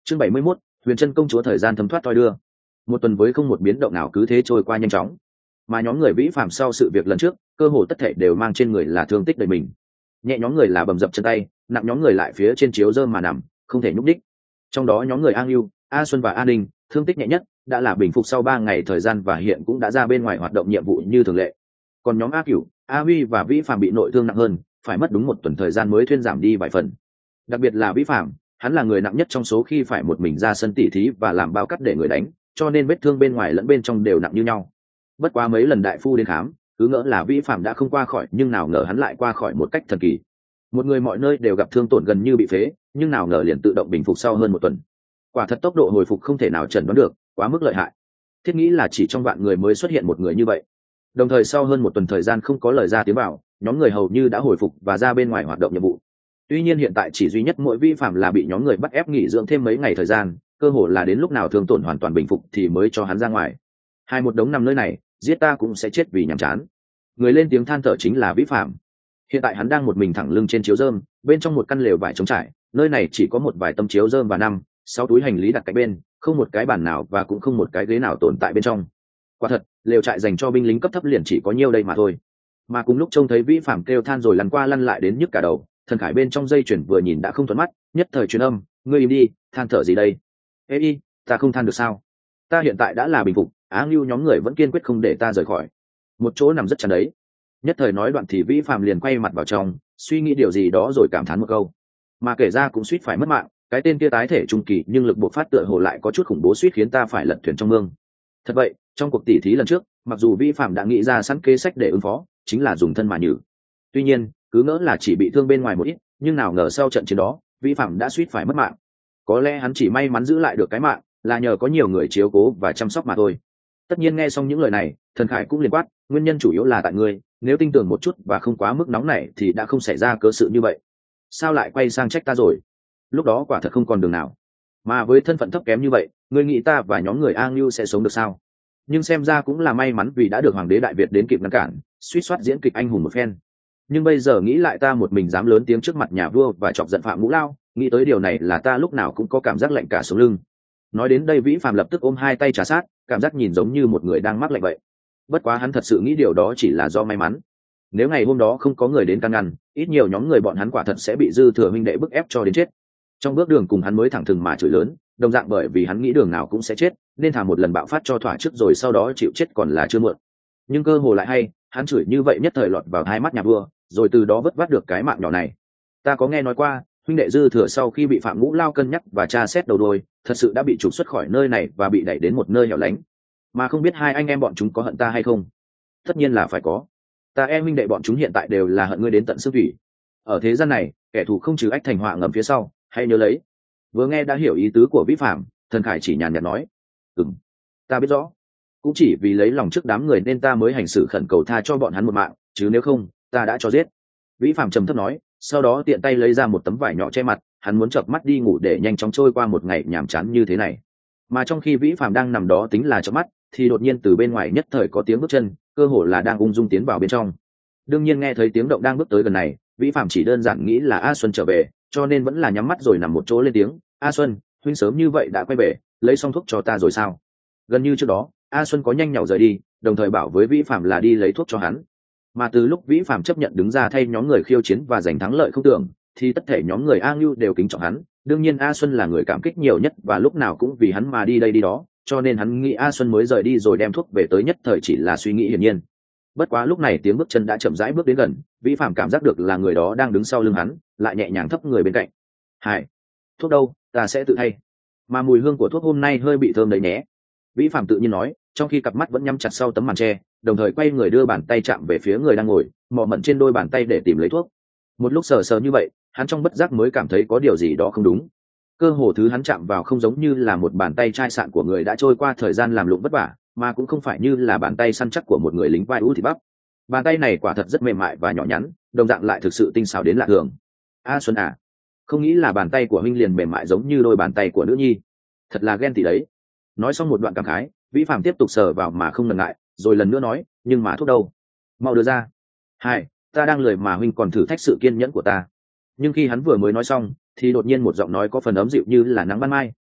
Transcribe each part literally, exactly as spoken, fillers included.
Chương bảy mươi mốt, Huyền Chân công chúa thời gian thấm thoát thoi đưa. Một tuần với không một biến động nào cứ thế trôi qua nhanh chóng. Mà nhóm người Vĩ Phạm sau sự việc lần trước, cơ hồ tất thể đều mang trên người là thương tích đầy mình. Nhẹ nhóm người là bầm dập chân tay, nặng nhóm người lại phía trên chiếu rơm mà nằm, không thể nhúc đích. Trong đó nhóm người A Ngưu, A Xuân và A Ninh, thương tích nhẹ nhất, đã là bình phục sau ba ngày thời gian và hiện cũng đã ra bên ngoài hoạt động nhiệm vụ như thường lệ. Còn nhóm A Cửu, A Huy và Vĩ Phạm bị nội thương nặng hơn, phải mất đúng một tuần thời gian mới thuyên giảm đi vài phần. Đặc biệt là Vĩ Phạm, hắn là người nặng nhất trong số khi phải một mình ra sân tỉ thí và làm bao cắt để người đánh, cho nên vết thương bên ngoài lẫn bên trong đều nặng như nhau. Bất quá mấy lần đại phu đến khám, cứ ngỡ là Vĩ Phạm đã không qua khỏi, nhưng nào ngờ hắn lại qua khỏi một cách thần kỳ. Một người mọi nơi đều gặp thương tổn gần như bị phế, nhưng nào ngờ liền tự động bình phục sau hơn một tuần. Quả thật tốc độ hồi phục không thể nào chẩn đoán được, quá mức lợi hại. Thiết nghĩ là chỉ trong vạn người mới xuất hiện một người như vậy. Đồng thời sau hơn một tuần thời gian không có lời ra tiếng vào, nhóm người hầu như đã hồi phục và ra bên ngoài hoạt động nhiệm vụ. Tuy nhiên hiện tại chỉ duy nhất mỗi vi phạm là bị nhóm người bắt ép nghỉ dưỡng thêm mấy ngày thời gian, cơ hồ là đến lúc nào thương tổn hoàn toàn bình phục thì mới cho hắn ra ngoài. Hai một đống nằm nơi này, giết ta cũng sẽ chết vì nhàm chán. Người lên tiếng than thở chính là vi phạm. Hiện tại hắn đang một mình thẳng lưng trên chiếu rơm, bên trong một căn lều vải trống trải, nơi này chỉ có một vài tấm chiếu rơm và năm, sáu túi hành lý đặt cạnh bên, không một cái bàn nào và cũng không một cái ghế nào tồn tại bên trong. Quả thật, lều trại dành cho binh lính cấp thấp liền chỉ có nhiêu đây mà thôi. Mà cùng lúc trông thấy vi phạm kêu than rồi lăn qua lăn lại đến nhức cả đầu, Thần Khải bên trong dây chuyển vừa nhìn đã không thuận mắt, nhất thời truyền âm, ngươi im đi, than thở gì đây? Ê y, ta không than được sao? Ta hiện tại đã là bình phục, Á Ngưu nhóm người vẫn kiên quyết không để ta rời khỏi. Một chỗ nằm rất chắn đấy. Nhất thời nói đoạn thì Vĩ Phạm liền quay mặt vào trong, suy nghĩ điều gì đó rồi cảm thán một câu. Mà kể ra cũng suýt phải mất mạng, cái tên kia tái thể trung kỳ nhưng lực bộc phát tựa hồ lại có chút khủng bố, suýt khiến ta phải lật thuyền trong mương. Thật vậy, trong cuộc tỉ thí lần trước, mặc dù Vĩ Phạm đã nghĩ ra sẵn kế sách để ứng phó, chính là dùng thân mà nhử. Tuy nhiên, cứ ngỡ là chỉ bị thương bên ngoài một ít, nhưng nào ngờ sau trận chiến đó, Vĩ Phạm đã suýt phải mất mạng. Có lẽ hắn chỉ may mắn giữ lại được cái mạng, là nhờ có nhiều người chiếu cố và chăm sóc mà thôi. Tất nhiên nghe xong những lời này, Thần Khải cũng liền quát, nguyên nhân chủ yếu là tại ngươi, nếu tin tưởng một chút và không quá mức nóng nảy thì đã không xảy ra cớ sự như vậy. Sao lại quay sang trách ta rồi? Lúc đó quả thật không còn đường nào. Mà với thân phận thấp kém như vậy, ngươi nghĩ ta và nhóm người A Ngưu sẽ sống được sao? Nhưng xem ra cũng là may mắn vì đã được Hoàng đế Đại Việt đến kịp ngăn cản, suýt soát diễn kịch anh hùng một phen. Nhưng bây giờ nghĩ lại ta một mình dám lớn tiếng trước mặt nhà vua và chọc giận Phạm Ngũ Lao, nghĩ tới điều này là ta lúc nào cũng có cảm giác lạnh cả sống lưng. Nói đến đây Vĩ Phạm lập tức ôm hai tay trà sát, cảm giác nhìn giống như một người đang mắc lạnh vậy. Bất quá hắn thật sự nghĩ điều đó chỉ là do may mắn. Nếu ngày hôm đó không có người đến can ngăn, ít nhiều nhóm người bọn hắn quả thật sẽ bị Dư Thừa huynh đệ bức ép cho đến chết. Trong bước đường cùng hắn mới thẳng thừng mà chửi lớn, đồng dạng bởi vì hắn nghĩ đường nào cũng sẽ chết, nên thà một lần bạo phát cho thỏa trước rồi sau đó chịu chết còn là chưa muộn. Nhưng cơ hồ lại hay, hắn chửi như vậy nhất thời lọt vào hai mắt nhà vua, rồi từ đó vất vát được cái mạng nhỏ này. Ta có nghe nói qua, huynh đệ Dư Thừa sau khi bị Phạm Ngũ Lao cân nhắc và tra xét đầu đuôi, thật sự đã bị trục xuất khỏi nơi này và bị đẩy đến một nơi hẻo lánh. Mà không biết hai anh em bọn chúng có hận ta hay không? Tất nhiên là phải có. Ta em huynh đệ bọn chúng hiện tại đều là hận ngươi đến tận xương thủy. Ở thế gian này, kẻ thù không trừ ách thành họa ngầm phía sau, hãy nhớ lấy. Vừa nghe đã hiểu ý tứ của Vĩ Phạm, Thần Khải chỉ nhàn nhạt nói, ừm, ta biết rõ. Cũng chỉ vì lấy lòng trước đám người nên ta mới hành xử khẩn cầu tha cho bọn hắn một mạng, chứ nếu không, ta đã cho giết. Vĩ Phạm trầm thấp nói, sau đó tiện tay lấy ra một tấm vải nhỏ che mặt, hắn muốn chợp mắt đi ngủ để nhanh chóng trôi qua một ngày nhàm chán như thế này. Mà trong khi Vĩ Phạm đang nằm đó tính là chợp mắt, thì đột nhiên từ bên ngoài nhất thời có tiếng bước chân, cơ hồ là đang ung dung tiến vào bên trong. Đương nhiên nghe thấy tiếng động đang bước tới gần này, Vĩ Phạm chỉ đơn giản nghĩ là A Xuân trở về, cho nên vẫn là nhắm mắt rồi nằm một chỗ lên tiếng, A Xuân, huynh sớm như vậy đã quay về, lấy xong thuốc cho ta rồi sao? Gần như trước đó, A Xuân có nhanh nhảu rời đi, đồng thời bảo với Vĩ Phạm là đi lấy thuốc cho hắn. Mà từ lúc Vĩ Phạm chấp nhận đứng ra thay nhóm người khiêu chiến và giành thắng lợi không tưởng, thì tất thể nhóm người A Ngưu đều kính trọng hắn. Đương nhiên A Xuân là người cảm kích nhiều nhất và lúc nào cũng vì hắn mà đi đây đi đó, cho nên hắn nghĩ A Xuân mới rời đi rồi đem thuốc về tới nhất thời chỉ là suy nghĩ hiển nhiên. Bất quá lúc này tiếng bước chân đã chậm rãi bước đến gần, Vĩ Phạm cảm giác được là người đó đang đứng sau lưng hắn, lại nhẹ nhàng thấp người bên cạnh. Hải, thuốc đâu, ta sẽ tự thay. Mà mùi hương của thuốc hôm nay hơi bị thơm đấy nhé. Vĩ Phạm tự nhiên nói, trong khi cặp mắt vẫn nhắm chặt sau tấm màn tre, đồng thời quay người đưa bàn tay chạm về phía người đang ngồi, mò mẫm trên đôi bàn tay để tìm lấy thuốc. Một lúc sờ sờ như vậy, hắn trong bất giác mới cảm thấy có điều gì đó không đúng. Cơ hồ thứ hắn chạm vào không giống như là một bàn tay chai sạn của người đã trôi qua thời gian làm lụng vất vả, mà cũng không phải như là bàn tay săn chắc của một người lính vai ú thịt bắp. Bàn tay này quả thật rất mềm mại và nhỏ nhắn, đồng dạng lại thực sự tinh xảo đến lạ thường. A Xuân à, không nghĩ là bàn tay của huynh liền mềm mại giống như đôi bàn tay của nữ nhi, thật là ghen tị đấy. Nói xong một đoạn cảm khái, Vĩ Phạm tiếp tục sờ vào mà không ngần ngại, rồi lần nữa nói, nhưng mà thuốc đâu, mau đưa ra. Hai, ta đang lười mà huynh còn thử thách sự kiên nhẫn của ta. Nhưng khi hắn vừa mới nói xong, thì đột nhiên một giọng nói có phần ấm dịu như là nắng ban mai,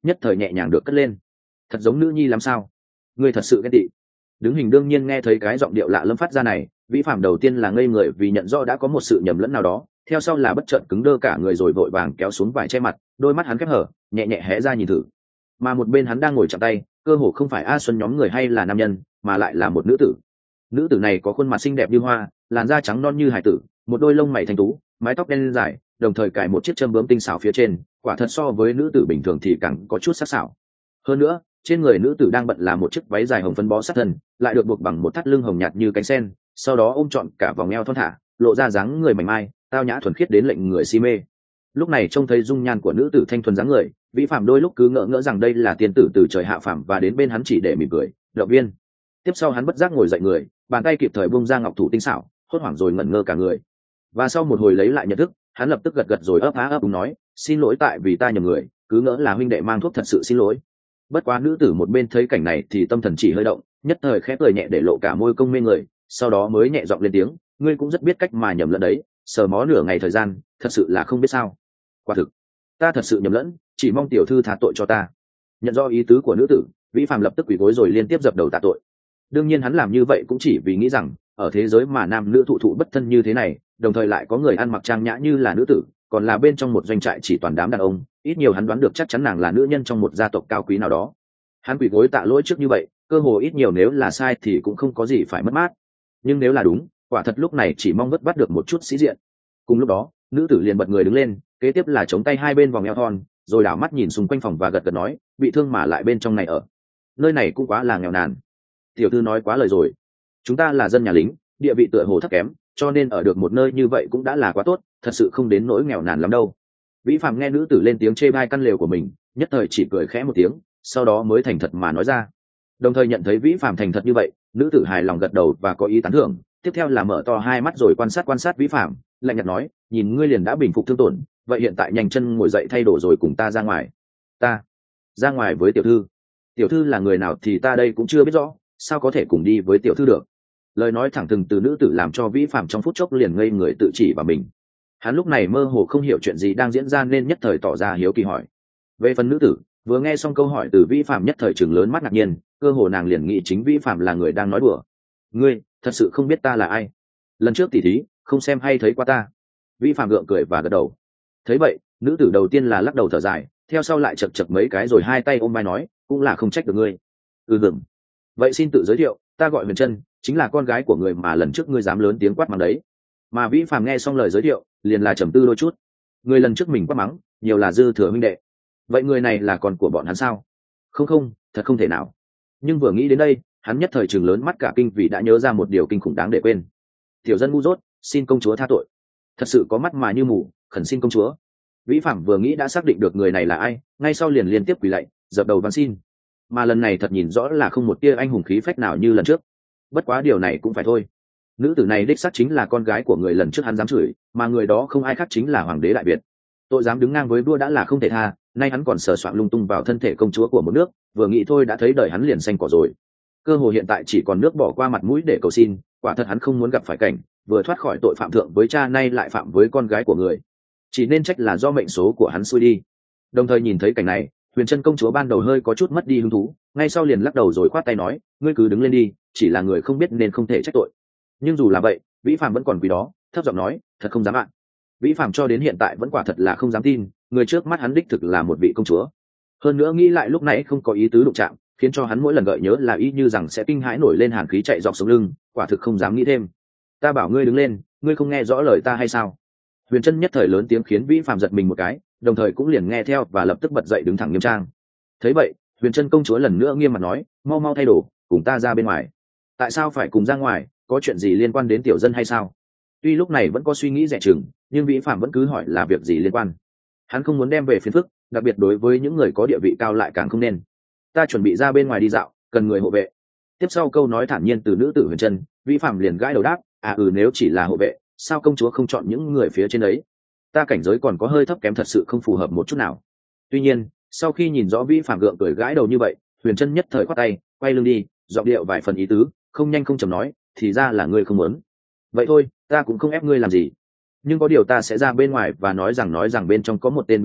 nhất thời nhẹ nhàng được cất lên. Thật giống nữ nhi làm sao? Ngươi thật sự ghen tị. Đứng hình đương nhiên nghe thấy cái giọng điệu lạ lâm phát ra này, Vĩ Phạm đầu tiên là ngây người vì nhận rõ đã có một sự nhầm lẫn nào đó, theo sau là bất chợt cứng đơ cả người rồi vội vàng kéo xuống vải che mặt, đôi mắt hắn khép hở, nhẹ nhẹ hé ra nhìn thử. Mà một bên hắn đang ngồi chạm tay, cơ hồ không phải A Xuân nhóm người hay là nam nhân, mà lại là một nữ tử. Nữ tử này có khuôn mặt xinh đẹp như hoa, làn da trắng non như hải tử, một đôi lông mày thanh tú, mái tóc đen dài, đồng thời cài một chiếc châm bướm tinh xảo phía trên, quả thật so với nữ tử bình thường thì càng có chút sắc sảo. Hơn nữa, trên người nữ tử đang bận là một chiếc váy dài hồng phấn bó sát thân, lại được buộc bằng một thắt lưng hồng nhạt như cánh sen, sau đó ôm trọn cả vòng eo thon thả, lộ ra dáng người mảnh mai, tao nhã thuần khiết đến lệnh người si mê. Lúc này trông thấy dung nhan của nữ tử thanh thuần dáng người, Vĩ Phạm đôi lúc cứ ngỡ ngỡ rằng đây là tiên tử từ trời hạ phàm và đến bên hắn chỉ để mỉm cười, động viên. Tiếp sau hắn bất giác ngồi dậy người, bàn tay kịp thời bung ra ngọc thủ tinh xảo, hốt hoảng rồi ngẩn ngơ cả người. Và sau một hồi lấy lại nhận thức, hắn lập tức gật gật rồi ấp á ấp úng nói, xin lỗi tại vì ta nhầm người, cứ ngỡ là huynh đệ mang thuốc, thật sự xin lỗi. Bất quá nữ tử một bên thấy cảnh này thì tâm thần chỉ hơi động, nhất thời khẽ cười nhẹ để lộ cả môi công mê người, sau đó mới nhẹ giọng lên tiếng, ngươi cũng rất biết cách mà nhầm lẫn đấy, sờ mó nửa ngày thời gian, thật sự là không biết sao. Quả thực, ta thật sự nhầm lẫn, chỉ mong tiểu thư tha tội cho ta. Nhận rõ ý tứ của nữ tử, Vĩ Phạm lập tức quỳ gối rồi liên tiếp dập đầu tạ tội. Đương nhiên hắn làm như vậy cũng chỉ vì nghĩ rằng ở thế giới mà nam nữ thụ thụ bất thân như thế này, đồng thời lại có người ăn mặc trang nhã như là nữ tử, còn là bên trong một doanh trại chỉ toàn đám đàn ông, ít nhiều hắn đoán được chắc chắn nàng là nữ nhân trong một gia tộc cao quý nào đó. Hắn quỳ gối tạ lỗi trước như vậy, cơ hồ ít nhiều nếu là sai thì cũng không có gì phải mất mát, nhưng nếu là đúng, quả thật lúc này chỉ mong vất vát được một chút sĩ diện. Cùng lúc đó, nữ tử liền bật người đứng lên, kế tiếp là chống tay hai bên vòng eo thon, rồi đảo mắt nhìn xung quanh phòng và gật gật nói, bị thương mà lại bên trong này ở, nơi này cũng quá là nghèo nàn. Tiểu thư nói quá lời rồi, chúng ta là dân nhà lính, địa vị tựa hồ thấp kém, cho nên ở được một nơi như vậy cũng đã là quá tốt, thật sự không đến nỗi nghèo nàn lắm đâu. Vĩ Phạm nghe nữ tử lên tiếng chê bai căn lều của mình, nhất thời chỉ cười khẽ một tiếng, sau đó mới thành thật mà nói ra. Đồng thời nhận thấy Vĩ Phạm thành thật như vậy, nữ tử hài lòng gật đầu và có ý tán thưởng, tiếp theo là mở to hai mắt rồi quan sát quan sát Vĩ Phạm, lạnh nhạt nói, nhìn ngươi liền đã bình phục thương tổn, vậy hiện tại nhanh chân ngồi dậy thay đồ rồi cùng ta ra ngoài. Ta ra ngoài với tiểu thư? Tiểu thư là người nào thì ta đây cũng chưa biết rõ, sao có thể cùng đi với tiểu thư được? Lời nói thẳng thừng từ nữ tử làm cho Vĩ Phạm trong phút chốc liền ngây người tự chỉ vào mình. Hắn lúc này mơ hồ không hiểu chuyện gì đang diễn ra nên nhất thời tỏ ra hiếu kỳ hỏi. Về phần nữ tử, vừa nghe xong câu hỏi từ Vĩ Phạm nhất thời trừng lớn mắt ngạc nhiên, cơ hồ nàng liền nghĩ chính Vĩ Phạm là người đang nói đùa. Ngươi thật sự không biết ta là ai? Lần trước tỉ thí không xem hay thấy qua ta? Vĩ Phạm gượng cười và gật đầu. Thấy vậy, nữ tử đầu tiên là lắc đầu thở dài, theo sau lại chật chật mấy cái rồi hai tay ôm vai nói, cũng là không trách được ngươi. Ừ hửng. Vậy xin tự giới thiệu, ta gọi Huyền Trân, chính là con gái của người mà lần trước ngươi dám lớn tiếng quát mắng đấy. Mà Vĩ Phạm nghe xong lời giới thiệu, liền là trầm tư đôi chút. Người lần trước mình quát mắng, nhiều là Dư Thừa huynh đệ. Vậy người này là con của bọn hắn sao? Không không, thật không thể nào. Nhưng vừa nghĩ đến đây, hắn nhất thời trừng lớn mắt cả kinh vì đã nhớ ra một điều kinh khủng đáng để quên. Tiểu dân ngu dốt, xin công chúa tha tội. Thật sự có mắt mà như mù, khẩn xin công chúa. Vĩ Phạm vừa nghĩ đã xác định được người này là ai, ngay sau liền liên tiếp quỳ lạy, dập đầu van xin. Mà lần này thật nhìn rõ là không một tia anh hùng khí phách nào như lần trước. Bất quá điều này cũng phải thôi. Nữ tử này đích xác chính là con gái của người lần trước hắn dám chửi, mà người đó không ai khác chính là hoàng đế Đại Việt. Tội dám đứng ngang với vua đã là không thể tha, nay hắn còn sờ soạng lung tung vào thân thể công chúa của một nước, vừa nghĩ thôi đã thấy đời hắn liền xanh cỏ rồi. Cơ hồ hiện tại chỉ còn nước bỏ qua mặt mũi để cầu xin, quả thật hắn không muốn gặp phải cảnh vừa thoát khỏi tội phạm thượng với cha nay lại phạm với con gái của người. Chỉ nên trách là do mệnh số của hắn xui đi. Đồng thời nhìn thấy cảnh này, Huyền Trân công chúa ban đầu hơi có chút mất đi hứng thú, ngay sau liền lắc đầu rồi khoát tay nói, ngươi cứ đứng lên đi, chỉ là người không biết nên không thể trách tội. Nhưng dù là vậy, Vĩ Phạm vẫn còn quý đó, thấp giọng nói, thật không dám ạ. Vĩ Phạm cho đến hiện tại vẫn quả thật là không dám tin, người trước mắt hắn đích thực là một vị công chúa. Hơn nữa nghĩ lại lúc nãy không có ý tứ đụng chạm, khiến cho hắn mỗi lần gợi nhớ là y như rằng sẽ kinh hãi nổi lên hàn khí chạy dọc sống lưng, quả thực không dám nghĩ thêm. Ta bảo ngươi đứng lên, ngươi không nghe rõ lời ta hay sao? Huyền Trân nhất thời lớn tiếng khiến Vĩ Phạm giật mình một cái, đồng thời cũng liền nghe theo và lập tức bật dậy đứng thẳng nghiêm trang. Thấy vậy, Huyền Trân công chúa lần nữa nghiêm mặt nói, mau mau thay đồ, cùng ta ra bên ngoài. Tại sao phải cùng ra ngoài, có chuyện gì liên quan đến tiểu dân hay sao? Tuy lúc này vẫn có suy nghĩ dè chừng, nhưng Vĩ Phạm vẫn cứ hỏi là việc gì liên quan. Hắn không muốn đem về phiền phức, đặc biệt đối với những người có địa vị cao lại càng không nên. Ta chuẩn bị ra bên ngoài đi dạo, cần người hộ vệ. Tiếp sau câu nói thản nhiên từ nữ tử Huyền Trân, Vĩ Phạm liền gãi đầu đáp, à ừ nếu chỉ là hộ vệ, sao công chúa không chọn những người phía trên ấy? Ta cảnh giới còn có hơi thấp kém thật sự không phù hợp một chút nào. Tuy nhiên, sau khi nhìn rõ Vĩ Phạm gượng cười gãi đầu như vậy, Huyền Trân nhất thời khoát tay, quay lưng đi, giọng điệu vài phần ý tứ, không nhanh không chậm nói, thì ra là ngươi không muốn. Vậy thôi, ta cũng không ép ngươi làm gì. Nhưng có điều ta sẽ ra bên ngoài và nói rằng nói rằng bên trong có một tên biến thái,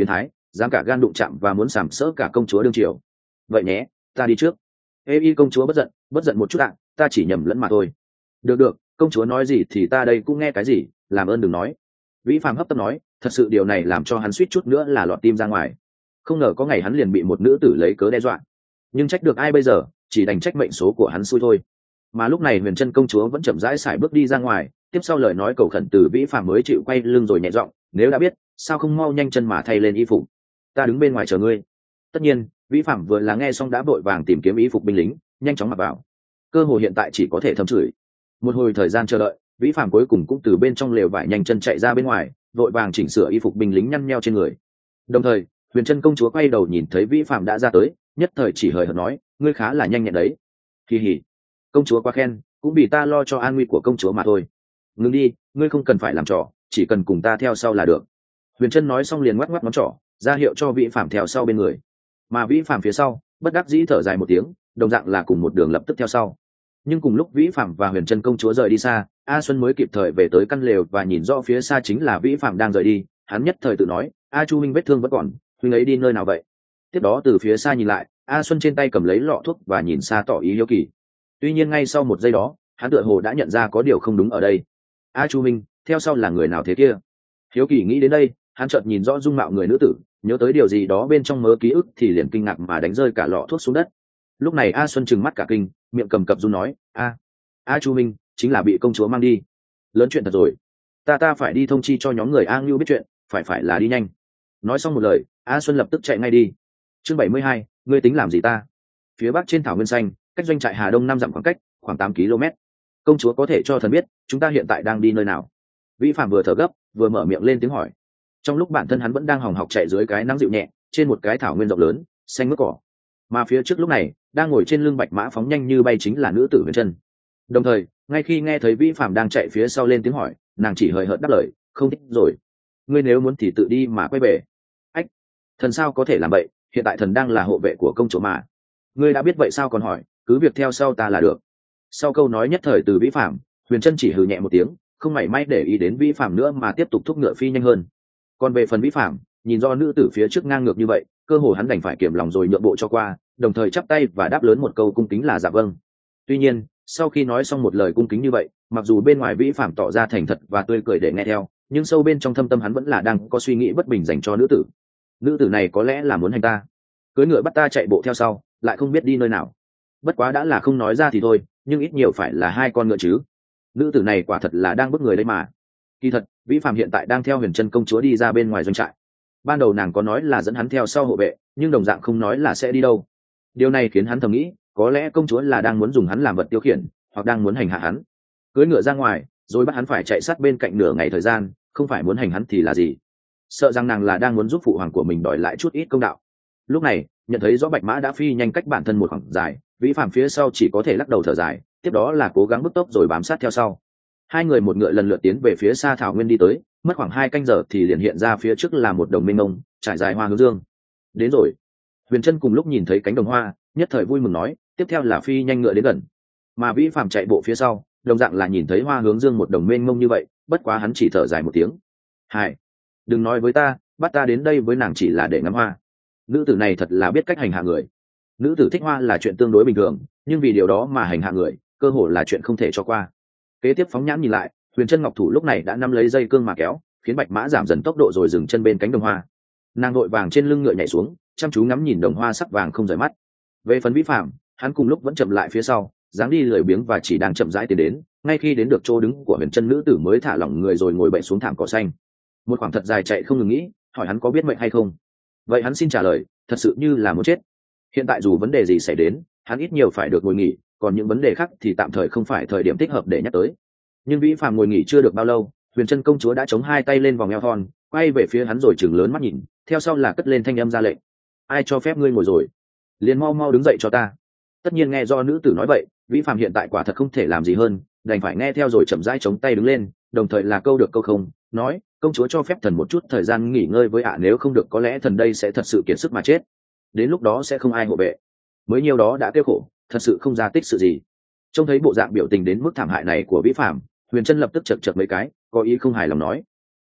dám cả gan đụng chạm và muốn sàm sỡ cả công chúa đương triều. Vậy nhé, ta đi trước. Ê y công chúa bất giận, bất giận một chút ạ, ta chỉ nhầm lẫn mà thôi. Được được, công chúa nói gì thì ta đây cũng nghe cái gì, làm ơn đừng nói. Vĩ Phạm hấp tấp nói, thật sự điều này làm cho hắn suýt chút nữa là lọt tim ra ngoài. Không ngờ có ngày hắn liền bị một nữ tử lấy cớ đe dọa. Nhưng trách được ai bây giờ, chỉ đành trách mệnh số của hắn xui thôi. Mà lúc này Huyền Trân công chúa vẫn chậm rãi sải bước đi ra ngoài, tiếp sau lời nói cầu khẩn từ Vĩ Phạm mới chịu quay lưng rồi nhẹ giọng, nếu đã biết, sao không mau nhanh chân mà thay lên y phục, ta đứng bên ngoài chờ ngươi. Tất nhiên, Vĩ Phạm vừa là nghe xong đã vội vàng tìm kiếm y phục binh lính, nhanh chóng mặc vào. Cơ hội hiện tại chỉ có thể thầm chửi. Một hồi thời gian chờ đợi, Vĩ Phạm cuối cùng cũng từ bên trong lều vải nhanh chân chạy ra bên ngoài, vội vàng chỉnh sửa y phục binh lính nhăn nheo trên người. Đồng thời, Huyền Trân công chúa quay đầu nhìn thấy Vĩ Phạm đã ra tới, nhất thời chỉ hời hợt nói, ngươi khá là nhanh nhẹn đấy. Kỳ hỉ, công chúa quá khen, cũng vì ta lo cho an nguy của công chúa mà thôi. Ngừng đi, ngươi không cần phải làm trò, chỉ cần cùng ta theo sau là được. Huyền Trân nói xong liền ngoắc ngoắc ngón trỏ, ra hiệu cho Vĩ Phạm theo sau bên người. Mà Vĩ Phạm phía sau, bất đắc dĩ thở dài một tiếng, đồng dạng là cùng một đường lập tức theo sau. Nhưng cùng lúc Vĩ Phạm và Huyền Trân công chúa rời đi xa, A Xuân mới kịp thời về tới căn lều và nhìn rõ phía xa chính là Vĩ Phạm đang rời đi. Hắn nhất thời tự nói, A Chu huynh vết thương vẫn còn, huynh ấy đi nơi nào vậy? Tiếp đó từ phía xa nhìn lại, A Xuân trên tay cầm lấy lọ thuốc và nhìn xa tỏ ý hiếu kỳ. Tuy nhiên ngay sau một giây đó, hắn tựa hồ đã nhận ra có điều không đúng ở đây. A Chu huynh, theo sau là người nào thế kia? Hiếu kỳ nghĩ đến đây, hắn chợt nhìn rõ dung mạo người nữ tử, nhớ tới điều gì đó bên trong mớ ký ức thì liền kinh ngạc mà đánh rơi cả lọ thuốc xuống đất. Lúc này A Xuân trừng mắt cả kinh, miệng cầm cập run nói, a A Chu minh chính là bị công chúa mang đi. Lớn chuyện thật rồi, ta ta phải đi thông chi cho nhóm người A Ngưu biết chuyện, phải phải là đi nhanh. Nói xong một lời, A Xuân lập tức chạy ngay đi. Chương bảy mươi hai, ngươi tính làm gì ta? Phía bắc trên thảo nguyên xanh, cách doanh trại Hà Đông năm dặm khoảng cách, khoảng tám ki lô mét. Công chúa có thể cho thần biết, chúng ta hiện tại đang đi nơi nào? Vĩ Phạm vừa thở gấp, vừa mở miệng lên tiếng hỏi. Trong lúc bản thân hắn vẫn đang hòng học chạy dưới cái nắng dịu nhẹ, trên một cái thảo nguyên rộng lớn, xanh mướt cỏ. Mà phía trước lúc này, đang ngồi trên lưng bạch mã phóng nhanh như bay chính là nữ tử Huyền Trân. Đồng thời, ngay khi nghe thấy Vĩ Phạm đang chạy phía sau lên tiếng hỏi, nàng chỉ hời hợt đáp lời, không thích rồi. Ngươi nếu muốn thì tự đi mà quay về. Ách, thần sao có thể làm vậy? Hiện tại thần đang là hộ vệ của công chúa mà. Ngươi đã biết vậy sao còn hỏi? Cứ việc theo sau ta là được. Sau câu nói nhất thời từ Vĩ Phạm, Huyền Trân chỉ hừ nhẹ một tiếng, không mảy may để ý đến Vĩ Phạm nữa mà tiếp tục thúc ngựa phi nhanh hơn. Còn về phần Vĩ Phạm, nhìn do nữ tử phía trước ngang ngược như vậy, cơ hồ hắn đành phải kiềm lòng rồi nhượng bộ cho qua, đồng thời chắp tay và đáp lớn một câu cung kính là dạ vâng. Tuy nhiên, sau khi nói xong một lời cung kính như vậy, mặc dù bên ngoài Vĩ Phạm tỏ ra thành thật và tươi cười để nghe theo, nhưng sâu bên trong thâm tâm hắn vẫn là đang có suy nghĩ bất bình dành cho nữ tử. Nữ tử này có lẽ là muốn hành ta, cưỡi ngựa bắt ta chạy bộ theo sau, lại không biết đi nơi nào. Bất quá đã là không nói ra thì thôi, nhưng ít nhiều phải là hai con ngựa chứ. Nữ tử này quả thật là đang bức người đấy mà. Kỳ thật, Vĩ Phạm hiện tại đang theo Huyền Trân công chúa đi ra bên ngoài doanh trại. Ban đầu nàng có nói là dẫn hắn theo sau hộ vệ, nhưng đồng dạng không nói là sẽ đi đâu. Điều này khiến hắn thầm nghĩ, có lẽ công chúa là đang muốn dùng hắn làm vật tiêu khiển, hoặc đang muốn hành hạ hắn. Cưỡi ngựa ra ngoài, rồi bắt hắn phải chạy sát bên cạnh nửa ngày thời gian, không phải muốn hành hắn thì là gì? Sợ rằng nàng là đang muốn giúp phụ hoàng của mình đòi lại chút ít công đạo. Lúc này, nhận thấy rõ bạch mã đã phi nhanh cách bản thân một khoảng dài, Vĩ Phạm phía sau chỉ có thể lắc đầu thở dài, tiếp đó là cố gắng bứt tốc rồi bám sát theo sau. Hai người một ngựa lần lượt tiến về phía xa thảo nguyên đi tới, mất khoảng hai canh giờ thì liền hiện ra phía trước là một đồng mênh mông trải dài hoa hướng dương. Đến rồi. Huyền Trân cùng lúc nhìn thấy cánh đồng hoa, nhất thời vui mừng nói, tiếp theo là phi nhanh ngựa đến gần. Mà Vĩ Phạm chạy bộ phía sau, đồng dạng là nhìn thấy hoa hướng dương một đồng mênh mông như vậy, bất quá hắn chỉ thở dài một tiếng. Hai, đừng nói với ta, bắt ta đến đây với nàng chỉ là để ngắm hoa. Nữ tử này thật là biết cách hành hạ người. Nữ tử thích hoa là chuyện tương đối bình thường, nhưng vì điều đó mà hành hạ người, cơ hồ là chuyện không thể cho qua. Kế tiếp phóng nhãn nhìn lại, Huyền Trân ngọc thủ lúc này đã nắm lấy dây cương mà kéo, khiến bạch mã giảm dần tốc độ rồi dừng chân bên cánh đồng hoa. Nàng vội vàng trên lưng ngựa nhảy xuống, chăm chú ngắm nhìn đồng hoa sắc vàng không rời mắt. Về phần Vĩ Phạm, hắn cùng lúc vẫn chậm lại phía sau, dáng đi lười biếng và chỉ đang chậm rãi tiến đến. Ngay khi đến được chỗ đứng của Huyền Trân nữ tử mới thả lỏng người rồi ngồi bậy xuống thảm cỏ xanh. Một khoảng thật dài chạy không ngừng nghĩ, hỏi hắn có biết mệnh hay không. Vậy hắn xin trả lời, thật sự như là muốn chết. Hiện tại dù vấn đề gì xảy đến, hắn ít nhiều phải được ngồi nghỉ, còn những vấn đề khác thì tạm thời không phải thời điểm thích hợp để nhắc tới. Nhưng Vĩ Phạm ngồi nghỉ chưa được bao lâu, Huyền Trân công chúa đã chống hai tay lên vòng eo thon, quay về phía hắn rồi chừng lớn mắt nhìn, theo sau là cất lên thanh âm ra lệnh, ai cho phép ngươi ngồi rồi, liền mau mau đứng dậy cho ta. Tất nhiên nghe do nữ tử nói vậy, Vĩ Phạm hiện tại quả thật không thể làm gì hơn, đành phải nghe theo rồi chậm rãi chống tay đứng lên, đồng thời là câu được câu không, nói, công chúa cho phép thần một chút thời gian nghỉ ngơi với ạ, nếu không được có lẽ thần đây sẽ thật sự kiệt sức mà chết, đến lúc đó sẽ không ai hộ vệ. Mới nhiêu đó đã kêu khổ, thật sự không ra tích sự gì. Trông thấy bộ dạng biểu tình đến mức thảm hại này của Vĩ Phạm, Huyền Trân lập tức chật chật mấy cái, có ý không hài lòng nói,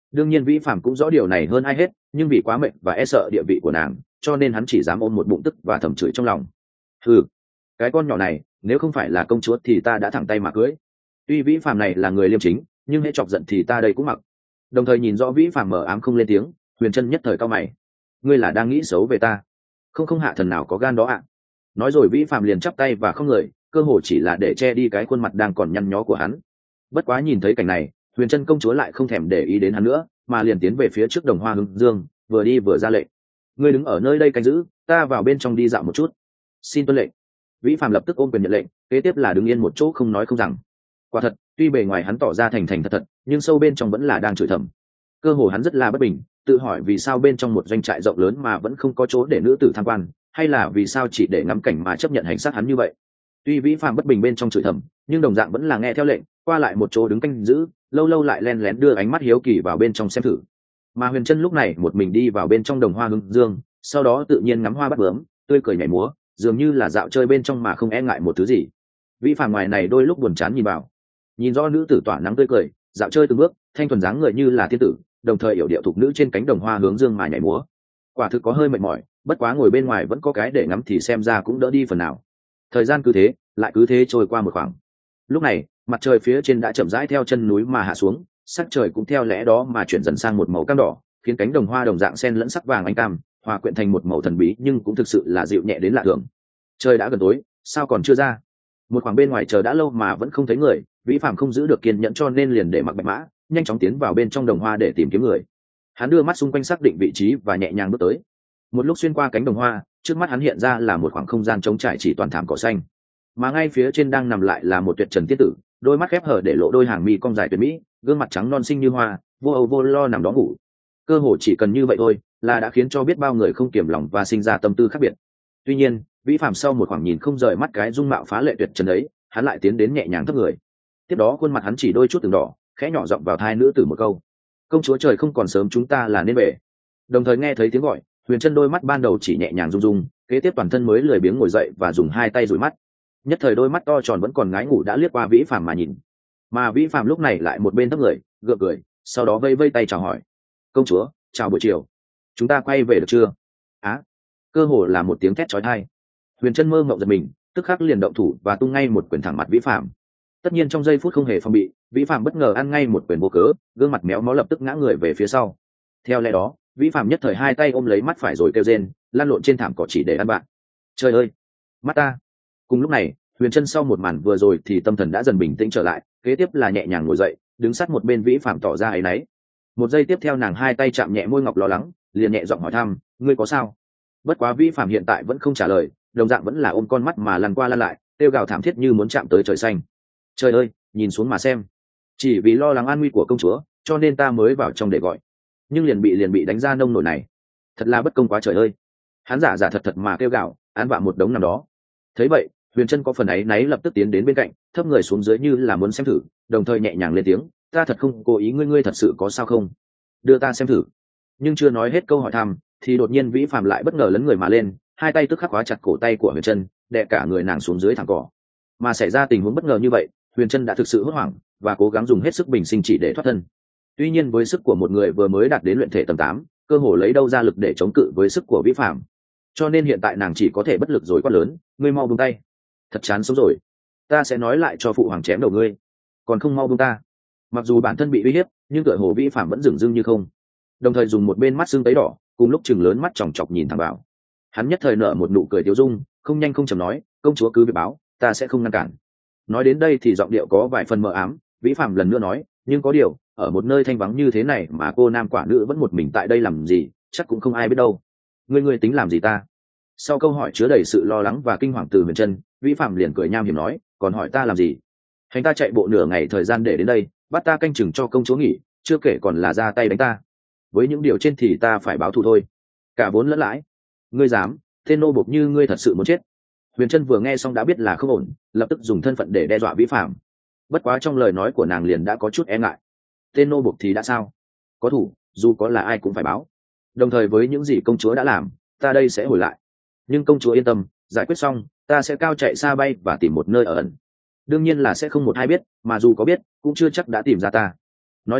đương nhiên vĩ phạm cũng rõ điều này hơn ai hết, nhưng vì quá mệt và e sợ địa vị của nàng, cho nên hắn chỉ dám ôm một bụng tức và thầm chửi trong lòng. Ừ, cái con nhỏ này nếu không phải là công chúa thì ta đã thẳng tay mà cưới. Tuy vĩ phạm này là người liêm chính, nhưng hễ chọc giận thì ta đây cũng mặc. Đồng thời nhìn rõ vĩ phạm mờ ám không lên tiếng, Huyền Trân nhất thời cao mày. Ngươi là đang nghĩ xấu về ta? Không không hạ thần nào có gan đó ạ. À? Nói rồi vĩ phạm liền chắp tay và không người, cơ hồ chỉ là để che đi cái khuôn mặt đang còn nhăn nhó của hắn. Bất quá nhìn thấy cảnh này, Huyền Trân công chúa lại không thèm để ý đến hắn nữa, mà liền tiến về phía trước đồng hoa hướng dương, vừa đi vừa ra lệnh. Ngươi đứng ở nơi đây canh giữ, ta vào bên trong đi dạo một chút. Xin tuân lệnh. Vĩ phạm lập tức ôm quyền nhận lệnh, kế tiếp là đứng yên một chỗ không nói không rằng. Quả thật, tuy bề ngoài hắn tỏ ra thành thành thật thật, nhưng sâu bên trong vẫn là đang chửi thầm. Cơ hồ hắn rất là bất bình, tự hỏi vì sao bên trong một doanh trại rộng lớn mà vẫn không có chỗ để nữ tử tham quan, hay là vì sao chỉ để ngắm cảnh mà chấp nhận hành xác hắn như vậy. Tuy vĩ phạm bất bình bên trong chửi thầm, nhưng đồng dạng vẫn là nghe theo lệnh, qua lại một chỗ đứng canh giữ, lâu lâu lại len lén đưa ánh mắt hiếu kỳ vào bên trong xem thử. Mà Huyền Trân lúc này một mình đi vào bên trong đồng hoa hướng dương, sau đó tự nhiên ngắm hoa bắt bướm, tươi cười nhảy múa, dường như là dạo chơi bên trong mà không e ngại một thứ gì. Vĩ phạm ngoài này đôi lúc buồn chán nhìn vào, nhìn rõ nữ tử tỏa nắng tươi cười, dạo chơi từng bước, thanh thuần dáng người như là thiên tử, đồng thời yểu điệu thục nữ trên cánh đồng hoa hướng dương mà nhảy múa. Quả thực có hơi mệt mỏi, bất quá ngồi bên ngoài vẫn có cái để ngắm thì xem ra cũng đỡ đi phần nào. Thời gian cứ thế lại cứ thế trôi qua một khoảng. Lúc này mặt trời phía trên đã chậm rãi theo chân núi mà hạ xuống, sắc trời cũng theo lẽ đó mà chuyển dần sang một màu cam đỏ, khiến cánh đồng hoa đồng dạng xen lẫn sắc vàng ánh cam hòa quyện thành một màu thần bí nhưng cũng thực sự là dịu nhẹ đến lạ thường. Trời đã gần tối, sao còn chưa ra? Một khoảng bên ngoài chờ đã lâu mà vẫn không thấy người, vĩ phạm không giữ được kiên nhẫn cho nên liền để mặc bạch mã nhanh chóng tiến vào bên trong đồng hoa để tìm kiếm người. Hắn đưa mắt xung quanh xác định vị trí và nhẹ nhàng bước tới. Một lúc xuyên qua cánh đồng hoa, trước mắt hắn hiện ra là một khoảng không gian trống trải chỉ toàn thảm cỏ xanh, mà ngay phía trên đang nằm lại là một tuyệt trần tiết tử, đôi mắt khép hở để lộ đôi hàng mi cong dài tuyệt mỹ, gương mặt trắng non xinh như hoa, vô âu vô lo nằm đó ngủ. Cơ hồ chỉ cần như vậy thôi là đã khiến cho biết bao người không kiềm lòng và sinh ra tâm tư khác biệt. Tuy nhiên vĩ phạm sau một khoảng nhìn không rời mắt cái dung mạo phá lệ tuyệt trần ấy, hắn lại tiến đến nhẹ nhàng thấp người. Tiếp đó khuôn mặt hắn chỉ đôi chút từng đỏ, khẽ nhỏ giọng vào thai nữ tử một câu: công chúa trời không còn sớm, chúng ta là nên về. Đồng thời nghe thấy tiếng gọi, Huyền Trân đôi mắt ban đầu chỉ nhẹ nhàng rung rung, kế tiếp toàn thân mới lười biếng ngồi dậy và dùng hai tay dụi mắt. Nhất thời đôi mắt to tròn vẫn còn ngái ngủ đã liếc qua vĩ phạm mà nhìn, mà vĩ phạm lúc này lại một bên thấp người gượng cười, sau đó vây vây tay chào hỏi: công chúa chào buổi chiều, chúng ta quay về được chưa? Á! À, cơ hồ là một tiếng thét chói tai. Huyền Trân mơ mộng giật mình, tức khắc liền động thủ và tung ngay một quyền thẳng mặt vĩ phạm. Tất nhiên trong giây phút không hề phòng bị, vĩ phạm bất ngờ ăn ngay một quyền vô cớ, gương mặt méo mó lập tức ngã người về phía sau. Theo lẽ đó vĩ phạm nhất thời hai tay ôm lấy mắt phải rồi kêu rên, lăn lộn trên thảm cỏ chỉ để ăn bạn. Trời ơi, mắt ta! Cùng lúc này Huyền Trân sau một màn vừa rồi thì tâm thần đã dần bình tĩnh trở lại, kế tiếp là nhẹ nhàng ngồi dậy, đứng sát một bên vĩ phạm tỏ ra áy náy. Một giây tiếp theo nàng hai tay chạm nhẹ môi ngọc lo lắng, liền nhẹ giọng hỏi thăm: ngươi có sao? Bất quá vĩ phạm hiện tại vẫn không trả lời, đồng dạng vẫn là ôm con mắt mà lăn qua lăn lại, kêu gào thảm thiết như muốn chạm tới trời xanh. Trời ơi, nhìn xuống mà xem, chỉ vì lo lắng an nguy của công chúa cho nên ta mới vào trong để gọi, nhưng liền bị liền bị đánh ra nông nổi này, thật là bất công quá trời ơi. Hắn giả giả thật thật mà kêu gào, án vạ một đống nằm đó. Thấy vậy Huyền Trân có phần áy náy lập tức tiến đến bên cạnh, thấp người xuống dưới như là muốn xem thử, đồng thời nhẹ nhàng lên tiếng: ta thật không cố ý, ngươi ngươi thật sự có sao không? Đưa ta xem thử. Nhưng chưa nói hết câu hỏi thăm thì đột nhiên vĩ phạm lại bất ngờ lấn người mà lên, hai tay tức khắc khóa chặt cổ tay của Huyền Trân, đè cả người nàng xuống dưới thẳng cỏ. Mà xảy ra tình huống bất ngờ như vậy, Huyền Trân đã thực sự hốt hoảng và cố gắng dùng hết sức bình sinh chỉ để thoát thân. Tuy nhiên với sức của một người vừa mới đạt đến luyện thể tầng tám, cơ hồ lấy đâu ra lực để chống cự với sức của vĩ phạm, cho nên hiện tại nàng chỉ có thể bất lực rồi quát lớn: ngươi mau buông tay, thật chán sống rồi, ta sẽ nói lại cho phụ hoàng chém đầu ngươi, còn không mau buông ta. Mặc dù bản thân bị uy hiếp nhưng tựa hồ vĩ phạm vẫn dửng dưng như không, đồng thời dùng một bên mắt sưng tấy đỏ cùng lúc chừng lớn mắt chòng chọc nhìn thẳng vào. Hắn nhất thời nở một nụ cười tiếu dung, không nhanh không chậm nói: công chúa cứ việc báo, ta sẽ không ngăn cản. Nói đến đây thì giọng điệu có vài phần mờ ám, vĩ phạm lần nữa nói: nhưng có điều ở một nơi thanh vắng như thế này mà cô nam quả nữ vẫn một mình tại đây làm gì, chắc cũng không ai biết đâu. Ngươi ngươi tính làm gì ta? Sau câu hỏi chứa đầy sự lo lắng và kinh hoàng từ Huyền Trân, vĩ phạm liền cười nham hiểm nói: còn hỏi ta làm gì? Hành ta chạy bộ nửa ngày thời gian để đến đây, bắt ta canh chừng cho công chúa nghỉ, chưa kể còn là ra tay đánh ta. Với những điều trên thì ta phải báo thù thôi, cả vốn lẫn lãi. Ngươi dám? Tên nô bộc như ngươi thật sự muốn chết? Huyền Trân vừa nghe xong đã biết là không ổn, lập tức dùng thân phận để đe dọa vĩ phạm. Bất quá trong lời nói của nàng liền đã có chút e ngại. Tên nô bộc thì đã sao? Có thủ dù có là ai cũng phải báo, đồng thời với những gì công chúa đã làm ta đây sẽ hồi lại. Nhưng công chúa yên tâm, giải quyết xong ta sẽ cao chạy xa bay và tìm một nơi ở ẩn. Đương nhiên là sẽ không một ai biết, mà dù có biết cũng chưa chắc đã tìm ra ta. Nói xong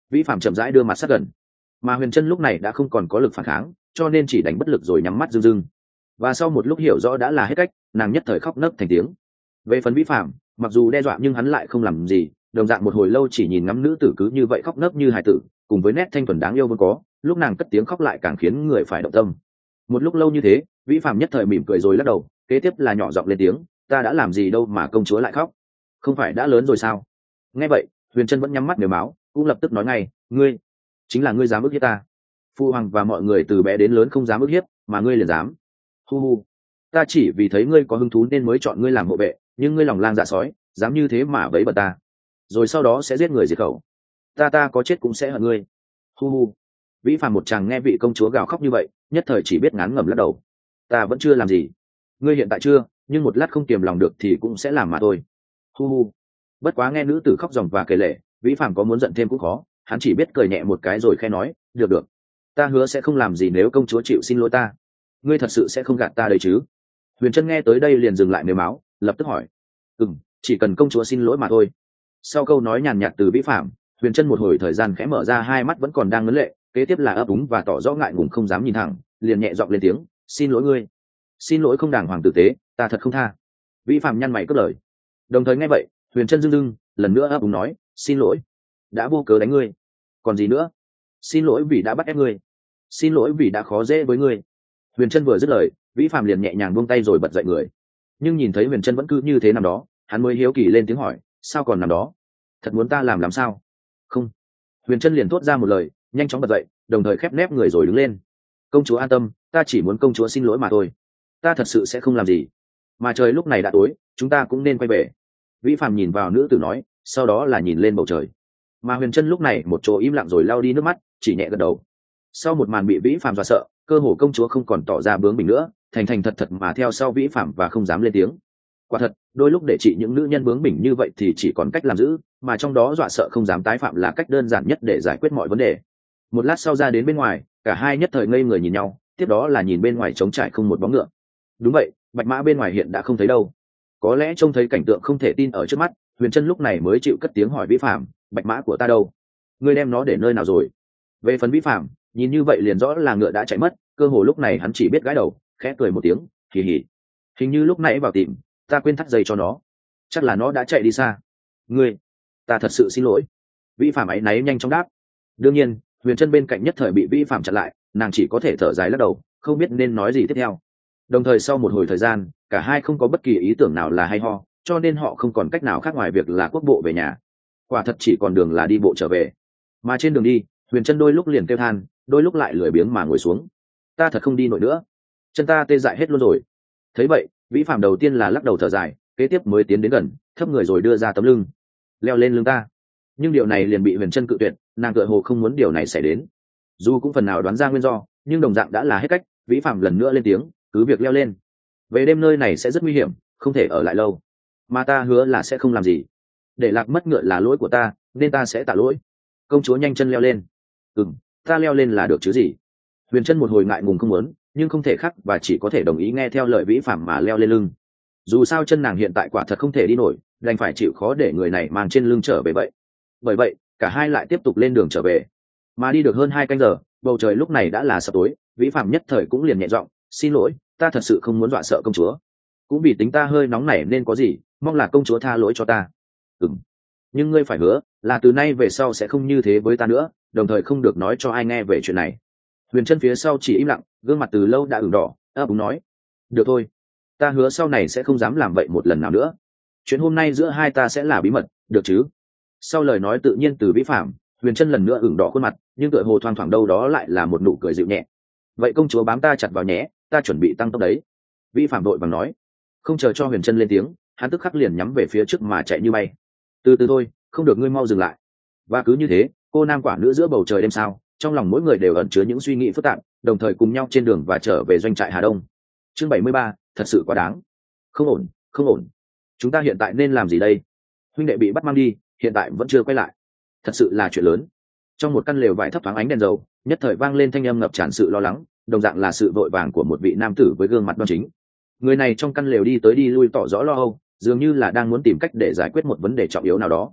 Vĩ Phạm chậm rãi đưa mặt sát gần, mà Huyền Trân lúc này đã không còn có lực phản kháng, cho nên chỉ đánh bất lực rồi nhắm mắt rưng rưng. Và sau một lúc hiểu rõ đã là hết cách, nàng nhất thời khóc nấc thành tiếng. Về phần Vĩ Phạm, mặc dù đe dọa nhưng hắn lại không làm gì, đồng dạng một hồi lâu chỉ nhìn ngắm nữ tử cứ như vậy khóc nấc như hài tử, cùng với nét thanh thuần đáng yêu vốn có, lúc nàng cất tiếng khóc lại càng khiến người phải động tâm. Một lúc lâu như thế, Vĩ Phạm nhất thời mỉm cười rồi lắc đầu, kế tiếp là nhỏ giọng lên tiếng, ta đã làm gì đâu mà công chúa lại khóc, không phải đã lớn rồi sao? Nghe vậy, Huyền Trân vẫn nhắm mắt nếu máu, cũng lập tức nói ngay, ngươi chính là ngươi dám ức hiếp ta. Phu hoàng và mọi người từ bé đến lớn không dám ức hiếp, mà ngươi liền dám. Hu hu, ta chỉ vì thấy ngươi có hứng thú nên mới chọn ngươi làm hộ vệ, nhưng ngươi lòng lang dạ sói, dám như thế mà bẫy bật ta, rồi sau đó sẽ giết người diệt khẩu. Ta ta có chết cũng sẽ hận ngươi. Hu hu. Vĩ Phạm một chàng nghe vị công chúa gào khóc như vậy, nhất thời chỉ biết ngán ngẩm lắc đầu. Ta vẫn chưa làm gì. Ngươi hiện tại chưa, nhưng một lát không kiềm lòng được thì cũng sẽ làm mà thôi. Hu hu. Bất quá nghe nữ tử khóc ròng và kể lể, Vĩ Phạm có muốn giận thêm cũng khó, hắn chỉ biết cười nhẹ một cái rồi khẽ nói, được được, ta hứa sẽ không làm gì nếu công chúa chịu xin lỗi ta. Ngươi thật sự sẽ không gạt ta đấy chứ? Huyền Trân nghe tới đây liền dừng lại mềm máu, lập tức hỏi, ừm, chỉ cần công chúa xin lỗi mà thôi. Sau câu nói nhàn nhạt từ Vĩ Phạm, Huyền Trân một hồi thời gian khẽ mở ra hai mắt vẫn còn đang ngấn lệ, kế tiếp là ấp úng và tỏ rõ ngại ngùng không dám nhìn thẳng, liền nhẹ giọng lên tiếng, xin lỗi ngươi, xin lỗi không đàng hoàng tử tế, ta thật không tha. Vĩ Phạm nhăn mày cất lời. Đồng thời nghe vậy, Huyền Trân dưng dưng lần nữa ấp úng nói, xin lỗi, đã vô cớ đánh ngươi, còn gì nữa? Xin lỗi vì đã bắt ép ngươi, xin lỗi vì đã khó dễ với ngươi. Huyền Trân vừa dứt lời, Vĩ Phạm liền nhẹ nhàng buông tay rồi bật dậy người. Nhưng nhìn thấy Huyền Trân vẫn cứ như thế nằm đó, hắn mới hiếu kỳ lên tiếng hỏi, sao còn nằm đó? Thật muốn ta làm làm sao? Không. Huyền Trân liền thốt ra một lời, nhanh chóng bật dậy, đồng thời khép nép người rồi đứng lên. Công chúa an tâm, ta chỉ muốn công chúa xin lỗi mà thôi, ta thật sự sẽ không làm gì. Mà trời lúc này đã tối, chúng ta cũng nên quay về. Vĩ Phạm nhìn vào nữ tử nói, sau đó là nhìn lên bầu trời. Mà Huyền Trân lúc này một chỗ im lặng rồi lau đi nước mắt, chỉ nhẹ gật đầu. Sau một màn bị Vĩ Phạm dọa sợ, cơ hồ công chúa không còn tỏ ra bướng bỉnh nữa, thành thành thật thật mà theo sau Vĩ Phạm và không dám lên tiếng. Quả thật, đôi lúc để trị những nữ nhân bướng bỉnh như vậy thì chỉ còn cách làm giữ, mà trong đó dọa sợ không dám tái phạm là cách đơn giản nhất để giải quyết mọi vấn đề. Một lát sau ra đến bên ngoài, cả hai nhất thời ngây người nhìn nhau, tiếp đó là nhìn bên ngoài trống trải không một bóng ngựa. Đúng vậy, bạch mã bên ngoài hiện đã không thấy đâu. Có lẽ trông thấy cảnh tượng không thể tin ở trước mắt, Huyền Trân lúc này mới chịu cất tiếng hỏi Vĩ Phạm, bạch mã của ta đâu? Ngươi đem nó để nơi nào rồi? Về phần Vĩ Phạm, nhìn như vậy liền rõ là ngựa đã chạy mất, cơ hồ lúc này hắn chỉ biết gãi đầu, khẽ cười một tiếng, hì hì. Hình như lúc nãy vào tìm, ta quên thắt dây cho nó, chắc là nó đã chạy đi xa. Ngươi, ta thật sự xin lỗi. Vĩ Phạm áy náy nhanh chóng đáp. Đương nhiên, Huyền Trân bên cạnh nhất thời bị Vĩ Phạm chặn lại, nàng chỉ có thể thở dài lắc đầu, không biết nên nói gì tiếp theo. Đồng thời sau một hồi thời gian, cả hai không có bất kỳ ý tưởng nào là hay ho, cho nên họ không còn cách nào khác ngoài việc là quốc bộ về nhà. Quả thật chỉ còn đường là đi bộ trở về. Mà trên đường đi, Huyền Trân đôi lúc liền kêu than, đôi lúc lại lười biếng mà ngồi xuống. Ta thật không đi nổi nữa, chân ta tê dại hết luôn rồi. Thấy vậy, Vĩ Phạm đầu tiên là lắc đầu thở dài, kế tiếp mới tiến đến gần, thấp người rồi đưa ra tấm lưng, leo lên lưng ta. Nhưng điều này liền bị Huyền Trân cự tuyệt, nàng tựa hồ không muốn điều này xảy đến. Dù cũng phần nào đoán ra nguyên do, nhưng đồng dạng đã là hết cách, Vĩ Phạm lần nữa lên tiếng, cứ việc leo lên. Về đêm nơi này sẽ rất nguy hiểm, không thể ở lại lâu, mà ta hứa là sẽ không làm gì. Để lạc mất ngựa là lỗi của ta, nên ta sẽ tạ lỗi. Công chúa nhanh chân leo lên. Ừm, ta leo lên là được chứ gì? Huyền Trân một hồi ngại ngùng không muốn, nhưng không thể khác và chỉ có thể đồng ý nghe theo lời Vĩ Phạm mà leo lên lưng. Dù sao chân nàng hiện tại quả thật không thể đi nổi, đành phải chịu khó để người này mang trên lưng trở về vậy. Bởi vậy, cả hai lại tiếp tục lên đường trở về. Mà đi được hơn hai canh giờ, bầu trời lúc này đã là sập tối, Vĩ Phạm nhất thời cũng liền nhẹ giọng, xin lỗi, ta thật sự không muốn dọa sợ công chúa. Cũng vì tính ta hơi nóng nảy nên có gì, mong là công chúa tha lỗi cho ta. Ừm, nhưng ngươi phải hứa là từ nay về sau sẽ không như thế với ta nữa, đồng thời không được nói cho ai nghe về chuyện này. Huyền Trân phía sau chỉ im lặng, gương mặt từ lâu đã ửng đỏ, ấp úng nói, được thôi, ta hứa sau này sẽ không dám làm vậy một lần nào nữa. Chuyện hôm nay giữa hai ta sẽ là bí mật, được chứ? Sau lời nói tự nhiên từ Vĩ Phạm, Huyền Trân lần nữa ửng đỏ khuôn mặt, nhưng tựa hồ thoang thoảng đâu đó lại là một nụ cười dịu nhẹ. Vậy công chúa bám ta chặt vào nhé, ta chuẩn bị tăng tốc đấy. Vĩ Phạm đội bằng nói. Không chờ cho Huyền Trân lên tiếng, hắn tức khắc liền nhắm về phía trước mà chạy như bay. Từ từ thôi, không được, ngươi mau dừng lại. Và cứ như thế, cô nam quả nữ giữa bầu trời đêm sao, trong lòng mỗi người đều ẩn chứa những suy nghĩ phức tạp, đồng thời cùng nhau trên đường và trở về doanh trại Hà Đông. Chương bảy mươi ba, thật sự quá đáng. Không ổn, không ổn. Chúng ta hiện tại nên làm gì đây? Huynh đệ bị bắt mang đi, hiện tại vẫn chưa quay lại. Thật sự là chuyện lớn. Trong một căn lều vải thấp thoáng ánh đèn dầu, nhất thời vang lên thanh âm ngập tràn sự lo lắng, đồng dạng là sự vội vàng của một vị nam tử với gương mặt đoan chính. Người này trong căn lều đi tới đi lui tỏ rõ lo âu, dường như là đang muốn tìm cách để giải quyết một vấn đề trọng yếu nào đó.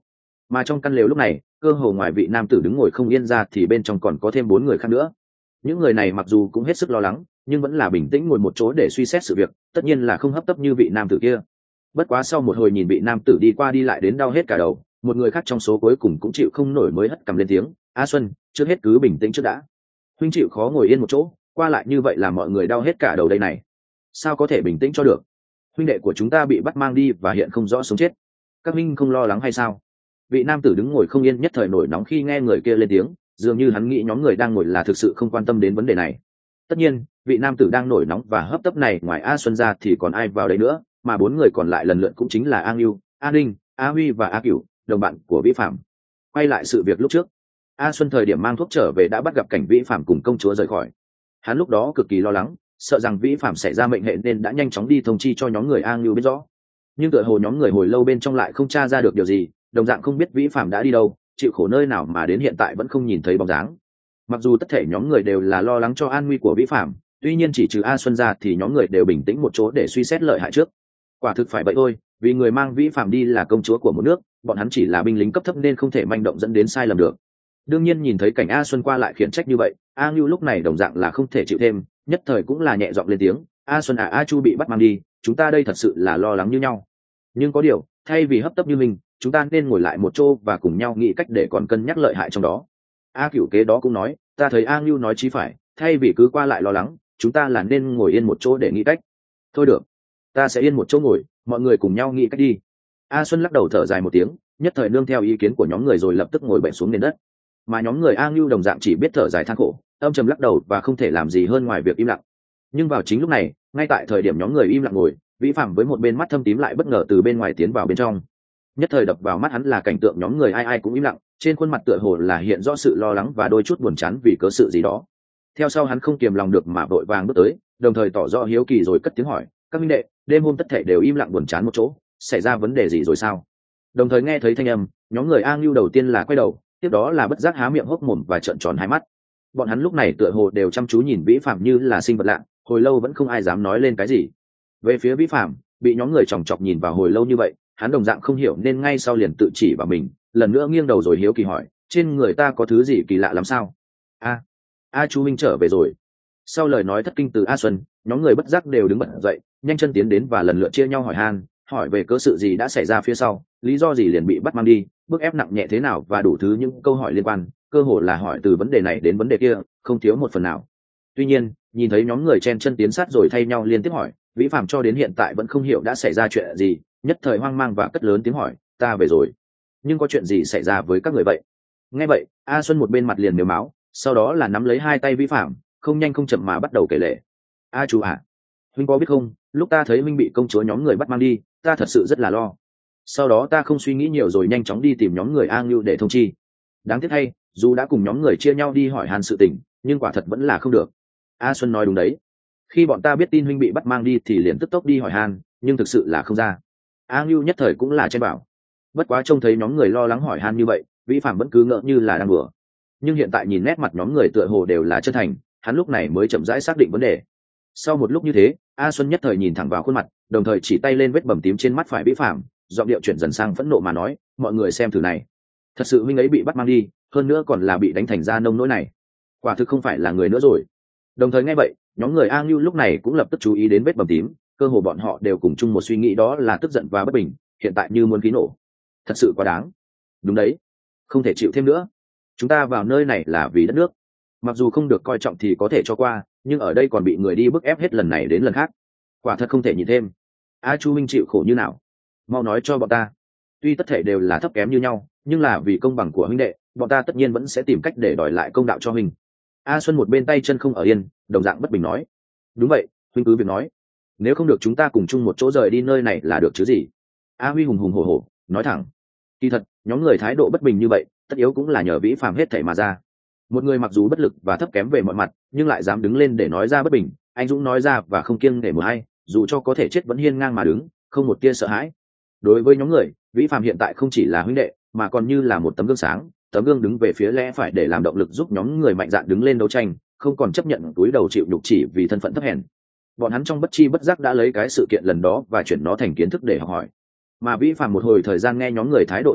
Mà trong căn lều lúc này cơ hồ ngoài vị nam tử đứng ngồi không yên ra thì bên trong còn có thêm bốn người khác nữa. Những người này mặc dù cũng hết sức lo lắng nhưng vẫn là bình tĩnh ngồi một chỗ để suy xét sự việc, tất nhiên là không hấp tấp như vị nam tử kia. Bất quá sau một hồi nhìn vị nam tử đi qua đi lại đến đau hết cả đầu, một người khác trong số cuối cùng cũng chịu không nổi mới hất cằm lên tiếng: A Xuân, trước hết cứ bình tĩnh trước đã. Huynh chịu khó ngồi yên một chỗ, qua lại như vậy là mọi người đau hết cả đầu đây này. Sao có thể bình tĩnh cho được? Huynh đệ của chúng ta bị bắt mang đi và hiện không rõ sống chết, các huynh không lo lắng hay sao? Vị nam tử đứng ngồi không yên nhất thời nổi nóng khi nghe người kia lên tiếng, dường như hắn nghĩ nhóm người đang ngồi là thực sự không quan tâm đến vấn đề này. Tất nhiên vị nam tử đang nổi nóng và hấp tấp này ngoài A Xuân ra thì còn ai vào đây nữa, mà bốn người còn lại lần lượt cũng chính là A Ngưu, A Ninh, A Huy và A Cửu, đồng bạn của Vĩ Phạm. Quay lại sự việc lúc trước, A Xuân thời điểm mang thuốc trở về đã bắt gặp cảnh Vĩ Phạm cùng công chúa rời khỏi. Hắn lúc đó cực kỳ lo lắng, sợ rằng Vĩ Phạm sẽ ra mệnh hệ nên đã nhanh chóng đi thông chi cho nhóm người A Ngưu biết rõ. Nhưng tựa hồ nhóm người hồi lâu bên trong lại không tra ra được điều gì, đồng dạng không biết Vĩ Phạm đã đi đâu, chịu khổ nơi nào mà đến hiện tại vẫn không nhìn thấy bóng dáng. Mặc dù tất thể nhóm người đều là lo lắng cho an nguy của Vĩ Phạm, tuy nhiên chỉ trừ A Xuân ra thì nhóm người đều bình tĩnh một chỗ để suy xét lợi hại trước. Quả thực phải vậy thôi, vì người mang Vĩ Phạm đi là công chúa của một nước, bọn hắn chỉ là binh lính cấp thấp nên không thể manh động dẫn đến sai lầm được. Đương nhiên nhìn thấy cảnh A Xuân qua lại khiển trách như vậy, A Ngưu lúc này đồng dạng là không thể chịu thêm, nhất thời cũng là nhẹ giọng lên tiếng: A Xuân à, A Chu bị bắt mang đi, chúng ta đây thật sự là lo lắng như nhau. Nhưng có điều, thay vì hấp tấp như mình, chúng ta nên ngồi lại một chỗ và cùng nhau nghĩ cách để còn cân nhắc lợi hại trong đó. A Cửu kế đó cũng nói: ta thấy A Ngưu nói chí phải, thay vì cứ qua lại lo lắng, chúng ta là nên ngồi yên một chỗ để nghĩ cách. Thôi được, ta sẽ yên một chỗ ngồi, mọi người cùng nhau nghĩ cách đi. A Xuân lắc đầu thở dài một tiếng, nhất thời nương theo ý kiến của nhóm người rồi lập tức ngồi bệt xuống nền đất. Mà nhóm người A Ngưu đồng dạng chỉ biết thở dài than khổ, âm trầm lắc đầu và không thể làm gì hơn ngoài việc im lặng. Nhưng vào chính lúc này, ngay tại thời điểm nhóm người im lặng ngồi, Vĩ Phạm với một bên mắt thâm tím lại bất ngờ từ bên ngoài tiến vào bên trong. Nhất thời đập vào mắt hắn là cảnh tượng nhóm người ai ai cũng im lặng, trên khuôn mặt tựa hồ là hiện rõ sự lo lắng và đôi chút buồn chán vì cớ sự gì đó. Theo sau hắn không kiềm lòng được mà vội vàng bước tới, đồng thời tỏ rõ hiếu kỳ rồi cất tiếng hỏi: các minh đệ, đêm hôm tất thể đều im lặng buồn chán một chỗ, xảy ra vấn đề gì rồi sao? Đồng thời nghe thấy thanh âm, nhóm người A Ngưu đầu tiên là quay đầu, tiếp đó là bất giác há miệng hốc mồm và trợn tròn hai mắt. Bọn hắn lúc này tựa hồ đều chăm chú nhìn Vĩ Phạm như là sinh vật lạ, hồi lâu vẫn không ai dám nói lên cái gì. Về phía Vĩ Phạm, bị nhóm người chòng chọc nhìn vào hồi lâu như vậy, hắn đồng dạng không hiểu nên ngay sau liền tự chỉ vào mình, lần nữa nghiêng đầu rồi hiếu kỳ hỏi: trên người ta có thứ gì kỳ lạ lắm sao? A, A Chu Minh trở về rồi. Sau lời nói thất kinh từ A Xuân, nhóm người bất giác đều đứng bật dậy, nhanh chân tiến đến và lần lượt chia nhau hỏi han, hỏi về cớ sự gì đã xảy ra phía sau, lý do gì liền bị bắt mang đi, bức ép nặng nhẹ thế nào và đủ thứ những câu hỏi liên quan, cơ hồ là hỏi từ vấn đề này đến vấn đề kia, không thiếu một phần nào. Tuy nhiên, nhìn thấy nhóm người chen chân tiến sát rồi thay nhau liên tiếp hỏi, Vĩ Phạm cho đến hiện tại vẫn không hiểu đã xảy ra chuyện gì, nhất thời hoang mang và cất lớn tiếng hỏi: ta về rồi, nhưng có chuyện gì xảy ra với các người vậy? Nghe vậy, A Xuân một bên mặt liền mếu máu, sau đó là nắm lấy hai tay Vĩ Phạm, không nhanh không chậm mà bắt đầu kể lể: A Chu à, huynh có biết không, lúc ta thấy huynh bị công chúa nhóm người bắt mang đi, ta thật sự rất là lo. Sau đó ta không suy nghĩ nhiều rồi nhanh chóng đi tìm nhóm người A Ngưu để thông chi. Đáng tiếc thay, dù đã cùng nhóm người chia nhau đi hỏi han sự tình, nhưng quả thật vẫn là không được. A Xuân nói đúng đấy, khi bọn ta biết tin huynh bị bắt mang đi thì liền tức tốc đi hỏi han, nhưng thực sự là không ra. A Ngưu nhất thời cũng là chen bảo. Bất quá trông thấy nhóm người lo lắng hỏi han như vậy, Vĩ Phạm vẫn cứ ngỡ như là đang đùa. Nhưng hiện tại nhìn nét mặt nhóm người tựa hồ đều là chân thành, hắn lúc này mới chậm rãi xác định vấn đề. Sau một lúc như thế, A Xuân nhất thời nhìn thẳng vào khuôn mặt, đồng thời chỉ tay lên vết bầm tím trên mắt phải Vĩ Phạm, giọng điệu chuyển dần sang phẫn nộ mà nói: mọi người xem thử này, thật sự huynh ấy bị bắt mang đi, hơn nữa còn là bị đánh thành ra nông nỗi này, quả thực không phải là người nữa rồi. Đồng thời nghe vậy, nhóm người A Ngưu lúc này cũng lập tức chú ý đến vết bầm tím, cơ hồ bọn họ đều cùng chung một suy nghĩ, đó là tức giận và bất bình, hiện tại như muốn khí nổ. Thật sự quá đáng. Đúng đấy, không thể chịu thêm nữa. Chúng ta vào nơi này là vì đất nước, mặc dù không được coi trọng thì có thể cho qua, nhưng ở đây còn bị người đi bức ép hết lần này đến lần khác, quả thật không thể nhìn thêm. A Chu Minh chịu khổ như nào, mau nói cho bọn ta. Tuy tất thể đều là thấp kém như nhau, nhưng là vì công bằng của huynh đệ, bọn ta tất nhiên vẫn sẽ tìm cách để đòi lại công đạo cho huynh. A Xuân một bên tay chân không ở yên, đồng dạng bất bình nói: đúng vậy, huynh cứ việc nói, nếu không được chúng ta cùng chung một chỗ rời đi nơi này là được chứ gì. A Huy hùng hùng hổ hổ nói thẳng. Kỳ thật, nhóm người thái độ bất bình như vậy, tất yếu cũng là nhờ Vĩ Phạm hết thảy mà ra. Một người mặc dù bất lực và thấp kém về mọi mặt, nhưng lại dám đứng lên để nói ra bất bình, anh dũng nói ra và không kiêng nể một hay, dù cho có thể chết vẫn hiên ngang mà đứng, không một tia sợ hãi. Đối với nhóm người, Vĩ Phạm hiện tại không chỉ là huynh đệ, mà còn như là một tấm gương sáng, tấm gương đứng về phía lẽ phải để làm động lực giúp nhóm người mạnh dạn đứng lên đấu tranh, không còn chấp nhận túi đầu chịu nhục chỉ vì thân phận thấp hèn. Bọn hắn trong bất chi bất giác đã lấy cái sự kiện lần đó và chuyển nó thành kiến thức để học hỏi. Mà Vĩ Phạm một hồi thời gian nghe nhóm người thái độ như vậy,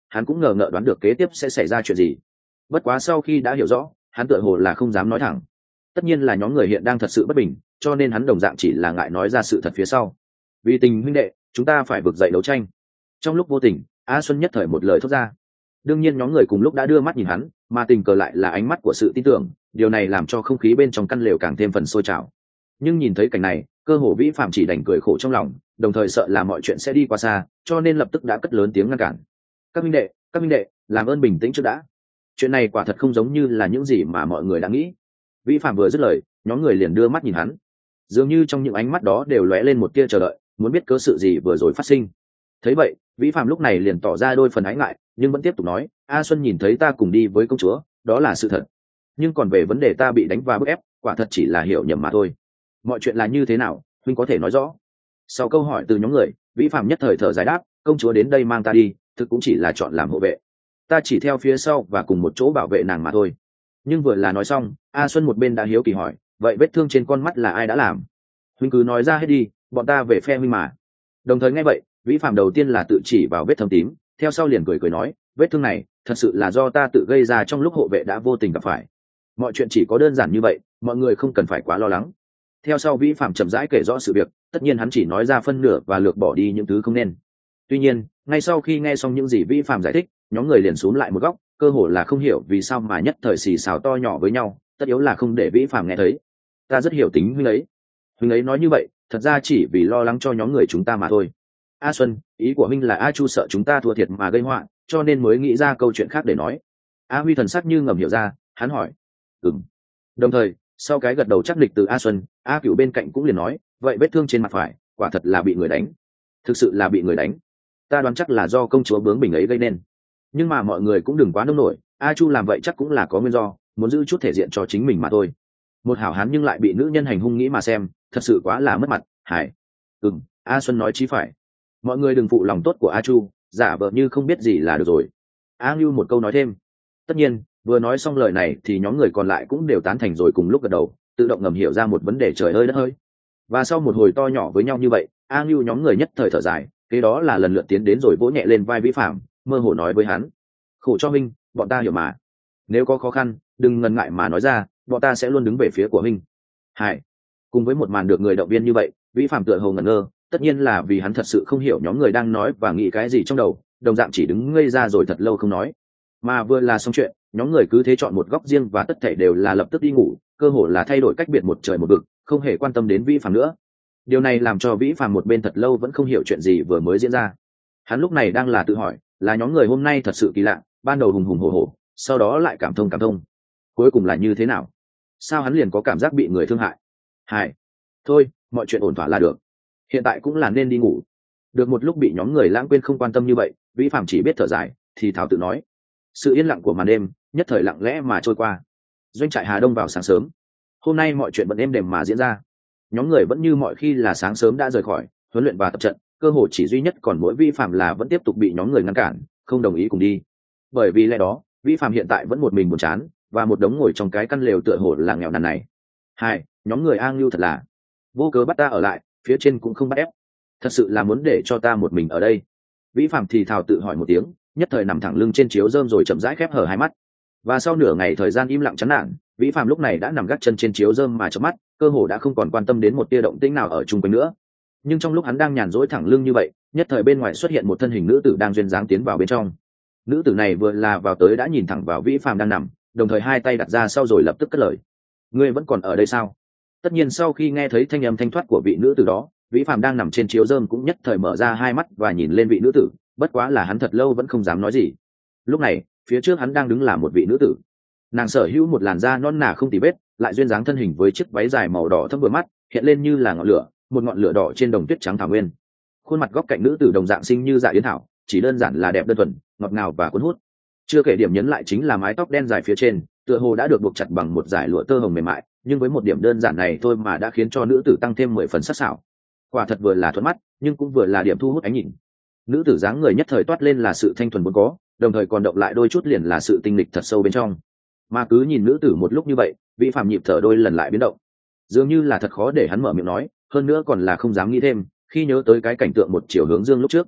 hắn cũng ngờ ngợ đoán được kế tiếp sẽ xảy ra chuyện gì. Bất quá sau khi đã hiểu rõ, hắn tựa hồ là không dám nói thẳng. Tất nhiên là nhóm người hiện đang thật sự bất bình, cho nên hắn đồng dạng chỉ là ngại nói ra sự thật phía sau. Vì tình huynh đệ, chúng ta phải vực dậy đấu tranh. Trong lúc vô tình, A Xuân nhất thời một lời thốt ra. Đương nhiên nhóm người cùng lúc đã đưa mắt nhìn hắn, mà tình cờ lại là ánh mắt của sự tin tưởng, điều này làm cho không khí bên trong căn lều càng thêm phần sôi trào. Nhưng nhìn thấy cảnh này, cơ hồ Vĩ Phạm chỉ đành cười khổ trong lòng, đồng thời sợ là mọi chuyện sẽ đi qua xa, cho nên lập tức đã cất lớn tiếng ngăn cản. Các minh đệ, các minh đệ, làm ơn bình tĩnh trước đã. Chuyện này quả thật không giống như là những gì mà mọi người đã nghĩ. Vĩ Phạm vừa dứt lời, nhóm người liền đưa mắt nhìn hắn, dường như trong những ánh mắt đó đều lóe lên một tia chờ đợi, muốn biết cớ sự gì vừa rồi phát sinh. Thấy vậy, Vĩ Phạm lúc này liền tỏ ra đôi phần ái ngại, nhưng vẫn tiếp tục nói: A Xuân nhìn thấy ta cùng đi với công chúa, đó là sự thật. Nhưng còn về vấn đề ta bị đánh và bức ép, quả thật chỉ là hiểu nhầm mà thôi. Mọi chuyện là như thế nào, huynh có thể nói rõ? Sau câu hỏi từ nhóm người, Vĩ Phạm nhất thời thở dài đáp: công chúa đến đây mang ta đi, thực cũng chỉ là chọn làm hộ vệ, ta chỉ theo phía sau và cùng một chỗ bảo vệ nàng mà thôi. Nhưng vừa là nói xong, A Xuân một bên đã hiếu kỳ hỏi: vậy vết thương trên con mắt là ai đã làm? Huynh cứ nói ra hết đi, bọn ta về phe huynh mà. Đồng thời nghe vậy, Vĩ Phạm đầu tiên là tự chỉ vào vết thâm tím, theo sau liền cười cười nói: vết thương này thật sự là do ta tự gây ra trong lúc hộ vệ đã vô tình gặp phải. Mọi chuyện chỉ có đơn giản như vậy, mọi người không cần phải quá lo lắng. Theo sau Vĩ Phạm chậm rãi kể rõ sự việc, tất nhiên hắn chỉ nói ra phân nửa và lược bỏ đi những thứ không nên. Tuy nhiên, ngay sau khi nghe xong những gì Vĩ Phạm giải thích, nhóm người liền xúm lại một góc, cơ hồ là không hiểu vì sao mà nhất thời xì xào to nhỏ với nhau, tất yếu là không để Vĩ Phạm nghe thấy. Ta rất hiểu tính huynh ấy. Huynh ấy nói như vậy, thật ra chỉ vì lo lắng cho nhóm người chúng ta mà thôi. A Xuân, ý của huynh là A Chu sợ chúng ta thua thiệt mà gây họa, cho nên mới nghĩ ra câu chuyện khác để nói. A Huy thần sắc như ngầm hiểu ra, hắn hỏi: ừm. Đồng thời, sau cái gật đầu chắc địch từ A Xuân, A Cửu bên cạnh cũng liền nói: vậy vết thương trên mặt phải, quả thật là bị người đánh. Thực sự là bị người đánh. Ta đoán chắc là do công chúa bướng bỉnh ấy gây nên. Nhưng mà mọi người cũng đừng quá nông nổi, A Chu làm vậy chắc cũng là có nguyên do, muốn giữ chút thể diện cho chính mình mà thôi. Một hảo hán nhưng lại bị nữ nhân hành hung, nghĩ mà xem, thật sự quá là mất mặt. Hải. Ừm, A Xuân nói chí phải. Mọi người đừng phụ lòng tốt của A Chu, giả vờ như không biết gì là được rồi. A Ngưu một câu nói thêm. Tất nhiên, vừa nói xong lời này thì nhóm người còn lại cũng đều tán thành rồi cùng lúc gật đầu, tự động ngầm hiểu ra một vấn đề trời ơi đất ơi. Và sau một hồi to nhỏ với nhau như vậy, A Ngưu nhóm người nhất thời thở dài, kế đó là lần lượt tiến đến rồi vỗ nhẹ lên vai Vĩ Phạm, mơ hồ nói với hắn: khổ cho huynh, bọn ta hiểu mà. Nếu có khó khăn, đừng ngần ngại mà nói ra, bọn ta sẽ luôn đứng về phía của huynh. Hai. Cùng với một màn được người động viên như vậy, Vĩ Phạm tựa hồ ngẩn ngơ, tất nhiên là vì hắn thật sự không hiểu nhóm người đang nói và nghĩ cái gì trong đầu, đồng dạng chỉ đứng ngây ra rồi thật lâu không nói. Mà vừa là xong chuyện, nhóm người cứ thế chọn một góc riêng và tất thảy đều là lập tức đi ngủ, cơ hồ là thay đổi cách biệt một trời một vực, không hề quan tâm đến Vĩ Phạm nữa. Điều này làm cho Vĩ Phạm một bên thật lâu vẫn không hiểu chuyện gì vừa mới diễn ra. Hắn lúc này đang là tự hỏi, là nhóm người hôm nay thật sự kỳ lạ, ban đầu hùng hùng hổ hổ, sau đó lại cảm thông cảm thông, cuối cùng là như thế nào? Sao hắn liền có cảm giác bị người thương hại? Hai. Thôi, mọi chuyện ổn thỏa là được. Hiện tại cũng là nên đi ngủ. Được một lúc bị nhóm người lãng quên không quan tâm như vậy, Vĩ Phạm chỉ biết thở dài, thì thảo tự nói. Sự yên lặng của màn đêm nhất thời lặng lẽ mà trôi qua. Doanh trại Hà Đông vào sáng sớm. Hôm nay mọi chuyện vẫn êm đềm mà diễn ra. Nhóm người vẫn như mọi khi là sáng sớm đã rời khỏi huấn luyện và tập trận, cơ hội chỉ duy nhất còn mỗi Vĩ Phạm là vẫn tiếp tục bị nhóm người ngăn cản, không đồng ý cùng đi. Bởi vì lẽ đó, Vĩ Phạm hiện tại vẫn một mình buồn chán, và một đống ngồi trong cái căn lều tựa hồ là nghèo nàn này. Hai, nhóm người A Ngưu thật là vô cớ bắt ta ở lại, phía trên cũng không bắt ép, thật sự là muốn để cho ta một mình ở đây. Vĩ Phạm thì thào tự hỏi một tiếng, nhất thời nằm thẳng lưng trên chiếu rơm rồi chậm rãi khép hở hai mắt. Và sau nửa ngày thời gian im lặng chán nản, Vĩ Phạm lúc này đã nằm gác chân trên chiếu rơm mà chớp mắt, cơ hồ đã không còn quan tâm đến một tia động tĩnh nào ở chung quanh nữa. Nhưng trong lúc hắn đang nhàn rỗi thẳng lưng như vậy, nhất thời bên ngoài xuất hiện một thân hình nữ tử đang duyên dáng tiến vào bên trong. Nữ tử này vừa là vào tới đã nhìn thẳng vào Vĩ Phạm đang nằm, đồng thời hai tay đặt ra sau rồi lập tức cất lời: ngươi vẫn còn ở đây sao? Tất nhiên sau khi nghe thấy thanh âm thanh thoát của vị nữ tử đó, Vĩ Phạm đang nằm trên chiếu rơm cũng nhất thời mở ra hai mắt và nhìn lên vị nữ tử, bất quá là hắn thật lâu vẫn không dám nói gì. Lúc này, phía trước hắn đang đứng là một vị nữ tử. Nàng sở hữu một làn da non nà không tì vết, lại duyên dáng thân hình với chiếc váy dài màu đỏ thâm vừa mắt, hiện lên như là ngọn lửa, một ngọn lửa đỏ trên đồng tuyết trắng thảo nguyên. Khuôn mặt góc cạnh nữ tử đồng dạng xinh như dạ yến thảo, chỉ đơn giản là đẹp đơn thuần, ngọt ngào và cuốn hút. Chưa kể điểm nhấn lại chính là mái tóc đen dài phía trên, tựa hồ đã được buộc chặt bằng một dải lụa tơ hồng mềm mại, nhưng với một điểm đơn giản này thôi mà đã khiến cho nữ tử tăng thêm mười phần sắc sảo. Quả thật vừa là thuận mắt, nhưng cũng vừa là điểm thu hút ánh nhìn. Nữ tử dáng người nhất thời toát lên là sự thanh thuần vốn có, đồng thời còn động lại đôi chút liền là sự tinh lịch thật sâu bên trong. Mà cứ nhìn nữ tử một lúc như vậy, Vĩ Phạm nhịp thở đôi lần lại biến động, dường như là thật khó để hắn mở miệng nói, hơn nữa còn là không dám nghĩ thêm, khi nhớ tới cái cảnh tượng một chiều hướng dương lúc trước.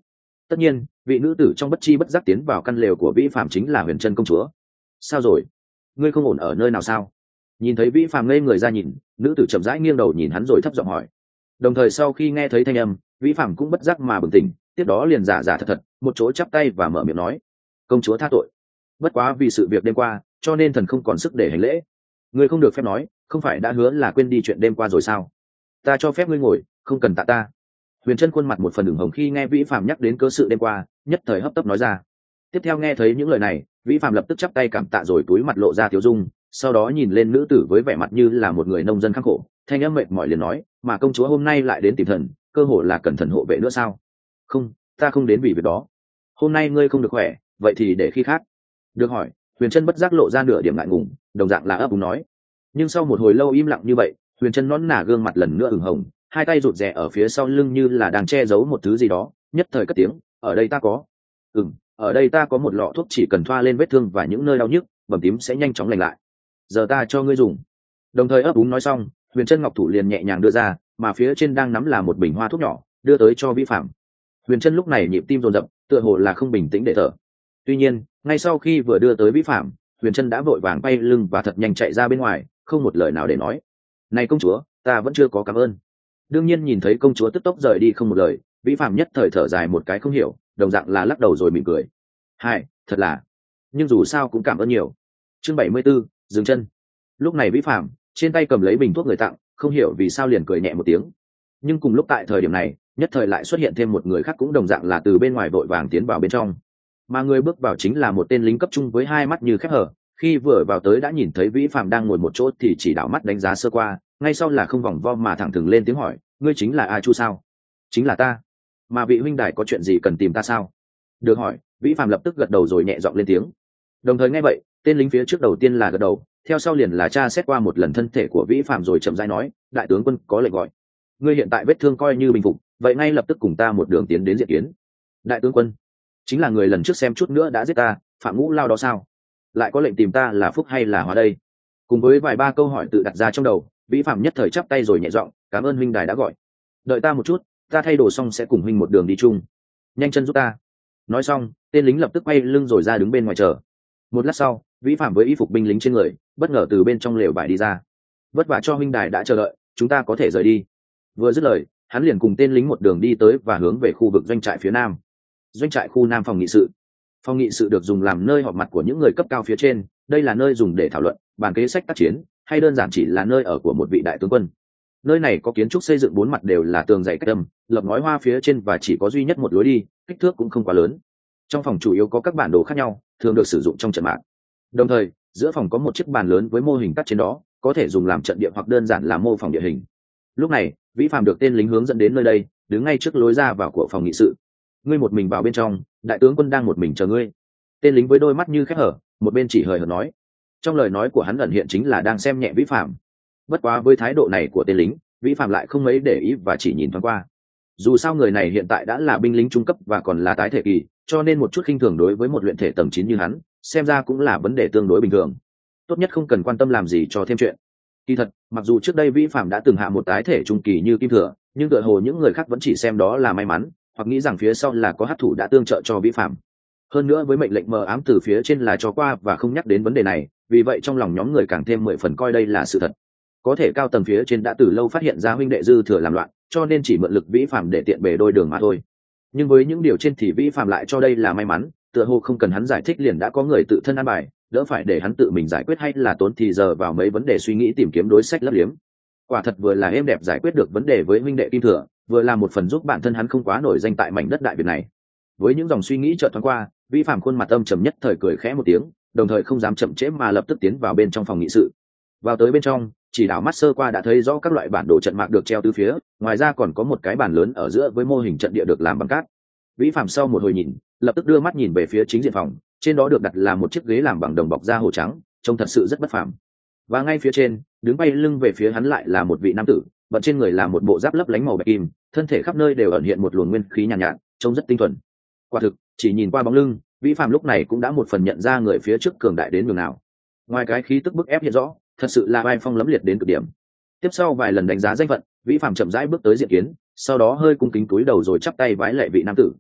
Tất nhiên vị nữ tử trong bất chi bất giác tiến vào căn lều của vĩ phạm chính là huyền trân công chúa. Sao rồi, ngươi không ổn ở nơi nào sao? Nhìn thấy vĩ phạm ngây người ra nhìn, nữ tử chậm rãi nghiêng đầu nhìn hắn rồi thấp giọng hỏi. Đồng thời sau khi nghe thấy thanh âm, vĩ phạm cũng bất giác mà bừng tỉnh, tiếp đó liền giả giả thật thật một chỗ chắp tay và mở miệng nói: công chúa tha tội, bất quá vì sự việc đêm qua cho nên thần không còn sức để hành lễ. Ngươi không được phép nói, không phải đã hứa là quên đi chuyện đêm qua rồi sao? Ta cho phép ngươi ngồi, không cần tạ ta. Huyền Trân khuôn mặt một phần ửng hồng khi nghe vĩ phạm nhắc đến cớ sự đêm qua, nhất thời hấp tấp nói ra. Tiếp theo nghe thấy những lời này, vĩ phạm lập tức chắp tay cảm tạ rồi túi mặt lộ ra tiếu dung, sau đó nhìn lên nữ tử với vẻ mặt như là một người nông dân khắc khổ, thanh âm mệt mỏi liền nói: mà công chúa hôm nay lại đến tìm thần, cơ hồ là cần thần hộ vệ nữa sao? Không, ta không đến vì việc đó. Hôm nay ngươi không được khỏe, vậy thì để khi khác. Được hỏi, Huyền Trân bất giác lộ ra nửa điểm ngại ngùng, đồng dạng là ấp úng nói. Nhưng sau một hồi lâu im lặng như vậy, Huyền Trân nõn nà gương mặt lần nữa ửng hồng, hai tay rụt rè ở phía sau lưng như là đang che giấu một thứ gì đó, nhất thời cất tiếng: ở đây ta có ừm ở đây ta có một lọ thuốc, chỉ cần thoa lên vết thương và những nơi đau nhức, bầm tím sẽ nhanh chóng lành lại. Giờ ta cho ngươi dùng. Đồng thời ấp úng nói xong, Huyền Trân ngọc thủ liền nhẹ nhàng đưa ra, mà phía trên đang nắm là một bình hoa thuốc nhỏ, đưa tới cho vĩ phạm. Huyền Trân lúc này nhịp tim dồn dập, tựa hồ là không bình tĩnh để thở. Tuy nhiên ngay sau khi vừa đưa tới vĩ phạm, Huyền Trân đã vội vàng bay lưng và thật nhanh chạy ra bên ngoài, không một lời nào để nói. Này công chúa, ta vẫn chưa có cảm ơn. Đương nhiên nhìn thấy công chúa tức tốc rời đi không một lời, vĩ phạm nhất thời thở dài một cái không hiểu, đồng dạng là lắc đầu rồi mỉm cười. Hai, thật là, nhưng dù sao cũng cảm ơn nhiều. Chương bảy mươi 74, dừng chân. Lúc này vĩ phạm trên tay cầm lấy bình thuốc người tặng, không hiểu vì sao liền cười nhẹ một tiếng. Nhưng cùng lúc tại thời điểm này, nhất thời lại xuất hiện thêm một người khác cũng đồng dạng là từ bên ngoài vội vàng tiến vào bên trong. Mà người bước vào chính là một tên lính cấp trung với hai mắt như khép hở, khi vừa vào tới đã nhìn thấy vĩ phạm đang ngồi một chỗ thì chỉ đảo mắt đánh giá sơ qua, ngay sau là không vòng vo mà thẳng thừng lên tiếng hỏi: ngươi chính là A Chu sao? Chính là ta. Mà vị huynh đài có chuyện gì cần tìm ta sao? Được hỏi, vĩ phạm lập tức gật đầu rồi nhẹ giọng lên tiếng. Đồng thời nghe vậy, tên lính phía trước đầu tiên là gật đầu, theo sau liền là tra xét qua một lần thân thể của vĩ phạm rồi chậm rãi nói: đại tướng quân có lệnh gọi. Ngươi hiện tại vết thương coi như bình phục, vậy ngay lập tức cùng ta một đường tiến đến diện kiến. Đại tướng quân chính là người lần trước xem chút nữa đã giết ta, Phạm Ngũ Lao đó sao? Lại có lệnh tìm ta là phúc hay là hóa đây? Cùng với vài ba câu hỏi tự đặt ra trong đầu, vĩ phạm nhất thời chắp tay rồi nhẹ giọng: cảm ơn huynh đài đã gọi. Đợi ta một chút, ta thay đồ xong sẽ cùng huynh một đường đi chung. Nhanh chân giúp ta. Nói xong, tên lính lập tức quay lưng rồi ra đứng bên ngoài chờ. Một lát sau, vĩ phạm với y phục binh lính trên người bất ngờ từ bên trong lều vải đi ra. Vất vả cho huynh đài đã chờ đợi, chúng ta có thể rời đi. Vừa dứt lời, hắn liền cùng tên lính một đường đi tới và hướng về khu vực doanh trại phía nam. Doanh trại khu nam phòng nghị sự. Phòng nghị sự được dùng làm nơi họp mặt của những người cấp cao phía trên, đây là nơi dùng để thảo luận bàn kế sách tác chiến, hay đơn giản chỉ là nơi ở của một vị đại tướng quân. Nơi này có kiến trúc xây dựng bốn mặt đều là tường dày cách âm, lập ngói hoa phía trên và chỉ có duy nhất một lối đi, kích thước cũng không quá lớn. Trong phòng chủ yếu có các bản đồ khác nhau, thường được sử dụng trong trận mạng. Đồng thời, giữa phòng có một chiếc bàn lớn với mô hình cắt trên đó, có thể dùng làm trận địa hoặc đơn giản là mô phỏng địa hình. Lúc này, vĩ phạm được tên lính hướng dẫn đến nơi đây, đứng ngay trước lối ra vào của phòng nghị sự. Ngươi một mình vào bên trong, đại tướng quân đang một mình chờ ngươi. Tên lính với đôi mắt như khép hở, một bên chỉ hời hợt nói. Trong lời nói của hắn ẩn hiện chính là đang xem nhẹ vĩ phạm. Bất quá với thái độ này của tên lính, vĩ phạm lại không mấy để ý và chỉ nhìn thoáng qua. Dù sao người này hiện tại đã là binh lính trung cấp và còn là tái thể kỳ, cho nên một chút khinh thường đối với một luyện thể tầng chín như hắn, xem ra cũng là vấn đề tương đối bình thường. Tốt nhất không cần quan tâm làm gì cho thêm chuyện. Kỳ thật, mặc dù trước đây vĩ phạm đã từng hạ một tái thể trung kỳ như kim thừa, nhưng tựa hồ những người khác vẫn chỉ xem đó là may mắn, hoặc nghĩ rằng phía sau là có hắc thủ đã tương trợ cho vĩ phạm. Hơn nữa với mệnh lệnh mờ ám từ phía trên là cho qua và không nhắc đến vấn đề này, vì vậy trong lòng nhóm người càng thêm mười phần coi đây là sự thật. Có thể cao tầng phía trên đã từ lâu phát hiện ra huynh đệ dư thừa làm loạn, cho nên chỉ mượn lực vĩ phạm để tiện bề đôi đường mà thôi. Nhưng với những điều trên thì vĩ phạm lại cho đây là may mắn, tựa hồ không cần hắn giải thích liền đã có người tự thân an bài, đỡ phải để hắn tự mình giải quyết hay là tốn thì giờ vào mấy vấn đề suy nghĩ tìm kiếm đối sách lấp liếm. Quả thật vừa là êm đẹp giải quyết được vấn đề với huynh đệ kim thừa, vừa là một phần giúp bản thân hắn không quá nổi danh tại mảnh đất đại việt này. Với những dòng suy nghĩ chợt thoáng qua, vĩ phạm khuôn mặt âm trầm nhất thời cười khẽ một tiếng, đồng thời không dám chậm trễ mà lập tức tiến vào bên trong phòng nghị sự. Vào tới bên trong, chỉ đảo mắt sơ qua đã thấy rõ các loại bản đồ trận mạc được treo từ phía, ngoài ra còn có một cái bàn lớn ở giữa với mô hình trận địa được làm bằng cát. Vĩ phạm sau một hồi nhìn, lập tức đưa mắt nhìn về phía chính diện phòng, trên đó được đặt là một chiếc ghế làm bằng đồng bọc da hồ trắng, trông thật sự rất bất phàm. Và ngay phía trên, đứng bay lưng về phía hắn lại là một vị nam tử, bận trên người là một bộ giáp lấp lánh màu bạch kim, thân thể khắp nơi đều ẩn hiện một luồng nguyên khí nhàn nhạt, nhạt, trông rất tinh thuần. Quả thực, chỉ nhìn qua bóng lưng, vĩ phạm lúc này cũng đã một phần nhận ra người phía trước cường đại đến nhường nào. Ngoài cái khí tức bức ép hiện rõ, thật sự là vai phong lẫm liệt đến cực điểm. Tiếp sau vài lần đánh giá danh phận, vĩ phạm chậm rãi bước tới diện kiến, sau đó hơi cung kính cúi đầu rồi chắp tay vái lạy vị nam tử.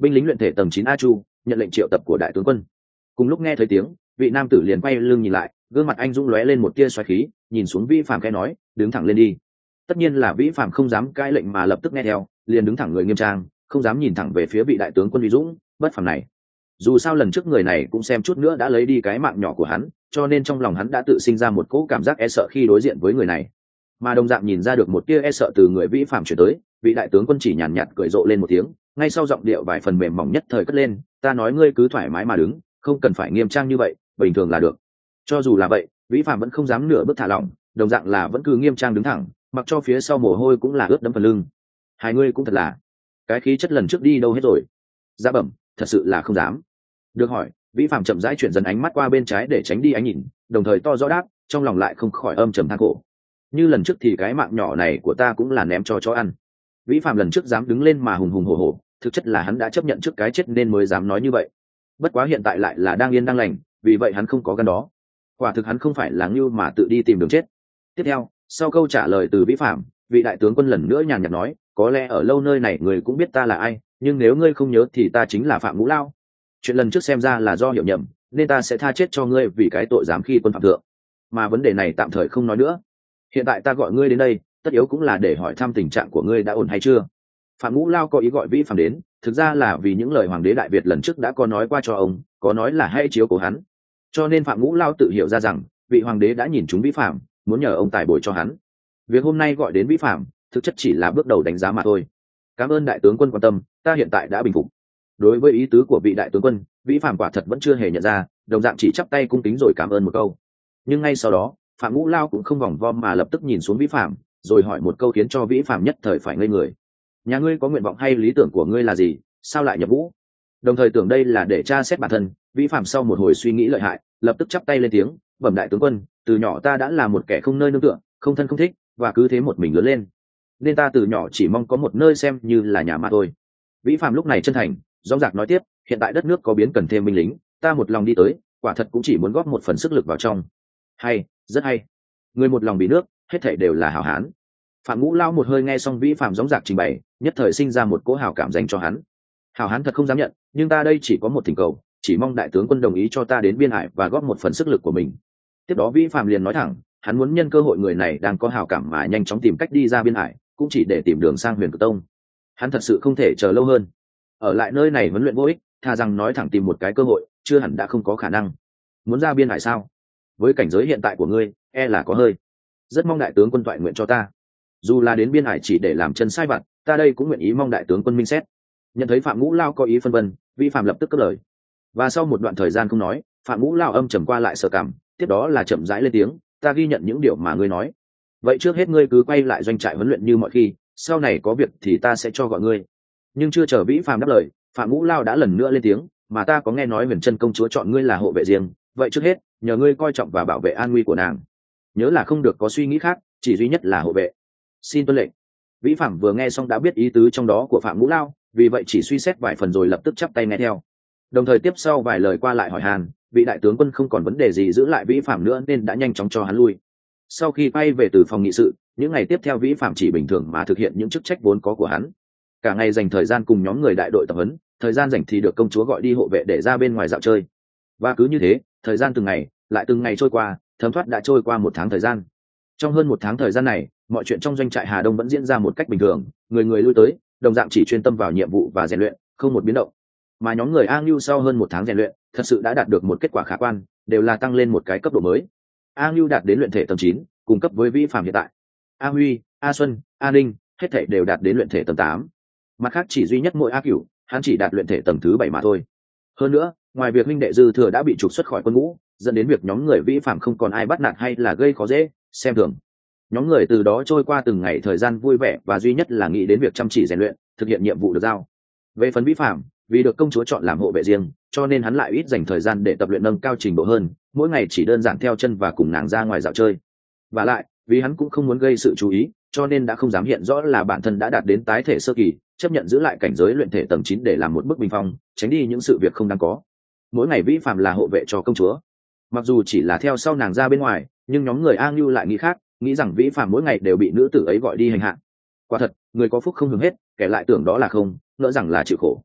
binh lính luyện thể tầng chín a chu nhận lệnh triệu tập của đại tướng quân. Cùng lúc nghe thấy tiếng, vị nam tử liền quay lưng nhìn lại, gương mặt anh dũng lóe lên một tia xoáy khí, nhìn xuống Vĩ Phạm khẽ nói, đứng thẳng lên đi. Tất nhiên là Vĩ Phạm không dám cãi lệnh mà lập tức nghe theo, liền đứng thẳng người nghiêm trang, không dám nhìn thẳng về phía vị đại tướng quân uy dũng bất phàm này. Dù sao lần trước người này cũng xem chút nữa đã lấy đi cái mạng nhỏ của hắn, cho nên trong lòng hắn đã tự sinh ra một cỗ cảm giác e sợ khi đối diện với người này. Mà đồng dạng nhìn ra được một tia e sợ từ người Vĩ Phạm chuyển tới, vị đại tướng quân chỉ nhàn nhạt cười rộ lên một tiếng, ngay sau giọng điệu vài phần mềm mỏng nhất thời cất lên, ta nói ngươi cứ thoải mái mà đứng, không cần phải nghiêm trang như vậy, bình thường là được. Cho dù là vậy, Vĩ Phạm vẫn không dám nửa bước thả lỏng, đồng dạng là vẫn cứ nghiêm trang đứng thẳng, mặc cho phía sau mồ hôi cũng là ướt đẫm phần lưng. Hai ngươi cũng thật là, cái khí chất lần trước đi đâu hết rồi? Dạ bẩm, thật sự là không dám. Được hỏi, Vĩ Phạm chậm rãi chuyển dần ánh mắt qua bên trái để tránh đi ánh nhìn, đồng thời to rõ đáp, trong lòng lại không khỏi âm trầm than khổ. Như lần trước thì cái mạng nhỏ này của ta cũng là ném cho chó ăn. Vĩ Phạm lần trước dám đứng lên mà hùng hùng hổ hổ, thực chất là hắn đã chấp nhận trước cái chết nên mới dám nói như vậy. Bất quá hiện tại lại là đang yên đang lành, vì vậy hắn không có gan đó. Quả thực hắn không phải là ngưu mà tự đi tìm đường chết. Tiếp theo, sau câu trả lời từ Vĩ Phạm, vị đại tướng quân lần nữa nhàn nhạt nói, có lẽ ở lâu nơi này người cũng biết ta là ai, nhưng nếu ngươi không nhớ thì ta chính là Phạm Ngũ Lao. Chuyện lần trước xem ra là do hiểu nhầm, nên ta sẽ tha chết cho ngươi vì cái tội dám khi quân phạm thượng. Mà vấn đề này tạm thời không nói nữa. Hiện tại ta gọi ngươi đến đây, tất yếu cũng là để hỏi thăm tình trạng của ngươi đã ổn hay chưa. Phạm Ngũ Lao có ý gọi Vĩ Phạm đến, thực ra là vì những lời Hoàng đế Đại Việt lần trước đã có nói qua cho ông, có nói là hãy chiếu cố hắn. Cho nên Phạm Ngũ Lao tự hiểu ra rằng vị Hoàng đế đã nhìn chúng Vĩ Phạm, muốn nhờ ông tài bồi cho hắn. Việc hôm nay gọi đến Vĩ Phạm, thực chất chỉ là bước đầu đánh giá mà thôi. Cảm ơn đại tướng quân quan tâm, ta hiện tại đã bình phục. Đối với ý tứ của vị đại tướng quân, Vĩ Phạm quả thật vẫn chưa hề nhận ra, đồng dạng chỉ chắp tay cung kính rồi cảm ơn một câu. Nhưng ngay sau đó, Phạm Ngũ Lao cũng không vòng vo mà lập tức nhìn xuống Vĩ Phạm, rồi hỏi một câu khiến cho Vĩ Phạm nhất thời phải ngây người. Nhà ngươi có nguyện vọng hay lý tưởng của ngươi là gì, sao lại nhập ngũ? Đồng thời tưởng đây là để tra xét bản thân. Vĩ Phạm sau một hồi suy nghĩ lợi hại, lập tức chắp tay lên tiếng, bẩm đại tướng quân, từ nhỏ ta đã là một kẻ không nơi nương tựa, không thân không thích, và cứ thế một mình lớn lên, nên ta từ nhỏ chỉ mong có một nơi xem như là nhà mà thôi. Vĩ Phạm lúc này chân thành rõ ràng nói tiếp, hiện tại đất nước có biến cần thêm binh lính, ta một lòng đi tới, quả thật cũng chỉ muốn góp một phần sức lực vào trong. Hay, rất hay. Người một lòng vì nước, hết thảy đều là hảo hán. Phạm Ngũ Lao một hơi nghe xong Vĩ Phạm rõ ràng trình bày, nhất thời sinh ra một cỗ hảo cảm dành cho hắn. Hảo hán thật không dám nhận, nhưng ta đây chỉ có một thỉnh cầu, chỉ mong đại tướng quân đồng ý cho ta đến biên hải và góp một phần sức lực của mình. Tiếp đó Vĩ Phạm liền nói thẳng, hắn muốn nhân cơ hội người này đang có hảo cảm mà nhanh chóng tìm cách đi ra biên hải, cũng chỉ để tìm đường sang Huyền Cực Tông. Hắn thật sự không thể chờ lâu hơn, ở lại nơi này huấn luyện vô ích, thà rằng nói thẳng tìm một cái cơ hội, chưa hẳn đã không có khả năng. Muốn ra biên hải sao? Với cảnh giới hiện tại của ngươi, e là có hơi. Rất mong đại tướng quân toại nguyện cho ta, dù là đến biên hải chỉ để làm chân sai vặt, ta đây cũng nguyện ý mong đại tướng quân minh xét. Nhận thấy Phạm Ngũ Lao có ý phân vân, Vĩ Phạm lập tức cất lời. Và sau một đoạn thời gian không nói, Phạm Ngũ Lao âm trầm qua lại sợ cảm, tiếp đó là chậm rãi lên tiếng, ta ghi nhận những điều mà ngươi nói. Vậy trước hết ngươi cứ quay lại doanh trại huấn luyện như mọi khi, sau này có việc thì ta sẽ cho gọi ngươi. Nhưng chưa chờ Vĩ Phạm đáp lời, Phạm Ngũ Lao đã lần nữa lên tiếng, mà ta có nghe nói Huyền Trân công chúa chọn ngươi là hộ vệ riêng, vậy trước hết nhờ ngươi coi trọng và bảo vệ an nguy của nàng, nhớ là không được có suy nghĩ khác, chỉ duy nhất là hộ vệ. Xin tuân lệnh. Vĩ Phạm vừa nghe xong đã biết ý tứ trong đó của Phạm Ngũ Lao, vì vậy chỉ suy xét vài phần rồi lập tức chắp tay nghe theo. Đồng thời tiếp sau vài lời qua lại hỏi han, vị đại tướng quân không còn vấn đề gì giữ lại Vĩ Phạm nữa nên đã nhanh chóng cho hắn lui. Sau khi quay về từ phòng nghị sự, những ngày tiếp theo Vĩ Phạm chỉ bình thường mà thực hiện những chức trách vốn có của hắn. Cả ngày dành thời gian cùng nhóm người đại đội tập huấn, thời gian rảnh thì được công chúa gọi đi hộ vệ để ra bên ngoài dạo chơi. Và cứ như thế, thời gian từng ngày lại từng ngày trôi qua, thấm thoát đã trôi qua một tháng thời gian. Trong hơn một tháng thời gian này, mọi chuyện trong doanh trại Hà Đông vẫn diễn ra một cách bình thường, người người lui tới, đồng dạng chỉ chuyên tâm vào nhiệm vụ và rèn luyện, không một biến động. Mà nhóm người A Ngưu sau hơn một tháng rèn luyện, thật sự đã đạt được một kết quả khả quan, đều là tăng lên một cái cấp độ mới. A Ngưu đạt đến luyện thể tầng chín, cùng cấp với Vĩ Phạm hiện tại. A Huy, A Xuân, A Ninh, hết thảy đều đạt đến luyện thể tầng tám. Mặt khác chỉ duy nhất mỗi A Cửu, hắn chỉ đạt luyện thể tầng thứ bảy mà thôi. Hơn nữa, ngoài việc huynh đệ dư thừa đã bị trục xuất khỏi quân ngũ, dẫn đến việc nhóm người Vĩ Phạm không còn ai bắt nạt hay là gây khó dễ, xem thường. Nhóm người từ đó trôi qua từng ngày thời gian vui vẻ và duy nhất là nghĩ đến việc chăm chỉ rèn luyện, thực hiện nhiệm vụ được giao. Về phần Vĩ Phạm, vì được công chúa chọn làm hộ vệ riêng, cho nên hắn lại ít dành thời gian để tập luyện nâng cao trình độ hơn, mỗi ngày chỉ đơn giản theo chân và cùng nàng ra ngoài dạo chơi. Và lại, vì hắn cũng không muốn gây sự chú ý, cho nên đã không dám hiện rõ là bản thân đã đạt đến tái thể sơ kỳ, chấp nhận giữ lại cảnh giới luyện thể tầng chín để làm một bức bình phong, tránh đi những sự việc không đáng có. Mỗi ngày Vĩ Phạm là hộ vệ cho công chúa, mặc dù chỉ là theo sau nàng ra bên ngoài, nhưng nhóm người A Ngưu lại nghĩ khác, nghĩ rằng Vĩ Phạm mỗi ngày đều bị nữ tử ấy gọi đi hành hạ. Quả thật, người có phúc không hưởng hết, kẻ lại tưởng đó là không, ngỡ rằng là chịu khổ.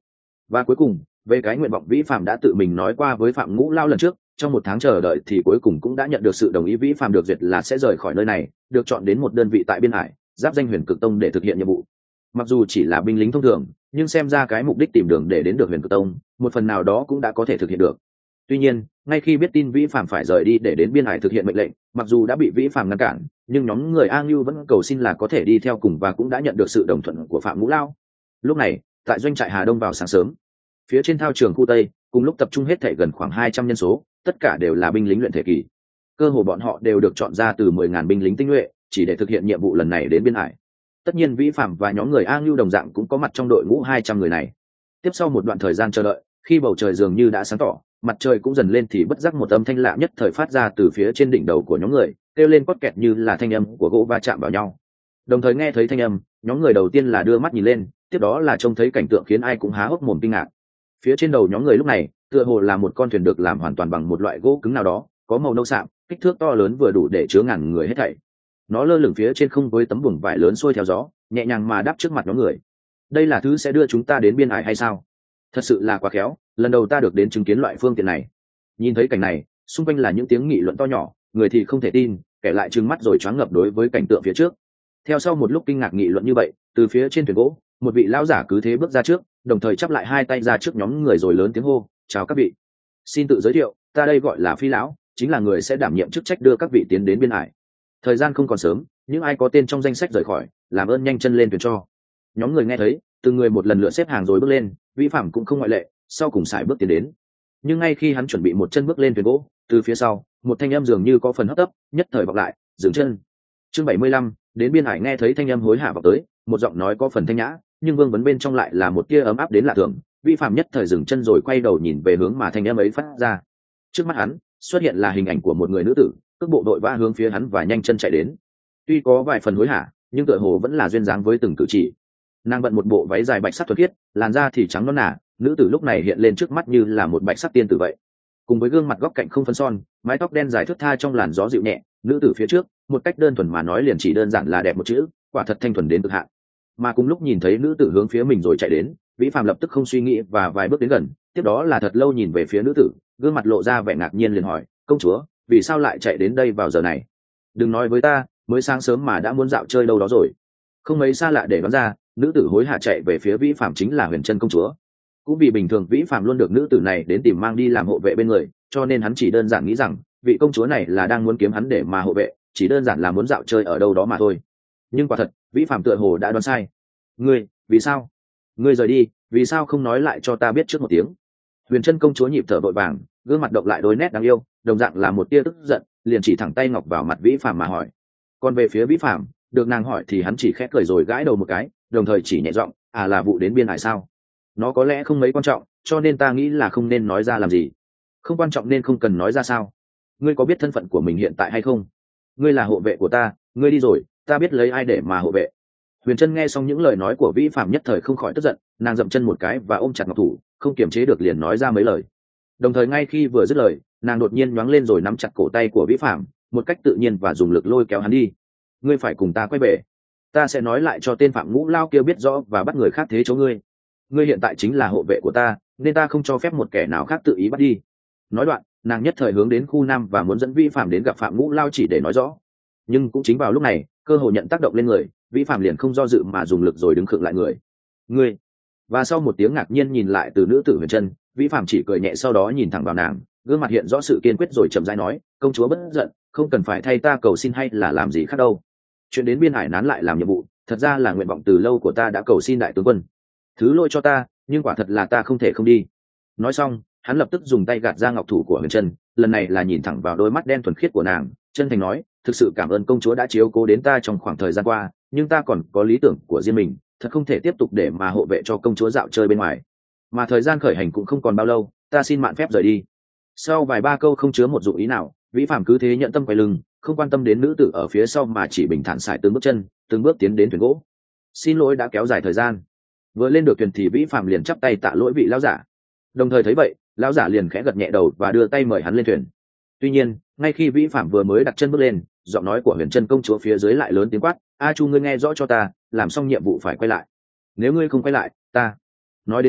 Và cuối cùng, về cái nguyện vọng Vĩ Phạm đã tự mình nói qua với Phạm Ngũ Lao lần trước, trong một tháng chờ đợi thì cuối cùng cũng đã nhận được sự đồng ý. Vĩ Phạm được duyệt là sẽ rời khỏi nơi này, được chọn đến một đơn vị tại biên hải giáp danh Huyền Cực Tông để thực hiện nhiệm vụ. Mặc dù chỉ là binh lính thông thường, nhưng xem ra cái mục đích tìm đường để đến được Huyền Cực Tông, một phần nào đó cũng đã có thể thực hiện được. Tuy nhiên, ngay khi biết tin Vĩ Phạm phải rời đi để đến biên hải thực hiện mệnh lệnh, mặc dù đã bị Vĩ Phạm ngăn cản, nhưng nhóm người A Ngưu vẫn cầu xin là có thể đi theo cùng và cũng đã nhận được sự đồng thuận của Phạm Ngũ Lao. Lúc này, tại doanh trại Hà Đông vào sáng sớm, phía trên thao trường khu Tây, cùng lúc tập trung hết thảy gần khoảng hai trăm nhân số, tất cả đều là binh lính luyện thể kỳ. Cơ hồ bọn họ đều được chọn ra từ mười nghìn binh lính tinh nhuệ, chỉ để thực hiện nhiệm vụ lần này đến biên hải. Tất nhiên Vĩ Phạm và nhóm người A Ngưu đồng dạng cũng có mặt trong đội ngũ hai trăm người này. Tiếp sau một đoạn thời gian chờ đợi, khi bầu trời dường như đã sáng tỏ, mặt trời cũng dần lên thì bất giác một âm thanh lạ nhất thời phát ra từ phía trên đỉnh đầu của nhóm người, kêu lên quát kẹt như là thanh âm của gỗ va chạm vào nhau. Đồng thời nghe thấy thanh âm, nhóm người đầu tiên là đưa mắt nhìn lên, tiếp đó là trông thấy cảnh tượng khiến ai cũng há hốc mồm kinh ngạc. Phía trên đầu nhóm người lúc này, tựa hồ là một con thuyền được làm hoàn toàn bằng một loại gỗ cứng nào đó, có màu nâu sạm, kích thước to lớn vừa đủ để chứa ngàn người hết thảy. Nó lơ lửng phía trên không với tấm buồng vải lớn xuôi theo gió, nhẹ nhàng mà đáp trước mặt nhóm người. Đây là thứ sẽ đưa chúng ta đến biên hải hay sao? Thật sự là quá khéo, lần đầu ta được đến chứng kiến loại phương tiện này. Nhìn thấy cảnh này, xung quanh là những tiếng nghị luận to nhỏ, người thì không thể tin, kẻ lại trừng mắt rồi choáng ngợp đối với cảnh tượng phía trước. Theo sau một lúc kinh ngạc nghị luận như vậy, từ phía trên thuyền gỗ, một vị lão giả cứ thế bước ra trước, đồng thời chắp lại hai tay ra trước nhóm người rồi lớn tiếng hô: "Chào các vị, xin tự giới thiệu, ta đây gọi là Phi lão, chính là người sẽ đảm nhiệm chức trách đưa các vị tiến đến biên hải. Thời gian không còn sớm, những ai có tên trong danh sách rời khỏi, làm ơn nhanh chân lên thuyền cho." Nhóm người nghe thấy, từng người một lần lượt xếp hàng rồi bước lên, Vĩ Phạm cũng không ngoại lệ, sau cùng sải bước tiến đến. Nhưng ngay khi hắn chuẩn bị một chân bước lên thuyền gỗ, từ phía sau, một thanh âm dường như có phần hấp tấp, nhất thời vọng lại, dừng chân. Chương bảy mươi lăm, đến biên hải. Nghe thấy thanh âm hối hả vào tới, một giọng nói có phần thanh nhã, nhưng vương vấn bên trong lại là một tia ấm áp đến lạ thường. Vĩ Phạm nhất thời dừng chân rồi quay đầu nhìn về hướng mà thanh âm ấy phát ra. Trước mắt hắn xuất hiện là hình ảnh của một người nữ tử, cước bộ đội vã hướng phía hắn và nhanh chân chạy đến. Tuy có vài phần hối hả, nhưng tựa hồ vẫn là duyên dáng với từng cử chỉ. Nàng bận một bộ váy dài bạch sắc thuần khiết, làn da thì trắng nõn nà, nữ tử lúc này hiện lên trước mắt như là một bạch sắc tiên tử vậy. Cùng với gương mặt góc cạnh không phấn son, mái tóc đen dài thướt tha trong làn gió dịu nhẹ, nữ tử phía trước, một cách đơn thuần mà nói liền chỉ đơn giản là đẹp một chữ, quả thật thanh thuần đến cực hạn. Mà cùng lúc nhìn thấy nữ tử hướng phía mình rồi chạy đến, Vĩ Phạm lập tức không suy nghĩ và vài bước đến gần, tiếp đó là thật lâu nhìn về phía nữ tử, gương mặt lộ ra vẻ ngạc nhiên liền hỏi: "Công chúa, vì sao lại chạy đến đây vào giờ này?" "Đừng nói với ta, mới sáng sớm mà đã muốn dạo chơi đâu đó rồi." Không mấy xa lạ để đoán ra, nữ tử hối hả chạy về phía Vĩ Phạm chính là Huyền Trân công chúa. Cũng vì bình thường Vĩ Phạm luôn được nữ tử này đến tìm mang đi làm hộ vệ bên người, cho nên hắn chỉ đơn giản nghĩ rằng vị công chúa này là đang muốn kiếm hắn để mà hộ vệ, chỉ đơn giản là muốn dạo chơi ở đâu đó mà thôi. Nhưng quả thật, Vĩ Phạm tựa hồ đã đoán sai. "Ngươi, vì sao? Ngươi rời đi, vì sao không nói lại cho ta biết trước một tiếng?" Huyền Trân công chúa nhịp thở vội vàng, gương mặt động lại đôi nét đáng yêu, đồng dạng là một tia tức giận, liền chỉ thẳng tay ngọc vào mặt Vĩ Phạm mà hỏi. Còn về phía Vĩ Phạm, được nàng hỏi thì hắn chỉ khẽ cười rồi gãi đầu một cái, đồng thời chỉ nhẹ giọng: "À, là vụ đến biên hải sao? Nó có lẽ không mấy quan trọng, cho nên ta nghĩ là không nên nói ra làm gì." "Không quan trọng nên không cần nói ra sao? Ngươi có biết thân phận của mình hiện tại hay không? Ngươi là hộ vệ của ta, ngươi đi rồi, ta biết lấy ai để mà hộ vệ." Huyền Trân nghe xong những lời nói của Vĩ Phạm nhất thời không khỏi tức giận, nàng dậm chân một cái và ôm chặt ngọc thủ, không kiềm chế được liền nói ra mấy lời. Đồng thời ngay khi vừa dứt lời, nàng đột nhiên nhoáng lên rồi nắm chặt cổ tay của Vĩ Phạm, một cách tự nhiên và dùng lực lôi kéo hắn đi. "Ngươi phải cùng ta quay về. Ta sẽ nói lại cho tên Phạm Ngũ Lao kia biết rõ và bắt người khác thế chỗ ngươi. Ngươi hiện tại chính là hộ vệ của ta, nên ta không cho phép một kẻ nào khác tự ý bắt đi." Nói đoạn, nàng nhất thời hướng đến khu Nam và muốn dẫn Vĩ Phạm đến gặp Phạm Ngũ Lao chỉ để nói rõ. Nhưng cũng chính vào lúc này, cơ hội nhận tác động lên người, Vĩ Phạm liền không do dự mà dùng lực rồi đứng khựng lại người. "Ngươi!" Và sau một tiếng ngạc nhiên nhìn lại từ nữ tử Huyền Trân, Vĩ Phạm chỉ cười nhẹ, sau đó nhìn thẳng vào nàng, gương mặt hiện rõ sự kiên quyết rồi chậm rãi nói: "Công chúa bất giận, không cần phải thay ta cầu xin hay là làm gì khác đâu. Chuyện đến biên hải nán lại làm nhiệm vụ, thật ra là nguyện vọng từ lâu của ta đã cầu xin đại tướng quân. Thứ lỗi cho ta, nhưng quả thật là ta không thể không đi." Nói xong, hắn lập tức dùng tay gạt ra ngọc thủ của Huyền Trân, lần này là nhìn thẳng vào đôi mắt đen thuần khiết của nàng, chân thành nói: "Thực sự cảm ơn công chúa đã chiếu cố đến ta trong khoảng thời gian qua, nhưng ta còn có lý tưởng của riêng mình, thật không thể tiếp tục để mà hộ vệ cho công chúa dạo chơi bên ngoài. Mà thời gian khởi hành cũng không còn bao lâu, ta xin mạn phép rời đi." Sau vài ba câu không chứa một dụng ý nào, Vĩ Phạm cứ thế nhận tâm quay lưng, không quan tâm đến nữ tử ở phía sau mà chỉ bình thản sải từng bước chân, từng bước tiến đến thuyền gỗ. "Xin lỗi đã kéo dài thời gian." Vừa lên được thuyền thì Vĩ Phạm liền chắp tay tạ lỗi vị lão giả. Đồng thời thấy vậy, lão giả liền khẽ gật nhẹ đầu và đưa tay mời hắn lên thuyền. Tuy nhiên, ngay khi Vĩ Phạm vừa mới đặt chân bước lên, giọng nói của Huyền Trân công chúa phía dưới lại lớn tiếng quát: "A Chu, ngươi nghe rõ cho ta, làm xong nhiệm vụ phải quay lại. Nếu ngươi không quay lại, ta..." Nói đến đây,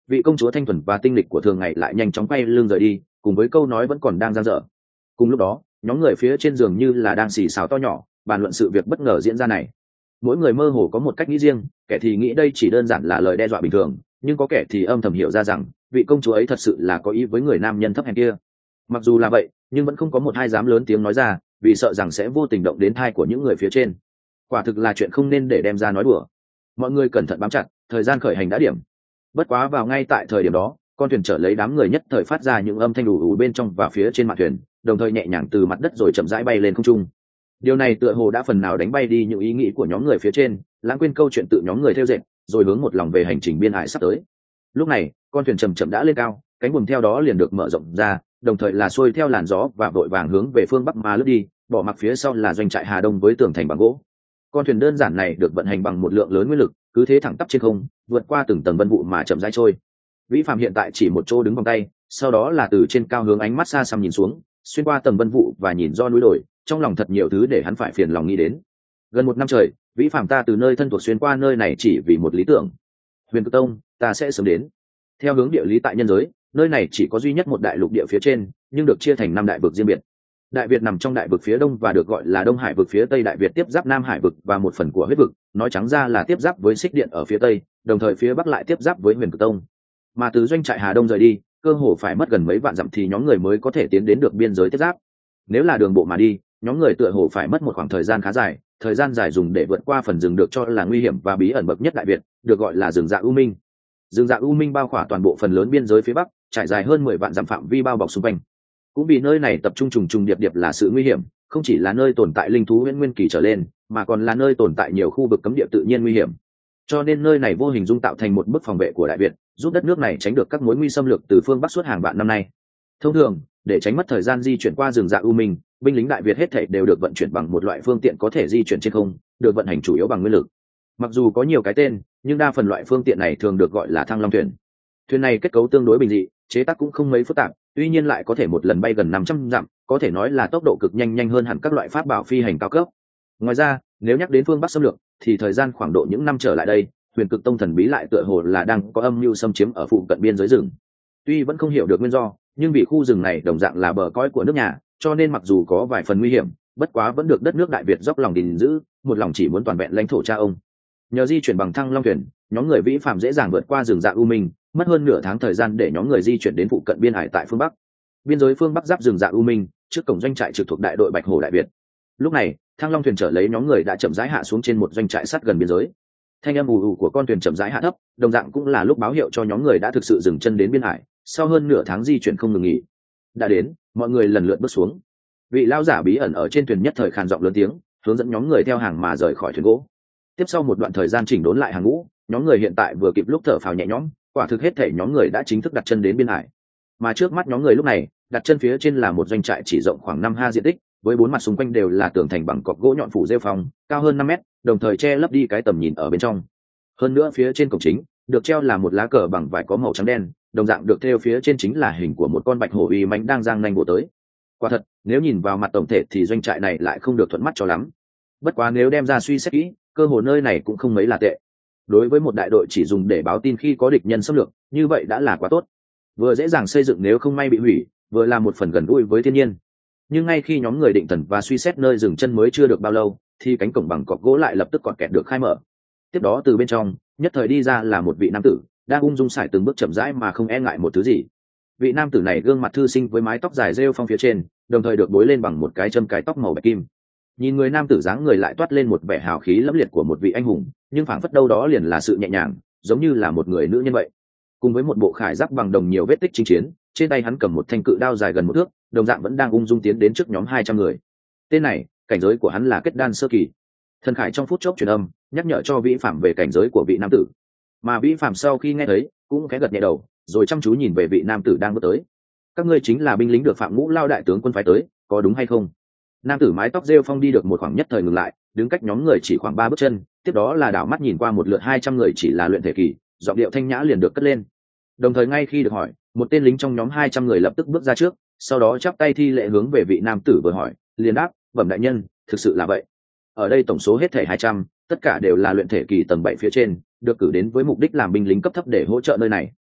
vị công chúa thanh thuần và tinh lịch của thường ngày lại nhanh chóng quay lưng rời đi, cùng với câu nói vẫn còn đang dang dở. Cùng lúc đó nhóm người phía trên giường như là đang xì xào to nhỏ bàn luận sự việc bất ngờ diễn ra này. Mỗi người mơ hồ có một cách nghĩ riêng, kẻ thì nghĩ đây chỉ đơn giản là lời đe dọa bình thường, nhưng có kẻ thì âm thầm hiểu ra rằng vị công chúa ấy thật sự là có ý với người nam nhân thấp hèn kia. Mặc dù là vậy nhưng vẫn không có một ai dám lớn tiếng nói ra, vì sợ rằng sẽ vô tình động đến thai của những người phía trên. Quả thực là chuyện không nên để đem ra nói đùa. Mọi người cẩn thận bám chặt, thời gian khởi hành đã điểm. Bất quá vào ngay tại thời điểm đó, con thuyền chở lấy đám người nhất thời phát ra những âm thanh ù ù bên trong và phía trên mặt thuyền, đồng thời nhẹ nhàng từ mặt đất rồi chậm rãi bay lên không trung. Điều này tựa hồ đã phần nào đánh bay đi những ý nghĩ của nhóm người phía trên, lãng quên câu chuyện tự nhóm người theo dệt, rồi hướng một lòng về hành trình biên hải sắp tới. Lúc này con thuyền chậm chậm đã lên cao, cánh buồm theo đó liền được mở rộng ra, đồng thời là xuôi theo làn gió và vội vàng hướng về phương bắc mà lướt đi, bỏ mặc phía sau là doanh trại Hà Đông với tường thành bằng gỗ. Con thuyền đơn giản này được vận hành bằng một lượng lớn nguyên lực, cứ thế thẳng tắp trên không, vượt qua từng tầng vân vụ mà chậm rãi trôi. Vĩ Phạm hiện tại chỉ một chỗ đứng vòng tay, sau đó là từ trên cao hướng ánh mắt xa xăm nhìn xuống, xuyên qua tầng vân vụ và nhìn do núi đồi, trong lòng thật nhiều thứ để hắn phải phiền lòng nghĩ đến. Gần một năm trời, Vĩ Phạm ta từ nơi thân thuộc xuyên qua nơi này chỉ vì một lý tưởng. Huyền Cực Tông, ta sẽ sớm đến. Theo hướng địa lý tại nhân giới, nơi này chỉ có duy nhất một đại lục địa phía trên, nhưng được chia thành năm đại vực riêng biệt. Đại Việt nằm trong đại vực phía đông và được gọi là Đông Hải vực, phía tây Đại Việt tiếp giáp Nam Hải vực và một phần của Huyết vực, nói trắng ra là tiếp giáp với Xích Điện ở phía tây, đồng thời phía bắc lại tiếp giáp với Huyền Cực Tông. Mà từ doanh trại Hà Đông rời đi, cơ hồ phải mất gần mấy vạn dặm thì nhóm người mới có thể tiến đến được biên giới tiếp giáp. Nếu là đường bộ mà đi, nhóm người tựa hồ phải mất một khoảng thời gian khá dài, thời gian dài dùng để vượt qua phần rừng được cho là nguy hiểm và bí ẩn bậc nhất Đại Việt, được gọi là rừng Dạ U Minh. Rừng Dạ U Minh bao khỏa toàn bộ phần lớn biên giới phía bắc, trải dài hơn mười vạn dặm phạm vi bao bọc xung quanh. Cũng vì nơi này tập trung trùng trùng điệp điệp là sự nguy hiểm, không chỉ là nơi tồn tại linh thú huyễn nguyên kỳ trở lên, mà còn là nơi tồn tại nhiều khu vực cấm địa tự nhiên nguy hiểm. Cho nên nơi này vô hình dung tạo thành một bức phòng vệ của Đại Việt, giúp đất nước này tránh được các mối nguy xâm lược từ phương bắc suốt hàng vạn năm nay. Thông thường, để tránh mất thời gian di chuyển qua rừng Dạ U Minh, binh lính Đại Việt hết thảy đều được vận chuyển bằng một loại phương tiện có thể di chuyển trên không, được vận hành chủ yếu bằng nguyên lực. Mặc dù có nhiều cái tên, nhưng đa phần loại phương tiện này thường được gọi là Thăng Long thuyền. Thuyền này kết cấu tương đối bình dị, chế tác cũng không mấy phức tạp, tuy nhiên lại có thể một lần bay gần năm trăm dặm, có thể nói là tốc độ cực nhanh, nhanh hơn hẳn các loại pháp bảo phi hành cao cấp. Ngoài ra, nếu nhắc đến phương bắc xâm lược, thì thời gian khoảng độ những năm trở lại đây, Huyền Cực Tông thần bí lại tựa hồ là đang có âm mưu xâm chiếm ở phụ cận biên giới rừng. Tuy vẫn không hiểu được nguyên do, nhưng vì khu rừng này đồng dạng là bờ cõi của nước nhà, cho nên mặc dù có vài phần nguy hiểm, bất quá vẫn được đất nước Đại Việt dốc lòng gìn giữ, một lòng chỉ muốn toàn vẹn lãnh thổ cha ông. Nhờ di chuyển bằng Thăng Long thuyền, nhóm người Vĩ Phạm dễ dàng vượt qua rừng Dạ U Minh, mất hơn nửa tháng thời gian để nhóm người di chuyển đến phụ cận biên hải tại phương bắc. Biên giới phương bắc giáp rừng Dạ U Minh, trước cổng doanh trại trực thuộc đại đội Bạch Hổ Đại Việt. Lúc này, Thăng Long thuyền chở lấy nhóm người đã chậm rãi hạ xuống trên một doanh trại sát gần biên giới. Thanh âm ù ù của con thuyền chậm rãi hạ thấp, đồng dạng cũng là lúc báo hiệu cho nhóm người đã thực sự dừng chân đến biên hải, sau hơn nửa tháng di chuyển không ngừng nghỉ. Đã đến, mọi người lần lượt bước xuống. Vị lão giả bí ẩn ở trên thuyền nhất thời khàn giọng lớn tiếng, hướng dẫn nhóm người theo hàng mà rời khỏi thuyền gỗ. Tiếp sau một đoạn thời gian chỉnh đốn lại hàng ngũ, nhóm người hiện tại vừa kịp lúc thở phào nhẹ nhõm, quả thực hết thể nhóm người đã chính thức đặt chân đến biên hải. Mà trước mắt nhóm người lúc này, đặt chân phía trên là một doanh trại chỉ rộng khoảng năm ha diện tích, với bốn mặt xung quanh đều là tường thành bằng cọc gỗ nhọn phủ rêu phong, cao hơn năm mét, đồng thời che lấp đi cái tầm nhìn ở bên trong. Hơn nữa phía trên cổng chính được treo là một lá cờ bằng vải có màu trắng đen, đồng dạng được thêu phía trên chính là hình của một con bạch hổ uy mãnh đang giang nanh bổ tới. Quả thật, nếu nhìn vào mặt tổng thể thì doanh trại này lại không được thuận mắt cho lắm. Bất quá nếu đem ra suy xét kỹ, cơ hồ nơi này cũng không mấy là tệ. Đối với một đại đội chỉ dùng để báo tin khi có địch nhân xâm lược, như vậy đã là quá tốt. Vừa dễ dàng xây dựng nếu không may bị hủy, vừa là một phần gần gũi với thiên nhiên. Nhưng ngay khi nhóm người định thần và suy xét nơi dừng chân mới chưa được bao lâu, thì cánh cổng bằng cọc gỗ lại lập tức cọt kẹt được khai mở. Tiếp đó từ bên trong, nhất thời đi ra là một vị nam tử, đang ung dung sải từng bước chậm rãi mà không e ngại một thứ gì. Vị nam tử này gương mặt thư sinh với mái tóc dài rêu phong phía trên, đồng thời được bối lên bằng một cái châm cài tóc màu bạch kim. Nhìn người nam tử dáng người lại toát lên một vẻ hào khí lẫm liệt của một vị anh hùng, nhưng phảng phất đâu đó liền là sự nhẹ nhàng, giống như là một người nữ nhân vậy. Cùng với một bộ khải giáp bằng đồng nhiều vết tích chinh chiến, trên tay hắn cầm một thanh cự đao dài gần một thước, đồng dạng vẫn đang ung dung tiến đến trước nhóm hai trăm người. Tên này, cảnh giới của hắn là kết đan sơ kỳ. Thần khải trong phút chốc truyền âm, nhắc nhở cho Vĩ Phạm về cảnh giới của vị nam tử. Mà Vĩ Phạm sau khi nghe thấy, cũng khẽ gật nhẹ đầu, rồi chăm chú nhìn về vị nam tử đang bước tới. Các ngươi chính là binh lính được Phạm Ngũ Lao đại tướng quân phái tới, có đúng hay không? Nam tử mái tóc rêu phong đi được một khoảng nhất thời ngừng lại, đứng cách nhóm người chỉ khoảng ba bước chân, tiếp đó là đảo mắt nhìn qua một lượt hai trăm người chỉ là luyện thể kỳ, giọng điệu thanh nhã liền được cất lên. Đồng thời ngay khi được hỏi, một tên lính trong nhóm hai trăm người lập tức bước ra trước, sau đó chắp tay thi lễ hướng về vị nam tử vừa hỏi, liền đáp, bẩm đại nhân, thực sự là vậy. Ở đây tổng số hết thể hai trăm, tất cả đều là luyện thể kỳ tầng bảy phía trên, được cử đến với mục đích làm binh lính cấp thấp để hỗ trợ nơi này.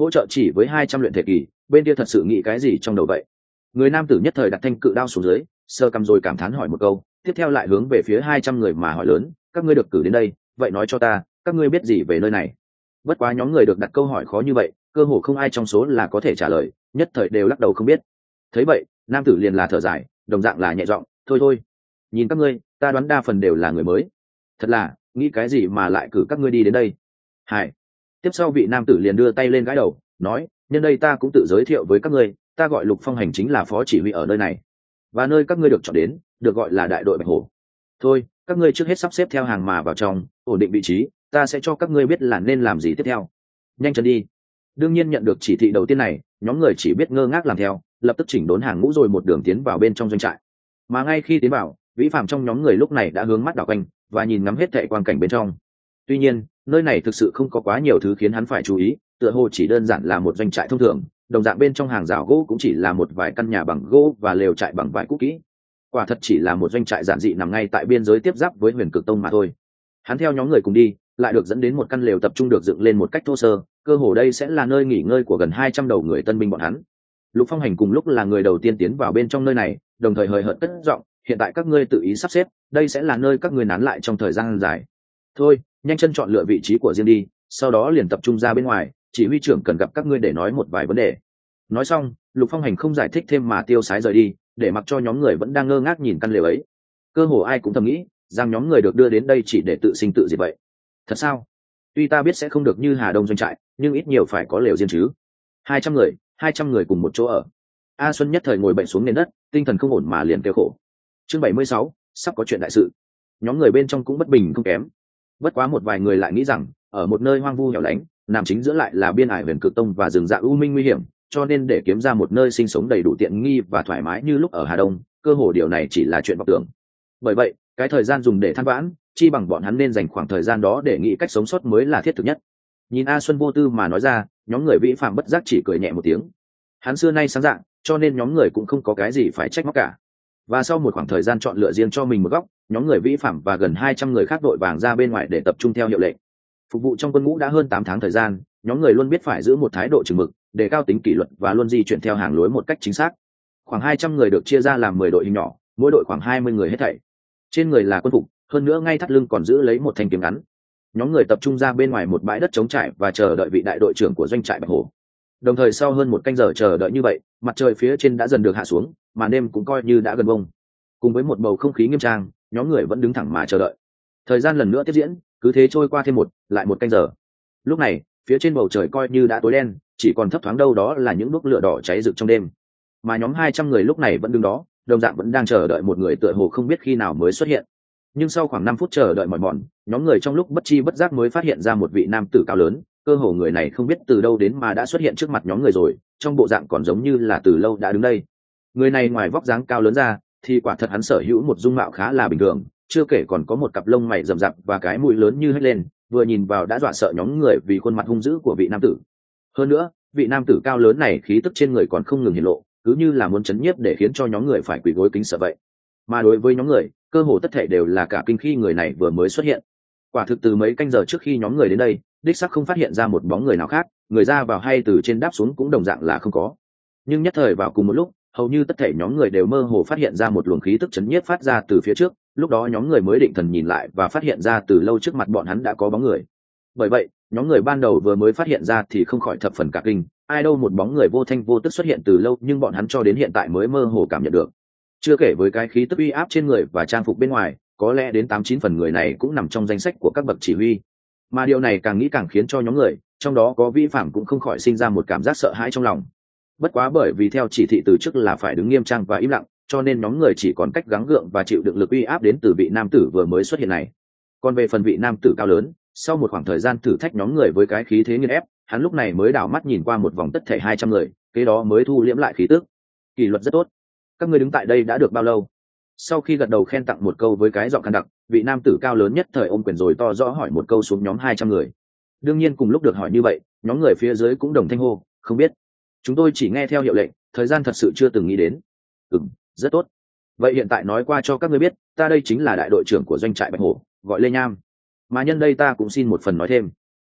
hỗ trợ chỉ với hai trăm luyện thể kỳ, bên kia thật sự nghĩ cái gì trong đầu vậy? Người nam tử nhất thời đặt thanh cự đao xuống dưới, sơ cầm rồi cảm thán hỏi một câu, tiếp theo lại hướng về phía hai trăm người mà hỏi lớn, các ngươi được cử đến đây, vậy nói cho ta, các ngươi biết gì về nơi này? Bất quá nhóm người được đặt câu hỏi khó như vậy, cơ hồ không ai trong số là có thể trả lời, nhất thời đều lắc đầu không biết. Thấy vậy, nam tử liền là thở dài, đồng dạng là nhẹ giọng, thôi thôi, nhìn các ngươi, ta đoán đa phần đều là người mới. Thật là, nghĩ cái gì mà lại cử các ngươi đi đến đây? Hải. Tiếp sau vị nam tử liền đưa tay lên gãi đầu, nói, nhân đây ta cũng tự giới thiệu với các ngươi, ta gọi Lục Phong Hành chính là phó chỉ huy ở nơi này, và nơi các ngươi được chọn đến, được gọi là đại đội Bạch Hổ. Thôi, các ngươi trước hết sắp xếp theo hàng mà vào trong, ổn định vị trí, ta sẽ cho các ngươi biết là nên làm gì tiếp theo. Nhanh chân đi. Đương nhiên nhận được chỉ thị đầu tiên này, nhóm người chỉ biết ngơ ngác làm theo, lập tức chỉnh đốn hàng ngũ rồi một đường tiến vào bên trong doanh trại. Mà ngay khi tiến vào, Vĩ Phạm trong nhóm người lúc này đã hướng mắt đảo quanh và nhìn ngắm hết thảy quang cảnh bên trong. Tuy nhiên, nơi này thực sự không có quá nhiều thứ khiến hắn phải chú ý, tựa hồ chỉ đơn giản là một doanh trại thông thường, đồng dạng bên trong hàng rào gỗ cũng chỉ là một vài căn nhà bằng gỗ và lều trại bằng vải cũ kỹ. Quả thật chỉ là một doanh trại giản dị nằm ngay tại biên giới tiếp giáp với Huyền Cực Tông mà thôi. Hắn theo nhóm người cùng đi, lại được dẫn đến một căn lều tập trung được dựng lên một cách thô sơ, cơ hồ đây sẽ là nơi nghỉ ngơi của gần hai trăm đầu người tân binh bọn hắn. Lục Phong Hành cùng lúc là người đầu tiên tiến vào bên trong nơi này, đồng thời hời hợt cất giọng, hiện tại các ngươi tự ý sắp xếp, đây sẽ là nơi các ngươi nán lại trong thời gian dài. Thôi, nhanh chân chọn lựa vị trí của riêng đi, sau đó liền tập trung ra bên ngoài, chỉ huy trưởng cần gặp các ngươi để nói một vài vấn đề. Nói xong, Lục Phong Hành không giải thích thêm mà tiêu sái rời đi, để mặc cho nhóm người vẫn đang ngơ ngác nhìn căn lều ấy. Cơ hồ ai cũng thầm nghĩ rằng nhóm người được đưa đến đây chỉ để tự sinh tự diệt vậy. Thật sao? Tuy ta biết sẽ không được như Hà Đông doanh trại, nhưng ít nhiều phải có lều riêng chứ. Hai trăm người, hai trăm người cùng một chỗ ở. A Xuân nhất thời ngồi bệnh xuống nền đất, tinh thần không ổn mà liền kêu khổ. Chương bảy mươi sáu, sắp có chuyện đại sự. Nhóm người bên trong cũng bất bình không kém. Bất quá một vài người lại nghĩ rằng, ở một nơi hoang vu hẻo lánh, nằm chính giữa lại là biên ải Huyền Cực Tông và rừng rậm u minh nguy hiểm, cho nên để kiếm ra một nơi sinh sống đầy đủ tiện nghi và thoải mái như lúc ở Hà Đông, cơ hồ điều này chỉ là chuyện vọng tưởng. Bởi vậy, cái thời gian dùng để than vãn, chi bằng bọn hắn nên dành khoảng thời gian đó để nghĩ cách sống sót mới là thiết thực nhất. Nhìn A Xuân vô tư mà nói ra, nhóm người Vĩ Phạm bất giác chỉ cười nhẹ một tiếng. Hắn xưa nay sáng dạng, cho nên nhóm người cũng không có cái gì phải trách móc cả. Và sau một khoảng thời gian chọn lựa riêng cho mình một góc, nhóm người Vĩ Phạm và gần hai trăm người khác đội vàng ra bên ngoài để tập trung theo hiệu lệnh. Phục vụ trong quân ngũ đã hơn tám tháng thời gian, nhóm người luôn biết phải giữ một thái độ chừng mực, đề cao tính kỷ luật và luôn di chuyển theo hàng lối một cách chính xác. Khoảng hai trăm người được chia ra làm mười đội hình nhỏ, mỗi đội khoảng hai mươi người hết thảy. Trên người là quân phục, hơn nữa ngay thắt lưng còn giữ lấy một thanh kiếm ngắn. Nhóm người tập trung ra bên ngoài một bãi đất trống trải và chờ đợi vị đại đội trưởng của doanh trại Bạch Hổ. Đồng thời sau hơn một canh giờ chờ đợi như vậy, mặt trời phía trên đã dần được hạ xuống, màn đêm cũng coi như đã gần bông. Cùng với một bầu không khí nghiêm trang, nhóm người vẫn đứng thẳng mà chờ đợi. Thời gian lần nữa tiếp diễn, cứ thế trôi qua thêm một, lại một canh giờ. Lúc này, phía trên bầu trời coi như đã tối đen, chỉ còn thấp thoáng đâu đó là những đuốc lửa đỏ cháy rực trong đêm. Mà nhóm hai trăm người lúc này vẫn đứng đó, đồng dạng vẫn đang chờ đợi một người tựa hồ không biết khi nào mới xuất hiện. Nhưng sau khoảng năm phút chờ đợi mỏi mòn, nhóm người trong lúc bất chi bất giác mới phát hiện ra một vị nam tử cao lớn, cơ hồ người này không biết từ đâu đến mà đã xuất hiện trước mặt nhóm người rồi, trong bộ dạng còn giống như là từ lâu đã đứng đây. Người này ngoài vóc dáng cao lớn ra, thì quả thật hắn sở hữu một dung mạo khá là bình thường, chưa kể còn có một cặp lông mày rậm rạp và cái mũi lớn như hết lên, vừa nhìn vào đã dọa sợ nhóm người vì khuôn mặt hung dữ của vị nam tử. Hơn nữa, vị nam tử cao lớn này khí tức trên người còn không ngừng hiển lộ, cứ như là muốn chấn nhiếp để khiến cho nhóm người phải quỳ gối kính sợ vậy. Mà đối với nhóm người, cơ hồ tất thể đều là cả kinh khi người này vừa mới xuất hiện. Quả thực từ mấy canh giờ trước khi nhóm người đến đây, đích xác không phát hiện ra một bóng người nào khác, người ra vào hay từ trên đáp xuống cũng đồng dạng là không có. Nhưng nhất thời vào cùng một lúc, hầu như tất thể nhóm người đều mơ hồ phát hiện ra một luồng khí tức chấn nhiếp phát ra từ phía trước, lúc đó nhóm người mới định thần nhìn lại và phát hiện ra từ lâu trước mặt bọn hắn đã có bóng người. Bởi vậy, nhóm người ban đầu vừa mới phát hiện ra thì không khỏi thập phần cả kinh, ai đâu một bóng người vô thanh vô tức xuất hiện từ lâu nhưng bọn hắn cho đến hiện tại mới mơ hồ cảm nhận được. Chưa kể với cái khí tức uy áp trên người và trang phục bên ngoài, có lẽ đến tám chín phần người này cũng nằm trong danh sách của các bậc chỉ huy. Mà điều này càng nghĩ càng khiến cho nhóm người, trong đó có Vi Phạm cũng không khỏi sinh ra một cảm giác sợ hãi trong lòng. Bất quá bởi vì theo chỉ thị từ trước là phải đứng nghiêm trang và im lặng, cho nên nhóm người chỉ còn cách gắng gượng và chịu đựng lực uy áp đến từ vị nam tử vừa mới xuất hiện này. Còn về phần vị nam tử cao lớn, sau một khoảng thời gian thử thách nhóm người với cái khí thế nghiền ép, hắn lúc này mới đảo mắt nhìn qua một vòng tất thể hai trăm người, kế đó mới thu liễm lại khí tức. Kỷ luật rất tốt. Các ngươi đứng tại đây đã được bao lâu? Sau khi gật đầu khen tặng một câu với cái giọng khàn đặc, vị nam tử cao lớn nhất thời ôm quyền rồi to rõ hỏi một câu xuống nhóm hai trăm người. Đương nhiên cùng lúc được hỏi như vậy, nhóm người phía dưới cũng đồng thanh hô, không biết. Chúng tôi chỉ nghe theo hiệu lệnh, thời gian thật sự chưa từng nghĩ đến. Ừm, rất tốt. Vậy hiện tại nói qua cho các ngươi biết, ta đây chính là đại đội trưởng của doanh trại Bạch Hổ, gọi Lê Nham. Mà nhân đây ta cũng xin một phần nói thêm.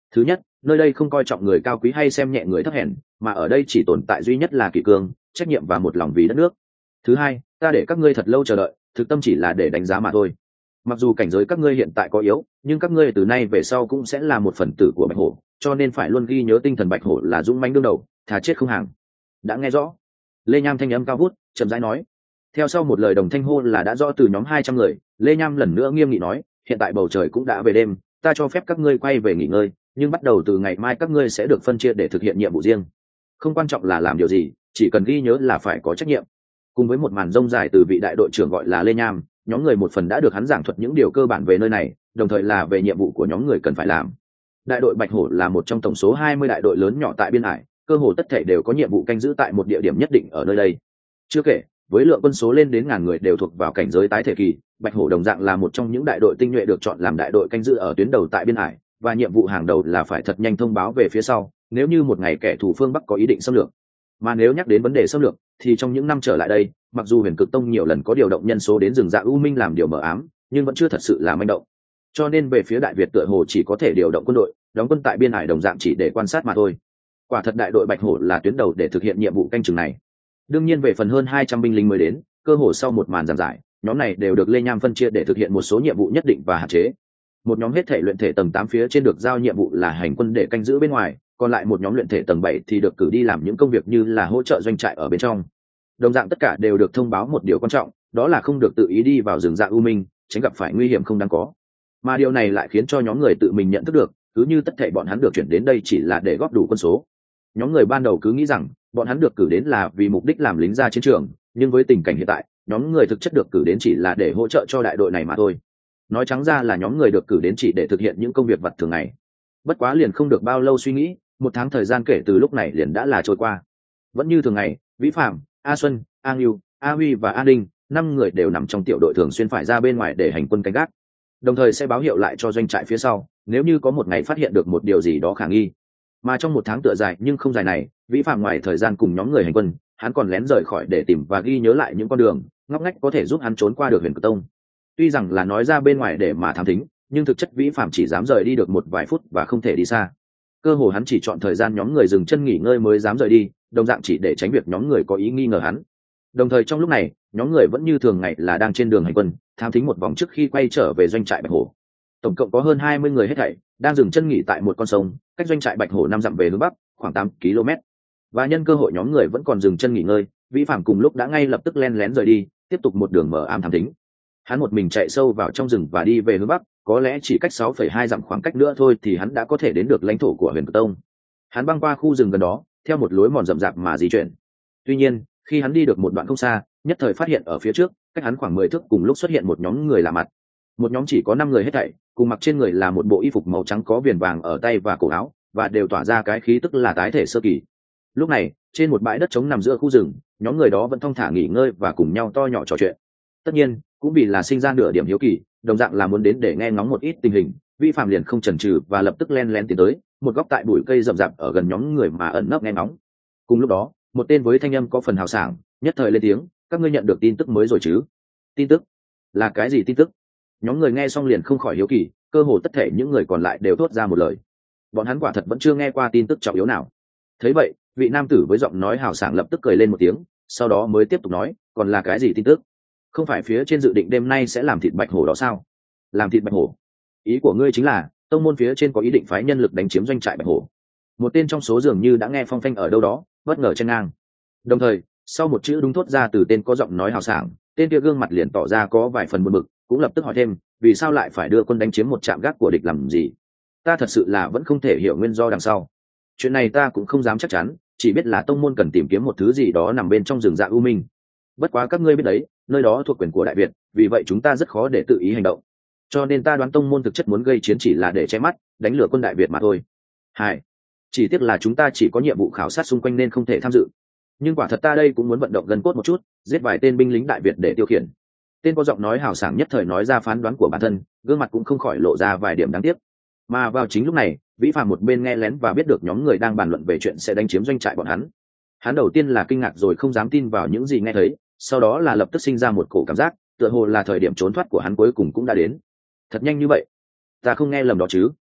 Thứ nhất, nơi đây không coi trọng người cao quý hay xem nhẹ người thấp hèn, mà ở đây chỉ tồn tại duy nhất là kỷ cương, trách nhiệm và một lòng vì đất nước. Thứ hai, ta để các ngươi thật lâu chờ đợi, thực tâm chỉ là để đánh giá mà thôi. Mặc dù cảnh giới các ngươi hiện tại có yếu, nhưng các ngươi từ nay về sau cũng sẽ là một phần tử của Bạch Hổ, cho nên phải luôn ghi nhớ tinh thần Bạch Hổ là dũng mãnh đương đầu, thà chết không hàng. Đã nghe rõ? Lê Nham thanh âm cao vút, chậm rãi nói. Theo sau một lời đồng thanh hô là đã rõ từ nhóm hai trăm người, Lê Nham lần nữa nghiêm nghị nói, hiện tại bầu trời cũng đã về đêm, ta cho phép các ngươi quay về nghỉ ngơi, nhưng bắt đầu từ ngày mai các ngươi sẽ được phân chia để thực hiện nhiệm vụ riêng. Không quan trọng là làm điều gì, chỉ cần ghi nhớ là phải có trách nhiệm. Cùng với một màn rông dài từ vị đại đội trưởng gọi là Lê Nham, nhóm người một phần đã được hắn giảng thuật những điều cơ bản về nơi này, đồng thời là về nhiệm vụ của nhóm người cần phải làm. Đại đội Bạch Hổ là một trong tổng số hai mươi đại đội lớn nhỏ tại biên hải, cơ hồ tất thể đều có nhiệm vụ canh giữ tại một địa điểm nhất định ở nơi đây. Chưa kể, với lượng quân số lên đến ngàn người đều thuộc vào cảnh giới tái thể kỳ, Bạch Hổ đồng dạng là một trong những đại đội tinh nhuệ được chọn làm đại đội canh giữ ở tuyến đầu tại biên hải, và nhiệm vụ hàng đầu là phải thật nhanh thông báo về phía sau, nếu như một ngày kẻ thù phương Bắc có ý định xâm lược. Mà nếu nhắc đến vấn đề xâm lược, thì trong những năm trở lại đây, mặc dù Huyền Cực Tông nhiều lần có điều động nhân số đến rừng Dạ U Minh làm điều mờ ám, nhưng vẫn chưa thật sự là manh động. Cho nên về phía Đại Việt tựa hồ chỉ có thể điều động quân đội, đóng quân tại biên hải đồng dạng chỉ để quan sát mà thôi. Quả thật đại đội Bạch Hổ là tuyến đầu để thực hiện nhiệm vụ canh chừng này. Đương nhiên về phần hơn hai trăm binh lính mới đến, cơ hồ sau một màn giảng giải, nhóm này đều được Lê Nham phân chia để thực hiện một số nhiệm vụ nhất định và hạn chế. Một nhóm hết thể luyện thể tầng tám phía trên được giao nhiệm vụ là hành quân để canh giữ bên ngoài, còn lại một nhóm luyện thể tầng bảy thì được cử đi làm những công việc như là hỗ trợ doanh trại ở bên trong. Đồng dạng tất cả đều được thông báo một điều quan trọng, đó là không được tự ý đi vào rừng Dạ U Minh, tránh gặp phải nguy hiểm không đáng có. Mà điều này lại khiến cho nhóm người tự mình nhận thức được, cứ như tất thảy bọn hắn được chuyển đến đây chỉ là để góp đủ quân số. Nhóm người ban đầu cứ nghĩ rằng bọn hắn được cử đến là vì mục đích làm lính ra chiến trường, nhưng với tình cảnh hiện tại, nhóm người thực chất được cử đến chỉ là để hỗ trợ cho đại đội này mà thôi. Nói trắng ra là nhóm người được cử đến chỉ để thực hiện những công việc vặt thường ngày. Bất quá liền không được bao lâu suy nghĩ, một tháng thời gian kể từ lúc này liền đã là trôi qua. Vẫn như thường ngày, Vĩ Phạm, A Xuân, A Ngưu, A Huy và A Đinh, năm người đều nằm trong tiểu đội thường xuyên phải ra bên ngoài để hành quân canh gác, đồng thời sẽ báo hiệu lại cho doanh trại phía sau nếu như có một ngày phát hiện được một điều gì đó khả nghi. Mà trong một tháng tựa dài nhưng không dài này, Vĩ Phạm ngoài thời gian cùng nhóm người hành quân, hắn còn lén rời khỏi để tìm và ghi nhớ lại những con đường ngóc ngách có thể giúp hắn trốn qua được Huyền Cực Tông. Tuy rằng là nói ra bên ngoài để mà thám thính, nhưng thực chất Vĩ Phạm chỉ dám rời đi được một vài phút và không thể đi xa. Cơ hồ hắn chỉ chọn thời gian nhóm người dừng chân nghỉ ngơi mới dám rời đi, đồng dạng chỉ để tránh việc nhóm người có ý nghi ngờ hắn. Đồng thời trong lúc này, nhóm người vẫn như thường ngày là đang trên đường hành quân, thám thính một vòng trước khi quay trở về doanh trại Bạch Hổ. Tổng cộng có hơn hai mươi người hết thảy, đang dừng chân nghỉ tại một con sông, cách doanh trại Bạch Hổ năm dặm về hướng bắc, khoảng tám ki lô mét. Và nhân cơ hội nhóm người vẫn còn dừng chân nghỉ ngơi, Vĩ Phạm cùng lúc đã ngay lập tức len lén rời đi, tiếp tục một đường mờ ám thám thính. Hắn một mình chạy sâu vào trong rừng và đi về hướng bắc, có lẽ chỉ cách sáu phẩy hai dặm khoảng cách nữa thôi thì hắn đã có thể đến được lãnh thổ của Huyền Cực Tông. Hắn băng qua khu rừng gần đó, theo một lối mòn rậm rạp mà di chuyển. Tuy nhiên, khi hắn đi được một đoạn không xa, nhất thời phát hiện ở phía trước, cách hắn khoảng mười thước cùng lúc xuất hiện một nhóm người lạ mặt. Một nhóm chỉ có năm người hết thảy, cùng mặc trên người là một bộ y phục màu trắng có viền vàng ở tay và cổ áo, và đều tỏa ra cái khí tức là tái thể sơ kỳ. Lúc này, trên một bãi đất trống nằm giữa khu rừng, nhóm người đó vẫn thong thả nghỉ ngơi và cùng nhau to nhỏ trò chuyện. Tất nhiên, cũng vì là sinh ra nửa điểm hiếu kỳ, đồng dạng là muốn đến để nghe ngóng một ít tình hình, Vĩ Phạm liền không chần chừ và lập tức len lén tiến tới một góc tại bụi cây rậm rạp ở gần nhóm người mà ẩn nấp nghe ngóng. Cùng lúc đó, một tên với thanh âm có phần hào sảng, nhất thời lên tiếng, các ngươi nhận được tin tức mới rồi chứ? Tin tức? Là cái gì tin tức? Nhóm người nghe xong liền không khỏi hiếu kỳ, cơ hồ tất thể những người còn lại đều thốt ra một lời. Bọn hắn quả thật vẫn chưa nghe qua tin tức trọng yếu nào. Thấy vậy, vị nam tử với giọng nói hào sảng lập tức cười lên một tiếng, sau đó mới tiếp tục nói, còn là cái gì tin tức? Không phải phía trên dự định đêm nay sẽ làm thịt Bạch Hổ đó sao? Làm thịt Bạch Hổ? Ý của ngươi chính là tông môn phía trên có ý định phái nhân lực đánh chiếm doanh trại Bạch Hổ? Một tên trong số dường như đã nghe phong phanh ở đâu đó, bất ngờ chen ngang. Đồng thời, sau một chữ đúng thốt ra từ tên có giọng nói hào sảng, tên kia gương mặt liền tỏ ra có vài phần buồn bực, cũng lập tức hỏi thêm, vì sao lại phải đưa quân đánh chiếm một trạm gác của địch làm gì? Ta thật sự là vẫn không thể hiểu nguyên do đằng sau. Chuyện này ta cũng không dám chắc chắn, chỉ biết là tông môn cần tìm kiếm một thứ gì đó nằm bên trong rừng Dạ U Minh. Bất quá các ngươi biết đấy, nơi đó thuộc quyền của Đại Việt, vì vậy chúng ta rất khó để tự ý hành động. Cho nên ta đoán tông môn thực chất muốn gây chiến chỉ là để che mắt, đánh lừa quân Đại Việt mà thôi. Hai, chỉ tiếc là chúng ta chỉ có nhiệm vụ khảo sát xung quanh nên không thể tham dự. Nhưng quả thật ta đây cũng muốn vận động gần cốt một chút, giết vài tên binh lính Đại Việt để tiêu khiển. Tên có giọng nói hào sảng nhất thời nói ra phán đoán của bản thân, gương mặt cũng không khỏi lộ ra vài điểm đáng tiếc. Mà vào chính lúc này, Vĩ Phạm một bên nghe lén và biết được nhóm người đang bàn luận về chuyện sẽ đánh chiếm doanh trại bọn hắn. Hắn đầu tiên là kinh ngạc rồi không dám tin vào những gì nghe thấy, sau đó là lập tức sinh ra một cổ cảm giác, tựa hồ là thời điểm trốn thoát của hắn cuối cùng cũng đã đến. Thật nhanh như vậy? Ta không nghe lầm đó chứ?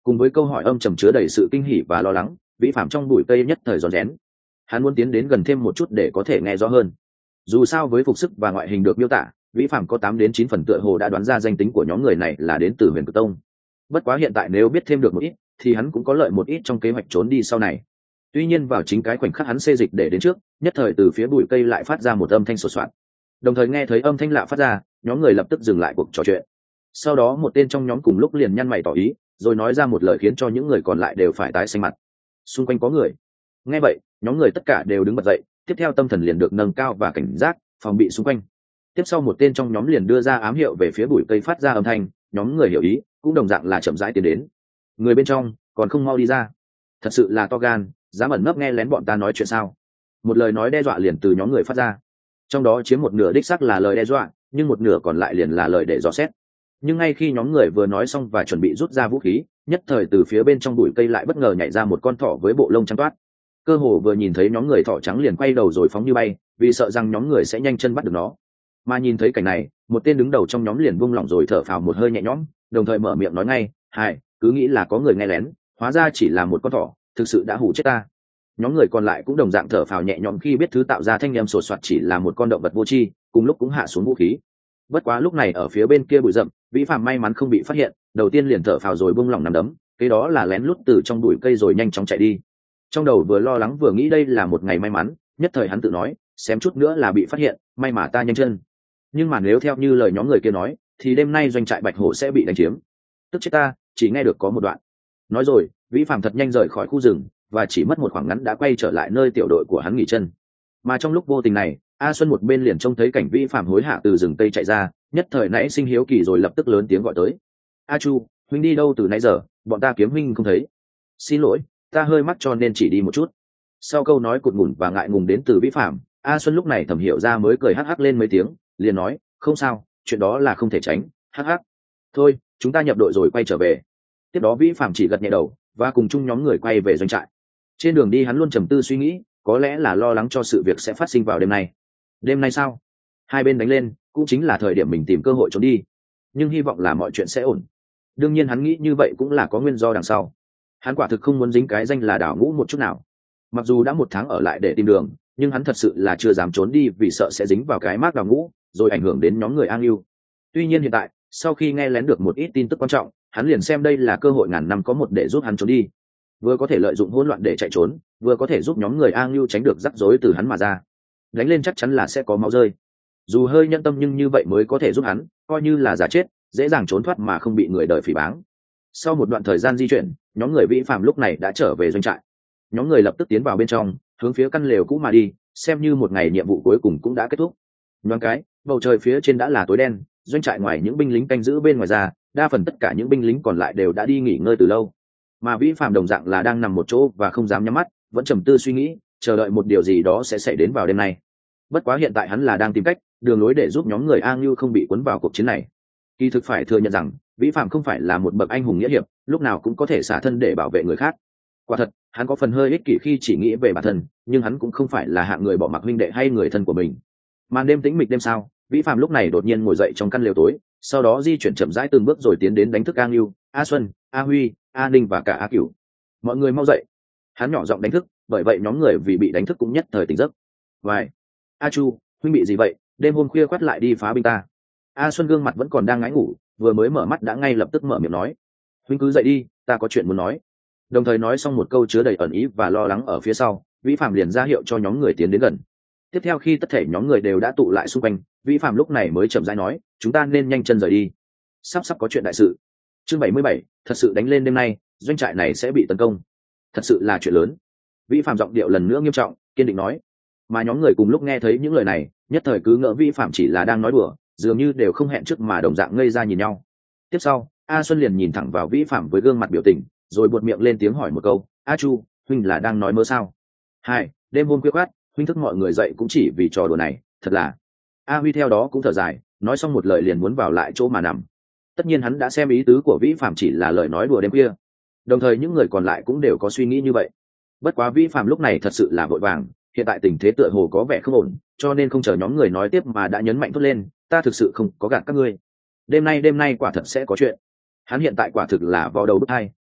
cùng với câu hỏi âm trầm chứa đầy sự kinh hỉ và lo lắng, vĩ phạm trong bụi cây nhất thời rón rén. Hắn muốn tiến đến gần thêm một chút để có thể nghe rõ hơn. Dù sao với phục sức và ngoại hình được miêu tả, vĩ phạm có tám đến chín phần tựa hồ đã đoán ra danh tính của nhóm người này là đến từ Huyền Cực Tông. Bất quá hiện tại nếu biết thêm được một ít thì hắn cũng có lợi một ít trong kế hoạch trốn đi sau này. Tuy nhiên vào chính cái khoảnh khắc hắn xê dịch để đến trước, nhất thời từ phía bụi cây lại phát ra một âm thanh sột soạt. Đồng thời nghe thấy âm thanh lạ phát ra, nhóm người lập tức dừng lại cuộc trò chuyện. Sau đó một tên trong nhóm cùng lúc liền nhăn mày tỏ ý, rồi nói ra một lời khiến cho những người còn lại đều phải tái xanh mặt. Xung quanh có người. Nghe vậy, nhóm người tất cả đều đứng bật dậy, tiếp theo tâm thần liền được nâng cao và cảnh giác, phòng bị xung quanh. Tiếp sau một tên trong nhóm liền đưa ra ám hiệu về phía bụi cây phát ra âm thanh, nhóm người hiểu ý, cũng đồng dạng là chậm rãi tiến đến. Người bên trong còn không mau đi ra. Thật sự là to gan, dám ẩn nấp nghe lén bọn ta nói chuyện sao? Một lời nói đe dọa liền từ nhóm người phát ra. Trong đó chiếm một nửa đích xác là lời đe dọa, nhưng một nửa còn lại liền là lời để dò xét. Nhưng ngay khi nhóm người vừa nói xong và chuẩn bị rút ra vũ khí, nhất thời từ phía bên trong bụi cây lại bất ngờ nhảy ra một con thỏ với bộ lông trắng toát. Cơ hồ vừa nhìn thấy nhóm người thỏ trắng liền quay đầu rồi phóng như bay, vì sợ rằng nhóm người sẽ nhanh chân bắt được nó. Mà nhìn thấy cảnh này, một tên đứng đầu trong nhóm liền buông lỏng rồi thở phào một hơi nhẹ nhõm, đồng thời mở miệng nói ngay, "Hài, cứ nghĩ là có người nghe lén, hóa ra chỉ là một con thỏ, thực sự đã hù chết ta." Nhóm người còn lại cũng đồng dạng thở phào nhẹ nhõm khi biết thứ tạo ra thanh âm sột soạt chỉ là một con động vật vô tri, cùng lúc cũng hạ xuống vũ khí. Bất quá lúc này ở phía bên kia bụi rậm, Vĩ Phạm may mắn không bị phát hiện, đầu tiên liền thở phào rồi buông lỏng nắm đấm, cái đó là lén lút từ trong bụi cây rồi nhanh chóng chạy đi. Trong đầu vừa lo lắng vừa nghĩ đây là một ngày may mắn, nhất thời hắn tự nói, xém chút nữa là bị phát hiện, may mà ta nhanh chân. Nhưng mà nếu theo như lời nhóm người kia nói, thì đêm nay doanh trại Bạch Hổ sẽ bị đánh chiếm. Tức chết ta, chỉ nghe được có một đoạn. Nói rồi, Vĩ Phạm thật nhanh rời khỏi khu rừng, và chỉ mất một khoảng ngắn đã quay trở lại nơi tiểu đội của hắn nghỉ chân. Mà trong lúc vô tình này, A Xuân một bên liền trông thấy cảnh Vĩ Phạm hối hả từ rừng tây chạy ra, nhất thời nãy sinh hiếu kỳ rồi lập tức lớn tiếng gọi tới. "A Chu, huynh đi đâu từ nãy giờ, bọn ta kiếm huynh không thấy." "Xin lỗi, ta hơi mắc cho nên chỉ đi một chút." Sau câu nói cụt ngủn và ngại ngùng đến từ Vĩ Phạm, A Xuân lúc này thầm hiểu ra mới cười hắc hắc lên mấy tiếng, liền nói, "Không sao, chuyện đó là không thể tránh, hắc hắc. Thôi, chúng ta nhập đội rồi quay trở về." Tiếp đó Vĩ Phạm chỉ gật nhẹ đầu và cùng chung nhóm người quay về doanh trại. Trên đường đi hắn luôn trầm tư suy nghĩ, có lẽ là lo lắng cho sự việc sẽ phát sinh vào đêm nay. Đêm nay sao? Hai bên đánh lên, cũng chính là thời điểm mình tìm cơ hội trốn đi. Nhưng hy vọng là mọi chuyện sẽ ổn. Đương nhiên hắn nghĩ như vậy cũng là có nguyên do đằng sau. Hắn quả thực không muốn dính cái danh là đảo ngũ một chút nào. Mặc dù đã một tháng ở lại để tìm đường, nhưng hắn thật sự là chưa dám trốn đi vì sợ sẽ dính vào cái mác đảo ngũ, rồi ảnh hưởng đến nhóm người An Lưu. Tuy nhiên hiện tại, sau khi nghe lén được một ít tin tức quan trọng, hắn liền xem đây là cơ hội ngàn năm có một để giúp hắn trốn đi. Vừa có thể lợi dụng hỗn loạn để chạy trốn, vừa có thể giúp nhóm người A Ngưu tránh được rắc rối từ hắn mà ra. Đánh lên chắc chắn là sẽ có máu rơi. Dù hơi nhân tâm nhưng như vậy mới có thể giúp hắn, coi như là giả chết, dễ dàng trốn thoát mà không bị người đời phỉ báng. Sau một đoạn thời gian di chuyển, nhóm người Vĩ Phạm lúc này đã trở về doanh trại. Nhóm người lập tức tiến vào bên trong, hướng phía căn lều cũ mà đi, xem như một ngày nhiệm vụ cuối cùng cũng đã kết thúc. Nhoáng cái, bầu trời phía trên đã là tối đen, doanh trại ngoài những binh lính canh giữ bên ngoài ra, đa phần tất cả những binh lính còn lại đều đã đi nghỉ ngơi từ lâu. Mà Vĩ Phạm đồng dạng là đang nằm một chỗ và không dám nhắm mắt, vẫn trầm tư suy nghĩ, chờ đợi một điều gì đó sẽ xảy đến vào đêm nay. Bất quá hiện tại hắn là đang tìm cách, đường lối để giúp nhóm người A Ngưu không bị cuốn vào cuộc chiến này. Kỳ thực phải thừa nhận rằng, Vĩ Phạm không phải là một bậc anh hùng nghĩa hiệp, lúc nào cũng có thể xả thân để bảo vệ người khác. Quả thật, hắn có phần hơi ích kỷ khi chỉ nghĩ về bản thân, nhưng hắn cũng không phải là hạng người bỏ mặc huynh đệ hay người thân của mình. Màn đêm tĩnh mịch đêm sao, Vĩ Phạm lúc này đột nhiên ngồi dậy trong căn lều tối, sau đó di chuyển chậm rãi từng bước rồi tiến đến đánh thức A Ngưu, A Xuân, A Huy, A Ninh và cả A Cửu. "Mọi người mau dậy!" Hắn nhỏ giọng đánh thức, bởi vậy nhóm người vì bị đánh thức cũng nhất thời tỉnh giấc. "Vài, A Chu, huynh bị gì vậy? Đêm hôm khuya khoắt lại đi phá binh ta." A Xuân gương mặt vẫn còn đang ngái ngủ, vừa mới mở mắt đã ngay lập tức mở miệng nói, "Huynh cứ dậy đi, ta có chuyện muốn nói." Đồng thời nói xong một câu chứa đầy ẩn ý và lo lắng ở phía sau, Vĩ Phạm liền ra hiệu cho nhóm người tiến đến gần. Tiếp theo khi tất thể nhóm người đều đã tụ lại xung quanh, Vĩ Phạm lúc này mới chậm rãi nói, "Chúng ta nên nhanh chân rời đi. Sắp sắp có chuyện đại sự." Chương bảy mươi bảy, thật sự đánh lên đêm nay, doanh trại này sẽ bị tấn công. Thật sự là chuyện lớn. Vĩ Phạm giọng điệu lần nữa nghiêm trọng, kiên định nói. Mà nhóm người cùng lúc nghe thấy những lời này, nhất thời cứ ngỡ Vĩ Phạm chỉ là đang nói đùa, dường như đều không hẹn trước mà đồng dạng ngây ra nhìn nhau. Tiếp sau, A Xuân liền nhìn thẳng vào Vĩ Phạm với gương mặt biểu tình, rồi buột miệng lên tiếng hỏi một câu, "A Chu, huynh là đang nói mơ sao?" "Hai, đêm hôm khuya khoắt, huynh thức mọi người dậy cũng chỉ vì trò đùa này, thật là." A Huy theo đó cũng thở dài, nói xong một lời liền muốn vào lại chỗ mà nằm. Tất nhiên hắn đã xem ý tứ của Vĩ Phạm chỉ là lời nói đùa đêm khuya, đồng thời những người còn lại cũng đều có suy nghĩ như vậy. Bất quá Vĩ Phạm lúc này thật sự là vội vàng, hiện tại tình thế tựa hồ có vẻ không ổn, cho nên không chờ nhóm người nói tiếp mà đã nhấn mạnh thốt lên, "Ta thực sự không có gạt các ngươi. Đêm nay đêm nay quả thật sẽ có chuyện." Hắn hiện tại quả thực là vào đầu bức hai,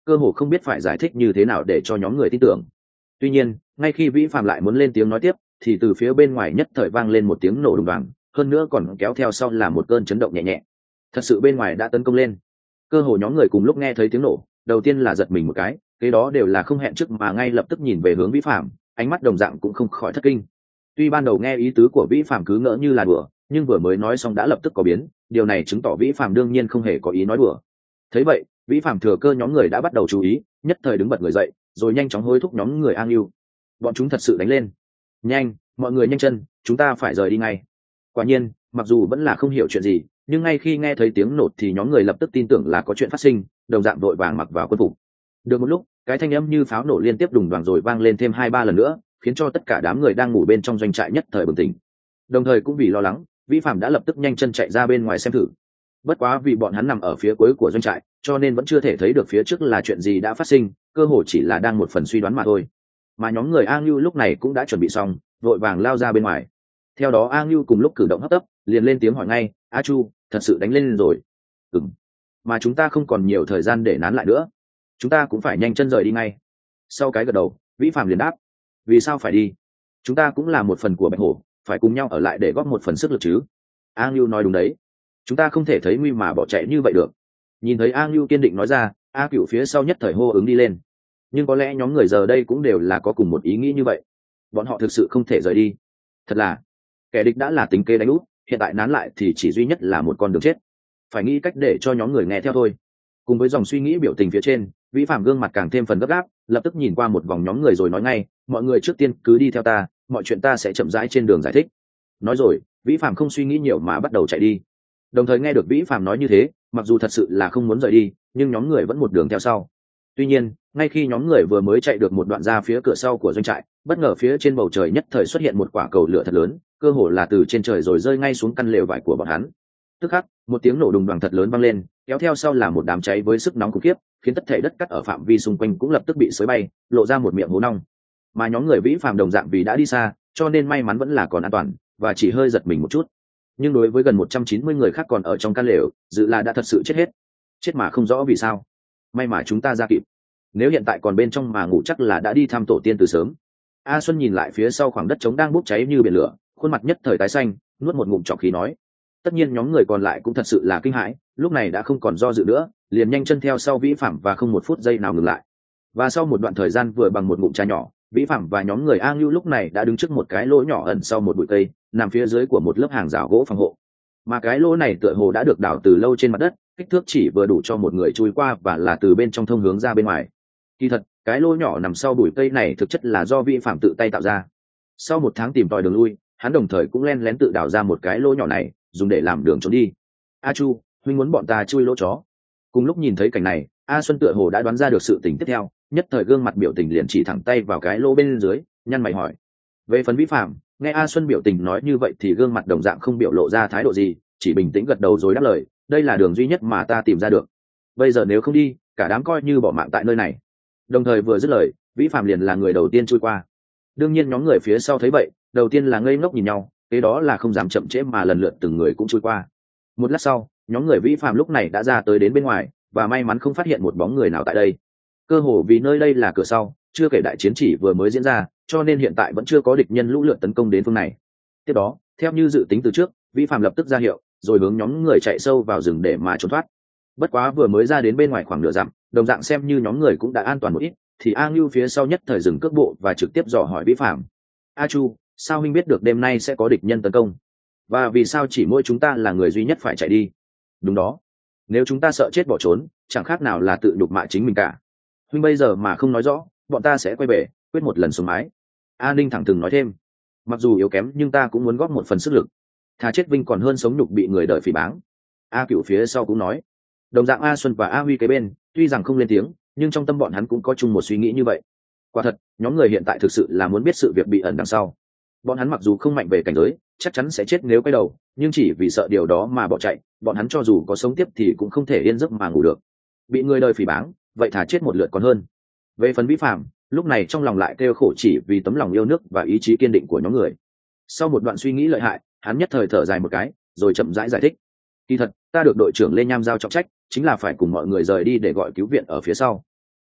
cơ hồ không biết phải giải thích như thế nào để cho nhóm người tin tưởng. Tuy nhiên ngay khi Vĩ Phạm lại muốn lên tiếng nói tiếp thì từ phía bên ngoài nhất thời vang lên một tiếng nổ đùng đoàng, hơn nữa còn kéo theo sau là một cơn chấn động nhẹ nhẹ. Thật sự bên ngoài đã tấn công lên. Cơ hồ nhóm người cùng lúc nghe thấy tiếng nổ, đầu tiên là giật mình một cái, cái đó đều là không hẹn trước mà ngay lập tức nhìn về hướng Vĩ Phạm, ánh mắt đồng dạng cũng không khỏi thất kinh. Tuy ban đầu nghe ý tứ của Vĩ Phạm cứ ngỡ như là đùa, nhưng vừa mới nói xong đã lập tức có biến, điều này chứng tỏ Vĩ Phạm đương nhiên không hề có ý nói đùa. Thấy vậy, Vĩ Phạm thừa cơ nhóm người đã bắt đầu chú ý, nhất thời đứng bật người dậy, rồi nhanh chóng hối thúc nhóm người An Lưu. Bọn chúng thật sự đánh lên. Nhanh, mọi người nhanh chân, chúng ta phải rời đi ngay. Quả nhiên, mặc dù vẫn là không hiểu chuyện gì, nhưng ngay khi nghe thấy tiếng nổ thì nhóm người lập tức tin tưởng là có chuyện phát sinh, đồng dạng đội vàng mặc vào quân phục. Được một lúc, cái thanh âm như pháo nổ liên tiếp đùng đoàng rồi vang lên thêm hai ba lần nữa, khiến cho tất cả đám người đang ngủ bên trong doanh trại nhất thời bừng tỉnh. Đồng thời cũng vì lo lắng, Vĩ Phạm đã lập tức nhanh chân chạy ra bên ngoài xem thử. Bất quá vì bọn hắn nằm ở phía cuối của doanh trại, cho nên vẫn chưa thể thấy được phía trước là chuyện gì đã phát sinh, cơ hồ chỉ là đang một phần suy đoán mà thôi. Mà nhóm người A Ngưu lúc này cũng đã chuẩn bị xong, vội vàng lao ra bên ngoài. Theo đó A Ngưu cùng lúc cử động hấp tấp, liền lên tiếng hỏi ngay, A Chu, thật sự đánh lên rồi? Ừm. Mà chúng ta không còn nhiều thời gian để nán lại nữa, chúng ta cũng phải nhanh chân rời đi ngay. Sau cái gật đầu, Vĩ Phạm liền đáp, vì sao phải đi? Chúng ta cũng là một phần của Bạch Hổ, phải cùng nhau ở lại để góp một phần sức lực chứ. A Ngưu nói đúng đấy, chúng ta không thể thấy nguy mà bỏ chạy như vậy được. Nhìn thấy A Ngưu kiên định nói ra, A Cửu phía sau nhất thời hô ứng đi lên. Nhưng có lẽ nhóm người giờ đây cũng đều là có cùng một ý nghĩ như vậy, bọn họ thực sự không thể rời đi. Thật là kẻ địch đã là tính kế đánh úp, hiện tại nán lại thì chỉ duy nhất là một con đường chết, phải nghĩ cách để cho nhóm người nghe theo thôi. Cùng với dòng suy nghĩ biểu tình phía trên, Vĩ Phạm gương mặt càng thêm phần gấp gáp, lập tức nhìn qua một vòng nhóm người rồi nói ngay, mọi người trước tiên cứ đi theo ta, mọi chuyện ta sẽ chậm rãi trên đường giải thích. Nói rồi, Vĩ Phạm không suy nghĩ nhiều mà bắt đầu chạy đi. Đồng thời nghe được Vĩ Phạm nói như thế, mặc dù thật sự là không muốn rời đi, nhưng nhóm người vẫn một đường theo sau. Tuy nhiên ngay khi nhóm người vừa mới chạy được một đoạn ra phía cửa sau của doanh trại, bất ngờ phía trên bầu trời nhất thời xuất hiện một quả cầu lửa thật lớn, cơ hồ là từ trên trời rồi rơi ngay xuống căn lều vải của bọn hắn. Tức khắc một tiếng nổ đùng đoàng thật lớn vang lên, kéo theo sau là một đám cháy với sức nóng khủng khiếp, khiến tất thể đất cắt ở phạm vi xung quanh cũng lập tức bị xới bay, lộ ra một miệng hố nong. Mà nhóm người Vĩ Phạm đồng dạng vì đã đi xa, cho nên may mắn vẫn là còn an toàn, và chỉ hơi giật mình một chút. Nhưng đối với gần một trăm chín mươi người khác còn ở trong căn lều, dự là đã thật sự chết hết, chết mà không rõ vì sao. May mà chúng ta ra kịp, nếu hiện tại còn bên trong mà ngủ chắc là đã đi thăm tổ tiên từ sớm. A Xuân nhìn lại phía sau khoảng đất trống đang bốc cháy như biển lửa, khuôn mặt nhất thời tái xanh, nuốt một ngụm trọc khí nói. Tất nhiên nhóm người còn lại cũng thật sự là kinh hãi, lúc này đã không còn do dự nữa, liền nhanh chân theo sau Vĩ Phạm và không một phút giây nào ngừng lại. Và sau một đoạn thời gian vừa bằng một ngụm trà nhỏ, Vĩ Phạm và nhóm người A Ngưu lúc này đã đứng trước một cái lỗ nhỏ ẩn sau một bụi cây, nằm phía dưới của một lớp hàng rào gỗ phòng hộ. Mà cái lỗ này tựa hồ đã được đào từ lâu trên mặt đất, kích thước chỉ vừa đủ cho một người chui qua và là từ bên trong thông hướng ra bên ngoài. Kỳ thật, cái lỗ nhỏ nằm sau bụi cây này thực chất là do Vĩ Phạm tự tay tạo ra. Sau một tháng tìm tòi đường lui, hắn đồng thời cũng len lén tự đào ra một cái lỗ nhỏ này, dùng để làm đường trốn đi. A Chu, huynh muốn bọn ta chui lỗ chó? Cùng lúc nhìn thấy cảnh này, A Xuân tựa hồ đã đoán ra được sự tình tiếp theo, nhất thời gương mặt biểu tình liền chỉ thẳng tay vào cái lỗ bên dưới, nhăn mày hỏi. Về phần Vĩ Phạm, nghe A Xuân biểu tình nói như vậy thì gương mặt đồng dạng không biểu lộ ra thái độ gì, chỉ bình tĩnh gật đầu rồi đáp lời, đây là đường duy nhất mà ta tìm ra được. Bây giờ nếu không đi, cả đám coi như bỏ mạng tại nơi này. Đồng thời vừa dứt lời, Vĩ Phạm liền là người đầu tiên chui qua. Đương nhiên nhóm người phía sau thấy vậy, đầu tiên là ngây ngốc nhìn nhau, kế đó là không dám chậm trễ mà lần lượt từng người cũng chui qua. Một lát sau, nhóm người Vĩ Phạm lúc này đã ra tới đến bên ngoài, và may mắn không phát hiện một bóng người nào tại đây. Cơ hồ vì nơi đây là cửa sau, chưa kể đại chiến chỉ vừa mới diễn ra, cho nên hiện tại vẫn chưa có địch nhân lũ lượt tấn công đến phương này. Tiếp đó, theo như dự tính từ trước, Vĩ Phạm lập tức ra hiệu, rồi hướng nhóm người chạy sâu vào rừng để mà trốn thoát. Bất quá vừa mới ra đến bên ngoài khoảng nửa dặm, đồng dạng xem như nhóm người cũng đã an toàn một ít, thì A Ngưu phía sau nhất thời dừng cước bộ và trực tiếp dò hỏi Vĩ Phạm. A Chu, sao huynh biết được đêm nay sẽ có địch nhân tấn công? Và vì sao chỉ mỗi chúng ta là người duy nhất phải chạy đi? Đúng đó, nếu chúng ta sợ chết bỏ trốn, chẳng khác nào là tự nhục mạ chính mình cả. Huynh bây giờ mà không nói rõ, bọn ta sẽ quay về, quyết một lần xuống mái. A Ninh thẳng thừng nói thêm. Mặc dù yếu kém nhưng ta cũng muốn góp một phần sức lực. Thà chết vinh còn hơn sống nhục bị người đời phỉ báng. A Cửu phía sau cũng nói. Đồng dạng A Xuân và A Huy kế bên, tuy rằng không lên tiếng, nhưng trong tâm bọn hắn cũng có chung một suy nghĩ như vậy. Quả thật, nhóm người hiện tại thực sự là muốn biết sự việc bị ẩn đằng sau. Bọn hắn mặc dù không mạnh về cảnh giới, chắc chắn sẽ chết nếu quay đầu, nhưng chỉ vì sợ điều đó mà bỏ chạy, bọn hắn cho dù có sống tiếp thì cũng không thể yên giấc mà ngủ được. Bị người đời phỉ báng, vậy thà chết một lượt còn hơn. Về phần Vĩ Phạm, lúc này trong lòng lại kêu khổ chỉ vì tấm lòng yêu nước và ý chí kiên định của nhóm người. Sau một đoạn suy nghĩ lợi hại, hắn nhất thời thở dài một cái, rồi chậm rãi giải, giải thích. Kỳ thật, ta được đội trưởng Lê Nham giao trọng trách, chính là phải cùng mọi người rời đi để gọi cứu viện ở phía sau.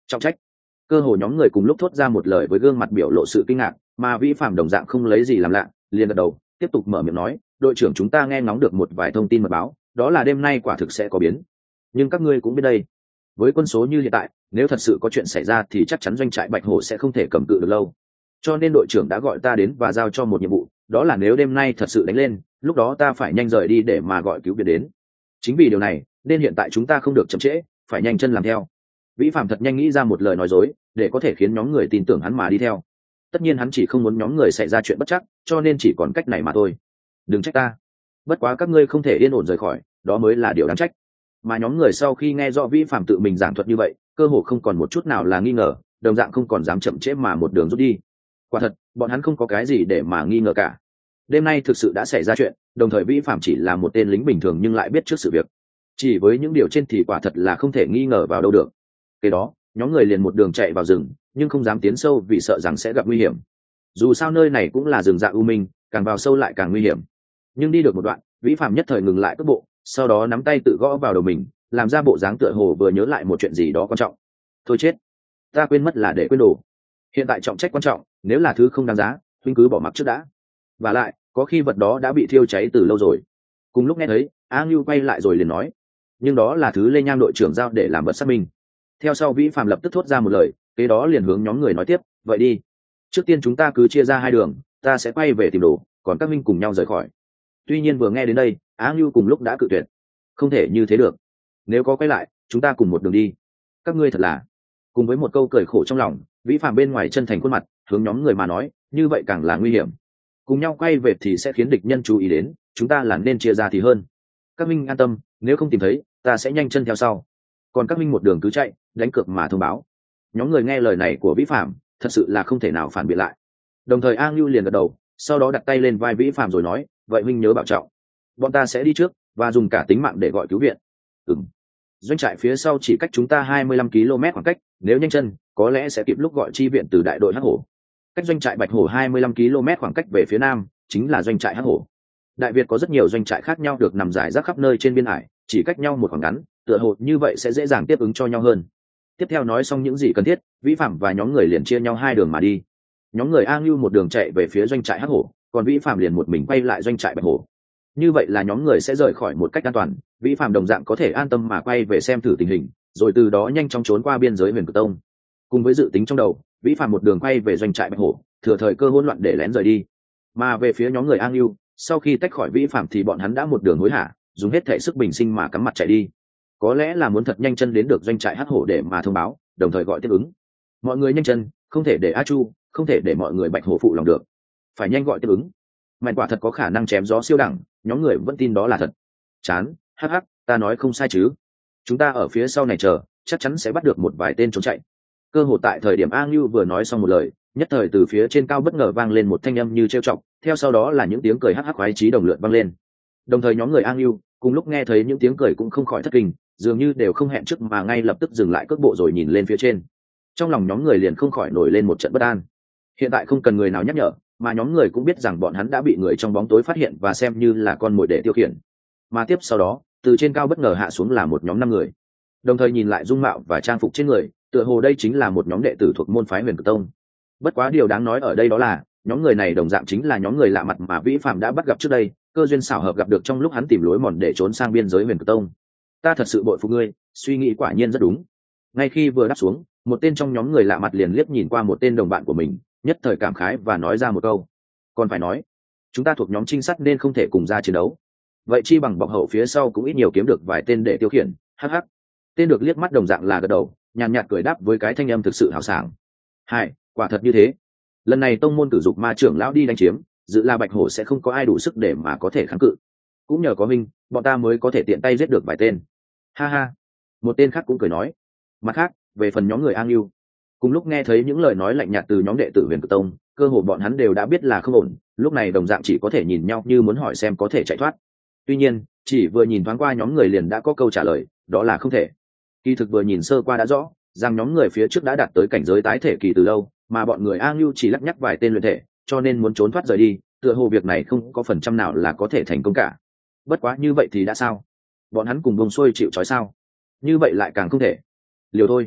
Trọng trách. Cơ hồ nhóm người cùng lúc thốt ra một lời với gương mặt biểu lộ sự kinh ngạc, mà Vĩ Phạm đồng dạng không lấy gì làm lạ, liền gật đầu tiếp tục mở miệng nói, đội trưởng chúng ta nghe ngóng được một vài thông tin mật báo, đó là đêm nay quả thực sẽ có biến. Nhưng các ngươi cũng biết đây, với quân số như hiện tại, nếu thật sự có chuyện xảy ra thì chắc chắn doanh trại Bạch Hổ sẽ không thể cầm cự được lâu. Cho nên đội trưởng đã gọi ta đến và giao cho một nhiệm vụ, đó là nếu đêm nay thật sự đánh lên, lúc đó ta phải nhanh rời đi để mà gọi cứu viện đến. Chính vì điều này nên hiện tại chúng ta không được chậm trễ, phải nhanh chân làm theo. Vĩ Phạm thật nhanh nghĩ ra một lời nói dối để có thể khiến nhóm người tin tưởng hắn mà đi theo. Tất nhiên hắn chỉ không muốn nhóm người xảy ra chuyện bất chắc, cho nên chỉ còn cách này mà thôi. Đừng trách ta, bất quá các ngươi không thể yên ổn rời khỏi, đó mới là điều đáng trách. Mà nhóm người sau khi nghe rõ Vĩ Phạm tự mình giảng thuật như vậy, cơ hồ không còn một chút nào là nghi ngờ, đồng dạng không còn dám chậm trễ mà một đường rút đi. Quả thật, bọn hắn không có cái gì để mà nghi ngờ cả. Đêm nay thực sự đã xảy ra chuyện, đồng thời Vĩ Phạm chỉ là một tên lính bình thường nhưng lại biết trước sự việc. Chỉ với những điều trên thì quả thật là không thể nghi ngờ vào đâu được. Kế đó, nhóm người liền một đường chạy vào rừng, nhưng không dám tiến sâu vì sợ rằng sẽ gặp nguy hiểm. Dù sao nơi này cũng là rừng rậm u minh, càng vào sâu lại càng nguy hiểm. Nhưng đi được một đoạn, Vĩ Phạm nhất thời ngừng lại cước bộ, sau đó nắm tay tự gõ vào đầu mình, làm ra bộ dáng tựa hồ vừa nhớ lại một chuyện gì đó quan trọng. Thôi chết, ta quên mất là để quên đồ. Hiện tại trọng trách quan trọng, nếu là thứ không đáng giá, huynh cứ bỏ mặc trước đã. Và lại, có khi vật đó đã bị thiêu cháy từ lâu rồi. Cùng lúc nghe thấy, A Ngưu quay lại rồi liền nói, nhưng đó là thứ Lê Nham đội trưởng giao để làm vật xác minh. Theo sau Vĩ Phạm lập tức thốt ra một lời, kế đó liền hướng nhóm người nói tiếp, vậy đi, trước tiên chúng ta cứ chia ra hai đường, ta sẽ quay về tìm đồ, còn các minh cùng nhau rời khỏi. Tuy nhiên vừa nghe đến đây, Á Ngưu cùng lúc đã cự tuyệt, không thể như thế được, nếu có quay lại chúng ta cùng một đường đi. Các ngươi thật là. Cùng với một câu cười khổ trong lòng, Vĩ Phạm bên ngoài chân thành khuôn mặt hướng nhóm người mà nói, như vậy càng là nguy hiểm, cùng nhau quay về thì sẽ khiến địch nhân chú ý đến, chúng ta là nên chia ra thì hơn. Các minh an tâm, nếu không tìm thấy ta sẽ nhanh chân theo sau, còn các minh một đường cứ chạy, đánh cược mà thông báo. Nhóm người nghe lời này của Vĩ Phạm thật sự là không thể nào phản biện lại. Đồng thời A Ngưu liền gật đầu, sau đó đặt tay lên vai Vĩ Phạm rồi nói, vậy minh nhớ bảo trọng, bọn ta sẽ đi trước và dùng cả tính mạng để gọi cứu viện. Ừm. Doanh trại phía sau chỉ cách chúng ta hai mươi lăm ki lô mét khoảng cách, nếu nhanh chân có lẽ sẽ kịp lúc gọi chi viện từ đại đội Hắc Hổ. Cách doanh trại Bạch Hổ hai mươi lăm ki lô mét khoảng cách về phía nam chính là doanh trại Hắc Hổ. Đại Việt có rất nhiều doanh trại khác nhau được nằm rải rác khắp nơi trên biên hải, chỉ cách nhau một khoảng ngắn, tựa hồ như vậy sẽ dễ dàng tiếp ứng cho nhau hơn. Tiếp theo nói xong những gì cần thiết, Vĩ Phạm và nhóm người liền chia nhau hai đường mà đi. Nhóm người A Ngưu một đường chạy về phía doanh trại Hắc Hổ, còn Vĩ Phạm liền một mình quay lại doanh trại Bạch Hổ. Như vậy là nhóm người sẽ rời khỏi một cách an toàn, Vĩ Phạm đồng dạng có thể an tâm mà quay về xem thử tình hình, rồi từ đó nhanh chóng trốn qua biên giới Huyền Cực Tông. Cùng với dự tính trong đầu, Vĩ Phạm một đường quay về doanh trại Bạch Hổ, thừa thời cơ hỗn loạn để lén rời đi. Mà về phía nhóm người A Ngưu, sau khi tách khỏi Vĩ Phạm thì bọn hắn đã một đường hối hả, dùng hết thể sức bình sinh mà cắm mặt chạy đi. Có lẽ là muốn thật nhanh chân đến được doanh trại Hắc Hổ để mà thông báo, đồng thời gọi tiếp ứng. Mọi người nhanh chân, không thể để A Chu, không thể để mọi người Bạch Hổ phụ lòng được, phải nhanh gọi tiếp ứng. Mạnh quả thật có khả năng chém gió siêu đẳng, nhóm người vẫn tin đó là thật. Chán, hắc hắc, ta nói không sai chứ? Chúng ta ở phía sau này chờ, chắc chắn sẽ bắt được một vài tên trốn chạy. Cơ hồ tại thời điểm A Ngưu vừa nói xong một lời, nhất thời từ phía trên cao bất ngờ vang lên một thanh âm như trêu chọc, theo sau đó là những tiếng cười hắc hắc khoái chí đồng lượt vang lên. Đồng thời nhóm người A Ngưu cùng lúc nghe thấy những tiếng cười cũng không khỏi thất kinh, dường như đều không hẹn trước mà ngay lập tức dừng lại cước bộ rồi nhìn lên phía trên. Trong lòng nhóm người liền không khỏi nổi lên một trận bất an. Hiện tại không cần người nào nhắc nhở, mà nhóm người cũng biết rằng bọn hắn đã bị người trong bóng tối phát hiện và xem như là con mồi để tiêu khiển. Mà tiếp sau đó, từ trên cao bất ngờ hạ xuống là một nhóm năm người. Đồng thời nhìn lại dung mạo và trang phục trên người, tựa hồ đây chính là một nhóm đệ tử thuộc môn phái Huyền Cực Tông. Bất quá điều đáng nói ở đây đó là, nhóm người này đồng dạng chính là nhóm người lạ mặt mà Vĩ Phạm đã bắt gặp trước đây, cơ duyên xảo hợp gặp được trong lúc hắn tìm lối mòn để trốn sang biên giới Huyền Cực Tông. Ta thật sự bội phục ngươi, suy nghĩ quả nhiên rất đúng. Ngay khi vừa đáp xuống, một tên trong nhóm người lạ mặt liền liếc nhìn qua một tên đồng bạn của mình, nhất thời cảm khái và nói ra một câu. Còn phải nói, chúng ta thuộc nhóm trinh sát nên không thể cùng ra chiến đấu, vậy chi bằng bọc hậu phía sau cũng ít nhiều kiếm được vài tên để tiêu khiển. Hắc hắc. Tên được liếc mắt đồng dạng là gật đầu, nhàn nhạt cười đáp với cái thanh âm thực sự hào sảng. Hai, quả thật như thế. Lần này tông môn cử dục ma trưởng lão đi đánh chiếm, dự là Bạch Hổ sẽ không có ai đủ sức để mà có thể kháng cự. Cũng nhờ có minh, bọn ta mới có thể tiện tay giết được vài tên. Ha ha. Một tên khác cũng cười nói. Mặt khác, về phần nhóm người A Ngưu, cùng lúc nghe thấy những lời nói lạnh nhạt từ nhóm đệ tử Huyền Cực Tông, cơ hồ bọn hắn đều đã biết là không ổn, lúc này đồng dạng chỉ có thể nhìn nhau như muốn hỏi xem có thể chạy thoát. Tuy nhiên, chỉ vừa nhìn thoáng qua nhóm người liền đã có câu trả lời, đó là không thể. Kỳ thực vừa nhìn sơ qua đã rõ, rằng nhóm người phía trước đã đạt tới cảnh giới tái thể kỳ từ lâu, mà bọn người A Ngưu chỉ lắc nhắc vài tên luyện thể, cho nên muốn trốn thoát rời đi, tựa hồ việc này không có phần trăm nào là có thể thành công cả. Bất quá như vậy thì đã sao? Bọn hắn cùng buông xuôi chịu trói sao? Như vậy lại càng không thể. Liều thôi.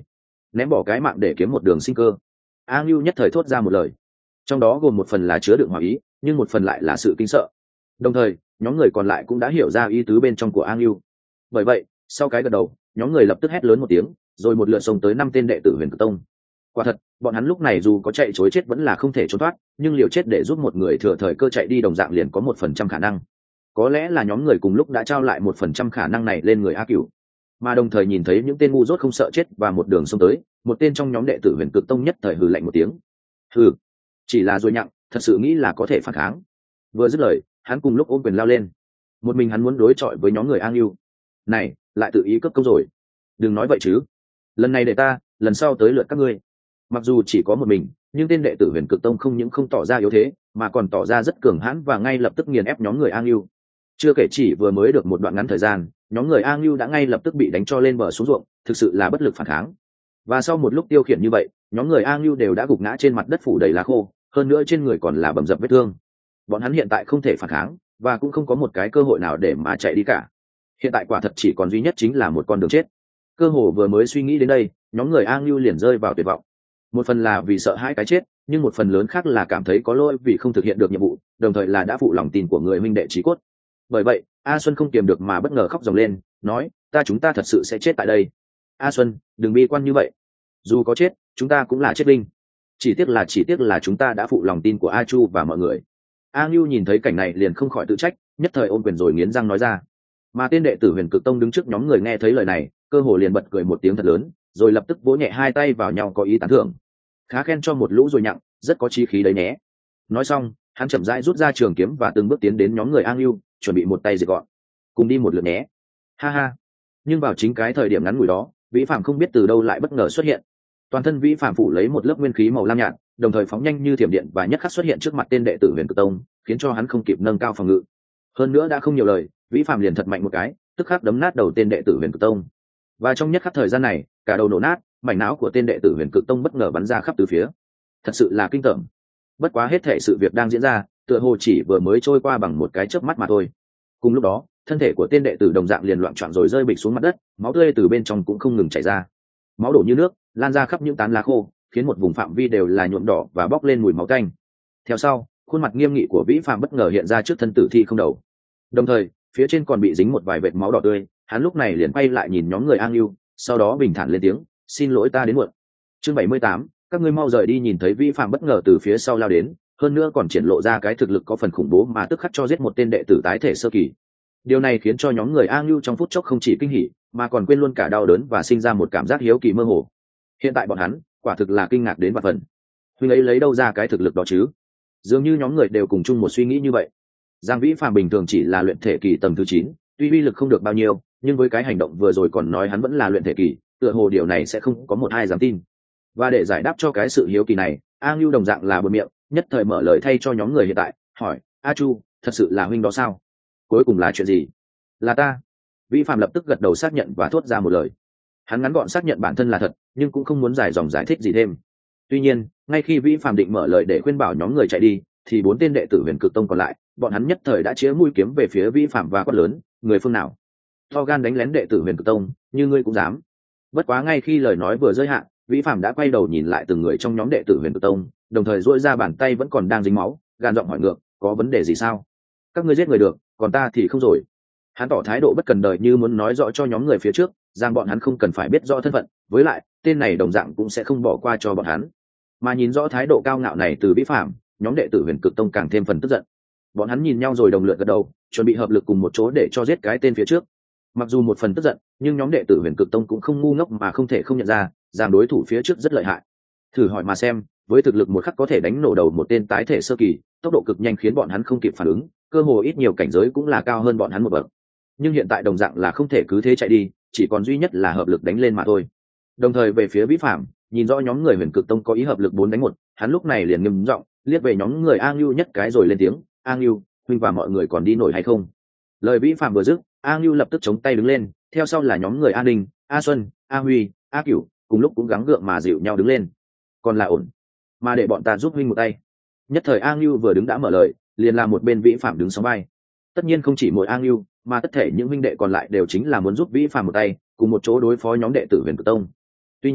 ném bỏ cái mạng để kiếm một đường sinh cơ. A Ngưu nhất thời thốt ra một lời, trong đó gồm một phần là chứa đựng hòa ý, nhưng một phần lại là sự kinh sợ. Đồng thời nhóm người còn lại cũng đã hiểu ra ý tứ bên trong của A Ngưu. Bởi vậy sau cái gật đầu, nhóm người lập tức hét lớn một tiếng, rồi một lượt xông tới năm tên đệ tử Huyền Cực Tông. Quả thật bọn hắn lúc này dù có chạy chối chết vẫn là không thể trốn thoát, nhưng liều chết để giúp một người thừa thời cơ chạy đi đồng dạng liền có một phần trăm khả năng. Có lẽ là nhóm người cùng lúc đã trao lại một phần trăm khả năng này lên người A Cửu, mà đồng thời nhìn thấy những tên ngu dốt không sợ chết và một đường xông tới, một tên trong nhóm đệ tử Huyền Cực Tông nhất thời hừ lạnh một tiếng. Hừ, chỉ là ruồi nhặng, thật sự nghĩ là có thể phản kháng? Vừa dứt lời, hắn cùng lúc ôm quyền lao lên. Một mình hắn muốn đối chọi với nhóm người A Ngưu. Này, lại tự ý cấp công rồi. Đừng nói vậy chứ. Lần này để ta, lần sau tới lượt các ngươi. Mặc dù chỉ có một mình, nhưng tên đệ tử Huyền Cực Tông không những không tỏ ra yếu thế, mà còn tỏ ra rất cường hãn và ngay lập tức nghiền ép nhóm người A Ngưu. Chưa kể chỉ vừa mới được một đoạn ngắn thời gian, nhóm người A Ngưu đã ngay lập tức bị đánh cho lên bờ xuống ruộng, thực sự là bất lực phản kháng. Và sau một lúc tiêu khiển như vậy, nhóm người A Ngưu đều đã gục ngã trên mặt đất phủ đầy lá khô, hơn nữa trên người còn là bầm dập vết thương. Bọn hắn hiện tại không thể phản kháng, và cũng không có một cái cơ hội nào để mà chạy đi cả. Hiện tại quả thật chỉ còn duy nhất chính là một con đường chết. Cơ hồ vừa mới suy nghĩ đến đây, nhóm người A Ngưu liền rơi vào tuyệt vọng. Một phần là vì sợ hãi cái chết, nhưng một phần lớn khác là cảm thấy có lỗi vì không thực hiện được nhiệm vụ, đồng thời là đã phụ lòng tin của người huynh đệ chí cốt. Bởi vậy A Xuân không kiềm được mà bất ngờ khóc ròng lên, nói: ta chúng ta thật sự sẽ chết tại đây. A Xuân, đừng bi quan như vậy, dù có chết chúng ta cũng là chết linh, chỉ tiếc là chỉ tiếc là chúng ta đã phụ lòng tin của A Chu và mọi người. A Ngưu nhìn thấy cảnh này liền không khỏi tự trách, nhất thời ôm quyền rồi nghiến răng nói ra. Mà tên đệ tử Huyền Cực Tông đứng trước nhóm người nghe thấy lời này, cơ hồ liền bật cười một tiếng thật lớn, rồi lập tức vỗ nhẹ hai tay vào nhau có ý tán thưởng. Khá khen cho một lũ rồi nhặng, rất có chí khí đấy nhé. Nói xong hắn chậm rãi rút ra trường kiếm và từng bước tiến đến nhóm người A Ngưu, chuẩn bị một tay diệt gọn. Cùng đi một lượt nhé. Ha ha. Nhưng vào chính cái thời điểm ngắn ngủi đó, Vĩ Phạm không biết từ đâu lại bất ngờ xuất hiện. Toàn thân Vĩ Phạm phủ lấy một lớp nguyên khí màu lam nhạt, đồng thời phóng nhanh như thiểm điện và nhất khắc xuất hiện trước mặt tên đệ tử Huyền Cực Tông, khiến cho hắn không kịp nâng cao phòng ngự. Hơn nữa đã không nhiều lời, Vĩ Phạm liền thật mạnh một cái, tức khắc đấm nát đầu tên đệ tử Huyền Cực Tông. Và trong nhất khắc thời gian này, cả đầu nổ nát, mảnh não của tên đệ tử Huyền Cực Tông bất ngờ bắn ra khắp tứ phía. Thật sự là kinh tởm. Bất quá hết thảy sự việc đang diễn ra, tựa hồ chỉ vừa mới trôi qua bằng một cái chớp mắt mà thôi. Cùng lúc đó, thân thể của tên đệ tử đồng dạng liền loạn choạng rồi rơi bịch xuống mặt đất, máu tươi từ bên trong cũng không ngừng chảy ra. Máu đổ như nước, lan ra khắp những tán lá khô, khiến một vùng phạm vi đều là nhuộm đỏ và bốc lên mùi máu tanh. Theo sau, khuôn mặt nghiêm nghị của Vĩ Phạm bất ngờ hiện ra trước thân tử thi không đầu. Đồng thời, phía trên còn bị dính một vài vệt máu đỏ tươi, hắn lúc này liền quay lại nhìn nhóm người A Ngưu, sau đó bình thản lên tiếng: "Xin lỗi ta đến muộn." Chương bảy mươi tám, các ngươi mau rời đi. Nhìn thấy Vĩ Phạm bất ngờ từ phía sau lao đến, hơn nữa còn triển lộ ra cái thực lực có phần khủng bố mà tức khắc cho giết một tên đệ tử tái thể sơ kỳ. Điều này khiến cho nhóm người A Ngưu trong phút chốc không chỉ kinh hỉ, mà còn quên luôn cả đau đớn và sinh ra một cảm giác hiếu kỳ mơ hồ. Hiện tại bọn hắn quả thực là kinh ngạc đến vạn phần. Huynh ấy lấy đâu ra cái thực lực đó chứ? Dường như nhóm người đều cùng chung một suy nghĩ như vậy. Giang Vĩ Phạm bình thường chỉ là luyện thể kỳ tầng thứ chín, tuy uy lực không được bao nhiêu, nhưng với cái hành động vừa rồi còn nói hắn vẫn là luyện thể kỳ, tựa hồ điều này sẽ không có một ai dám tin. Và để giải đáp cho cái sự hiếu kỳ này, A Ngưu đồng dạng là bờ miệng, nhất thời mở lời thay cho nhóm người hiện tại, hỏi: "A Chu, thật sự là huynh đó sao? Cuối cùng là chuyện gì?" "Là ta." Vĩ Phạm lập tức gật đầu xác nhận và thốt ra một lời. Hắn ngắn gọn xác nhận bản thân là thật, nhưng cũng không muốn dài dòng giải thích gì thêm. Tuy nhiên, ngay khi Vĩ Phạm định mở lời để khuyên bảo nhóm người chạy đi, thì bốn tên đệ tử Huyền Cực Tông còn lại, bọn hắn nhất thời đã chĩa mũi kiếm về phía Vĩ Phạm và quát lớn: "Người phương nào to gan đánh lén đệ tử Huyền Cực Tông, như ngươi cũng dám?" Bất quá ngay khi lời nói vừa rơi hạ, Vĩ Phạm đã quay đầu nhìn lại từng người trong nhóm đệ tử Huyền Cực Tông, đồng thời duỗi ra bàn tay vẫn còn đang dính máu, gàn giọng hỏi ngược: "Có vấn đề gì sao? Các ngươi giết người được, còn ta thì không rồi." Hắn tỏ thái độ bất cần đời, như muốn nói rõ cho nhóm người phía trước rằng bọn hắn không cần phải biết rõ thân phận, với lại tên này đồng dạng cũng sẽ không bỏ qua cho bọn hắn. Mà nhìn rõ thái độ cao ngạo này từ Vĩ Phạm, nhóm đệ tử Huyền Cực Tông càng thêm phần tức giận. Bọn hắn nhìn nhau rồi đồng lượt gật đầu, chuẩn bị hợp lực cùng một chỗ để cho giết cái tên phía trước. Mặc dù một phần tức giận, nhưng nhóm đệ tử Huyền Cực Tông cũng không ngu ngốc mà không thể không nhận ra rằng đối thủ phía trước rất lợi hại. Thử hỏi mà xem, với thực lực một khắc có thể đánh nổ đầu một tên tái thể sơ kỳ, tốc độ cực nhanh khiến bọn hắn không kịp phản ứng, cơ hồ ít nhiều cảnh giới cũng là cao hơn bọn hắn một bậc. Nhưng hiện tại đồng dạng là không thể cứ thế chạy đi, chỉ còn duy nhất là hợp lực đánh lên mà thôi. Đồng thời về phía Vĩ Phạm, nhìn rõ nhóm người Huyền Cực Tông có ý hợp lực bốn đánh một, hắn lúc này liền nghiêm giọng liếc về nhóm người A Ngưu nhất cái rồi lên tiếng: "A Ngưu, huynh và mọi người còn đi nổi hay không?" Lời Vĩ Phạm vừa dứt, A Ngưu lập tức chống tay đứng lên, theo sau là nhóm người A Ninh, A Xuân, A Huy, A Cửu, cùng lúc cũng gắng gượng mà dịu nhau đứng lên. "Còn là ổn, mà để bọn ta giúp huynh một tay." Nhất thời A Ngưu vừa đứng đã mở lời, liền làm một bên Vĩ Phạm đứng sóng vai. Tất nhiên không chỉ mỗi A Ngưu, mà tất thể những huynh đệ còn lại đều chính là muốn giúp Vĩ Phạm một tay, cùng một chỗ đối phó nhóm đệ tử Huyền Cực Tông. Tuy nhiên,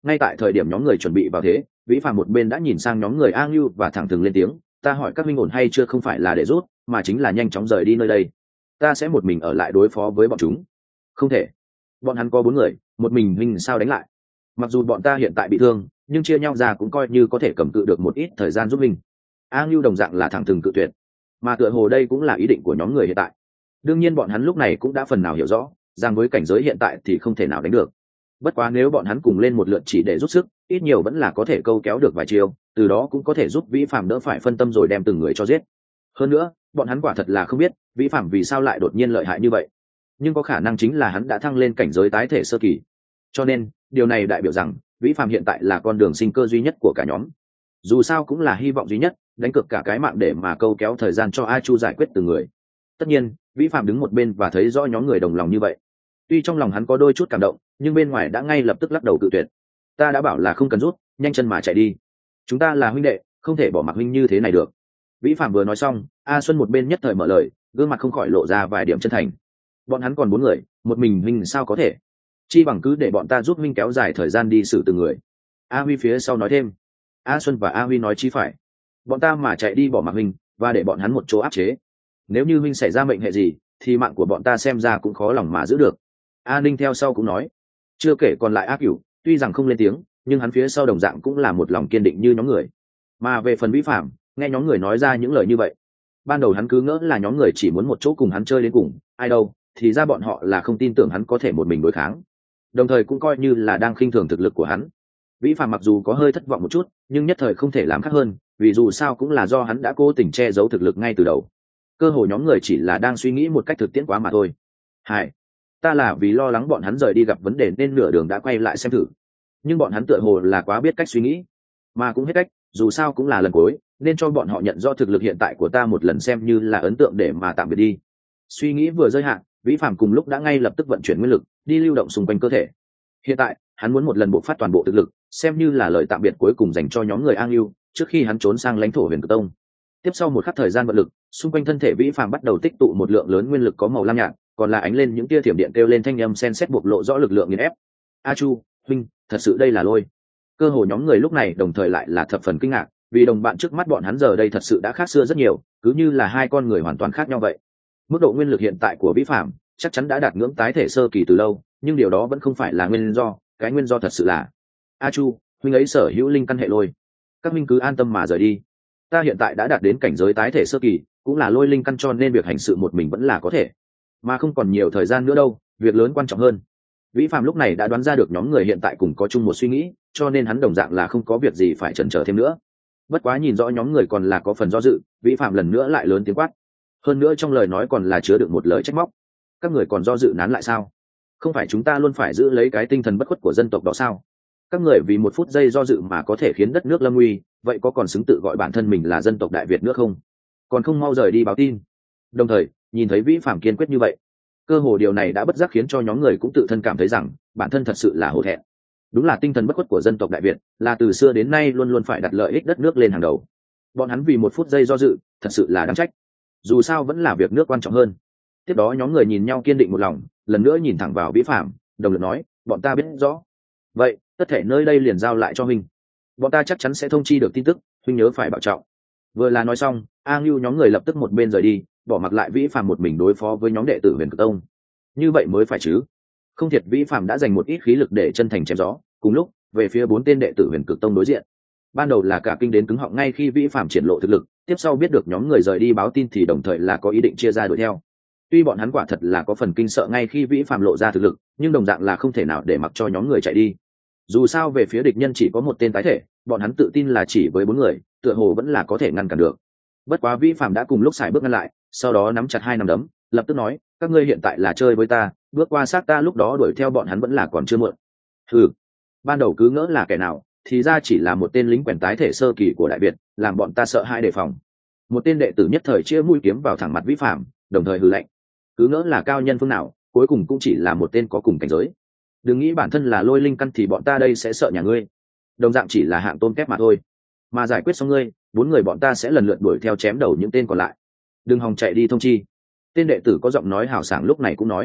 ngay tại thời điểm nhóm người chuẩn bị vào thế, Vĩ Phàm một bên đã nhìn sang nhóm người A Ngưu và thẳng thừng lên tiếng, ta hỏi các minh ổn hay chưa, không phải là để rút mà chính là nhanh chóng rời đi nơi đây. Ta sẽ một mình ở lại đối phó với bọn chúng. Không thể, bọn hắn có bốn người, một mình huynh sao đánh lại? Mặc dù bọn ta hiện tại bị thương nhưng chia nhau ra cũng coi như có thể cầm cự được một ít thời gian giúp mình. A Ngưu đồng dạng là thẳng thừng cự tuyệt, mà tựa hồ đây cũng là ý định của nhóm người hiện tại. Đương nhiên bọn hắn lúc này cũng đã phần nào hiểu rõ rằng với cảnh giới hiện tại thì không thể nào đánh được. Bất quá nếu bọn hắn cùng lên một lượt chỉ để rút sức, ít nhiều vẫn là có thể câu kéo được vài chiều, từ đó cũng có thể giúp Vĩ Phạm đỡ phải phân tâm rồi đem từng người cho giết. Hơn nữa bọn hắn quả thật là không biết Vĩ Phạm vì sao lại đột nhiên lợi hại như vậy, nhưng có khả năng chính là hắn đã thăng lên cảnh giới tái thể sơ kỳ, cho nên điều này đại biểu rằng Vĩ Phạm hiện tại là con đường sinh cơ duy nhất của cả nhóm. Dù sao cũng là hy vọng duy nhất, đánh cược cả cái mạng để mà câu kéo thời gian cho A Chu giải quyết từng người. Tất nhiên Vĩ Phạm đứng một bên và thấy rõ nhóm người đồng lòng như vậy, tuy trong lòng hắn có đôi chút cảm động nhưng bên ngoài đã ngay lập tức lắc đầu cự tuyệt. Ta đã bảo là không cần rút, nhanh chân mà chạy đi, chúng ta là huynh đệ, không thể bỏ mặc huynh như thế này được. Vĩ Phạm vừa nói xong, A Xuân một bên nhất thời mở lời, gương mặt không khỏi lộ ra vài điểm chân thành. Bọn hắn còn bốn người, một mình huynh sao có thể? Chi bằng cứ để bọn ta giúp huynh kéo dài thời gian đi xử từng người. A Huy phía sau nói thêm. A Xuân và A Huy nói chí phải. Bọn ta mà chạy đi bỏ mặc huynh và để bọn hắn một chỗ áp chế, nếu như huynh xảy ra mệnh hệ gì thì mạng của bọn ta xem ra cũng khó lòng mà giữ được. A Ninh theo sau cũng nói. Chưa kể còn lại A Cửu, tuy rằng không lên tiếng nhưng hắn phía sau đồng dạng cũng là một lòng kiên định như nhóm người. Mà về phần Vĩ Phạm, nghe nhóm người nói ra những lời như vậy, ban đầu hắn cứ ngỡ là nhóm người chỉ muốn một chỗ cùng hắn chơi đến cùng, ai đâu thì ra bọn họ là không tin tưởng hắn có thể một mình đối kháng, đồng thời cũng coi như là đang khinh thường thực lực của hắn. Vĩ Phạm mặc dù có hơi thất vọng một chút nhưng nhất thời không thể làm khác hơn, vì dù sao cũng là do hắn đã cố tình che giấu thực lực ngay từ đầu. Cơ hội nhóm người chỉ là đang suy nghĩ một cách thực tiễn quá mà thôi. Hai, ta là vì lo lắng bọn hắn rời đi gặp vấn đề nên nửa đường đã quay lại xem thử, nhưng bọn hắn tựa hồ là quá biết cách suy nghĩ, mà cũng hết cách, dù sao cũng là lần cuối nên cho bọn họ nhận rõ thực lực hiện tại của ta một lần xem như là ấn tượng để mà tạm biệt đi. Suy nghĩ vừa rơi hạn, Vĩ Phạm cùng lúc đã ngay lập tức vận chuyển nguyên lực đi lưu động xung quanh cơ thể. Hiện tại hắn muốn một lần bộc phát toàn bộ thực lực, xem như là lời tạm biệt cuối cùng dành cho nhóm người An Lưu trước khi hắn trốn sang lãnh thổ Huyền Cực Tông. Tiếp sau một khắc thời gian vận lực, xung quanh thân thể Vĩ Phạm bắt đầu tích tụ một lượng lớn nguyên lực có màu lam nhạt, còn là ánh lên những tia thiểm điện kêu lên thanh âm sen sét bộc lộ rõ lực lượng nghiền ép. A Chu huynh, thật sự đây là lôi? Cơ hồ nhóm người lúc này đồng thời lại là thập phần kinh ngạc, vì đồng bạn trước mắt bọn hắn giờ đây thật sự đã khác xưa rất nhiều, cứ như là hai con người hoàn toàn khác nhau vậy. Mức độ nguyên lực hiện tại của Vĩ Phạm chắc chắn đã đạt ngưỡng tái thể sơ kỳ từ lâu, nhưng điều đó vẫn không phải là nguyên do, cái nguyên do thật sự là A Chu huynh ấy sở hữu linh căn hệ lôi. Các minh cứ an tâm mà rời đi, ta hiện tại đã đạt đến cảnh giới tái thể sơ kỳ, cũng là lôi linh căn, cho nên việc hành sự một mình vẫn là có thể, mà không còn nhiều thời gian nữa đâu, việc lớn quan trọng hơn. Vĩ Phạm lúc này đã đoán ra được nhóm người hiện tại cùng có chung một suy nghĩ, cho nên hắn đồng dạng là không có việc gì phải chần chờ thêm nữa. Bất quá nhìn rõ nhóm người còn là có phần do dự, Vĩ Phạm lần nữa lại lớn tiếng quát, hơn nữa trong lời nói còn là chứa đựng một lời trách móc. Các người còn do dự nán lại sao? Không phải chúng ta luôn phải giữ lấy cái tinh thần bất khuất của dân tộc đó sao? Các người vì một phút giây do dự mà có thể khiến đất nước lâm nguy, vậy có còn xứng tự gọi bản thân mình là dân tộc Đại Việt nữa không? Còn không mau rời đi báo tin. Đồng thời nhìn thấy Vĩ Phạm kiên quyết như vậy, cơ hồ điều này đã bất giác khiến cho nhóm người cũng tự thân cảm thấy rằng bản thân thật sự là hổ thẹn. Đúng là tinh thần bất khuất của dân tộc Đại Việt là từ xưa đến nay luôn luôn phải đặt lợi ích đất nước lên hàng đầu. Bọn hắn vì một phút giây do dự thật sự là đáng trách, dù sao vẫn là việc nước quan trọng hơn. Tiếp đó nhóm người nhìn nhau kiên định một lòng, lần nữa nhìn thẳng vào Vĩ Phạm, đồng loạt nói, bọn ta biết rõ. Vậy tất thể nơi đây liền giao lại cho huynh, bọn ta chắc chắn sẽ thông chi được tin tức, huynh nhớ phải bảo trọng. Vừa là nói xong, A Ngưu nhóm người lập tức một bên rời đi, bỏ mặc lại Vĩ Phạm một mình đối phó với nhóm đệ tử Huyền Cực Tông. Như vậy mới phải chứ, không thiệt Vĩ Phạm đã dành một ít khí lực để chân thành chém gió. Cùng lúc về phía bốn tên đệ tử Huyền Cực Tông đối diện, ban đầu là cả kinh đến cứng họng ngay khi Vĩ Phạm triển lộ thực lực, tiếp sau biết được nhóm người rời đi báo tin thì đồng thời là có ý định chia ra đuổi theo. Tuy bọn hắn quả thật là có phần kinh sợ ngay khi Vĩ Phạm lộ ra thực lực, nhưng đồng dạng là không thể nào để mặc cho nhóm người chạy đi. Dù sao về phía địch nhân chỉ có một tên tái thể, bọn hắn tự tin là chỉ với bốn người tựa hồ vẫn là có thể ngăn cản được. Bất quá Vĩ Phạm đã cùng lúc xài bước ngăn lại, sau đó nắm chặt hai nắm đấm, lập tức nói, các ngươi hiện tại là chơi với ta, bước qua sát ta lúc đó đuổi theo bọn hắn vẫn là còn chưa muộn. Ừ, ban đầu cứ ngỡ là kẻ nào, thì ra chỉ là một tên lính quèn tái thể sơ kỳ của Đại Việt, làm bọn ta sợ hãi đề phòng. Một tên đệ tử nhất thời chia mũi kiếm vào thẳng mặt Vĩ Phạm, đồng thời hừ lạnh, cứ ngỡ là cao nhân phương nào, cuối cùng cũng chỉ là một tên có cùng cảnh giới. Đừng nghĩ bản thân là lôi linh căn thì bọn ta đây sẽ sợ nhà ngươi, đồng dạng chỉ là hạng tôm kép mà thôi. Mà giải quyết xong ngươi, bốn người bọn ta sẽ lần lượt đuổi theo chém đầu những tên còn lại. Đừng hòng chạy đi thông chi. Tên đệ tử có giọng nói hào sảng lúc này cũng nói.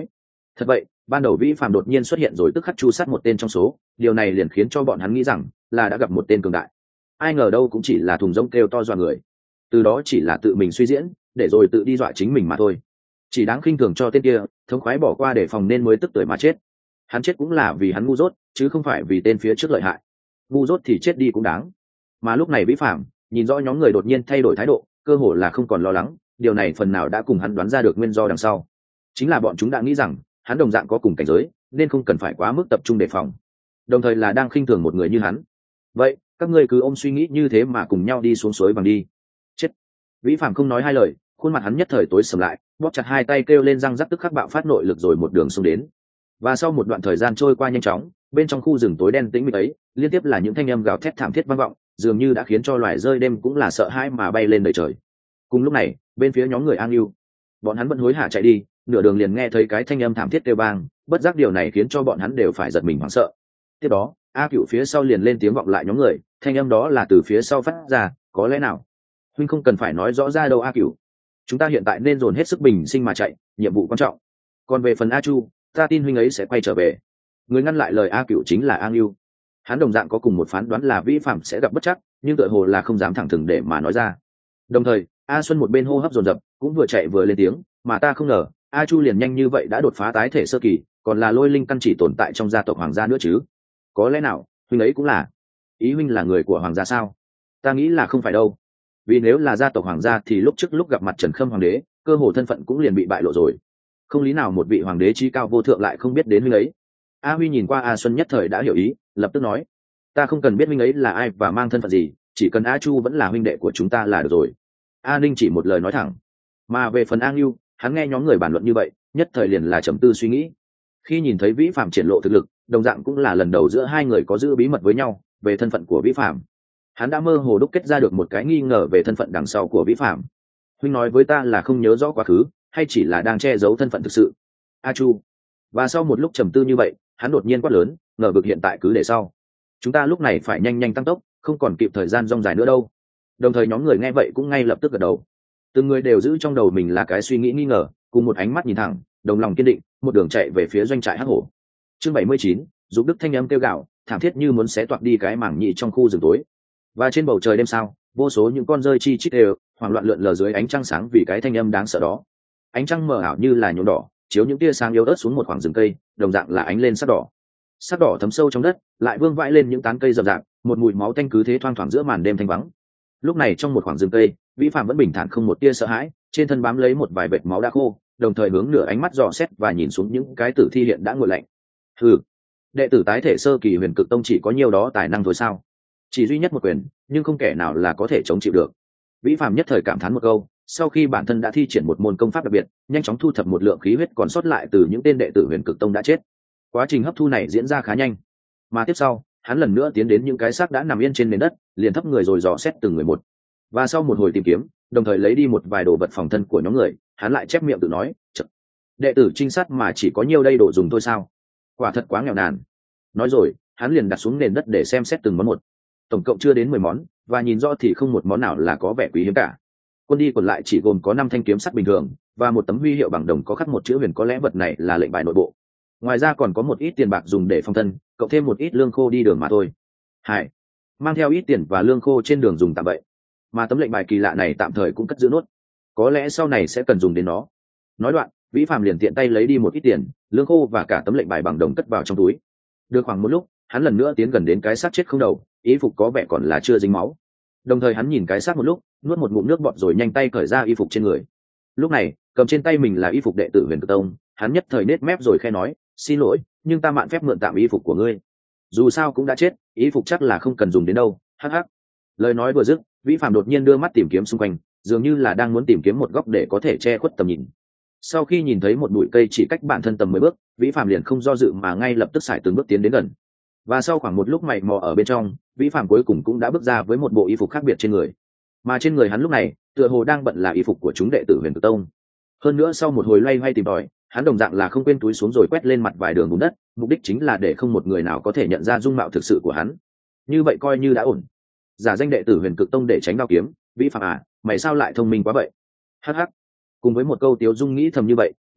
Thật vậy, ban đầu vĩ phạm đột nhiên xuất hiện rồi tức khắc chu sát một tên trong số, điều này liền khiến cho bọn hắn nghĩ rằng là đã gặp một tên cường đại. Ai ngờ đâu cũng chỉ là thùng rỗng kêu to dọa người, từ đó chỉ là tự mình suy diễn để rồi tự đi dọa chính mình mà thôi. Chỉ đáng khinh thường cho tên kia thống khoái bỏ qua để phòng nên mới tức tuổi mà chết. Hắn chết cũng là vì hắn ngu dốt chứ không phải vì tên phía trước lợi hại. Ngu dốt thì chết đi cũng đáng. Mà lúc này vĩ phạm nhìn rõ nhóm người đột nhiên thay đổi thái độ, cơ hồ là không còn lo lắng, điều này phần nào đã cùng hắn đoán ra được nguyên do đằng sau. Chính là bọn chúng đã nghĩ rằng hắn đồng dạng có cùng cảnh giới nên không cần phải quá mức tập trung đề phòng, đồng thời là đang khinh thường một người như hắn. Vậy các ngươi cứ ôm suy nghĩ như thế mà cùng nhau đi xuống suối bằng đi. Chết. Vĩ phạm không nói hai lời, khuôn mặt hắn nhất thời tối sầm lại, bóp chặt hai tay kêu lên răng rắc tức khắc bạo phát nội lực rồi một đường xông đến. Và sau một đoạn thời gian trôi qua nhanh chóng, bên trong khu rừng tối đen tĩnh mịch ấy liên tiếp là những thanh âm gào thét thảm thiết vang vọng, dường như đã khiến cho loài rơi đêm cũng là sợ hãi mà bay lên đời trời. Cùng lúc này bên phía nhóm người An Lưu, bọn hắn vẫn hối hả chạy đi, nửa đường liền nghe thấy cái thanh âm thảm thiết kêu vang, bất giác điều này khiến cho bọn hắn đều phải giật mình hoảng sợ. Tiếp đó A Cựu phía sau liền lên tiếng vọng lại nhóm người, thanh âm đó là từ phía sau phát ra, có lẽ nào huynh không cần phải nói rõ ra đâu A Cựu, chúng ta hiện tại nên dồn hết sức bình sinh mà chạy, nhiệm vụ quan trọng. Còn về phần A Chu, ta tin huynh ấy sẽ quay trở về. Người ngăn lại lời A Cựu chính là An Lưu. Hắn đồng dạng có cùng một phán đoán là vĩ phạm sẽ gặp bất trắc, nhưng tựa hồ là không dám thẳng thừng để mà nói ra. Đồng thời A Xuân một bên hô hấp dồn dập cũng vừa chạy vừa lên tiếng, mà ta không ngờ A Chu liền nhanh như vậy đã đột phá tái thể sơ kỳ, còn là lôi linh căn chỉ tồn tại trong gia tộc hoàng gia nữa chứ. Có lẽ nào huynh ấy cũng là ý huynh là người của hoàng gia sao? Ta nghĩ là không phải đâu, vì nếu là gia tộc hoàng gia thì lúc trước lúc gặp mặt Trần Khâm hoàng đế cơ hồ thân phận cũng liền bị bại lộ rồi, không lý nào một vị hoàng đế trí cao vô thượng lại không biết đến huynh ấy. A Huy nhìn qua A Xuân nhất thời đã hiểu ý, lập tức nói, ta không cần biết huynh ấy là ai và mang thân phận gì, chỉ cần A Chu vẫn là huynh đệ của chúng ta là được rồi. A Ninh chỉ một lời nói thẳng. Mà về phần An Lưu, hắn nghe nhóm người bàn luận như vậy nhất thời liền là trầm tư suy nghĩ. Khi nhìn thấy vĩ phạm triển lộ thực lực, đồng dạng cũng là lần đầu giữa hai người có giữ bí mật với nhau về thân phận của vĩ phạm. Hắn đã mơ hồ đúc kết ra được một cái nghi ngờ về thân phận đằng sau của vĩ phạm. Huynh nói với ta là không nhớ rõ quá khứ hay chỉ là đang che giấu thân phận thực sự? A Chu. Và sau một lúc trầm tư như vậy, hắn đột nhiên quát lớn, ngờ vực hiện tại cứ để sau, chúng ta lúc này phải nhanh nhanh tăng tốc, không còn kịp thời gian rong dài nữa đâu. Đồng thời nhóm người nghe vậy cũng ngay lập tức gật đầu, từng người đều giữ trong đầu mình là cái suy nghĩ nghi ngờ, cùng một ánh mắt nhìn thẳng, đồng lòng kiên định, một đường chạy về phía doanh trại hắc hổ. Chương bảy mươi chín, Dục Đức thanh âm kêu gào, thảm thiết như muốn xé toạc đi cái mảng nhị trong khu rừng tối. Và trên bầu trời đêm sao, vô số những con rơi chi chít đều hoảng loạn lượn lờ dưới ánh trăng sáng vì cái thanh âm đáng sợ đó. Ánh trăng mờ ảo như là nhuộm đỏ, chiếu những tia sáng yếu ớt xuống một khoảng rừng cây, đồng dạng là ánh lên sắc đỏ. Sắc đỏ thấm sâu trong đất, lại vương vãi lên những tán cây rậm rạp, một mùi máu tanh cứ thế thoang thoảng giữa màn đêm thanh vắng. Lúc này trong một khoảng rừng cây, vĩ phạm vẫn bình thản không một tia sợ hãi, trên thân bám lấy một vài vệt máu đã khô, đồng thời hướng nửa ánh mắt dò xét và nhìn xuống những cái tử thi hiện đã nguội lạnh. Hừ, đệ tử tái thể sơ kỳ Huyền Cực Tông chỉ có nhiều đó tài năng thôi sao? Chỉ duy nhất một quyền, nhưng không kẻ nào là có thể chống chịu được. Vĩ phạm nhất thời cảm thán một câu, sau khi bản thân đã thi triển một môn công pháp đặc biệt, nhanh chóng thu thập một lượng khí huyết còn sót lại từ những tên đệ tử Huyền Cực Tông đã chết. Quá trình hấp thu này diễn ra khá nhanh, mà tiếp sau hắn lần nữa tiến đến những cái xác đã nằm yên trên nền đất, liền thấp người rồi dò xét từng người một. Và sau một hồi tìm kiếm, đồng thời lấy đi một vài đồ vật phòng thân của nhóm người, hắn lại chép miệng tự nói, Chật, đệ tử trinh sát mà chỉ có nhiêu đây đồ dùng thôi sao? Quả thật quá nghèo nàn. Nói rồi hắn liền đặt xuống nền đất để xem xét từng món một, tổng cộng chưa đến mười món, và nhìn rõ thì không một món nào là có vẻ quý hiếm cả. Quân đi còn lại chỉ gồm có năm thanh kiếm sắt bình thường và một tấm huy hiệu bằng đồng có khắc một chữ huyền, có lẽ vật này là lệnh bài nội bộ. Ngoài ra còn có một ít tiền bạc dùng để phòng thân, cộng thêm một ít lương khô đi đường mà thôi. Hai, mang theo ít tiền và lương khô trên đường dùng tạm vậy. Mà tấm lệnh bài kỳ lạ này tạm thời cũng cất giữ nốt, có lẽ sau này sẽ cần dùng đến nó. Nói đoạn, vĩ phạm liền tiện tay lấy đi một ít tiền, lương khô và cả tấm lệnh bài bằng đồng cất vào trong túi. Được khoảng một lúc, hắn lần nữa tiến gần đến cái xác chết không đầu, y phục có vẻ còn là chưa dính máu. Đồng thời hắn nhìn cái xác một lúc, nuốt một ngụm nước bọt rồi nhanh tay cởi ra y phục trên người. Lúc này cầm trên tay mình là y phục đệ tử Huyền Cực Tông, hắn nhất thời nết mép rồi khe nói, xin lỗi, nhưng ta mạn phép mượn tạm y phục của ngươi. Dù sao cũng đã chết, y phục chắc là không cần dùng đến đâu. Hắc hắc. Lời nói vừa dứt, vĩ phạm đột nhiên đưa mắt tìm kiếm xung quanh, dường như là đang muốn tìm kiếm một góc để có thể che khuất tầm nhìn. Sau khi nhìn thấy một bụi cây chỉ cách bản thân tầm mười bước, vĩ phạm liền không do dự mà ngay lập tức sải từng bước tiến đến gần. Và sau khoảng một lúc mày mò ở bên trong, vĩ phạm cuối cùng cũng đã bước ra với một bộ y phục khác biệt trên người. Mà trên người hắn lúc này tựa hồ đang bận là y phục của chúng đệ tử Huyền Cực Tông. Hơn nữa sau một hồi loay hoay tìm tòi, hắn đồng dạng là không quên túi xuống rồi quét lên mặt vài đường bùn đất, mục đích chính là để không một người nào có thể nhận ra dung mạo thực sự của hắn. Như vậy coi như đã ổn. Giả danh đệ tử Huyền Cực Tông để tránh đao kiếm, vĩ phạm à, mày sao lại thông minh quá vậy? Hắc hắc. Cùng với một câu tiếu dung nghĩ thầm như vậy,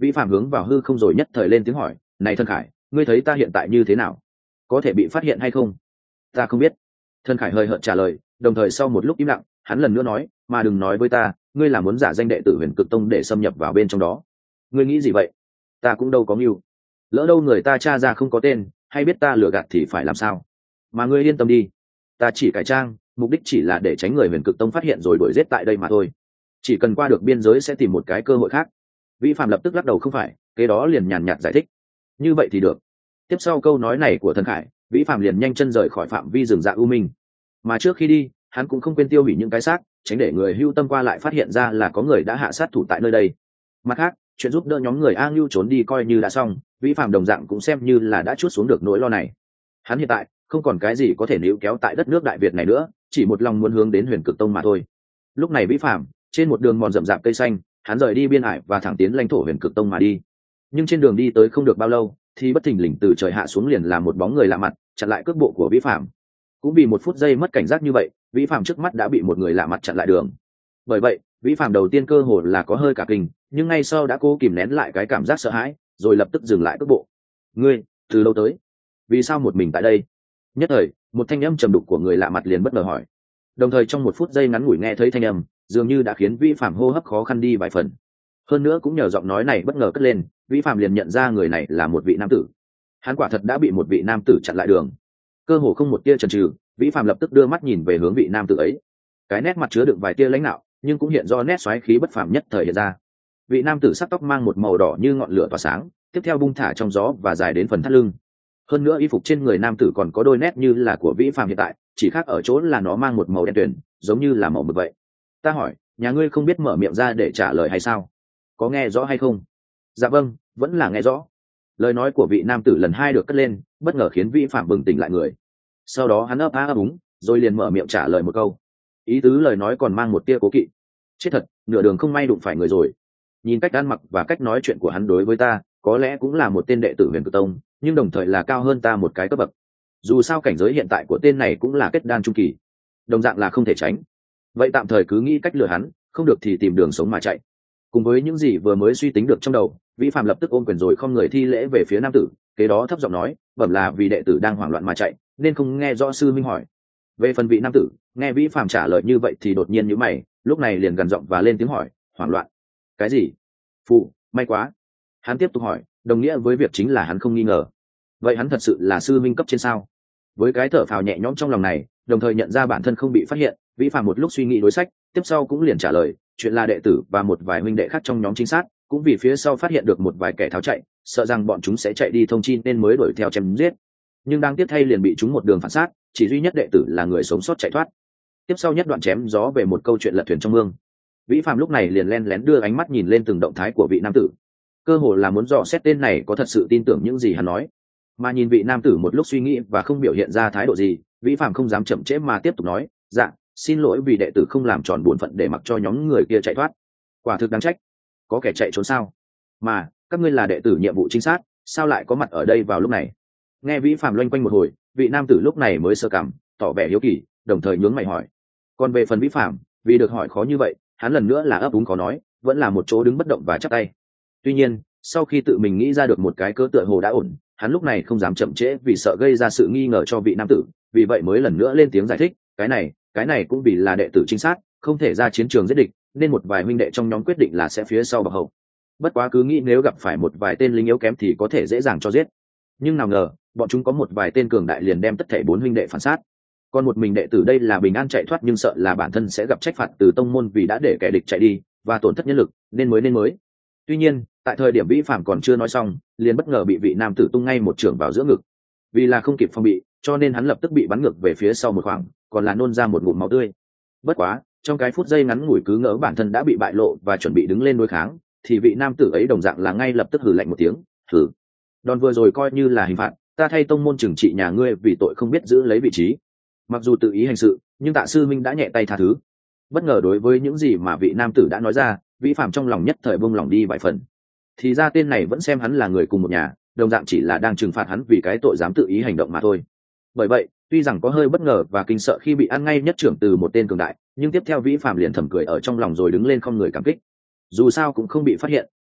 vĩ phạm hướng vào hư không rồi nhất thời lên tiếng hỏi, này Thần Khải, ngươi thấy ta hiện tại như thế nào, có thể bị phát hiện hay không? Ta không biết. Thần Khải hơi hợt trả lời, đồng thời sau một lúc im lặng hắn lần nữa nói, mà đừng nói với ta ngươi là muốn giả danh đệ tử Huyền Cực Tông để xâm nhập vào bên trong đó. Ngươi nghĩ gì vậy? Ta cũng đâu có mưu, lỡ đâu người ta tra ra không có tên hay biết ta lừa gạt thì phải làm sao? Mà ngươi yên tâm đi, ta chỉ cải trang, mục đích chỉ là để tránh người Huyền Cực Tông phát hiện rồi đuổi giết tại đây mà thôi. Chỉ cần qua được biên giới sẽ tìm một cái cơ hội khác. Vĩ Phạm lập tức lắc đầu không phải, kế đó liền nhàn nhạt giải thích. Như vậy thì được. Tiếp sau câu nói này của Thần Khải, Vĩ Phạm liền nhanh chân rời khỏi phạm vi rừng dạ u minh. Mà trước khi đi, hắn cũng không quên tiêu hủy những cái xác, tránh để người hưu tâm qua lại phát hiện ra là có người đã hạ sát thủ tại nơi đây. Mặt khác, chuyện giúp đỡ nhóm người A Ngưu trốn đi coi như đã xong, Vĩ Phạm đồng dạng cũng xem như là đã chuốt xuống được nỗi lo này. Hắn hiện tại không còn cái gì có thể níu kéo tại đất nước Đại Việt này nữa, chỉ một lòng muốn hướng đến Huyền Cực Tông mà thôi. Lúc này Vĩ Phạm trên một đường mòn rậm rạp cây xanh, hắn rời đi biên ải và thẳng tiến lãnh thổ Huyền Cực Tông mà đi. Nhưng trên đường đi tới không được bao lâu, thì bất thình lình từ trời hạ xuống liền là một bóng người lạ mặt chặn lại cước bộ của Vĩ Phạm. Cũng vì một phút giây mất cảnh giác như vậy, Vĩ Phạm trước mắt đã bị một người lạ mặt chặn lại đường. Bởi vậy, Vĩ Phạm đầu tiên cơ hồ là có hơi cả kinh, nhưng ngay sau đã cố kìm nén lại cái cảm giác sợ hãi, rồi lập tức dừng lại cước bộ. Ngươi, từ lâu tới? Vì sao một mình tại đây? Nhất thời, một thanh âm trầm đục của người lạ mặt liền bất ngờ hỏi. Đồng thời trong một phút giây ngắn ngủi nghe thấy thanh âm, dường như đã khiến Vĩ Phạm hô hấp khó khăn đi vài phần. Hơn nữa cũng nhờ giọng nói này bất ngờ cất lên, Vĩ Phạm liền nhận ra người này là một vị nam tử. Hắn quả thật đã bị một vị nam tử chặn lại đường. Cơ hồ không một tia chần chừ, Vĩ Phạm lập tức đưa mắt nhìn về hướng vị nam tử ấy. Cái nét mặt chứa đựng vài tia lãnh đạo, nhưng cũng hiện do nét xoáy khí bất phàm nhất thời hiện ra. Vị nam tử sắc tóc mang một màu đỏ như ngọn lửa tỏa sáng, tiếp theo bung thả trong gió và dài đến phần thắt lưng. Hơn nữa y phục trên người nam tử còn có đôi nét như là của Vĩ Phạm hiện tại, chỉ khác ở chỗ là nó mang một màu đen tuyền, giống như là màu mực vậy. Ta hỏi, nhà ngươi không biết mở miệng ra để trả lời hay sao? Có nghe rõ hay không? Dạ vâng, vẫn là nghe rõ. Lời nói của vị nam tử lần hai được cất lên, bất ngờ khiến Vĩ Phạm bừng tỉnh lại người. Sau đó hắn ấp á ấp úng, rồi liền mở miệng trả lời một câu. Ý tứ lời nói còn mang một tia cố kỵ. Chết thật, nửa đường không may đụng phải người rồi. Nhìn cách ăn mặc và cách nói chuyện của hắn đối với ta, có lẽ cũng là một tên đệ tử Huyền Cực Tông, nhưng đồng thời là cao hơn ta một cái cấp bậc. Dù sao cảnh giới hiện tại của tên này cũng là kết đan trung kỳ, đồng dạng là không thể tránh. Vậy tạm thời cứ nghĩ cách lừa hắn, không được thì tìm đường sống mà chạy. Cùng với những gì vừa mới suy tính được trong đầu, Vĩ Phạm lập tức ôm quyền rồi không người thi lễ về phía nam tử, kế đó thấp giọng nói, bẩm là vì đệ tử đang hoảng loạn mà chạy, nên không nghe rõ sư minh hỏi. Về phần vị nam tử, nghe Vĩ Phạm trả lời như vậy thì đột nhiên nhíu mày, lúc này liền gần giọng và lên tiếng hỏi, hoảng loạn? Cái gì? Phụ, may quá. Hắn tiếp tục hỏi, đồng nghĩa với việc chính là hắn không nghi ngờ. Vậy hắn thật sự là sư minh cấp trên sao? Với cái thở phào nhẹ nhõm trong lòng này, đồng thời nhận ra bản thân không bị phát hiện, Vĩ Phạm một lúc suy nghĩ đối sách, tiếp sau cũng liền trả lời, chuyện là đệ tử và một vài huynh đệ khác trong nhóm trinh sát, cũng vì phía sau phát hiện được một vài kẻ tháo chạy, sợ rằng bọn chúng sẽ chạy đi thông chi nên mới đuổi theo chém giết. Nhưng đang tiếp thay liền bị chúng một đường phản sát, chỉ duy nhất đệ tử là người sống sót chạy thoát. Tiếp sau nhất đoạn chém gió về một câu chuyện lật thuyền trong mương. Vĩ Phạm lúc này liền len lén đưa ánh mắt nhìn lên từng động thái của vị nam tử, cơ hồ là muốn dò xét tên này có thật sự tin tưởng những gì hắn nói. Mà nhìn vị nam tử một lúc suy nghĩ và không biểu hiện ra thái độ gì, Vĩ Phạm không dám chậm trễ mà tiếp tục nói, dạ, xin lỗi vì đệ tử không làm tròn bổn phận để mặc cho nhóm người kia chạy thoát. Quả thực đáng trách, có kẻ chạy trốn sao? Mà các ngươi là đệ tử nhiệm vụ trinh sát, sao lại có mặt ở đây vào lúc này? Nghe Vĩ Phạm loanh quanh một hồi, vị nam tử lúc này mới sơ cảm, tỏ vẻ hiếu kỳ, đồng thời nhướng mày hỏi. Còn về phần Vĩ Phạm, vì được hỏi khó như vậy, hắn lần nữa là ấp úng khó nói, vẫn là một chỗ đứng bất động và chắp tay. Tuy nhiên, sau khi tự mình nghĩ ra được một cái cớ tựa hồ đã ổn, hắn lúc này không dám chậm trễ vì sợ gây ra sự nghi ngờ cho vị nam tử, vì vậy mới lần nữa lên tiếng giải thích, cái này, cái này cũng vì là đệ tử trinh sát, không thể ra chiến trường giết địch, nên một vài huynh đệ trong nhóm quyết định là sẽ phía sau bọc hậu. Bất quá cứ nghĩ nếu gặp phải một vài tên lính yếu kém thì có thể dễ dàng cho giết. Nhưng nào ngờ, bọn chúng có một vài tên cường đại liền đem tất thảy bốn huynh đệ phản sát. Còn một mình đệ tử đây là bình an chạy thoát nhưng sợ là bản thân sẽ gặp trách phạt từ tông môn vì đã để kẻ địch chạy đi và tổn thất nhân lực, nên mới nên mới. Tuy nhiên, tại thời điểm Vĩ Phạm còn chưa nói xong, liền bất ngờ bị vị nam tử tung ngay một chưởng vào giữa ngực. Vì là không kịp phòng bị, cho nên hắn lập tức bị bắn ngược về phía sau một khoảng, còn là nôn ra một ngụm máu tươi. Bất quá, trong cái phút giây ngắn ngủi cứ ngỡ bản thân đã bị bại lộ và chuẩn bị đứng lên đối kháng, thì vị nam tử ấy đồng dạng là ngay lập tức hừ lạnh một tiếng, hừ. Đòn vừa rồi coi như là hình phạt, ta thay tông môn trừng trị nhà ngươi vì tội không biết giữ lấy vị trí. Mặc dù tự ý hành sự, nhưng Tạ sư minh đã nhẹ tay tha thứ. Bất ngờ đối với những gì mà vị nam tử đã nói ra, Vĩ Phạm trong lòng nhất thời buông lòng đi vài phần. Thì ra tên này vẫn xem hắn là người cùng một nhà, đồng dạng chỉ là đang trừng phạt hắn vì cái tội dám tự ý hành động mà thôi. Bởi vậy, tuy rằng có hơi bất ngờ và kinh sợ khi bị ăn ngay nhất trưởng từ một tên cường đại, nhưng tiếp theo Vĩ Phạm liền thầm cười ở trong lòng rồi đứng lên không người cảm kích. Dù sao cũng không bị phát hiện,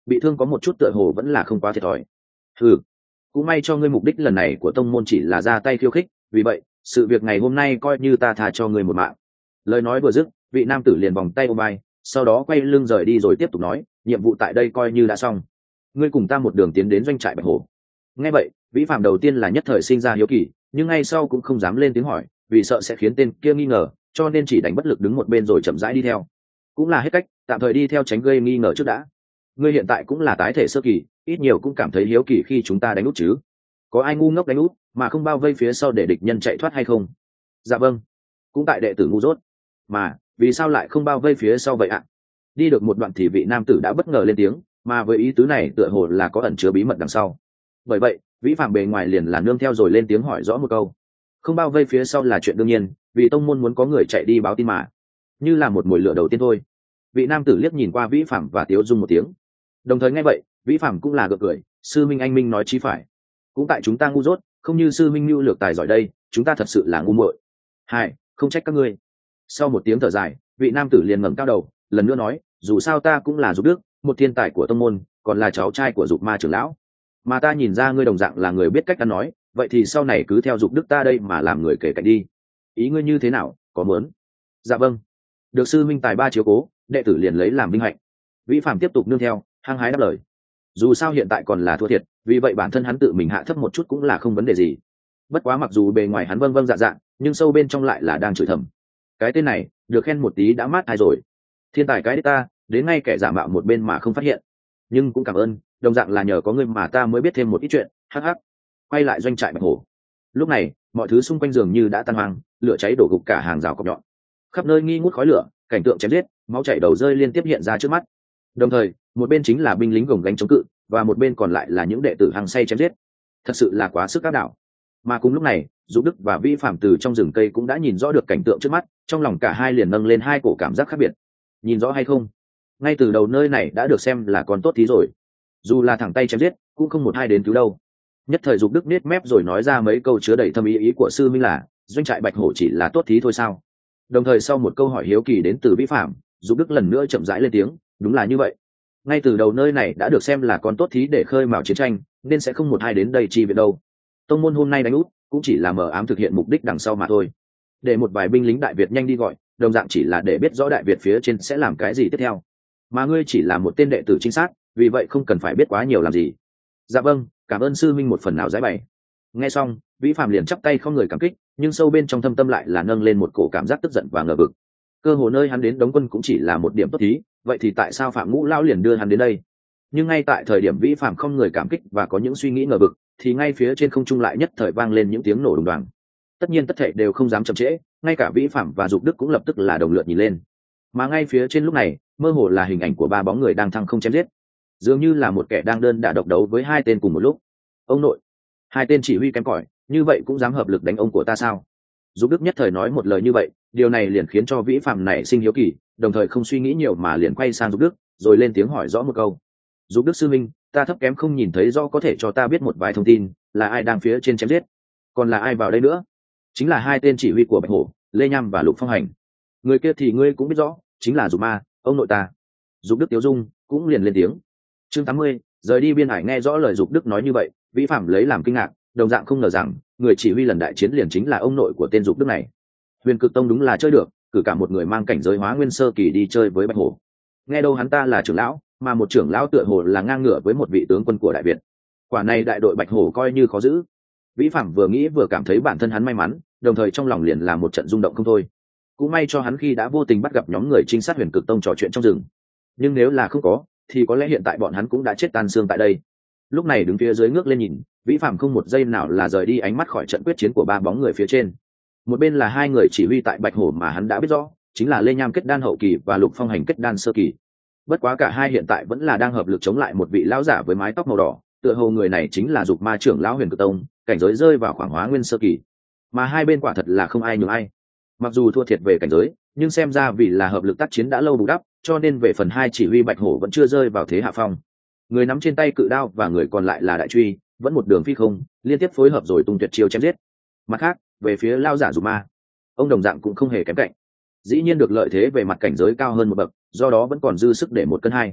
bị thương có một chút tựa hồ vẫn là không quá thiệt thòi. Ừ, cũng may cho ngươi mục đích lần này của tông môn chỉ là ra tay khiêu khích, vì vậy sự việc ngày hôm nay coi như ta tha cho ngươi một mạng. Lời nói vừa dứt, vị nam tử liền vòng tay ôm vai, sau đó quay lưng rời đi rồi tiếp tục nói, nhiệm vụ tại đây coi như đã xong, ngươi cùng ta một đường tiến đến doanh trại Bạch Hổ. Nghe vậy, Vĩ Phạm đầu tiên là nhất thời sinh ra hiếu kỳ, nhưng ngay sau cũng không dám lên tiếng hỏi, vì sợ sẽ khiến tên kia nghi ngờ, cho nên chỉ đánh bất lực đứng một bên rồi chậm rãi đi theo. Cũng là hết cách, tạm thời đi theo tránh gây nghi ngờ trước đã. Ngươi hiện tại cũng là tái thể sơ kỳ, ít nhiều cũng cảm thấy hiếu kỳ khi chúng ta đánh úp chứ? Có ai ngu ngốc đánh úp mà không bao vây phía sau để địch nhân chạy thoát hay không? Dạ vâng, cũng tại đệ tử ngu dốt. Mà vì sao lại không bao vây phía sau vậy ạ? Đi được một đoạn thì vị nam tử đã bất ngờ lên tiếng, mà với ý tứ này tựa hồ là có ẩn chứa bí mật đằng sau. Bởi vậy, Vĩ Phạm bề ngoài liền là nương theo rồi lên tiếng hỏi rõ một câu. Không bao vây phía sau là chuyện đương nhiên, vì tông môn muốn có người chạy đi báo tin mà. Như là một mồi lửa đầu tiên thôi. Vị nam tử liếc nhìn qua Vĩ Phạm và tiếu dung một tiếng. Đồng thời nghe vậy, Vĩ Phạm cũng là gượng cười, sư minh anh minh nói chí phải. Cũng tại chúng ta ngu dốt, không như sư minh mưu lược tài giỏi đây, chúng ta thật sự là ngu muội. Hai, không trách các ngươi. Sau một tiếng thở dài, vị nam tử liền ngẩng cao đầu, lần nữa nói, dù sao ta cũng là Dục Đức, một thiên tài của tông môn, còn là cháu trai của Dục Ma trưởng lão. Mà ta nhìn ra ngươi đồng dạng là người biết cách ăn nói, vậy thì sau này cứ theo Dục Đức ta đây mà làm người kể cạnh đi. Ý ngươi như thế nào, có muốn? Dạ vâng. Được sư minh tài ba chiếu cố, đệ tử liền lấy làm vinh hạnh. Vĩ Phạm tiếp tục nương theo, hăng hái đáp lời. Dù sao hiện tại còn là thua thiệt, vì vậy bản thân hắn tự mình hạ thấp một chút cũng là không vấn đề gì. Bất quá mặc dù bề ngoài hắn vâng vâng dạ dạ, nhưng sâu bên trong lại là đang chửi thầm. Cái tên này, được khen một tí đã mát tai rồi. Thiên tài cái đích ta, đến ngay kẻ giả mạo một bên mà không phát hiện. Nhưng cũng cảm ơn, đồng dạng là nhờ có ngươi mà ta mới biết thêm một ít chuyện. Hắc hắc. Quay lại doanh trại Bạch Hổ. Lúc này, mọi thứ xung quanh dường như đã tan hoang, lửa cháy đổ gục cả hàng rào cọc nhọn. Khắp nơi nghi ngút khói lửa, cảnh tượng chém giết, máu chảy đầu rơi liên tiếp hiện ra trước mắt. Đồng thời, một bên chính là binh lính gồng gánh chống cự, và một bên còn lại là những đệ tử hăng say chém giết. Thật sự là quá sức áp đảo. Mà cùng lúc này, Dục Đức và Vĩ Phạm từ trong rừng cây cũng đã nhìn rõ được cảnh tượng trước mắt, trong lòng cả hai liền nâng lên hai cổ cảm giác khác biệt. Nhìn rõ hay không? Ngay từ đầu nơi này đã được xem là con tốt thí rồi. Dù là thẳng tay chém giết, cũng không một hai đến cứu đâu. Nhất thời Dục Đức nết mép rồi nói ra mấy câu chứa đầy thâm ý ý của sư minh là, doanh trại Bạch Hổ chỉ là tốt thí thôi sao? Đồng thời sau một câu hỏi hiếu kỳ đến từ Vĩ Phạm, Dục Đức lần nữa chậm rãi lên tiếng, đúng là như vậy. Ngay từ đầu nơi này đã được xem là con tốt thí để khơi mào chiến tranh, nên sẽ không một hai đến đây chi viện đâu. Tông môn hôm nay đánh út cũng chỉ là mờ ám thực hiện mục đích đằng sau mà thôi. Để một vài binh lính Đại Việt nhanh đi gọi, đồng dạng chỉ là để biết rõ Đại Việt phía trên sẽ làm cái gì tiếp theo. Mà ngươi chỉ là một tên đệ tử chính xác, vì vậy không cần phải biết quá nhiều làm gì. Dạ vâng, cảm ơn sư minh một phần nào giải bày. Nghe xong, Vĩ Phạm liền chắp tay không người cảm kích, nhưng sâu bên trong thâm tâm lại là nâng lên một cổ cảm giác tức giận và ngờ vực. Cơ hồ nơi hắn đến đóng quân cũng chỉ là một điểm tốt thí, vậy thì tại sao Phạm Ngũ lão liền đưa hắn đến đây? Nhưng ngay tại thời điểm Vĩ Phạm không người cảm kích và có những suy nghĩ ngờ vực, thì ngay phía trên không trung lại nhất thời vang lên những tiếng nổ đùng đoàng. Tất nhiên tất thảy đều không dám chậm trễ, ngay cả Vĩ Phạm và Dục Đức cũng lập tức là đồng lượt nhìn lên. Mà ngay phía trên lúc này, mơ hồ là hình ảnh của ba bóng người đang thăng không chém giết, dường như là một kẻ đang đơn đả độc đấu với hai tên cùng một lúc. Ông nội, hai tên chỉ huy kém cỏi, như vậy cũng dám hợp lực đánh ông của ta sao? Dục Đức nhất thời nói một lời như vậy, điều này liền khiến cho Vĩ Phạm này sinh hiếu kỳ, đồng thời không suy nghĩ nhiều mà liền quay sang Dục Đức, rồi lên tiếng hỏi rõ một câu. Dục Đức sư minh, ta thấp kém không nhìn thấy rõ, có thể cho ta biết một vài thông tin, là ai đang phía trên chém giết? Còn là ai vào đây nữa? Chính là hai tên chỉ huy của Bạch Hổ, Lê Nham và Lục Phong Hành. Người kia thì ngươi cũng biết rõ, chính là Dục Ma, ông nội ta. Dục Đức tiếu dung cũng liền lên tiếng. Chương tám mươi, rời đi biên hải. Nghe rõ lời Dục Đức nói như vậy, Vĩ Phạm lấy làm kinh ngạc, đồng dạng không ngờ rằng người chỉ huy lần đại chiến liền chính là ông nội của tên Dục Đức này. Huyền Cực Tông đúng là chơi được, cử cả một người mang cảnh giới hóa nguyên sơ kỳ đi chơi với Bạch Hổ. Nghe đâu hắn ta là trưởng lão, mà một trưởng lão tựa hồ là ngang ngửa với một vị tướng quân của Đại Việt. Quả này đại đội Bạch Hổ coi như khó giữ. Vĩ Phạm vừa nghĩ vừa cảm thấy bản thân hắn may mắn, đồng thời trong lòng liền là một trận rung động không thôi. Cũng may cho hắn khi đã vô tình bắt gặp nhóm người trinh sát Huyền Cực Tông trò chuyện trong rừng. Nhưng nếu là không có, thì có lẽ hiện tại bọn hắn cũng đã chết tan xương tại đây. Lúc này đứng phía dưới ngước lên nhìn, Vĩ Phạm không một giây nào là rời đi ánh mắt khỏi trận quyết chiến của ba bóng người phía trên. Một bên là hai người chỉ huy tại Bạch Hổ mà hắn đã biết rõ, chính là Lê Nham kết đan hậu kỳ và Lục Phong Hành kết đan sơ kỳ. Bất quá cả hai hiện tại vẫn là đang hợp lực chống lại một vị lão giả với mái tóc màu đỏ, tựa hồ người này chính là Dục Ma trưởng lão Huyền Cực Tông, cảnh giới rơi vào khoảng hóa nguyên sơ kỳ. Mà hai bên quả thật là không ai nhường ai. Mặc dù thua thiệt về cảnh giới, nhưng xem ra vì là hợp lực tác chiến đã lâu bù đắp, cho nên về phần hai chỉ huy Bạch Hổ vẫn chưa rơi vào thế hạ phong. Người nắm trên tay cự đao và người còn lại là đại truy, vẫn một đường phi không, liên tiếp phối hợp rồi tung tuyệt chiêu chém giết. Mặt khác, về phía lão giả Dục Ma, ông đồng dạng cũng không hề kém cạnh. Dĩ nhiên được lợi thế về mặt cảnh giới cao hơn một bậc, do đó vẫn còn dư sức để một cân hai.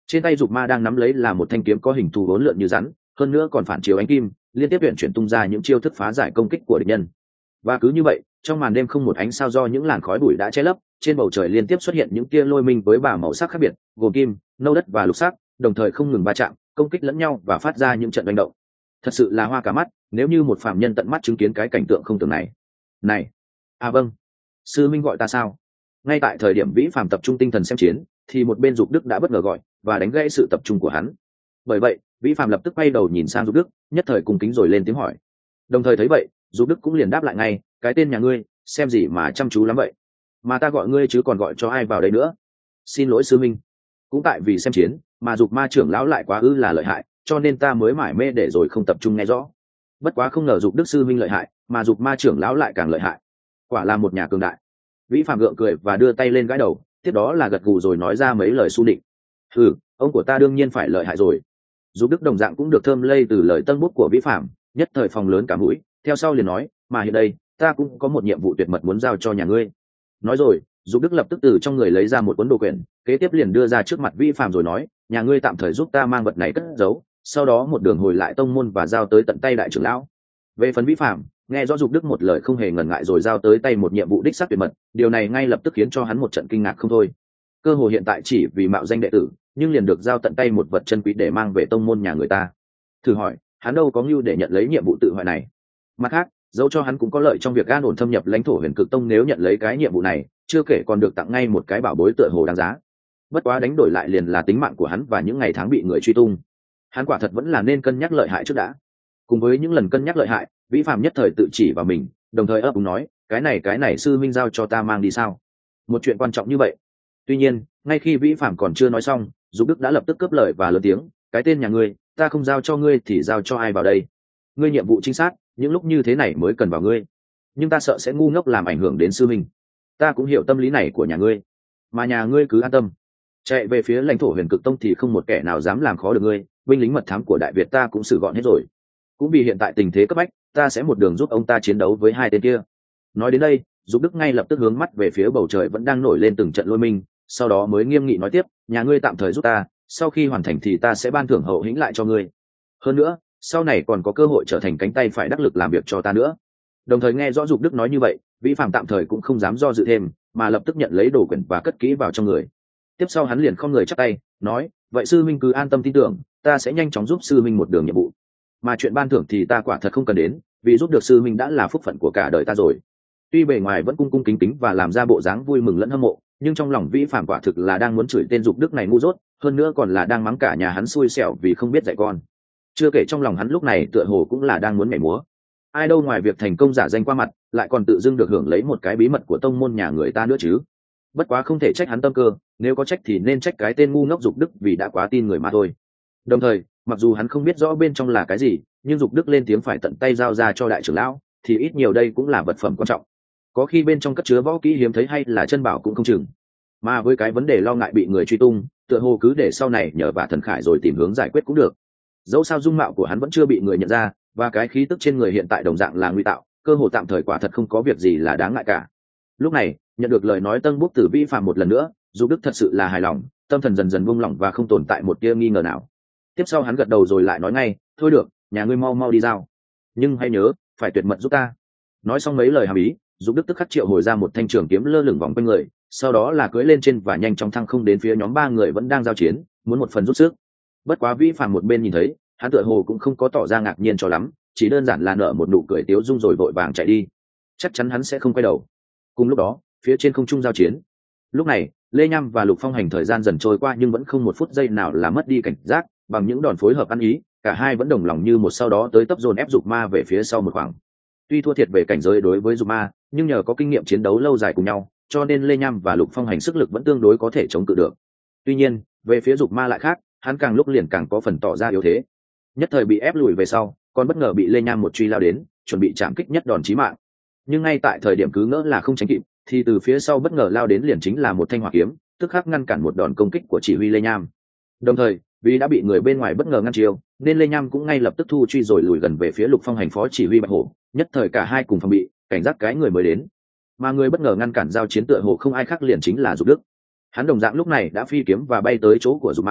Trên tay dục ma đang nắm lấy là một thanh kiếm có hình thù vốn lượn như rắn, hơn nữa còn phản chiếu ánh kim, liên tiếp luyện chuyển tung ra những chiêu thức phá giải công kích của địch nhân. Và cứ như vậy, trong màn đêm không một ánh sao do những làn khói bụi đã che lấp, trên bầu trời liên tiếp xuất hiện những tia lôi minh với ba màu sắc khác biệt, gồm kim, nâu đất và lục sắc, đồng thời không ngừng va chạm, công kích lẫn nhau và phát ra những trận đánh động. Thật sự là hoa cả mắt, nếu như một phàm nhân tận mắt chứng kiến cái cảnh tượng không tưởng này. Này, à vâng, sư minh gọi ta sao? Ngay tại thời điểm Vĩ Phàm tập trung tinh thần xem chiến, thì một bên Dục Đức đã bất ngờ gọi và đánh gãy sự tập trung của hắn. Bởi vậy, Vĩ Phàm lập tức quay đầu nhìn sang Dục Đức, nhất thời cùng kính rồi lên tiếng hỏi. Đồng thời thấy vậy, Dục Đức cũng liền đáp lại ngay, cái tên nhà ngươi, xem gì mà chăm chú lắm vậy? Mà ta gọi ngươi chứ còn gọi cho ai vào đây nữa? Xin lỗi sư minh. Cũng tại vì xem chiến, mà Dục Ma trưởng lão lại quá ư là lợi hại, cho nên ta mới mải mê để rồi không tập trung nghe rõ. Bất quá không ngờ Dục Đức sư minh lợi hại, mà Dục Ma trưởng lão lại càng lợi hại. Quả là một nhà cường đại. Vĩ Phạm gượng cười và đưa tay lên gãi đầu, tiếp đó là gật gù rồi nói ra mấy lời su định. Ừ, ông của ta đương nhiên phải lợi hại rồi. Dục Đức đồng dạng cũng được thơm lây từ lời tân bút của Vĩ Phạm, nhất thời phòng lớn cả mũi, theo sau liền nói, mà hiện đây, ta cũng có một nhiệm vụ tuyệt mật muốn giao cho nhà ngươi. Nói rồi, Dục Đức lập tức từ trong người lấy ra một cuốn đồ quyển, kế tiếp liền đưa ra trước mặt Vĩ Phạm rồi nói, nhà ngươi tạm thời giúp ta mang vật này cất giấu, sau đó một đường hồi lại tông môn và giao tới tận tay đại trưởng lão. Về phần Vĩ Phạm, nghe rõ Dục Đức một lời không hề ngần ngại rồi giao tới tay một nhiệm vụ đích xác tuyệt mật, điều này ngay lập tức khiến cho hắn một trận kinh ngạc không thôi. Cơ hội hiện tại chỉ vì mạo danh đệ tử, nhưng liền được giao tận tay một vật chân quý để mang về tông môn nhà người ta. Thử hỏi, hắn đâu có ngưu để nhận lấy nhiệm vụ tự hoại này. Mặt khác, dẫu cho hắn cũng có lợi trong việc an ổn thâm nhập lãnh thổ Huyền Cực Tông nếu nhận lấy cái nhiệm vụ này, chưa kể còn được tặng ngay một cái bảo bối tựa hồ đáng giá. Bất quá đánh đổi lại liền là tính mạng của hắn và những ngày tháng bị người truy tung. Hắn quả thật vẫn là nên cân nhắc lợi hại trước đã. Cùng với những lần cân nhắc lợi hại, Vĩ Phạm nhất thời tự chỉ vào mình, đồng thời ấp úng nói, cái này cái này sư minh giao cho ta mang đi sao? Một chuyện quan trọng như vậy. Tuy nhiên, ngay khi Vĩ Phạm còn chưa nói xong, Dục Đức đã lập tức cướp lời và lớn tiếng, cái tên nhà ngươi, ta không giao cho ngươi thì giao cho ai vào đây? Ngươi nhiệm vụ trinh sát, những lúc như thế này mới cần vào ngươi. Nhưng ta sợ sẽ ngu ngốc làm ảnh hưởng đến sư minh. Ta cũng hiểu tâm lý này của nhà ngươi, mà nhà ngươi cứ an tâm. Chạy về phía lãnh thổ Huyền Cực Tông thì không một kẻ nào dám làm khó được ngươi, binh lính mật thám của Đại Việt ta cũng xử gọn hết rồi. Cũng vì hiện tại tình thế cấp bách, ta sẽ một đường giúp ông ta chiến đấu với hai tên kia. Nói đến đây, Dục Đức ngay lập tức hướng mắt về phía bầu trời vẫn đang nổi lên từng trận lôi minh, sau đó mới nghiêm nghị nói tiếp, nhà ngươi tạm thời giúp ta, sau khi hoàn thành thì ta sẽ ban thưởng hậu hĩnh lại cho ngươi. Hơn nữa, sau này còn có cơ hội trở thành cánh tay phải đắc lực làm việc cho ta nữa. Đồng thời nghe rõ Dục Đức nói như vậy, Vĩ Phạm tạm thời cũng không dám do dự thêm, mà lập tức nhận lấy đồ quyển và cất kỹ vào trong người. Tiếp sau hắn liền không người chắp tay, nói, vậy sư minh cứ an tâm tin tưởng, ta sẽ nhanh chóng giúp sư minh một đường nhiệm vụ. Mà chuyện ban thưởng thì ta quả thật không cần đến, vì giúp được sư minh đã là phúc phận của cả đời ta rồi. Tuy bề ngoài vẫn cung cung kính kính và làm ra bộ dáng vui mừng lẫn hâm mộ, nhưng trong lòng Vĩ Phạm quả thực là đang muốn chửi tên Dục Đức này ngu dốt, hơn nữa còn là đang mắng cả nhà hắn xui xẻo vì không biết dạy con. Chưa kể trong lòng hắn lúc này tựa hồ cũng là đang muốn nhảy múa. Ai đâu ngoài việc thành công giả danh qua mặt, lại còn tự dưng được hưởng lấy một cái bí mật của tông môn nhà người ta nữa chứ. Bất quá không thể trách hắn tâm cơ, nếu có trách thì nên trách cái tên ngu ngốc Dục Đức vì đã quá tin người mà thôi. Đồng thời, mặc dù hắn không biết rõ bên trong là cái gì, nhưng Dục Đức lên tiếng phải tận tay giao ra cho đại trưởng lão, thì ít nhiều đây cũng là vật phẩm quan trọng. Có khi bên trong cất chứa võ kỹ hiếm thấy hay là chân bảo cũng không chừng. Mà với cái vấn đề lo ngại bị người truy tung, tựa hồ cứ để sau này nhờ vả thần khải rồi tìm hướng giải quyết cũng được. Dẫu sao dung mạo của hắn vẫn chưa bị người nhận ra, và cái khí tức trên người hiện tại đồng dạng là nguy tạo, cơ hồ tạm thời quả thật không có việc gì là đáng ngại cả. Lúc này, nhận được lời nói tân bút từ Vĩ Phạm một lần nữa, Dục Đức thật sự là hài lòng, tâm thần dần dần buông lỏng và không tồn tại một tia nghi ngờ nào. Tiếp sau hắn gật đầu rồi lại nói ngay, thôi được, nhà ngươi mau mau đi giao, nhưng hãy nhớ phải tuyệt mật giúp ta. Nói xong mấy lời hàm ý, Dục Đức tức khắc triệu hồi ra một thanh trường kiếm lơ lửng vòng quanh người, sau đó là cưỡi lên trên và nhanh chóng thăng không đến phía nhóm ba người vẫn đang giao chiến, muốn một phần rút sức. Bất quá Vĩ Phạm một bên nhìn thấy, hắn tựa hồ cũng không có tỏ ra ngạc nhiên cho lắm, chỉ đơn giản là nở một nụ cười tiếu dung rồi vội vàng chạy đi. Chắc chắn hắn sẽ không quay đầu. Cùng lúc đó, phía trên không trung giao chiến. Lúc này, Lê Nham và Lục Phong Hành thời gian dần trôi qua nhưng vẫn không một phút giây nào là mất đi cảnh giác, bằng những đòn phối hợp ăn ý, cả hai vẫn đồng lòng như một, sau đó tới tấp dồn ép Dục Ma về phía sau một khoảng. Tuy thua thiệt về cảnh giới đối với Dục Ma, nhưng nhờ có kinh nghiệm chiến đấu lâu dài cùng nhau, cho nên Lê Nham và Lục Phong Hành sức lực vẫn tương đối có thể chống cự được. Tuy nhiên, về phía Dục Ma lại khác, hắn càng lúc liền càng có phần tỏ ra yếu thế. Nhất thời bị ép lùi về sau, còn bất ngờ bị Lê Nham một truy lao đến, chuẩn bị chạm kích nhất đòn chí mạng. Nhưng ngay tại thời điểm cứ ngỡ là không tránh kịp, thì từ phía sau bất ngờ lao đến liền chính là một thanh hỏa kiếm, tức khắc ngăn cản một đòn công kích của chỉ huy Lê Nham. Đồng thời, vì đã bị người bên ngoài bất ngờ ngăn chiêu, nên Lê Nham cũng ngay lập tức thu truy rồi lùi gần về phía Lục Phong Hành phó chỉ huy Bạch Hổ, nhất thời cả hai cùng phòng bị, cảnh giác cái người mới đến. Mà người bất ngờ ngăn cản giao chiến tựa hồ không ai khác liền chính là Dục Đức. Hắn đồng dạng lúc này đã phi kiếm và bay tới chỗ của Dục Ma,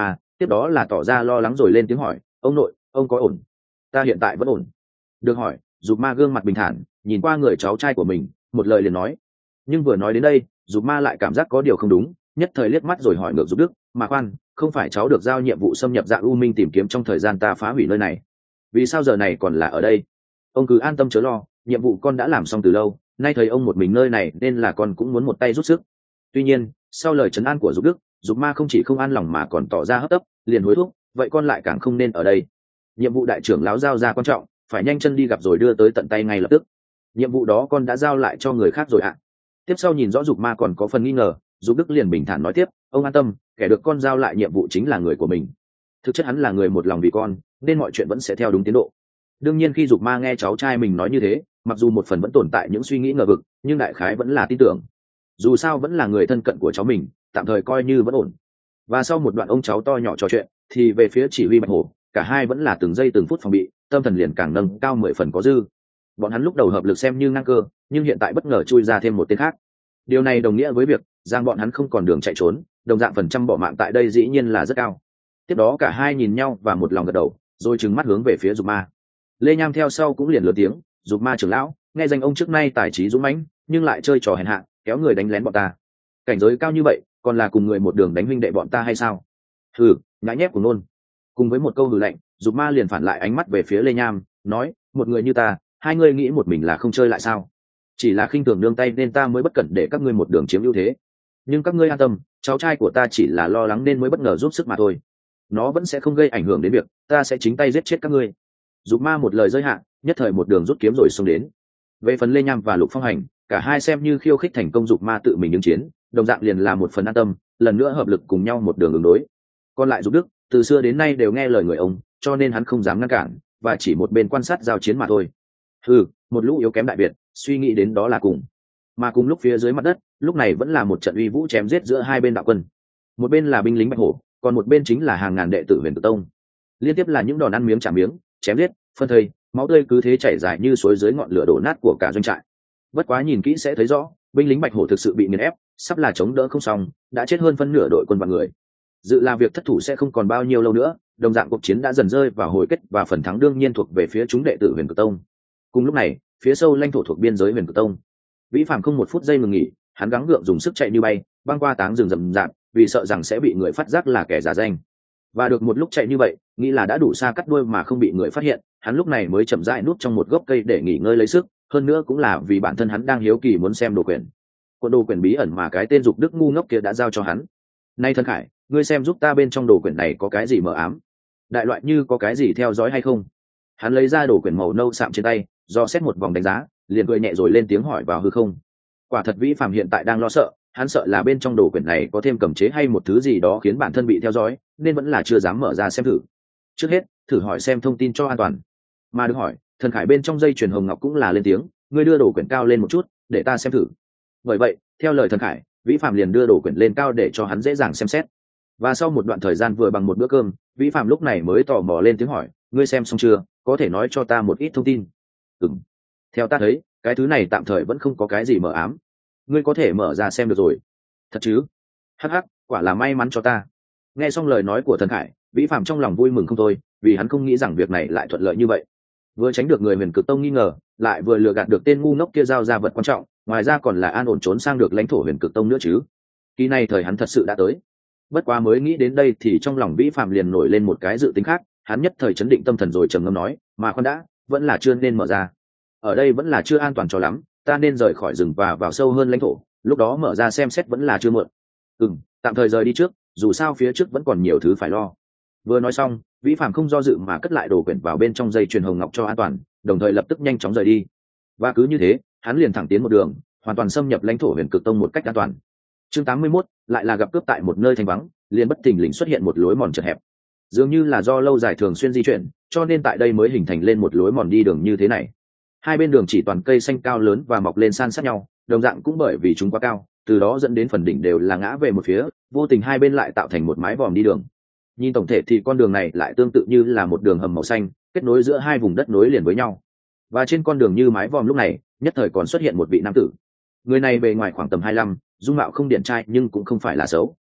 tiếp đó là tỏ ra lo lắng rồi lên tiếng hỏi, ông nội, ông có ổn? Ta hiện tại vẫn ổn. Được hỏi, Dục Ma gương mặt bình thản nhìn qua người cháu trai của mình, một lời liền nói. Nhưng vừa nói đến đây, Dục Ma lại cảm giác có điều không đúng, nhất thời liếc mắt rồi hỏi ngược Dục Đức, mà khoan, không phải cháu được giao nhiệm vụ xâm nhập Dạ U Minh tìm kiếm trong thời gian ta phá hủy nơi này, vì sao giờ này còn là ở đây? Ông cứ an tâm chớ lo, nhiệm vụ con đã làm xong từ lâu, nay thấy ông một mình nơi này nên là con cũng muốn một tay giúp sức. Tuy nhiên, sau lời trấn an của Dục Đức, Dục Ma không chỉ không an lòng mà còn tỏ ra hấp tấp, liền hối thúc, vậy con lại càng không nên ở đây. Nhiệm vụ đại trưởng lão giao ra quan trọng, phải nhanh chân đi gặp rồi đưa tới tận tay ngay lập tức. Nhiệm vụ đó con đã giao lại cho người khác rồi ạ. À. Tiếp sau nhìn rõ Dục Ma còn có phần nghi ngờ, Dục Đức liền bình thản nói tiếp, ông an tâm, kẻ được con giao lại nhiệm vụ chính là người của mình. Thực chất hắn là người một lòng vì con, nên mọi chuyện vẫn sẽ theo đúng tiến độ. Đương nhiên khi Dục Ma nghe cháu trai mình nói như thế, mặc dù một phần vẫn tồn tại những suy nghĩ ngờ vực, nhưng đại khái vẫn là tin tưởng. Dù sao vẫn là người thân cận của cháu mình, tạm thời coi như vẫn ổn. Và sau một đoạn ông cháu to nhỏ trò chuyện, thì về phía chỉ huy Bạch Hổ, cả hai vẫn là từng giây từng phút phòng bị, tâm thần liền càng nâng cao mười phần có dư. Bọn hắn lúc đầu hợp lực xem như ngang cơ, nhưng hiện tại bất ngờ chui ra thêm một tên khác. Điều này đồng nghĩa với việc rằng bọn hắn không còn đường chạy trốn, đồng dạng phần trăm bỏ mạng tại đây dĩ nhiên là rất cao. Tiếp đó cả hai nhìn nhau và một lòng gật đầu, rồi trừng mắt hướng về phía Dục Ma. Lê Nham theo sau cũng liền lớn tiếng, Dục Ma trưởng lão, nghe danh ông trước nay tài trí dũng mãnh, nhưng lại chơi trò hèn hạ, kéo người đánh lén bọn ta. Cảnh giới cao như vậy, còn là cùng người một đường đánh huynh đệ bọn ta hay sao? Hừ, nhãi nhép của nôn. Cùng với một câu hừ lạnh, Dục Ma liền phản lại ánh mắt về phía Lê Nham, nói, một người như ta, hai ngươi nghĩ một mình là không chơi lại sao? Chỉ là khinh thường nương tay nên ta mới bất cẩn để các ngươi một đường chiếm ưu thế. Nhưng các ngươi an tâm, cháu trai của ta chỉ là lo lắng nên mới bất ngờ giúp sức mà thôi. Nó vẫn sẽ không gây ảnh hưởng đến việc ta sẽ chính tay giết chết các ngươi. Dục Ma một lời giới hạn, nhất thời một đường rút kiếm rồi xông đến. Về phần Lê Nham và Lục Phong Hành, cả hai xem như khiêu khích thành công Dục Ma tự mình ứng chiến, đồng dạng liền là một phần an tâm, lần nữa hợp lực cùng nhau một đường ứng đối. Còn lại Dục Đức, từ xưa đến nay đều nghe lời người ông, cho nên hắn không dám ngăn cản, và chỉ một bên quan sát giao chiến mà thôi. Ừ, một lũ yếu kém đại biệt, suy nghĩ đến đó là cùng. Mà cùng lúc phía dưới mặt đất, lúc này vẫn là một trận uy vũ chém giết giữa hai bên đạo quân. Một bên là binh lính Bạch Hổ, còn một bên chính là hàng ngàn đệ tử Huyền Tử Tông. Liên tiếp là những đòn ăn miếng trả miếng, chém giết, phân thây, máu tươi cứ thế chảy dài như suối dưới ngọn lửa đổ nát của cả doanh trại. Bất quá nhìn kỹ sẽ thấy rõ, binh lính Bạch Hổ thực sự bị nghiền ép, sắp là chống đỡ không xong, đã chết hơn phân nửa đội quân vạn người. Dự là việc thất thủ sẽ không còn bao nhiêu lâu nữa, đồng dạng cuộc chiến đã dần rơi vào hồi kết và phần thắng đương nhiên thuộc về phía chúng đệ tử Huyền Tử Tông. Cùng lúc này, phía sâu lãnh thổ thuộc biên giới Huyền Tử Tông, Vĩ Phàm không một phút giây ngừng nghỉ, hắn gắng gượng dùng sức chạy như bay, băng qua táng rừng rậm rạp, vì sợ rằng sẽ bị người phát giác là kẻ giả danh. Và được một lúc chạy như vậy, nghĩ là đã đủ xa cắt đuôi mà không bị người phát hiện, hắn lúc này mới chậm rãi núp trong một gốc cây để nghỉ ngơi lấy sức, hơn nữa cũng là vì bản thân hắn đang hiếu kỳ muốn xem đồ quyển. Cuốn đồ quyển bí ẩn mà cái tên Dục Đức ngu ngốc kia đã giao cho hắn. Nay Thân Khải, ngươi xem giúp ta bên trong đồ quyển này có cái gì mờ ám, đại loại như có cái gì theo dõi hay không? Hắn lấy ra đồ quyển màu nâu sạm trên tay, do xét một vòng đánh giá, liền cười nhẹ rồi lên tiếng hỏi vào hư không. Quả thật Vĩ Phàm hiện tại đang lo sợ, hắn sợ là bên trong đồ quyển này có thêm cấm chế hay một thứ gì đó khiến bản thân bị theo dõi, nên vẫn là chưa dám mở ra xem thử. Trước hết, thử hỏi xem thông tin cho an toàn. Mà được hỏi, Thần Khải bên trong dây chuyền hồng ngọc cũng là lên tiếng, ngươi đưa đồ quyển cao lên một chút, để ta xem thử. Bởi vậy, theo lời Thần Khải, Vĩ Phàm liền đưa đồ quyển lên cao để cho hắn dễ dàng xem xét. Và sau một đoạn thời gian vừa bằng một bữa cơm, Vĩ Phàm lúc này mới tò mò lên tiếng hỏi, ngươi xem xong chưa, có thể nói cho ta một ít thông tin? Ừm. Theo ta thấy, cái thứ này tạm thời vẫn không có cái gì mờ ám. Ngươi có thể mở ra xem được rồi. Thật chứ? Hắc hắc, quả là may mắn cho ta. Nghe xong lời nói của Thần Khải, Vĩ Phàm trong lòng vui mừng không thôi, vì hắn không nghĩ rằng việc này lại thuận lợi như vậy. Vừa tránh được người Huyền Cực Tông nghi ngờ, lại vừa lừa gạt được tên ngu ngốc kia giao ra vật quan trọng, ngoài ra còn là an ổn trốn sang được lãnh thổ Huyền Cực Tông nữa chứ. Kỳ này thời hắn thật sự đã tới. Bất quá mới nghĩ đến đây thì trong lòng Vĩ Phàm liền nổi lên một cái dự tính khác, hắn nhất thời chấn định tâm thần rồi trầm ngâm nói, mà khoan đã, vẫn là chưa nên mở ra. Ở đây vẫn là chưa an toàn cho lắm, ta nên rời khỏi rừng và vào sâu hơn lãnh thổ, lúc đó mở ra xem xét vẫn là chưa muộn. Ừm, tạm thời rời đi trước, dù sao phía trước vẫn còn nhiều thứ phải lo. Vừa nói xong, Vĩ Phàm không do dự mà cất lại đồ quyển vào bên trong dây chuyền hồng ngọc cho an toàn, đồng thời lập tức nhanh chóng rời đi. Và cứ như thế, hắn liền thẳng tiến một đường, hoàn toàn xâm nhập lãnh thổ Huyền Cực Tông một cách an toàn. Chương tám mươi mốt, lại là gặp cướp tại một nơi thanh vắng, liền bất thình lình xuất hiện một lối mòn chật hẹp. Dường như là do lâu dài thường xuyên di chuyển, cho nên tại đây mới hình thành lên một lối mòn đi đường như thế này. Hai bên đường chỉ toàn cây xanh cao lớn và mọc lên san sát nhau, đồng dạng cũng bởi vì chúng quá cao, từ đó dẫn đến phần đỉnh đều là ngã về một phía, vô tình hai bên lại tạo thành một mái vòm đi đường. Nhìn tổng thể thì con đường này lại tương tự như là một đường hầm màu xanh, kết nối giữa hai vùng đất nối liền với nhau. Và trên con đường như mái vòm lúc này, nhất thời còn xuất hiện một vị nam tử. Người này bề ngoài khoảng tầm hai mươi lăm, dung mạo không điển trai nhưng cũng không phải là xấu.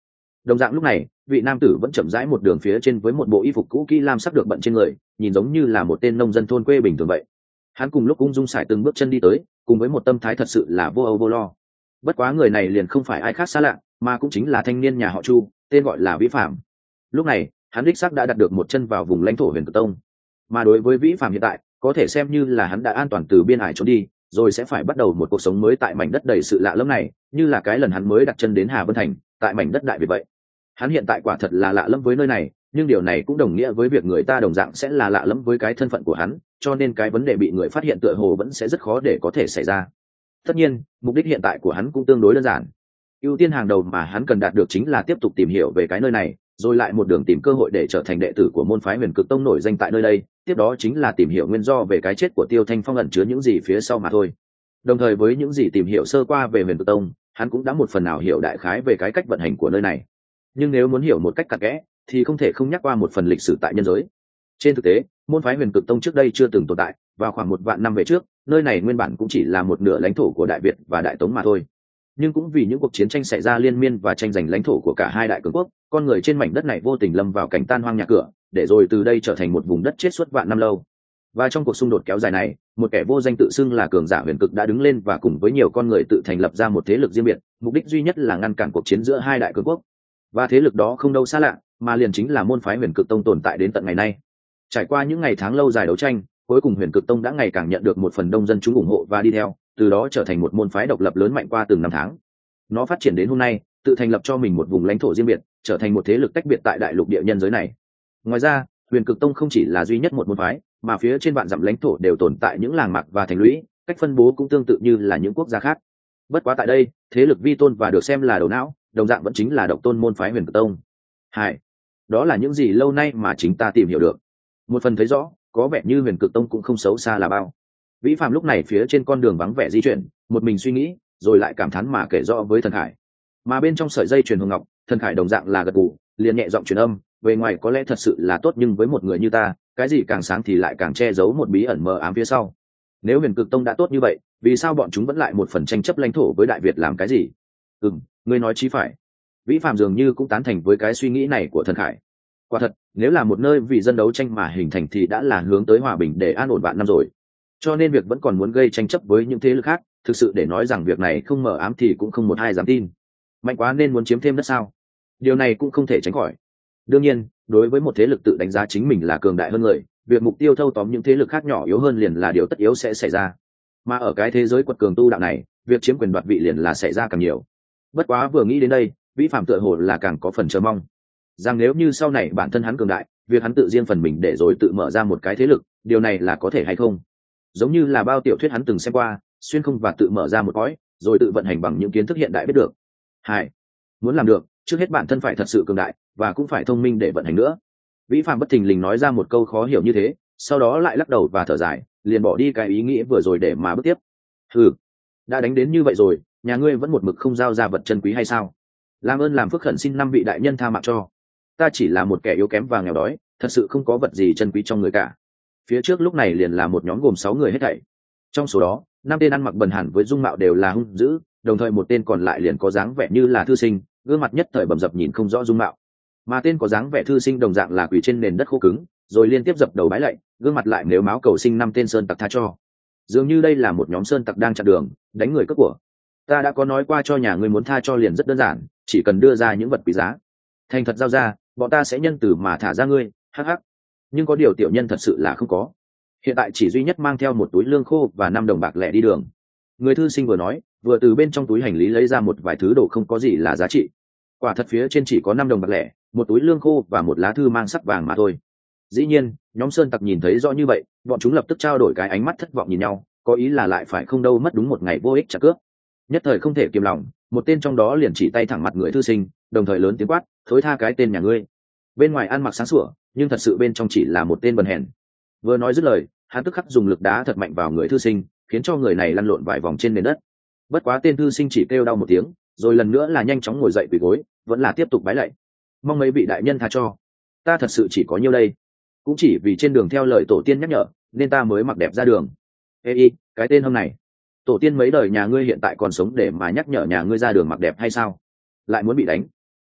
Đồng dạng lúc này vị nam tử vẫn chậm rãi một đường phía trên với một bộ y phục cũ kỹ lam sắc được bận trên người, nhìn giống như là một tên nông dân thôn quê bình thường vậy. Hắn cùng lúc ung dung sải từng bước chân đi tới, cùng với một tâm thái thật sự là vô âu vô lo. Bất quá người này liền không phải ai khác xa lạ, mà cũng chính là thanh niên nhà họ Chu, tên gọi là Vĩ Phạm. Lúc này hắn đích xác đã đặt được một chân vào vùng lãnh thổ Huyền Cực Tông, mà đối với Vĩ Phạm hiện tại có thể xem như là hắn đã an toàn từ biên ải trốn đi, rồi sẽ phải bắt đầu một cuộc sống mới tại mảnh đất đầy sự lạ lẫm này, như là cái lần hắn mới đặt chân đến Hà Vân Thành, tại mảnh đất đại Việt vậy. Hắn hiện tại quả thật là lạ lẫm với nơi này, nhưng điều này cũng đồng nghĩa với việc người ta đồng dạng sẽ là lạ lẫm với cái thân phận của hắn, cho nên cái vấn đề bị người phát hiện tựa hồ vẫn sẽ rất khó để có thể xảy ra. Tất nhiên mục đích hiện tại của hắn cũng tương đối đơn giản, ưu tiên hàng đầu mà hắn cần đạt được chính là tiếp tục tìm hiểu về cái nơi này, rồi lại một đường tìm cơ hội để trở thành đệ tử của môn phái Huyền Cực Tông nổi danh tại nơi đây, tiếp đó chính là tìm hiểu nguyên do về cái chết của Tiêu Thanh Phong ẩn chứa những gì phía sau mà thôi. Đồng thời với những gì tìm hiểu sơ qua về Huyền Cực Tông, hắn cũng đã một phần nào hiểu đại khái về cái cách vận hành của nơi này. Nhưng nếu muốn hiểu một cách cặn kẽ thì không thể không nhắc qua một phần lịch sử tại nhân giới. Trên thực tế môn phái Huyền Cực Tông trước đây chưa từng tồn tại, vào khoảng một vạn năm về trước nơi này nguyên bản cũng chỉ là một nửa lãnh thổ của Đại Việt và Đại Tống mà thôi. Nhưng cũng vì những cuộc chiến tranh xảy ra liên miên và tranh giành lãnh thổ của cả hai đại cường quốc, con người trên mảnh đất này vô tình lâm vào cảnh tan hoang nhà cửa, để rồi từ đây trở thành một vùng đất chết suốt vạn năm lâu. Và trong cuộc xung đột kéo dài này, một kẻ vô danh tự xưng là cường giả huyền cực đã đứng lên và cùng với nhiều con người tự thành lập ra một thế lực riêng biệt, mục đích duy nhất là ngăn cản cuộc chiến giữa hai đại cường quốc. Và thế lực đó không đâu xa lạ, mà liền chính là môn phái Huyền Cực Tông tồn tại đến tận ngày nay. Trải qua những ngày tháng lâu dài đấu tranh, cuối cùng Huyền Cực Tông đã ngày càng nhận được một phần đông dân chúng ủng hộ và đi theo, từ đó trở thành một môn phái độc lập lớn mạnh qua từng năm tháng. Nó phát triển đến hôm nay, tự thành lập cho mình một vùng lãnh thổ riêng biệt, trở thành một thế lực tách biệt tại đại lục địa nhân giới này. Ngoài ra, Huyền Cực Tông không chỉ là duy nhất một môn phái, mà phía trên vạn dặm lãnh thổ đều tồn tại những làng mạc và thành lũy, cách phân bố cũng tương tự như là những quốc gia khác. Bất quá tại đây, thế lực vi tôn và được xem là đầu não, đồng dạng vẫn chính là độc tôn môn phái Huyền Cực Tông. Hai, đó là những gì lâu nay mà chính ta tìm hiểu được. Một phần thấy rõ, có vẻ như Huyền Cực Tông cũng không xấu xa là bao. Vĩ Phạm lúc này phía trên con đường vắng vẻ di chuyển, một mình suy nghĩ, rồi lại cảm thán mà kể rõ với Thần Khải. Mà bên trong sợi dây truyền hồng ngọc, Thần Khải đồng dạng là gật gù, liền nhẹ giọng truyền âm, về ngoài có lẽ thật sự là tốt, nhưng với một người như ta, cái gì càng sáng thì lại càng che giấu một bí ẩn mờ ám phía sau. Nếu Huyền Cực Tông đã tốt như vậy, vì sao bọn chúng vẫn lại một phần tranh chấp lãnh thổ với Đại Việt làm cái gì? Ừm, ngươi nói chí phải. Vĩ Phạm dường như cũng tán thành với cái suy nghĩ này của Thần Khải. Quả thật, nếu là một nơi vì dân đấu tranh mà hình thành thì đã là hướng tới hòa bình để an ổn vạn năm rồi. Cho nên việc vẫn còn muốn gây tranh chấp với những thế lực khác, thực sự để nói rằng việc này không mờ ám thì cũng không một ai dám tin. Mạnh quá nên muốn chiếm thêm đất sao? Điều này cũng không thể tránh khỏi. Đương nhiên, đối với một thế lực tự đánh giá chính mình là cường đại hơn người, việc mục tiêu thâu tóm những thế lực khác nhỏ yếu hơn liền là điều tất yếu sẽ xảy ra. Mà ở cái thế giới quật cường tu đạo này, việc chiếm quyền đoạt vị liền là xảy ra càng nhiều. Bất quá vừa nghĩ đến đây, Vĩ Phạm tựa hồ là càng có phần chờ mong, rằng nếu như sau này bản thân hắn cường đại, việc hắn tự riêng phần mình để rồi tự mở ra một cái thế lực, điều này là có thể hay không? Giống như là bao tiểu thuyết hắn từng xem qua, xuyên không và tự mở ra một cõi, rồi tự vận hành bằng những kiến thức hiện đại biết được. Hai, muốn làm được, trước hết bản thân phải thật sự cường đại, và cũng phải thông minh để vận hành nữa. Vĩ Phạm bất thình lình nói ra một câu khó hiểu như thế, sau đó lại lắc đầu và thở dài, liền bỏ đi cái ý nghĩ vừa rồi để mà bước tiếp. Ừ, đã đánh đến như vậy rồi, nhà ngươi vẫn một mực không giao ra vật chân quý hay sao? Làm ơn làm phước khẩn xin năm vị đại nhân tha mạng cho. Ta chỉ là một kẻ yếu kém và nghèo đói, thật sự không có vật gì chân quý trong người cả. Phía trước lúc này liền là một nhóm gồm sáu người hết thảy. Trong số đó, năm tên ăn mặc bần hẳn với dung mạo đều là hung dữ, đồng thời một tên còn lại liền có dáng vẻ như là thư sinh, gương mặt nhất thời bầm dập nhìn không rõ dung mạo. Mà tên có dáng vẻ thư sinh đồng dạng là quỳ trên nền đất khô cứng, rồi liên tiếp dập đầu bái lạy, gương mặt lại nếu máu cầu xin năm tên sơn tặc tha cho. Dường như đây là một nhóm sơn tặc đang chặn đường, đánh người cướp của. Ta đã có nói qua cho nhà ngươi muốn tha cho liền rất đơn giản, chỉ cần đưa ra những vật quý giá, thành thật giao ra, bọn ta sẽ nhân từ mà thả ra ngươi. Hắc hắc. Nhưng có điều tiểu nhân thật sự là không có, hiện tại chỉ duy nhất mang theo một túi lương khô và năm đồng bạc lẻ đi đường. Người thư sinh vừa nói, vừa từ bên trong túi hành lý lấy ra một vài thứ đồ không có gì là giá trị. Quả thật phía trên chỉ có năm đồng bạc lẻ, một túi lương khô và một lá thư mang sắc vàng mà thôi. Dĩ nhiên, nhóm sơn tặc nhìn thấy rõ như vậy, bọn chúng lập tức trao đổi cái ánh mắt thất vọng nhìn nhau, có ý là lại phải không đâu mất đúng một ngày vô ích trả cướp. Nhất thời không thể kiềm lòng, một tên trong đó liền chỉ tay thẳng mặt người thư sinh, đồng thời lớn tiếng quát, thối tha cái tên nhà ngươi. Bên ngoài ăn mặc sáng sủa, nhưng thật sự bên trong chỉ là một tên bần hèn. Vừa nói dứt lời, hắn tức khắc dùng lực đá thật mạnh vào người thư sinh, khiến cho người này lăn lộn vài vòng trên nền đất. Bất quá tên thư sinh chỉ kêu đau một tiếng, rồi lần nữa là nhanh chóng ngồi dậy quỳ gối, vẫn là tiếp tục bái lạy. Mong mấy vị đại nhân tha cho, ta thật sự chỉ có nhiêu đây, cũng chỉ vì trên đường theo lời tổ tiên nhắc nhở nên ta mới mặc đẹp ra đường. Ê y, cái tên hôm này, tổ tiên mấy đời nhà ngươi hiện tại còn sống để mà nhắc nhở nhà ngươi ra đường mặc đẹp hay sao? Lại muốn bị đánh?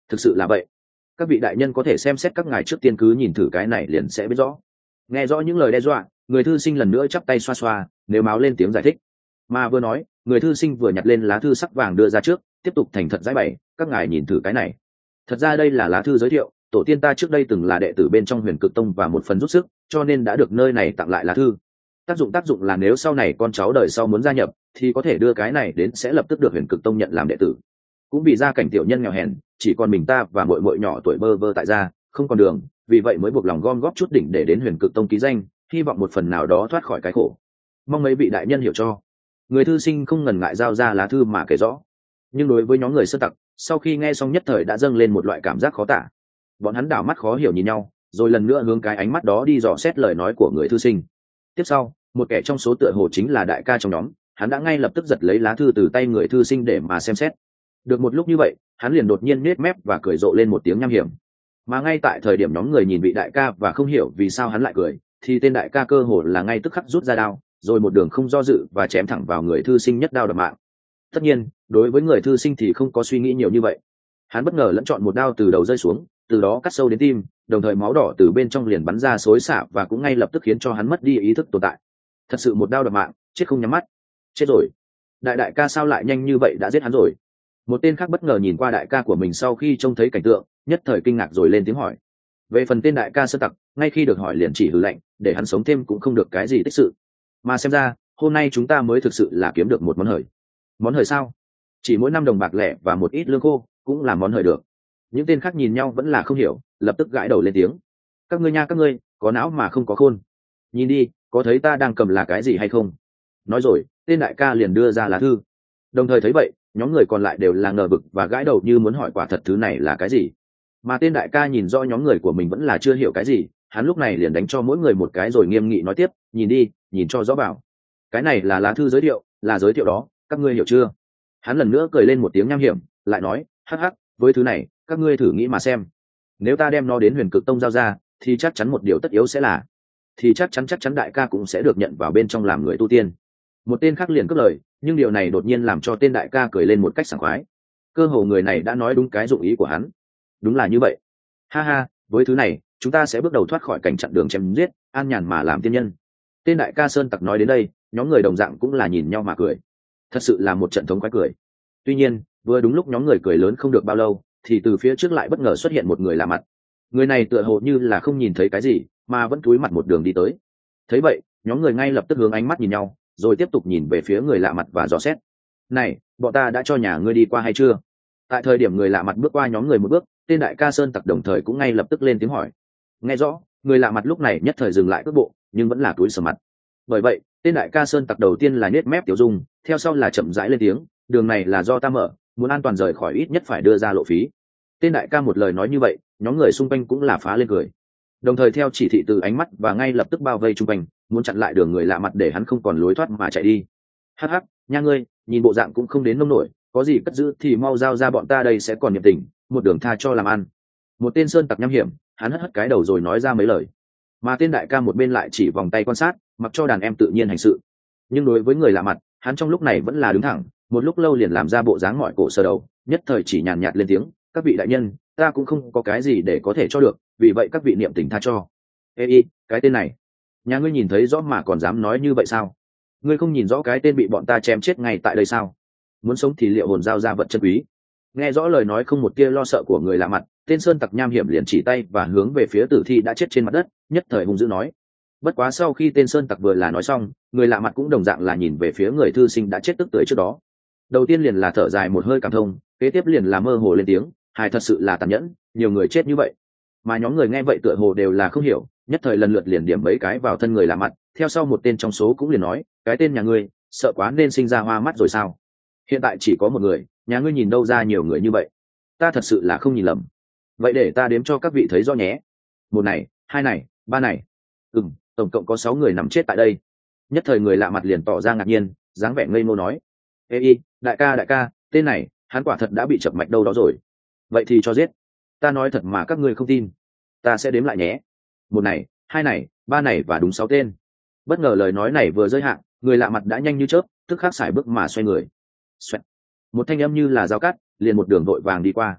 thực sự là vậy. Các vị đại nhân có thể xem xét các ngài trước tiên cứ nhìn thử cái này liền sẽ biết rõ. Nghe rõ những lời đe dọa, người thư sinh lần nữa chắp tay xoa xoa, nếu máu lên tiếng giải thích. Mà vừa nói, người thư sinh vừa nhặt lên lá thư sắc vàng đưa ra trước, tiếp tục thành thật giải bày, các ngài nhìn thử cái này. Thật ra đây là lá thư giới thiệu, tổ tiên ta trước đây từng là đệ tử bên trong Huyền Cực Tông và một phần rút sức, cho nên đã được nơi này tặng lại lá thư. Tác dụng tác dụng là nếu sau này con cháu đời sau muốn gia nhập, thì có thể đưa cái này đến sẽ lập tức được Huyền Cực Tông nhận làm đệ tử. Cũng vì gia cảnh tiểu nhân nghèo hèn, chỉ còn mình ta và muội muội nhỏ tuổi bơ vơ tại gia, không còn đường, vì vậy mới buộc lòng gom góp chút đỉnh để đến Huyền Cực Tông ký danh, hy vọng một phần nào đó thoát khỏi cái khổ. Mong mấy vị đại nhân hiểu cho. Người thư sinh không ngần ngại giao ra lá thư mà kể rõ. Nhưng đối với nhóm người sơ tặc, sau khi nghe xong nhất thời đã dâng lên một loại cảm giác khó tả. Bọn hắn đảo mắt khó hiểu nhìn nhau, rồi lần nữa hướng cái ánh mắt đó đi dò xét lời nói của người thư sinh. Tiếp sau, một kẻ trong số tựa hồ chính là đại ca trong nhóm, hắn đã ngay lập tức giật lấy lá thư từ tay người thư sinh để mà xem xét. Được một lúc như vậy, hắn liền đột nhiên nết mép và cười rộ lên một tiếng nham hiểm. Mà ngay tại thời điểm nhóm người nhìn vị đại ca và không hiểu vì sao hắn lại cười, thì tên đại ca cơ hồ là ngay tức khắc rút ra đao, rồi một đường không do dự và chém thẳng vào người thư sinh nhất đao đập mạng. Tất nhiên, đối với người thư sinh thì không có suy nghĩ nhiều như vậy. Hắn bất ngờ lẫn chọn một đao từ đầu rơi xuống, từ đó cắt sâu đến tim, đồng thời máu đỏ từ bên trong liền bắn ra xối xả và cũng ngay lập tức khiến cho hắn mất đi ý thức tồn tại. Thật sự một đao đập mạng, chết không nhắm mắt. Chết rồi. Đại đại ca sao lại nhanh như vậy đã giết hắn rồi? Một tên khác bất ngờ nhìn qua đại ca của mình sau khi trông thấy cảnh tượng, nhất thời kinh ngạc rồi lên tiếng hỏi. Về phần tên đại ca sơ tặc, ngay khi được hỏi liền chỉ hừ lạnh, để hắn sống thêm cũng không được cái gì tích sự. Mà xem ra, hôm nay chúng ta mới thực sự là kiếm được một món hời. Món hời sao? Chỉ mỗi năm đồng bạc lẻ và một ít lương khô, cũng là món hời được. Những tên khác nhìn nhau vẫn là không hiểu, lập tức gãi đầu lên tiếng. Các ngươi nha các ngươi, có não mà không có khôn. Nhìn đi, có thấy ta đang cầm là cái gì hay không? Nói rồi, tên đại ca liền đưa ra lá thư. Đồng thời thấy vậy, nhóm người còn lại đều là ngờ vực và gãi đầu như muốn hỏi quả thật thứ này là cái gì. Mà tên đại ca nhìn rõ nhóm người của mình vẫn là chưa hiểu cái gì, hắn lúc này liền đánh cho mỗi người một cái rồi nghiêm nghị nói tiếp, nhìn đi, nhìn cho rõ bảo. Cái này là lá thư giới thiệu, là giới thiệu đó, các ngươi hiểu chưa? Hắn lần nữa cười lên một tiếng nham hiểm, lại nói, hắc hắc, với thứ này, các ngươi thử nghĩ mà xem. Nếu ta đem nó đến Huyền Cực Tông giao ra, thì chắc chắn một điều tất yếu sẽ là, thì chắc chắn chắc chắn đại ca cũng sẽ được nhận vào bên trong làm người tu tiên. Một tên khác liền cướp lời, nhưng điều này đột nhiên làm cho tên đại ca cười lên một cách sảng khoái. Cơ hồ người này đã nói đúng cái dụng ý của hắn. Đúng là như vậy. Ha ha, với thứ này, chúng ta sẽ bước đầu thoát khỏi cảnh chặn đường chém giết, an nhàn mà làm tiên nhân. Tên đại ca sơn tặc nói đến đây, nhóm người đồng dạng cũng là nhìn nhau mà cười. Thật sự là một trận thống khoái cười. Tuy nhiên, vừa đúng lúc nhóm người cười lớn không được bao lâu, thì từ phía trước lại bất ngờ xuất hiện một người lạ mặt. Người này tựa hồ như là không nhìn thấy cái gì, mà vẫn cúi mặt một đường đi tới. Thấy vậy, nhóm người ngay lập tức hướng ánh mắt nhìn nhau, rồi tiếp tục nhìn về phía người lạ mặt và dò xét. Này, bọn ta đã cho nhà ngươi đi qua hay chưa? Tại thời điểm người lạ mặt bước qua nhóm người một bước, tên đại ca sơn tặc đồng thời cũng ngay lập tức lên tiếng hỏi. Nghe rõ, người lạ mặt lúc này nhất thời dừng lại cước bộ, nhưng vẫn là túi sờ mặt. Bởi vậy, tên đại ca sơn tặc đầu tiên là nết mép tiểu dung, theo sau là chậm rãi lên tiếng, đường này là do ta mở, muốn an toàn rời khỏi ít nhất phải đưa ra lộ phí. Tên đại ca một lời nói như vậy, nhóm người xung quanh cũng là phá lên cười. Đồng thời theo chỉ thị từ ánh mắt và ngay lập tức bao vây chung quanh, muốn chặn lại đường người lạ mặt để hắn không còn lối thoát mà chạy đi. Hắc hắc, nha ngươi, nhìn bộ dạng cũng không đến nông nổi, có gì cất giữ thì mau giao ra bọn ta đây sẽ còn nhiệt tình, một đường tha cho làm ăn. Một tên sơn tặc nham hiểm, hắn hất hất cái đầu rồi nói ra mấy lời. Mà tên đại ca một bên lại chỉ vòng tay quan sát, mặc cho đàn em tự nhiên hành sự. Nhưng đối với người lạ mặt, hắn trong lúc này vẫn là đứng thẳng, một lúc lâu liền làm ra bộ dáng mỏi cổ sơ đầu, nhất thời chỉ nhàn nhạt lên tiếng, các vị đại nhân, ta cũng không có cái gì để có thể cho được, vì vậy các vị niệm tình tha cho. Ê y, cái tên này, nhà ngươi nhìn thấy rõ mà còn dám nói như vậy sao? Ngươi không nhìn rõ cái tên bị bọn ta chém chết ngay tại đây sao? Muốn sống thì liệu hồn giao ra vật chân quý. Nghe rõ lời nói không một tia lo sợ của người lạ mặt, tên sơn tặc nham hiểm liền chỉ tay và hướng về phía tử thi đã chết trên mặt đất, nhất thời hung dữ nói. Bất quá sau khi tên sơn tặc vừa là nói xong, người lạ mặt cũng đồng dạng là nhìn về phía người thư sinh đã chết tức tưởi trước đó. Đầu tiên liền là thở dài một hơi cảm thông, kế tiếp liền là mơ hồ lên tiếng, hài thật sự là tàn nhẫn, nhiều người chết như vậy. Mà nhóm người nghe vậy tựa hồ đều là không hiểu, nhất thời lần lượt liền điểm mấy cái vào thân người lạ mặt, theo sau một tên trong số cũng liền nói, cái tên nhà ngươi, sợ quá nên sinh ra hoa mắt rồi sao? Hiện tại chỉ có một người, nhà ngươi nhìn đâu ra nhiều người như vậy? Ta thật sự là không nhìn lầm. Vậy để ta đếm cho các vị thấy rõ nhé. Một này, hai này, ba này. Ừm, tổng cộng có sáu người nằm chết tại đây. Nhất thời người lạ mặt liền tỏ ra ngạc nhiên, dáng vẻ ngây ngô nói. Ê y, đại ca đại ca, tên này, hắn quả thật đã bị chập mạch đâu đó rồi. Vậy thì cho giết. Ta nói thật mà các ngươi không tin. Ta sẽ đếm lại nhé. Một này, hai này, ba này và đúng sáu tên. Bất ngờ lời nói này vừa rơi hạn, người lạ mặt đã nhanh như chớp, tức khắc xài bước mà xoay người. Xoẹt. Một thanh âm như là dao cắt, liền một đường vội vàng đi qua.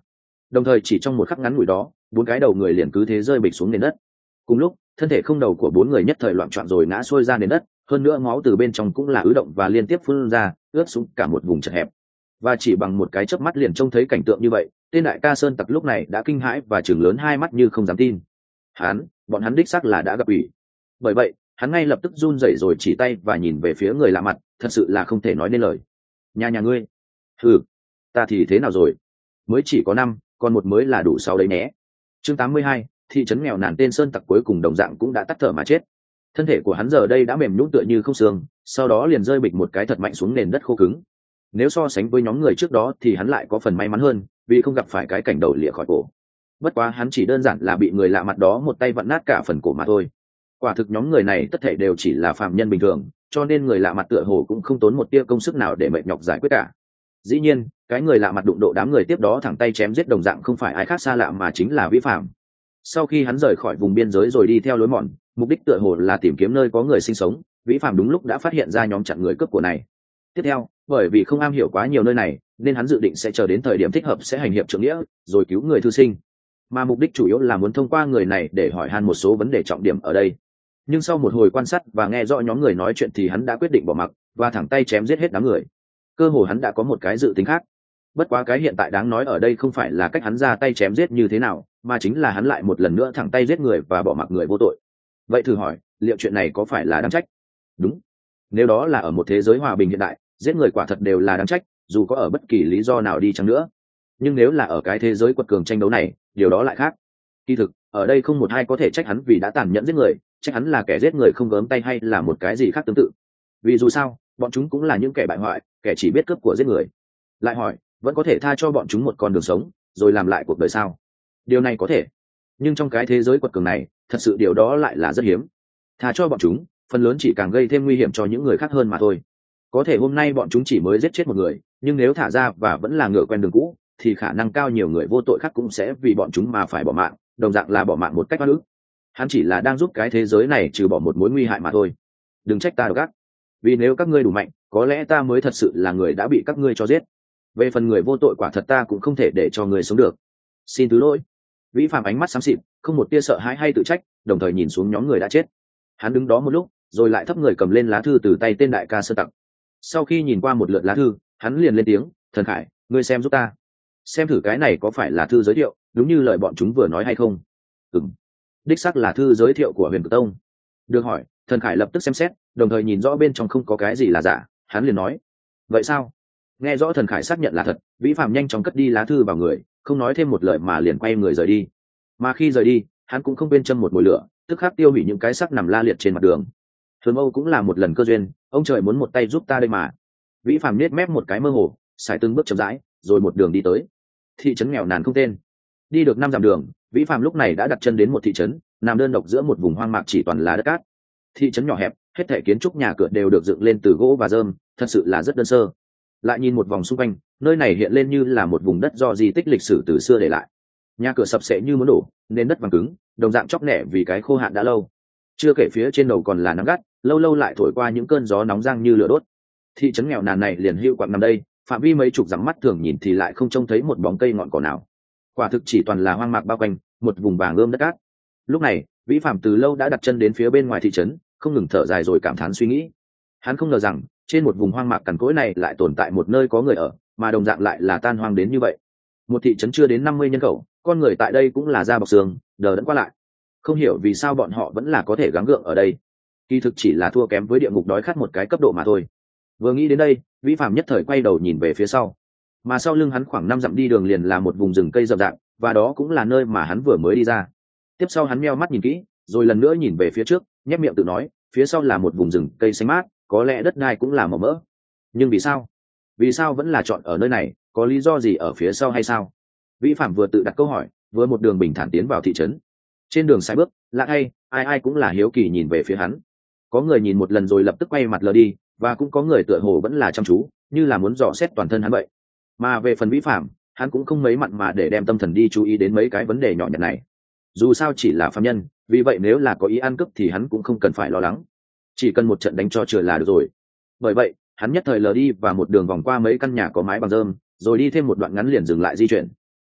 đồng thời chỉ trong một khắc ngắn ngủi đó bốn cái đầu người liền cứ thế rơi bịch xuống nền đất. Cùng lúc thân thể không đầu của bốn người nhất thời loạn trọn rồi ngã xuôi ra nền đất, hơn nữa máu từ bên trong cũng là ứ động và liên tiếp phun ra, ướt xuống cả một vùng chật hẹp. Và chỉ bằng một cái chớp mắt liền trông thấy cảnh tượng như vậy, tên đại ca sơn tặc lúc này đã kinh hãi và trừng lớn hai mắt như không dám tin. Hắn, bọn hắn đích xác là đã gặp ủy. Bởi vậy hắn ngay lập tức run rẩy rồi chỉ tay và nhìn về phía người lạ mặt, thật sự là không thể nói nên lời. Nhà nhà ngươi, ừ, ta thì thế nào rồi? Mới chỉ có năm, còn một mới là đủ sáu đấy nhé. Chương tám mươi hai, thị trấn nghèo nàn tên sơn tặc cuối cùng đồng dạng cũng đã tắt thở mà chết. Thân thể của hắn giờ đây đã mềm nhũn tựa như không xương, sau đó liền rơi bịch một cái thật mạnh xuống nền đất khô cứng. Nếu so sánh với nhóm người trước đó thì hắn lại có phần may mắn hơn, vì không gặp phải cái cảnh đầu lìa khỏi cổ. Bất quá hắn chỉ đơn giản là bị người lạ mặt đó một tay vặn nát cả phần cổ mà thôi. Quả thực nhóm người này tất thảy đều chỉ là phàm nhân bình thường, cho nên người lạ mặt tựa hồ cũng không tốn một tia công sức nào để mệt nhọc giải quyết cả. Dĩ nhiên, cái người lạ mặt đụng độ đám người tiếp đó thẳng tay chém giết đồng dạng không phải ai khác xa lạ mà chính là Vĩ Phạm. Sau khi hắn rời khỏi vùng biên giới rồi đi theo lối mòn, mục đích tựa hồ là tìm kiếm nơi có người sinh sống, Vĩ Phạm đúng lúc đã phát hiện ra nhóm chặn người cướp của này. Tiếp theo, bởi vì không am hiểu quá nhiều nơi này, nên hắn dự định sẽ chờ đến thời điểm thích hợp sẽ hành hiệp trượng nghĩa, rồi cứu người thư sinh. Mà mục đích chủ yếu là muốn thông qua người này để hỏi han một số vấn đề trọng điểm ở đây. Nhưng sau một hồi quan sát và nghe rõ nhóm người nói chuyện thì hắn đã quyết định bỏ mặc và thẳng tay chém giết hết đám người. Cơ hồ hắn đã có một cái dự tính khác. Bất quá cái hiện tại đáng nói ở đây không phải là cách hắn ra tay chém giết như thế nào, mà chính là hắn lại một lần nữa thẳng tay giết người và bỏ mặc người vô tội. Vậy thử hỏi, liệu chuyện này có phải là đáng trách? Đúng. Nếu đó là ở một thế giới hòa bình hiện đại, giết người quả thật đều là đáng trách, dù có ở bất kỳ lý do nào đi chăng nữa. Nhưng nếu là ở cái thế giới quật cường tranh đấu này, điều đó lại khác. Kỳ thực, ở đây không một ai có thể trách hắn vì đã tàn nhẫn giết người, trách hắn là kẻ giết người không gớm tay hay là một cái gì khác tương tự. Vì dù sao, bọn chúng cũng là những kẻ bại hoại, kẻ chỉ biết cướp của giết người. Lại hỏi, vẫn có thể tha cho bọn chúng một con đường sống, rồi làm lại cuộc đời sao? Điều này có thể. Nhưng trong cái thế giới quật cường này, thật sự điều đó lại là rất hiếm. Tha cho bọn chúng, phần lớn chỉ càng gây thêm nguy hiểm cho những người khác hơn mà thôi. Có thể hôm nay bọn chúng chỉ mới giết chết một người, nhưng nếu thả ra và vẫn là ngựa quen đường cũ, thì khả năng cao nhiều người vô tội khác cũng sẽ vì bọn chúng mà phải bỏ mạng, đồng dạng là bỏ mạng một cách oan ức. Hắn chỉ là đang giúp cái thế giới này trừ bỏ một mối nguy hại mà thôi. Đừng trách ta độc ác, vì nếu các ngươi đủ mạnh, có lẽ ta mới thật sự là người đã bị các ngươi cho giết. Về phần người vô tội quả thật ta cũng không thể để cho người sống được. Xin thứ lỗi. Vĩ Phạm ánh mắt xám xịt, không một tia sợ hãi hay tự trách, đồng thời nhìn xuống nhóm người đã chết. Hắn đứng đó một lúc, rồi lại thấp người cầm lên lá thư từ tay tên đại ca sơn tặc. Sau khi nhìn qua một lượt lá thư, hắn liền lên tiếng, "Thần Khải, ngươi xem giúp ta. Xem thử cái này có phải là thư giới thiệu, đúng như lời bọn chúng vừa nói hay không?" "Ừm, đích xác là thư giới thiệu của Huyền Cực Tông." Được hỏi, Thần Khải lập tức xem xét, đồng thời nhìn rõ bên trong không có cái gì là giả, hắn liền nói, "Vậy sao?" Nghe rõ Thần Khải xác nhận là thật, Vĩ Phạm nhanh chóng cất đi lá thư vào người, không nói thêm một lời mà liền quay người rời đi. Mà khi rời đi, hắn cũng không quên châm một mồi lửa, tức khắc tiêu hủy những cái xác nằm la liệt trên mặt đường. Thường Âu cũng là một lần cơ duyên, ông trời muốn một tay giúp ta đây mà. Vĩ Phạm nết mép một cái mơ hồ, xài từng bước chậm rãi, rồi một đường đi tới thị trấn nghèo nàn không tên. Đi được năm dặm đường, Vĩ Phạm lúc này đã đặt chân đến một thị trấn nằm đơn độc giữa một vùng hoang mạc chỉ toàn là đất cát. Thị trấn nhỏ hẹp, hết thảy kiến trúc nhà cửa đều được dựng lên từ gỗ và rơm, thật sự là rất đơn sơ. Lại nhìn một vòng xung quanh, nơi này hiện lên như là một vùng đất do di tích lịch sử từ xưa để lại. Nhà cửa sập sệ như muốn đổ, nên đất vàng cứng, đồng dạng chóc nẻ vì cái khô hạn đã lâu. Chưa kể phía trên đầu còn là nắng gắt, lâu lâu lại thổi qua những cơn gió nóng rang như lửa đốt. Thị trấn nghèo nàn này liền hữu quặng nằm đây, phạm vi mấy chục dặm mắt thường nhìn thì lại không trông thấy một bóng cây ngọn cỏ nào. Quả thực chỉ toàn là hoang mạc bao quanh, một vùng vàng ươm đất cát. Lúc này, Vĩ Phạm từ lâu đã đặt chân đến phía bên ngoài thị trấn, không ngừng thở dài rồi cảm thán suy nghĩ. Hắn không ngờ rằng, trên một vùng hoang mạc cằn cỗi này lại tồn tại một nơi có người ở, mà đồng dạng lại là tan hoang đến như vậy. Một thị trấn chưa đến năm mươi nhân khẩu, con người tại đây cũng là da bọc xương, đờ đẫn qua lại. Không hiểu vì sao bọn họ vẫn là có thể gắng gượng ở đây. Kỳ thực chỉ là thua kém với địa ngục đói khát một cái cấp độ mà thôi. Vừa nghĩ đến đây, Vĩ Phạm nhất thời quay đầu nhìn về phía sau. Mà sau lưng hắn khoảng năm dặm đi đường liền là một vùng rừng cây rậm rạp, và đó cũng là nơi mà hắn vừa mới đi ra. Tiếp sau hắn meo mắt nhìn kỹ, rồi lần nữa nhìn về phía trước, nhếch miệng tự nói, phía sau là một vùng rừng cây xanh mát, có lẽ đất đai cũng là màu mỡ. Nhưng vì sao? Vì sao vẫn là chọn ở nơi này, có lý do gì ở phía sau hay sao? Vĩ Phạm vừa tự đặt câu hỏi, vừa một đường bình thản tiến vào thị trấn. Trên đường sai bước, lạ hay, ai ai cũng là hiếu kỳ nhìn về phía hắn. Có người nhìn một lần rồi lập tức quay mặt lờ đi, và cũng có người tựa hồ vẫn là chăm chú, như là muốn dò xét toàn thân hắn vậy. Mà về phần Vĩ Phạm, hắn cũng không mấy mặn mà để đem tâm thần đi chú ý đến mấy cái vấn đề nhỏ nhặt này. Dù sao chỉ là phàm nhân, vì vậy nếu là có ý ăn cướp thì hắn cũng không cần phải lo lắng, chỉ cần một trận đánh cho chừa là được rồi. Bởi vậy hắn nhất thời lờ đi và một đường vòng qua mấy căn nhà có mái bằng rơm, rồi đi thêm một đoạn ngắn liền dừng lại di chuyển.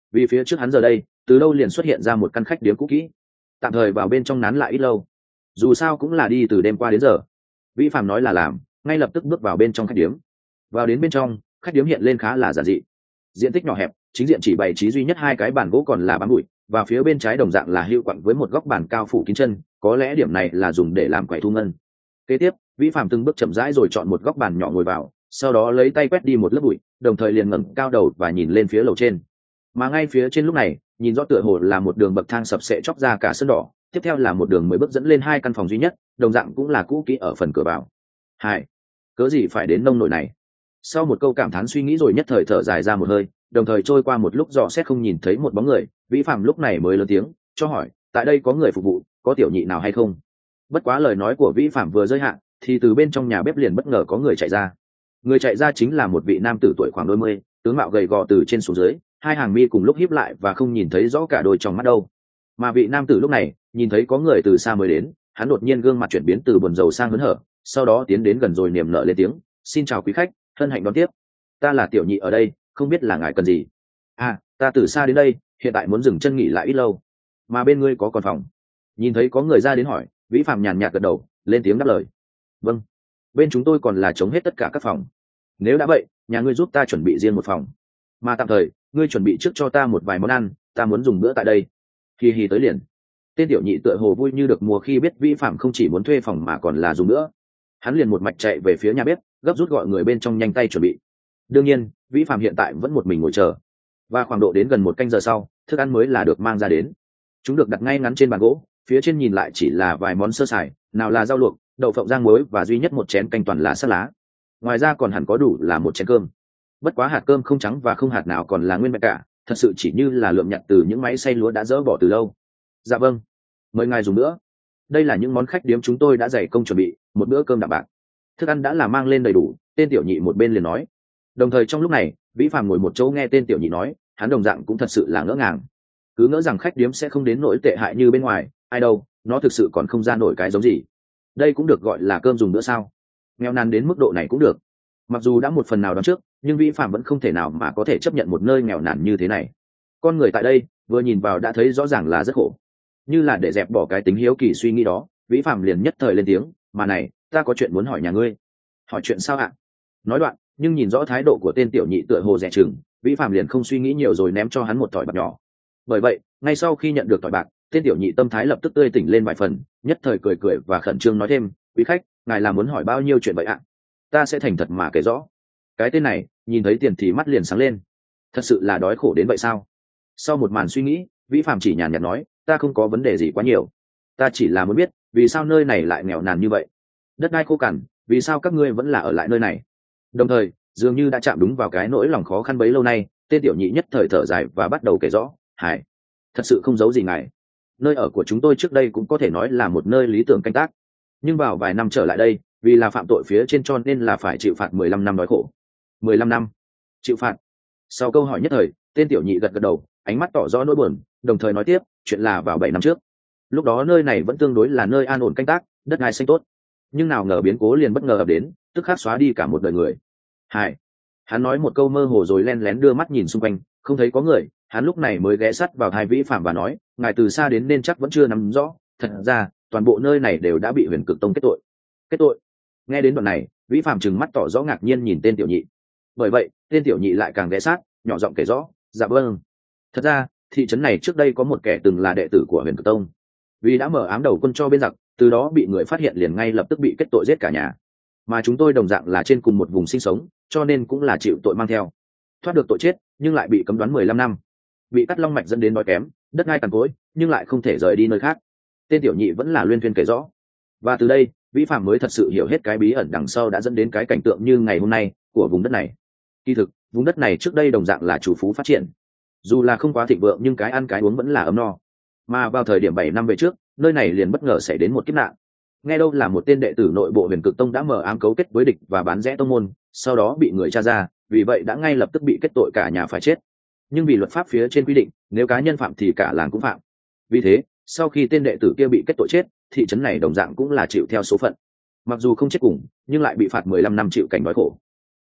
vì phía trước hắn giờ đây từ lâu liền xuất hiện ra một căn khách điếm cũ kỹ, tạm thời vào bên trong nán lại ít lâu, dù sao cũng là đi từ đêm qua đến giờ. Vĩ Phạm nói là làm, ngay lập tức bước vào bên trong khách điếm. Vào đến bên trong, khách điếm hiện lên khá là giản dị, diện tích nhỏ hẹp, chính diện chỉ bày trí duy nhất hai cái bàn gỗ còn là bám bụi, và phía bên trái đồng dạng là hưu quặng với một góc bàn cao phủ kín chân, có lẽ điểm này là dùng để làm quầy thu ngân. Kế tiếp, Vĩ Phạm từng bước chậm rãi rồi chọn một góc bàn nhỏ ngồi vào, sau đó lấy tay quét đi một lớp bụi, đồng thời liền ngẩng cao đầu và nhìn lên phía lầu trên. Mà ngay phía trên lúc này, nhìn rõ tựa hồ là một đường bậc thang sập sệ chóc ra cả sân đỏ, tiếp theo là một đường mới bước dẫn lên hai căn phòng duy nhất, đồng dạng cũng là cũ kỹ ở phần cửa vào. Hai, cớ gì phải đến nông nỗi này? Sau một câu cảm thán suy nghĩ rồi nhất thời thở dài ra một hơi, đồng thời trôi qua một lúc dò xét không nhìn thấy một bóng người, Vĩ Phạm lúc này mới lớn tiếng cho hỏi, tại đây có người phục vụ, có tiểu nhị nào hay không? Bất quá lời nói của Vĩ Phạm vừa rơi hạn, thì từ bên trong nhà bếp liền bất ngờ có người chạy ra. Người chạy ra chính là một vị nam tử tuổi khoảng đôi mươi, tướng mạo gầy gò từ trên xuống dưới, hai hàng mi cùng lúc híp lại và không nhìn thấy rõ cả đôi trong mắt đâu. Mà vị nam tử lúc này nhìn thấy có người từ xa mới đến, hắn đột nhiên gương mặt chuyển biến từ buồn rầu sang hớn hở, sau đó tiến đến gần rồi niềm nở lên tiếng, xin chào quý khách, hân hạnh đón tiếp. Ta là tiểu nhị ở đây, không biết là ngài cần gì? À, ta từ xa đến đây, hiện tại muốn dừng chân nghỉ lại ít lâu. Mà bên ngươi có còn phòng? Nhìn thấy có người ra đến hỏi, Vĩ Phạm nhàn nhạt gật đầu, lên tiếng đáp lời. Vâng, bên chúng tôi còn là chống hết tất cả các phòng. Nếu đã vậy, nhà ngươi giúp ta chuẩn bị riêng một phòng, mà tạm thời ngươi chuẩn bị trước cho ta một vài món ăn, ta muốn dùng bữa tại đây. Hì hì tới liền. Tên tiểu nhị tựa hồ vui như được mùa khi biết Vĩ Phạm không chỉ muốn thuê phòng mà còn là dùng nữa. Hắn liền một mạch chạy về phía nhà bếp, gấp rút gọi người bên trong nhanh tay chuẩn bị. Đương nhiên, Vĩ Phạm hiện tại vẫn một mình ngồi chờ, và khoảng độ đến gần một canh giờ sau, thức ăn mới là được mang ra đến. Chúng được đặt ngay ngắn trên bàn gỗ, phía trên nhìn lại chỉ là vài món sơ sài, nào là rau luộc, đậu phộng rang muối và duy nhất một chén canh toàn là salad lá. Ngoài ra còn hẳn có đủ là một chén cơm. Bất quá hạt cơm không trắng và không hạt nào còn là nguyên vẹn cả, thật sự chỉ như là lượm nhặt từ những máy xay lúa đã dỡ bỏ từ lâu. Dạ vâng, mời ngài dùng nữa. Đây là những món khách điếm chúng tôi đã dày công chuẩn bị, một bữa cơm đạm bạc. Thức ăn đã là mang lên đầy đủ, tên tiểu nhị một bên liền nói. Đồng thời trong lúc này, Vĩ Phạm ngồi một chỗ nghe tên tiểu nhị nói, hắn đồng dạng cũng thật sự là ngỡ ngàng. Cứ ngỡ rằng khách điếm sẽ không đến nỗi tệ hại như bên ngoài, ai đâu, nó thực sự còn không ra nổi cái giống gì. Đây cũng được gọi là cơm dùng nữa sao? Nghèo nàn đến mức độ này cũng được. Mặc dù đã một phần nào đoán trước, nhưng Vĩ Phạm vẫn không thể nào mà có thể chấp nhận một nơi nghèo nàn như thế này. Con người tại đây vừa nhìn vào đã thấy rõ ràng là rất khổ. Như là để dẹp bỏ cái tính hiếu kỳ suy nghĩ đó, Vĩ Phạm liền nhất thời lên tiếng, mà này, ta có chuyện muốn hỏi nhà ngươi. Hỏi chuyện sao ạ? Nói đoạn, nhưng nhìn rõ thái độ của tên tiểu nhị tựa hồ dè chừng, Vĩ Phạm liền không suy nghĩ nhiều rồi ném cho hắn một thỏi bạc nhỏ. Bởi vậy, ngay sau khi nhận được thỏi bạc, tên tiểu nhị tâm thái lập tức tươi tỉnh lên vài phần, nhất thời cười cười và khẩn trương nói thêm, quý khách, ngài là muốn hỏi bao nhiêu chuyện vậy ạ? Ta sẽ thành thật mà kể rõ. Cái tên này nhìn thấy tiền thì mắt liền sáng lên. Thật sự là đói khổ đến vậy sao? Sau một màn suy nghĩ, Vĩ Phạm chỉ nhàn nhạt nói, ta không có vấn đề gì quá nhiều, ta chỉ là muốn biết vì sao nơi này lại nghèo nàn như vậy, đất đai khô cằn, vì sao các ngươi vẫn là ở lại nơi này. Đồng thời dường như đã chạm đúng vào cái nỗi lòng khó khăn bấy lâu nay, tên tiểu nhị nhất thời thở dài và bắt đầu kể rõ. Hải, thật sự không giấu gì ngài, nơi ở của chúng tôi trước đây cũng có thể nói là một nơi lý tưởng canh tác, nhưng vào vài năm trở lại đây, vì là phạm tội phía trên cho nên là phải chịu phạt mười lăm năm đói khổ. Mười lăm năm chịu phạt? Sau câu hỏi nhất thời, tên tiểu nhị gật gật đầu, ánh mắt tỏ rõ nỗi buồn, đồng thời nói tiếp, chuyện là vào bảy năm trước, lúc đó nơi này vẫn tương đối là nơi an ổn canh tác, đất đai xanh tốt, nhưng nào ngờ biến cố liền bất ngờ ập đến, tức khắc xóa đi cả một đời người. Hải, hắn nói một câu mơ hồ rồi len lén đưa mắt nhìn xung quanh, không thấy có người, hắn lúc này mới ghé sắt vào hai Vĩ Phạm và nói, ngài từ xa đến nên chắc vẫn chưa nắm rõ, thật ra toàn bộ nơi này đều đã bị Huyền Cực Tông kết tội. Kết tội? Nghe đến đoạn này, Vĩ Phạm trừng mắt tỏ rõ ngạc nhiên nhìn tên tiểu nhị. Bởi vậy tên tiểu nhị lại càng ghé sát, nhỏ giọng kể rõ, dạ vâng, thật ra thị trấn này trước đây có một kẻ từng là đệ tử của Huyền Cực Tông, vì đã mở ám đầu quân cho bên giặc, từ đó bị người phát hiện liền ngay lập tức bị kết tội giết cả nhà. Mà chúng tôi đồng dạng là trên cùng một vùng sinh sống, cho nên cũng là chịu tội mang theo, thoát được tội chết nhưng lại bị cấm đoán mười lăm năm, bị cắt long mạch dẫn đến đói kém, đất đai cằn cỗi, nhưng lại không thể rời đi nơi khác. Tên tiểu nhị vẫn là luyên thuyên kể rõ, và từ đây Vĩ Phạm mới thật sự hiểu hết cái bí ẩn đằng sau đã dẫn đến cái cảnh tượng như ngày hôm nay của vùng đất này. Kỳ thực vùng đất này trước đây đồng dạng là chủ phú phát triển, dù là không quá thịnh vượng nhưng cái ăn cái uống vẫn là ấm no. Mà vào thời điểm bảy năm về trước, nơi này liền bất ngờ xảy đến một kiếp nạn. Nghe đâu là một tên đệ tử nội bộ Huyền Cực Tông đã mở ám cấu kết với địch và bán rẽ tông môn, sau đó bị người tra ra, vì vậy đã ngay lập tức bị kết tội cả nhà phải chết. Nhưng vì luật pháp phía trên quy định, nếu cá nhân phạm thì cả làng cũng phạm. Vì thế, sau khi tên đệ tử kia bị kết tội chết, thị trấn này đồng dạng cũng là chịu theo số phận. Mặc dù không chết cùng, nhưng lại bị phạt mười lăm năm chịu cảnh đói khổ.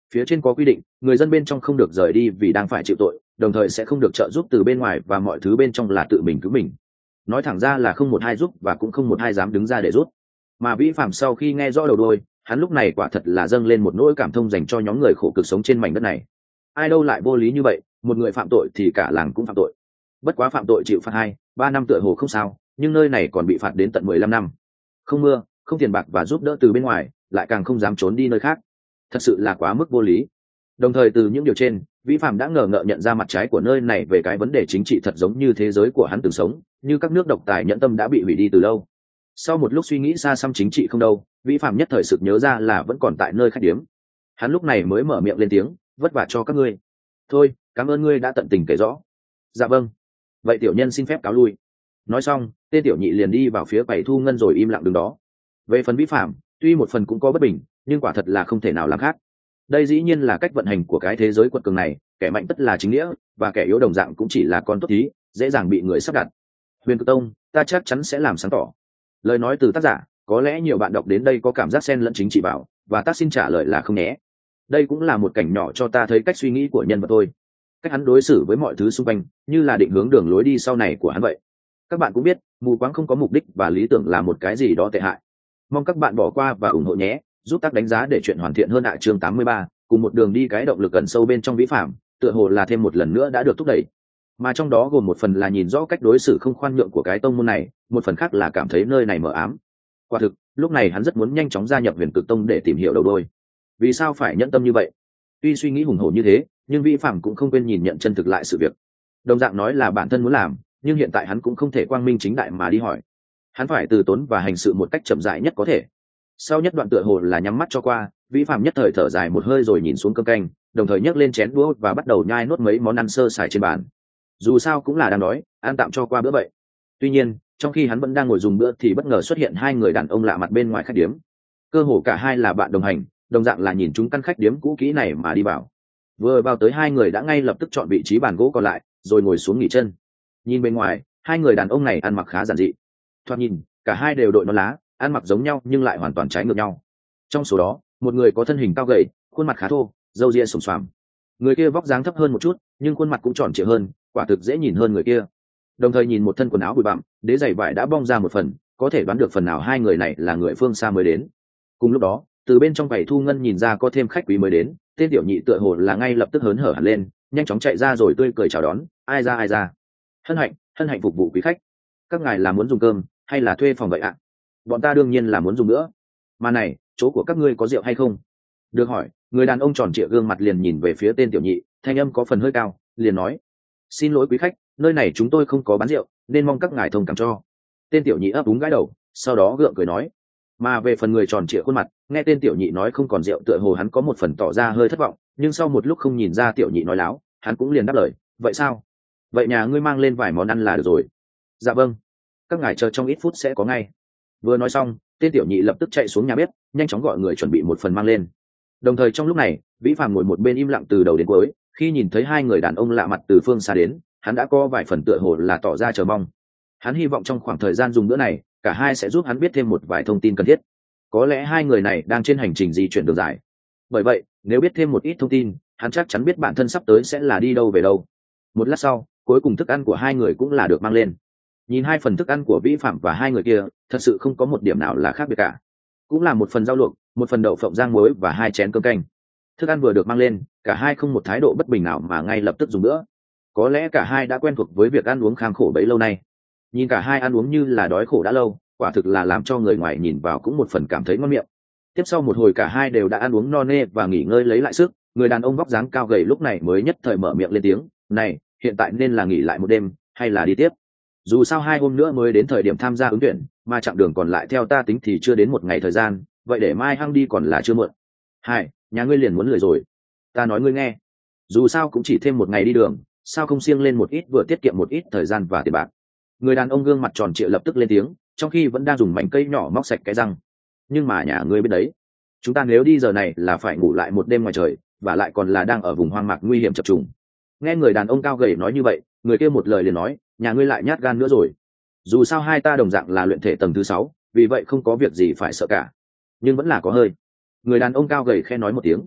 phía trên có quy định người dân bên trong không được rời đi vì đang phải chịu tội, đồng thời sẽ không được trợ giúp từ bên ngoài, và mọi thứ bên trong là tự mình cứu mình. Nói thẳng ra là không một ai giúp và cũng không một ai dám đứng ra để rút. Mà Vĩ Phạm sau khi nghe rõ đầu đuôi, hắn lúc này quả thật là dâng lên một nỗi cảm thông dành cho nhóm người khổ cực sống trên mảnh đất này. Ai đâu lại vô lý như vậy, một người phạm tội thì cả làng cũng phạm tội. Bất quá phạm tội chịu phạt hai ba năm tựa hồ không sao, nhưng nơi này còn bị phạt đến tận mười lăm năm. Không mưa, không tiền bạc và giúp đỡ từ bên ngoài, lại càng không dám trốn đi nơi khác. Thật sự là quá mức vô lý. Đồng thời từ những điều trên, Vĩ Phạm đã ngờ ngợ nhận ra mặt trái của nơi này về cái vấn đề chính trị thật giống như thế giới của hắn từng sống, như các nước độc tài nhẫn tâm đã bị hủy đi từ lâu. Sau một lúc suy nghĩ xa xăm chính trị không đâu, Vĩ Phạm nhất thời sực nhớ ra là vẫn còn tại nơi khách điếm. Hắn lúc này mới mở miệng lên tiếng, vất vả cho các ngươi. Thôi, cảm ơn ngươi đã tận tình kể rõ. Dạ vâng. Vậy tiểu nhân xin phép cáo lui. Nói xong, tên tiểu nhị liền đi vào phía quầy thu ngân rồi im lặng đứng đó. Về phần Vĩ Phạm, tuy một phần cũng có bất bình, nhưng quả thật là không thể nào làm khác. Đây dĩ nhiên là cách vận hành của cái thế giới quật cường này, kẻ mạnh tất là chính nghĩa, và kẻ yếu đồng dạng cũng chỉ là con tốt thí, dễ dàng bị người sắp đặt. Huyền Cực Tông, ta chắc chắn sẽ làm sáng tỏ. Lời nói từ tác giả, có lẽ nhiều bạn đọc đến đây có cảm giác xen lẫn chính trị bảo, và tác xin trả lời là không nhé. Đây cũng là một cảnh nhỏ cho ta thấy cách suy nghĩ của nhân vật thôi, cách hắn đối xử với mọi thứ xung quanh, như là định hướng đường lối đi sau này của hắn vậy. Các bạn cũng biết, mù quáng không có mục đích và lý tưởng là một cái gì đó tệ hại. Mong các bạn bỏ qua và ủng hộ nhé, giúp tác đánh giá để chuyện hoàn thiện hơn ạ. Chương tám mươi ba, cùng một đường đi, cái động lực gần sâu bên trong Vĩ Phạm, tựa hồ là thêm một lần nữa đã được thúc đẩy. Mà trong đó gồm một phần là nhìn rõ cách đối xử không khoan nhượng của cái tông môn này, một phần khác là cảm thấy nơi này mờ ám. Quả thực, lúc này hắn rất muốn nhanh chóng gia nhập Huyền Cực Tông để tìm hiểu đầu đuôi. Vì sao phải nhẫn tâm như vậy? Tuy suy nghĩ hùng hổ như thế, nhưng Vĩ Phạm cũng không quên nhìn nhận chân thực lại sự việc. Đồng dạng nói là bản thân muốn làm, nhưng hiện tại hắn cũng không thể quang minh chính đại mà đi hỏi. Hắn phải từ tốn và hành sự một cách chậm rãi nhất có thể. Sau nhất đoạn tựa hồ là nhắm mắt cho qua, Vĩ Phạm nhất thời thở dài một hơi rồi nhìn xuống cơm canh, đồng thời nhấc lên chén đũa và bắt đầu nhai nuốt mấy món ăn sơ sài trên bàn. Dù sao cũng là đang đói, ăn tạm cho qua bữa vậy. Tuy nhiên, trong khi hắn vẫn đang ngồi dùng bữa thì bất ngờ xuất hiện hai người đàn ông lạ mặt bên ngoài khách điếm. Cơ hồ cả hai là bạn đồng hành, đồng dạng là nhìn chúng căn khách điếm cũ kỹ này mà đi vào. Vừa vào tới, hai người đã ngay lập tức chọn vị trí bàn gỗ còn lại, rồi ngồi xuống nghỉ chân. Nhìn bên ngoài, hai người đàn ông này ăn mặc khá giản dị. Thoạt nhìn, cả hai đều đội nón lá, ăn mặc giống nhau nhưng lại hoàn toàn trái ngược nhau. Trong số đó, một người có thân hình cao gầy, khuôn mặt khá thô, râu ria sùng xoàm. Người kia vóc dáng thấp hơn một chút, nhưng khuôn mặt cũng tròn trịa hơn, quả thực dễ nhìn hơn người kia. Đồng thời nhìn một thân quần áo bụi bặm, đế giày vải đã bong ra một phần, có thể đoán được phần nào hai người này là người phương xa mới đến. Cùng lúc đó, từ bên trong quầy thu ngân nhìn ra có thêm khách quý mới đến, tên tiểu nhị tựa hồ là ngay lập tức hớn hở hẳn lên, nhanh chóng chạy ra rồi tươi cười chào đón. Ai ra ai ra. Hân hạnh, hân hạnh phục vụ quý khách. Các ngài là muốn dùng cơm hay là thuê phòng vậy ạ? Bọn ta đương nhiên là muốn dùng nữa. Mà này, chỗ của các ngươi có rượu hay không? Được hỏi, người đàn ông tròn trịa gương mặt liền nhìn về phía tên tiểu nhị, thanh âm có phần hơi cao, liền nói: xin lỗi quý khách, nơi này chúng tôi không có bán rượu, nên mong các ngài thông cảm cho. Tên tiểu nhị ấp úng gãi đầu, sau đó gượng cười nói. Mà về phần người tròn trịa khuôn mặt, nghe tên tiểu nhị nói không còn rượu, tựa hồ hắn có một phần tỏ ra hơi thất vọng, nhưng sau một lúc không nhìn ra tiểu nhị nói láo, hắn cũng liền đáp lời: vậy sao? Vậy nhà ngươi mang lên vài món ăn là được rồi. Dạ vâng, các ngài chờ trong ít phút sẽ có ngay. Vừa nói xong, tên tiểu nhị lập tức chạy xuống nhà bếp, nhanh chóng gọi người chuẩn bị một phần mang lên. Đồng thời trong lúc này, Vĩ Phạm ngồi một bên im lặng từ đầu đến cuối, khi nhìn thấy hai người đàn ông lạ mặt từ phương xa đến, hắn đã có vài phần tựa hồ là tỏ ra chờ mong. Hắn hy vọng trong khoảng thời gian dùng bữa này, cả hai sẽ giúp hắn biết thêm một vài thông tin cần thiết. Có lẽ hai người này đang trên hành trình di chuyển đường dài. Bởi vậy, nếu biết thêm một ít thông tin, hắn chắc chắn biết bản thân sắp tới sẽ là đi đâu về đâu. Một lát sau, cuối cùng thức ăn của hai người cũng là được mang lên. Nhìn hai phần thức ăn của Vĩ Phạm và hai người kia, thật sự không có một điểm nào là khác biệt cả. Cũng là một phần rau luộc, một phần đậu phộng rang muối và hai chén cơm canh. Thức ăn vừa được mang lên, cả hai không một thái độ bất bình nào mà ngay lập tức dùng bữa. Có lẽ cả hai đã quen thuộc với việc ăn uống kham khổ bấy lâu nay. Nhìn cả hai ăn uống như là đói khổ đã lâu, quả thực là làm cho người ngoài nhìn vào cũng một phần cảm thấy ngon miệng. Tiếp sau một hồi, cả hai đều đã ăn uống no nê và nghỉ ngơi lấy lại sức. Người đàn ông vóc dáng cao gầy lúc này mới nhất thời mở miệng lên tiếng: này, hiện tại nên là nghỉ lại một đêm hay là đi tiếp? Dù sao hai hôm nữa mới đến thời điểm tham gia ứng tuyển, mà chặng đường còn lại theo ta tính thì chưa đến một ngày thời gian, vậy để mai hăng đi còn là chưa muộn. Hai, nhà ngươi liền muốn lười rồi. Ta nói ngươi nghe, dù sao cũng chỉ thêm một ngày đi đường, sao không siêng lên một ít, vừa tiết kiệm một ít thời gian và tiền bạc. Người đàn ông gương mặt tròn trịa lập tức lên tiếng, trong khi vẫn đang dùng mảnh cây nhỏ móc sạch cái răng. Nhưng mà nhà ngươi biết đấy, chúng ta nếu đi giờ này là phải ngủ lại một đêm ngoài trời, và lại còn là đang ở vùng hoang mạc nguy hiểm chập trùng. Nghe người đàn ông cao gầy nói như vậy, người kia một lời liền nói: nhà ngươi lại nhát gan nữa rồi. Dù sao hai ta đồng dạng là luyện thể tầng thứ sáu, vì vậy không có việc gì phải sợ cả. Nhưng vẫn là có hơi. Người đàn ông cao gầy khe nói một tiếng.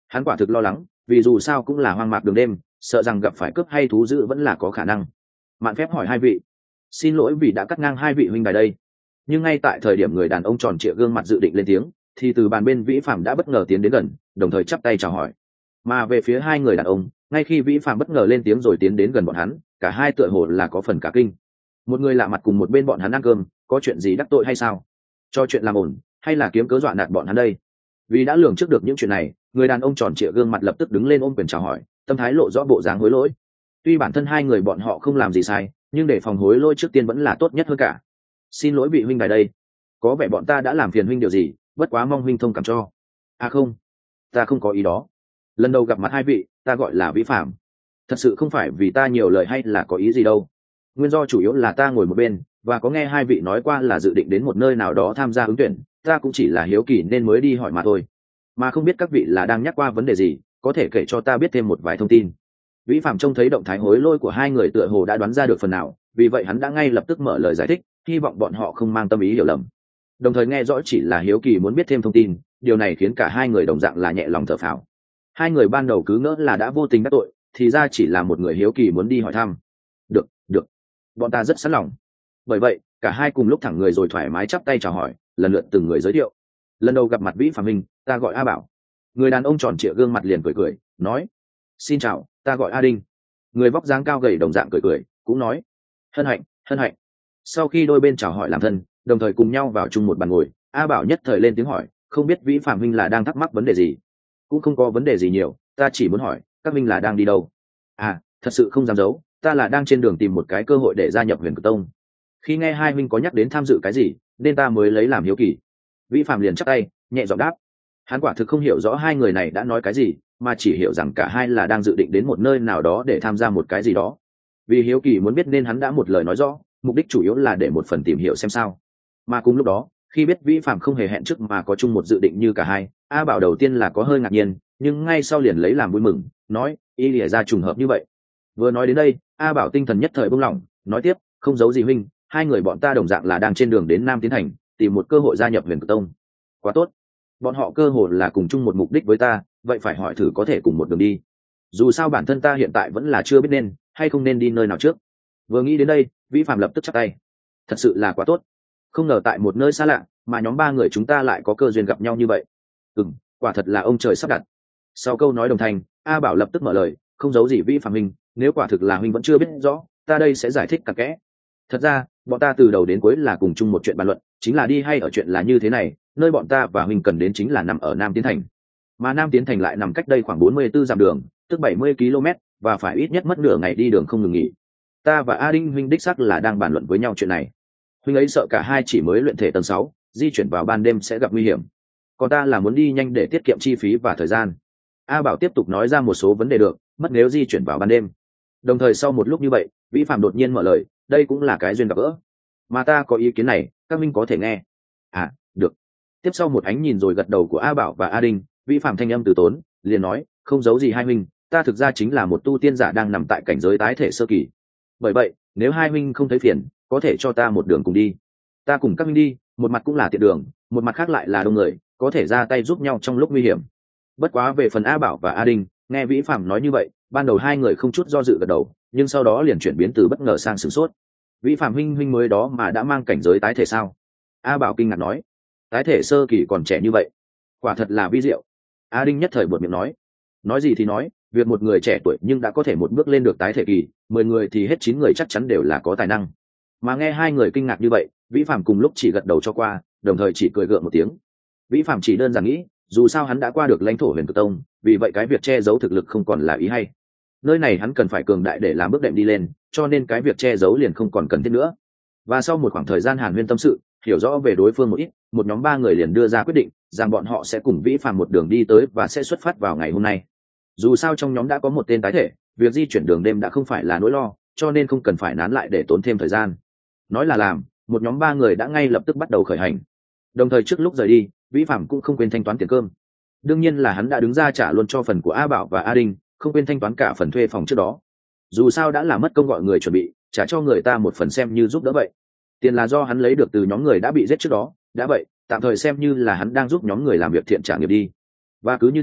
Hắn quả thực lo lắng, vì dù sao cũng là hoang mạc đường đêm, sợ rằng gặp phải cướp hay thú dữ vẫn là có khả năng. Mạn phép hỏi hai vị, xin lỗi vì đã cắt ngang hai vị huynh đài đây. Nhưng ngay tại thời điểm người đàn ông tròn trịa gương mặt dự định lên tiếng, thì từ bàn bên Vĩ Phạm đã bất ngờ tiến đến gần, đồng thời chắp tay chào hỏi. Mà về phía hai người đàn ông, ngay khi Vĩ Phạm bất ngờ lên tiếng rồi tiến đến gần bọn hắn, cả hai tựa hồ là có phần cả kinh. Một người lạ mặt cùng một bên bọn hắn ăn cơm, có chuyện gì đắc tội hay sao? Cho chuyện làm ổn, hay là kiếm cớ dọa nạt bọn hắn đây? Vì đã lường trước được những chuyện này, người đàn ông tròn trịa gương mặt lập tức đứng lên ôm quyền chào hỏi, tâm thái lộ rõ bộ dáng hối lỗi. Tuy bản thân hai người bọn họ không làm gì sai, nhưng để phòng hối lỗi trước tiên vẫn là tốt nhất hơn cả. Xin lỗi vị huynh đài đây, có vẻ bọn ta đã làm phiền huynh điều gì, bất quá mong huynh thông cảm cho. À không, ta không có ý đó. Lần đầu gặp mặt hai vị, ta gọi là Vĩ Phạm. Thật sự không phải vì ta nhiều lời hay là có ý gì đâu. Nguyên do chủ yếu là ta ngồi một bên và có nghe hai vị nói qua là dự định đến một nơi nào đó tham gia ứng tuyển, ta cũng chỉ là hiếu kỳ nên mới đi hỏi mà thôi. Mà không biết các vị là đang nhắc qua vấn đề gì, có thể kể cho ta biết thêm một vài thông tin. Vĩ Phạm trông thấy động thái hối lỗi của hai người tựa hồ đã đoán ra được phần nào, vì vậy hắn đã ngay lập tức mở lời giải thích, hy vọng bọn họ không mang tâm ý hiểu lầm. Đồng thời nghe rõ chỉ là hiếu kỳ muốn biết thêm thông tin, điều này khiến cả hai người đồng dạng là nhẹ lòng thở phào. Hai người ban đầu cứ ngỡ là đã vô tình đắc tội, thì ra chỉ là một người hiếu kỳ muốn đi hỏi thăm. Được, được, bọn ta rất sẵn lòng. Bởi vậy cả hai cùng lúc thẳng người rồi thoải mái chắp tay chào hỏi, lần lượt từng người giới thiệu. Lần đầu gặp mặt Vĩ Phạm Minh, ta gọi A Bảo. Người đàn ông tròn trịa gương mặt liền cười cười nói, xin chào, ta gọi A Đinh. Người vóc dáng cao gầy đồng dạng cười cười cũng nói, hân hạnh, hân hạnh. Sau khi đôi bên chào hỏi làm thân, đồng thời cùng nhau vào chung một bàn ngồi, A Bảo nhất thời lên tiếng hỏi, không biết Vĩ Phạm Minh là đang thắc mắc vấn đề gì? Cũng không có vấn đề gì nhiều, ta chỉ muốn hỏi các minh là đang đi đâu. À, thật sự không dám giấu, ta là đang trên đường tìm một cái cơ hội để gia nhập Huyền Cực Tông. Khi nghe hai minh có nhắc đến tham dự cái gì, nên ta mới lấy làm hiếu kỳ. Vĩ Phạm liền chắp tay nhẹ giọng đáp. Hắn quả thực không hiểu rõ hai người này đã nói cái gì, mà chỉ hiểu rằng cả hai là đang dự định đến một nơi nào đó để tham gia một cái gì đó. Vì hiếu kỳ muốn biết nên hắn đã một lời nói rõ, mục đích chủ yếu là để một phần tìm hiểu xem sao. Mà cùng lúc đó, khi biết Vĩ Phạm không hề hẹn trước mà có chung một dự định như cả hai, A Bảo đầu tiên là có hơi ngạc nhiên, nhưng ngay sau liền lấy làm vui mừng, nói, ý lìa ra trùng hợp như vậy. Vừa nói đến đây, A Bảo tinh thần nhất thời buông lỏng, nói tiếp, không giấu gì huynh, hai người bọn ta đồng dạng là đang trên đường đến Nam Tiến Thành, tìm một cơ hội gia nhập Huyền Cực Tông. Quá tốt, bọn họ cơ hội là cùng chung một mục đích với ta, vậy phải hỏi thử có thể cùng một đường đi. Dù sao bản thân ta hiện tại vẫn là chưa biết nên hay không nên đi nơi nào trước. Vừa nghĩ đến đây, Vĩ Phạm lập tức chắp tay, thật sự là quá tốt, không ngờ tại một nơi xa lạ mà nhóm ba người chúng ta lại có cơ duyên gặp nhau như vậy. Ừm, quả thật là ông trời sắp đặt. Sau câu nói đồng thanh, A Bảo lập tức mở lời, không giấu gì Vĩ Phạm huynh, nếu quả thực là huynh vẫn chưa biết rõ, ta đây sẽ giải thích cặn kẽ. Thật ra bọn ta từ đầu đến cuối là cùng chung một chuyện bàn luận, chính là đi hay ở chuyện là như thế này, nơi bọn ta và huynh cần đến chính là nằm ở Nam Tiến Thành, mà Nam Tiến Thành lại nằm cách đây khoảng bốn mươi tư dặm đường, tức bảy mươi ki lô mét, và phải ít nhất mất nửa ngày đi đường không ngừng nghỉ. Ta và A Đinh huynh đích xác là đang bàn luận với nhau chuyện này. Huynh ấy sợ cả hai chỉ mới luyện thể tầng sáu, di chuyển vào ban đêm sẽ gặp nguy hiểm, còn ta là muốn đi nhanh để tiết kiệm chi phí và thời gian. A Bảo tiếp tục nói ra một số vấn đề được mất nếu di chuyển vào ban đêm. Đồng thời sau một lúc như vậy, Vĩ Phạm đột nhiên mở lời, đây cũng là cái duyên gặp gỡ, mà ta có ý kiến này, các minh có thể nghe. À, được. Tiếp sau một ánh nhìn rồi gật đầu của A Bảo và A Đinh, Vĩ Phạm thanh âm từ tốn liền nói, không giấu gì hai huynh, ta thực ra chính là một tu tiên giả đang nằm tại cảnh giới tái thể sơ kỳ. Bởi vậy nếu hai huynh không thấy phiền, có thể cho ta một đường cùng đi. Ta cùng các huynh đi, một mặt cũng là tiện đường, một mặt khác lại là đông người, có thể ra tay giúp nhau trong lúc nguy hiểm. Bất quá về phần A Bảo và A Đinh, nghe Vĩ Phạm nói như vậy, ban đầu hai người không chút do dự gật đầu, nhưng sau đó liền chuyển biến từ bất ngờ sang sửng sốt. Vĩ Phạm huynh huynh mới đó mà đã mang cảnh giới tái thể sao? A Bảo kinh ngạc nói, tái thể sơ kỳ còn trẻ như vậy, quả thật là vi diệu. A Đinh nhất thời buột miệng nói, nói gì thì nói, việc một người trẻ tuổi nhưng đã có thể một bước lên được tái thể kỳ, mười người thì hết chín người chắc chắn đều là có tài năng. Mà nghe hai người kinh ngạc như vậy, Vĩ Phạm cùng lúc chỉ gật đầu cho qua, đồng thời chỉ cười gượng một tiếng. Vĩ Phạm chỉ đơn giản nghĩ, dù sao hắn đã qua được lãnh thổ Huyền Cực Tông, vì vậy cái việc che giấu thực lực không còn là ý hay. Nơi này hắn cần phải cường đại để làm bước đệm đi lên, cho nên cái việc che giấu liền không còn cần thiết nữa. Và sau một khoảng thời gian hàn huyên tâm sự, hiểu rõ về đối phương một ít, một nhóm ba người liền đưa ra quyết định rằng bọn họ sẽ cùng Vĩ Phạm một đường đi tới và sẽ xuất phát vào ngày hôm nay. Dù sao trong nhóm đã có một tên tái thể, việc di chuyển đường đêm đã không phải là nỗi lo, cho nên không cần phải nán lại để tốn thêm thời gian. Nói là làm, một nhóm ba người đã ngay lập tức bắt đầu khởi hành. Đồng thời trước lúc rời đi, Vĩ Phạm cũng không quên thanh toán tiền cơm. Đương nhiên là hắn đã đứng ra trả luôn cho phần của A Bảo và A Đinh, không quên thanh toán cả phần thuê phòng trước đó. Dù sao đã là mất công gọi người chuẩn bị, trả cho người ta một phần xem như giúp đỡ vậy. Tiền là do hắn lấy được từ nhóm người đã bị giết trước đó, đã vậy tạm thời xem như là hắn đang giúp nhóm người làm việc thiện trả nghiệp đi. Và cứ như thế,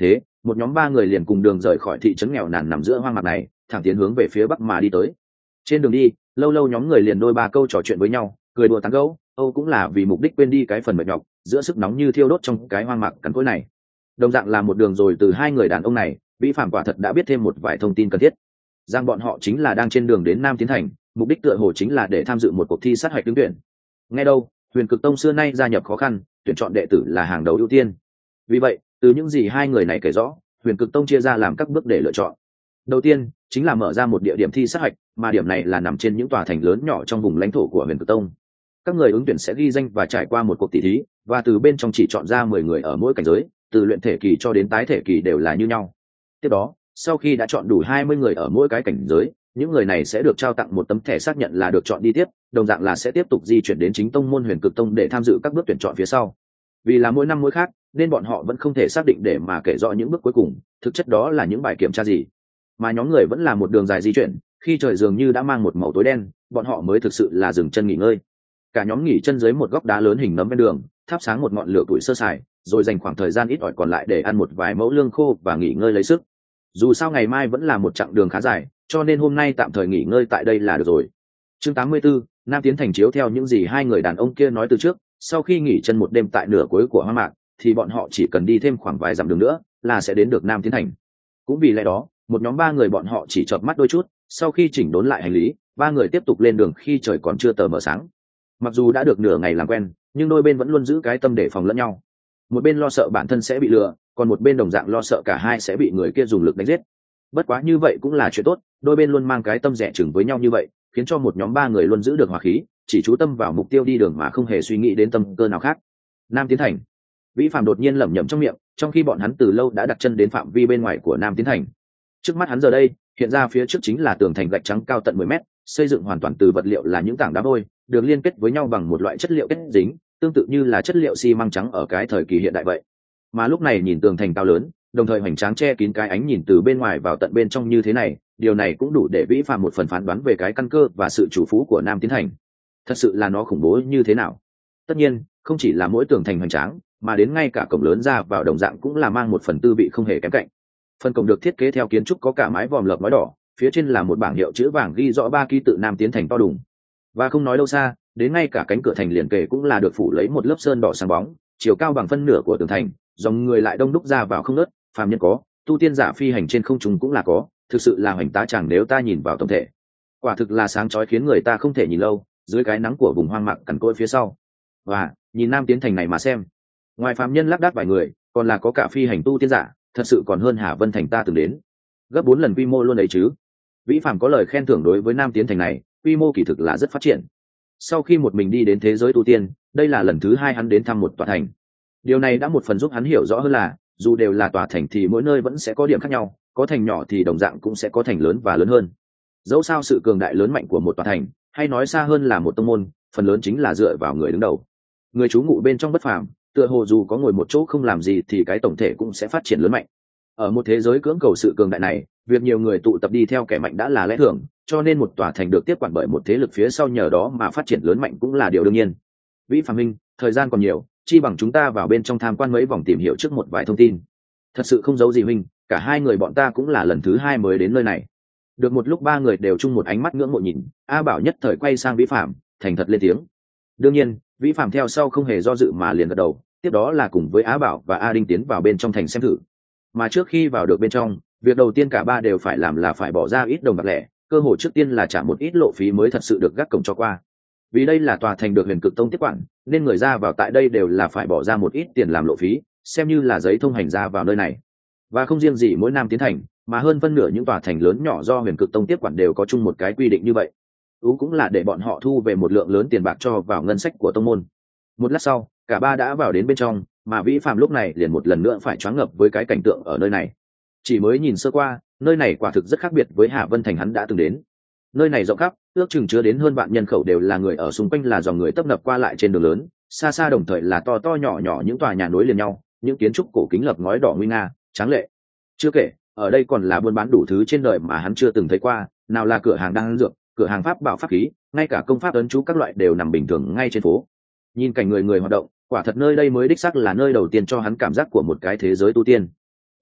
một nhóm ba người liền cùng đường rời khỏi thị trấn nghèo nàn nằm giữa hoang mạc này, thẳng tiến hướng về phía bắc mà đi tới. Trên đường đi, lâu lâu nhóm người liền đôi ba câu trò chuyện với nhau, cười đùa tán gẫu, âu cũng là vì mục đích quên đi cái phần mệt nhọc giữa sức nóng như thiêu đốt trong cái hoang mạc cằn cỗi này. Đồng dạng là một đường rồi từ hai người đàn ông này, Vĩ Phạm quả thật đã biết thêm một vài thông tin cần thiết, rằng bọn họ chính là đang trên đường đến Nam Tiến Thành, mục đích tựa hồ chính là để tham dự một cuộc thi sát hạch ứng tuyển. Nghe đâu, Huyền Cực Tông xưa nay gia nhập khó khăn, tuyển chọn đệ tử là hàng đầu ưu tiên. Vì vậy, từ những gì hai người này kể rõ, Huyền Cực Tông chia ra làm các bước để lựa chọn. Đầu tiên, chính là mở ra một địa điểm thi sát hạch, mà điểm này là nằm trên những tòa thành lớn nhỏ trong vùng lãnh thổ của Huyền Cực Tông. Các người ứng tuyển sẽ ghi danh và trải qua một cuộc tỷ thí, và từ bên trong chỉ chọn ra mười người ở mỗi cảnh giới, từ luyện thể kỳ cho đến tái thể kỳ đều là như nhau. Tiếp đó, sau khi đã chọn đủ hai mươi người ở mỗi cái cảnh giới, những người này sẽ được trao tặng một tấm thẻ xác nhận là được chọn đi tiếp, đồng dạng là sẽ tiếp tục di chuyển đến chính tông môn Huyền Cực Tông để tham dự các bước tuyển chọn phía sau. Vì là mỗi năm mỗi khác, nên bọn họ vẫn không thể xác định để mà kể rõ những bước cuối cùng, thực chất đó là những bài kiểm tra gì. Mà nhóm người vẫn là một đường dài di chuyển, khi trời dường như đã mang một màu tối đen, bọn họ mới thực sự là dừng chân nghỉ ngơi. Cả nhóm nghỉ chân dưới một góc đá lớn hình nấm ven đường, thắp sáng một ngọn lửa tuổi sơ sài, rồi dành khoảng thời gian ít ỏi còn lại để ăn một vài mẫu lương khô và nghỉ ngơi lấy sức. Dù sao ngày mai vẫn là một chặng đường khá dài, cho nên hôm nay tạm thời nghỉ ngơi tại đây là được rồi. Chương tám mươi tư, Nam Tiến Thành chiếu theo những gì hai người đàn ông kia nói từ trước, sau khi nghỉ chân một đêm tại nửa cuối của hoang mạc, thì bọn họ chỉ cần đi thêm khoảng vài dặm đường nữa là sẽ đến được Nam Tiến Thành. Cũng vì lẽ đó, một nhóm ba người bọn họ chỉ chợp mắt đôi chút, sau khi chỉnh đốn lại hành lý, ba người tiếp tục lên đường khi trời còn chưa tờ mờ sáng. Mặc dù đã được nửa ngày làm quen, nhưng đôi bên vẫn luôn giữ cái tâm để phòng lẫn nhau. Một bên lo sợ bản thân sẽ bị lừa, còn một bên đồng dạng lo sợ cả hai sẽ bị người kia dùng lực đánh giết. Bất quá như vậy cũng là chuyện tốt, đôi bên luôn mang cái tâm rẻ chừng với nhau như vậy, khiến cho một nhóm ba người luôn giữ được hòa khí, chỉ chú tâm vào mục tiêu đi đường mà không hề suy nghĩ đến tâm cơ nào khác. Nam Tiến Thành. Vĩ Phạm đột nhiên lẩm nhẩm trong miệng, trong khi bọn hắn từ lâu đã đặt chân đến phạm vi bên ngoài của Nam Tiến Thành. Trước mắt hắn giờ đây, hiện ra phía trước chính là tường thành gạch trắng cao tận mười mét, xây dựng hoàn toàn từ vật liệu là những tảng đá vôi, được liên kết với nhau bằng một loại chất liệu kết dính, tương tự như là chất liệu xi măng trắng ở cái thời kỳ hiện đại vậy. Mà lúc này nhìn tường thành cao lớn, đồng thời hoành tráng che kín cái ánh nhìn từ bên ngoài vào tận bên trong như thế này, điều này cũng đủ để Vĩ Phạm một phần phán đoán về cái căn cơ và sự chủ phú của Nam Tiến Thành. Thật sự là nó khủng bố như thế nào. Tất nhiên, không chỉ là mỗi tường thành hoành tráng, mà đến ngay cả cổng lớn ra vào đồng dạng cũng là mang một phần tư vị không hề kém cạnh. Phần cổng được thiết kế theo kiến trúc có cả mái vòm lợp ngói đỏ, phía trên là một bảng hiệu chữ vàng ghi rõ ba ký tự Nam Tiến Thành to đùng. Và không nói đâu xa, đến ngay cả cánh cửa thành liền kề cũng là được phủ lấy một lớp sơn đỏ sáng bóng, chiều cao bằng phân nửa của tường thành, dòng người lại đông đúc ra vào không ngớt, phàm nhân có, tu tiên giả phi hành trên không trung cũng là có, thực sự là hoành tá chẳng nếu ta nhìn vào tổng thể. Quả thực là sáng chói khiến người ta không thể nhìn lâu, dưới cái nắng của vùng hoang mạc cằn cỗi phía sau. Và, nhìn Nam Tiến Thành này mà xem. Ngoài phàm nhân lác đác vài người, còn là có cả phi hành tu tiên giả, thật sự còn hơn Hà Vân Thành ta từng đến. Gấp bốn lần quy mô luôn đấy chứ. Vĩ Phạm có lời khen thưởng đối với Nam Tiến Thành này, quy mô kỳ thực là rất phát triển. Sau khi một mình đi đến thế giới tu tiên, đây là lần thứ hai hắn đến thăm một tòa thành. Điều này đã một phần giúp hắn hiểu rõ hơn là, dù đều là tòa thành thì mỗi nơi vẫn sẽ có điểm khác nhau, có thành nhỏ thì đồng dạng cũng sẽ có thành lớn và lớn hơn. Dẫu sao sự cường đại lớn mạnh của một tòa thành, hay nói xa hơn là một tông môn, phần lớn chính là dựa vào người đứng đầu. Người trú ngụ bên trong bất phàm, tựa hồ dù có ngồi một chỗ không làm gì thì cái tổng thể cũng sẽ phát triển lớn mạnh. Ở một thế giới cưỡng cầu sự cường đại này, việc nhiều người tụ tập đi theo kẻ mạnh đã là lẽ thường, cho nên một tòa thành được tiếp quản bởi một thế lực phía sau nhờ đó mà phát triển lớn mạnh cũng là điều đương nhiên. Vĩ Phạm Minh, thời gian còn nhiều, chi bằng chúng ta vào bên trong tham quan mấy vòng tìm hiểu trước một vài thông tin. Thật sự không giấu gì huynh, cả hai người bọn ta cũng là lần thứ hai mới đến nơi này. Được một lúc ba người đều chung một ánh mắt ngưỡng mộ nhìn, A Bảo nhất thời quay sang Vĩ Phạm, thành thật lên tiếng. Đương nhiên, Vĩ Phạm theo sau không hề do dự mà liền gật đầu, tiếp đó là cùng với Á Bảo và A Đinh tiến vào bên trong thành xem thử. Mà trước khi vào được bên trong, việc đầu tiên cả ba đều phải làm là phải bỏ ra ít đồng bạc lẻ, cơ hội trước tiên là trả một ít lộ phí mới thật sự được gác cổng cho qua. Vì đây là tòa thành được Huyền Cực Tông tiếp quản, nên người ra vào tại đây đều là phải bỏ ra một ít tiền làm lộ phí, xem như là giấy thông hành ra vào nơi này. Và không riêng gì mỗi Nam Tiến Thành, mà hơn phân nửa những tòa thành lớn nhỏ do Huyền Cực Tông tiếp quản đều có chung một cái quy định như vậy. Ú cũng là để bọn họ thu về một lượng lớn tiền bạc cho vào ngân sách của tông môn. Một lát sau, cả ba đã vào đến bên trong, mà Vĩ Phạm lúc này liền một lần nữa phải choáng ngợp với cái cảnh tượng ở nơi này. Chỉ mới nhìn sơ qua, nơi này quả thực rất khác biệt với Hà Vân Thành hắn đã từng đến. Nơi này rộng khắp, ước chừng chứa đến hơn vạn nhân khẩu đều là người ở xung quanh, là dòng người tấp nập qua lại trên đường lớn, xa xa đồng thời là to to nhỏ nhỏ những tòa nhà nối liền nhau, những kiến trúc cổ kính lập ngói đỏ nguy nga, tráng lệ. Chưa kể, ở đây còn là buôn bán đủ thứ trên đời mà hắn chưa từng thấy qua, nào là cửa hàng đan dược, cửa hàng pháp bảo pháp khí, ngay cả công pháp ấn chú các loại đều nằm bình thường ngay trên phố. Nhìn cảnh người người hoạt động, quả thật nơi đây mới đích xác là nơi đầu tiên cho hắn cảm giác của một cái thế giới tu tiên.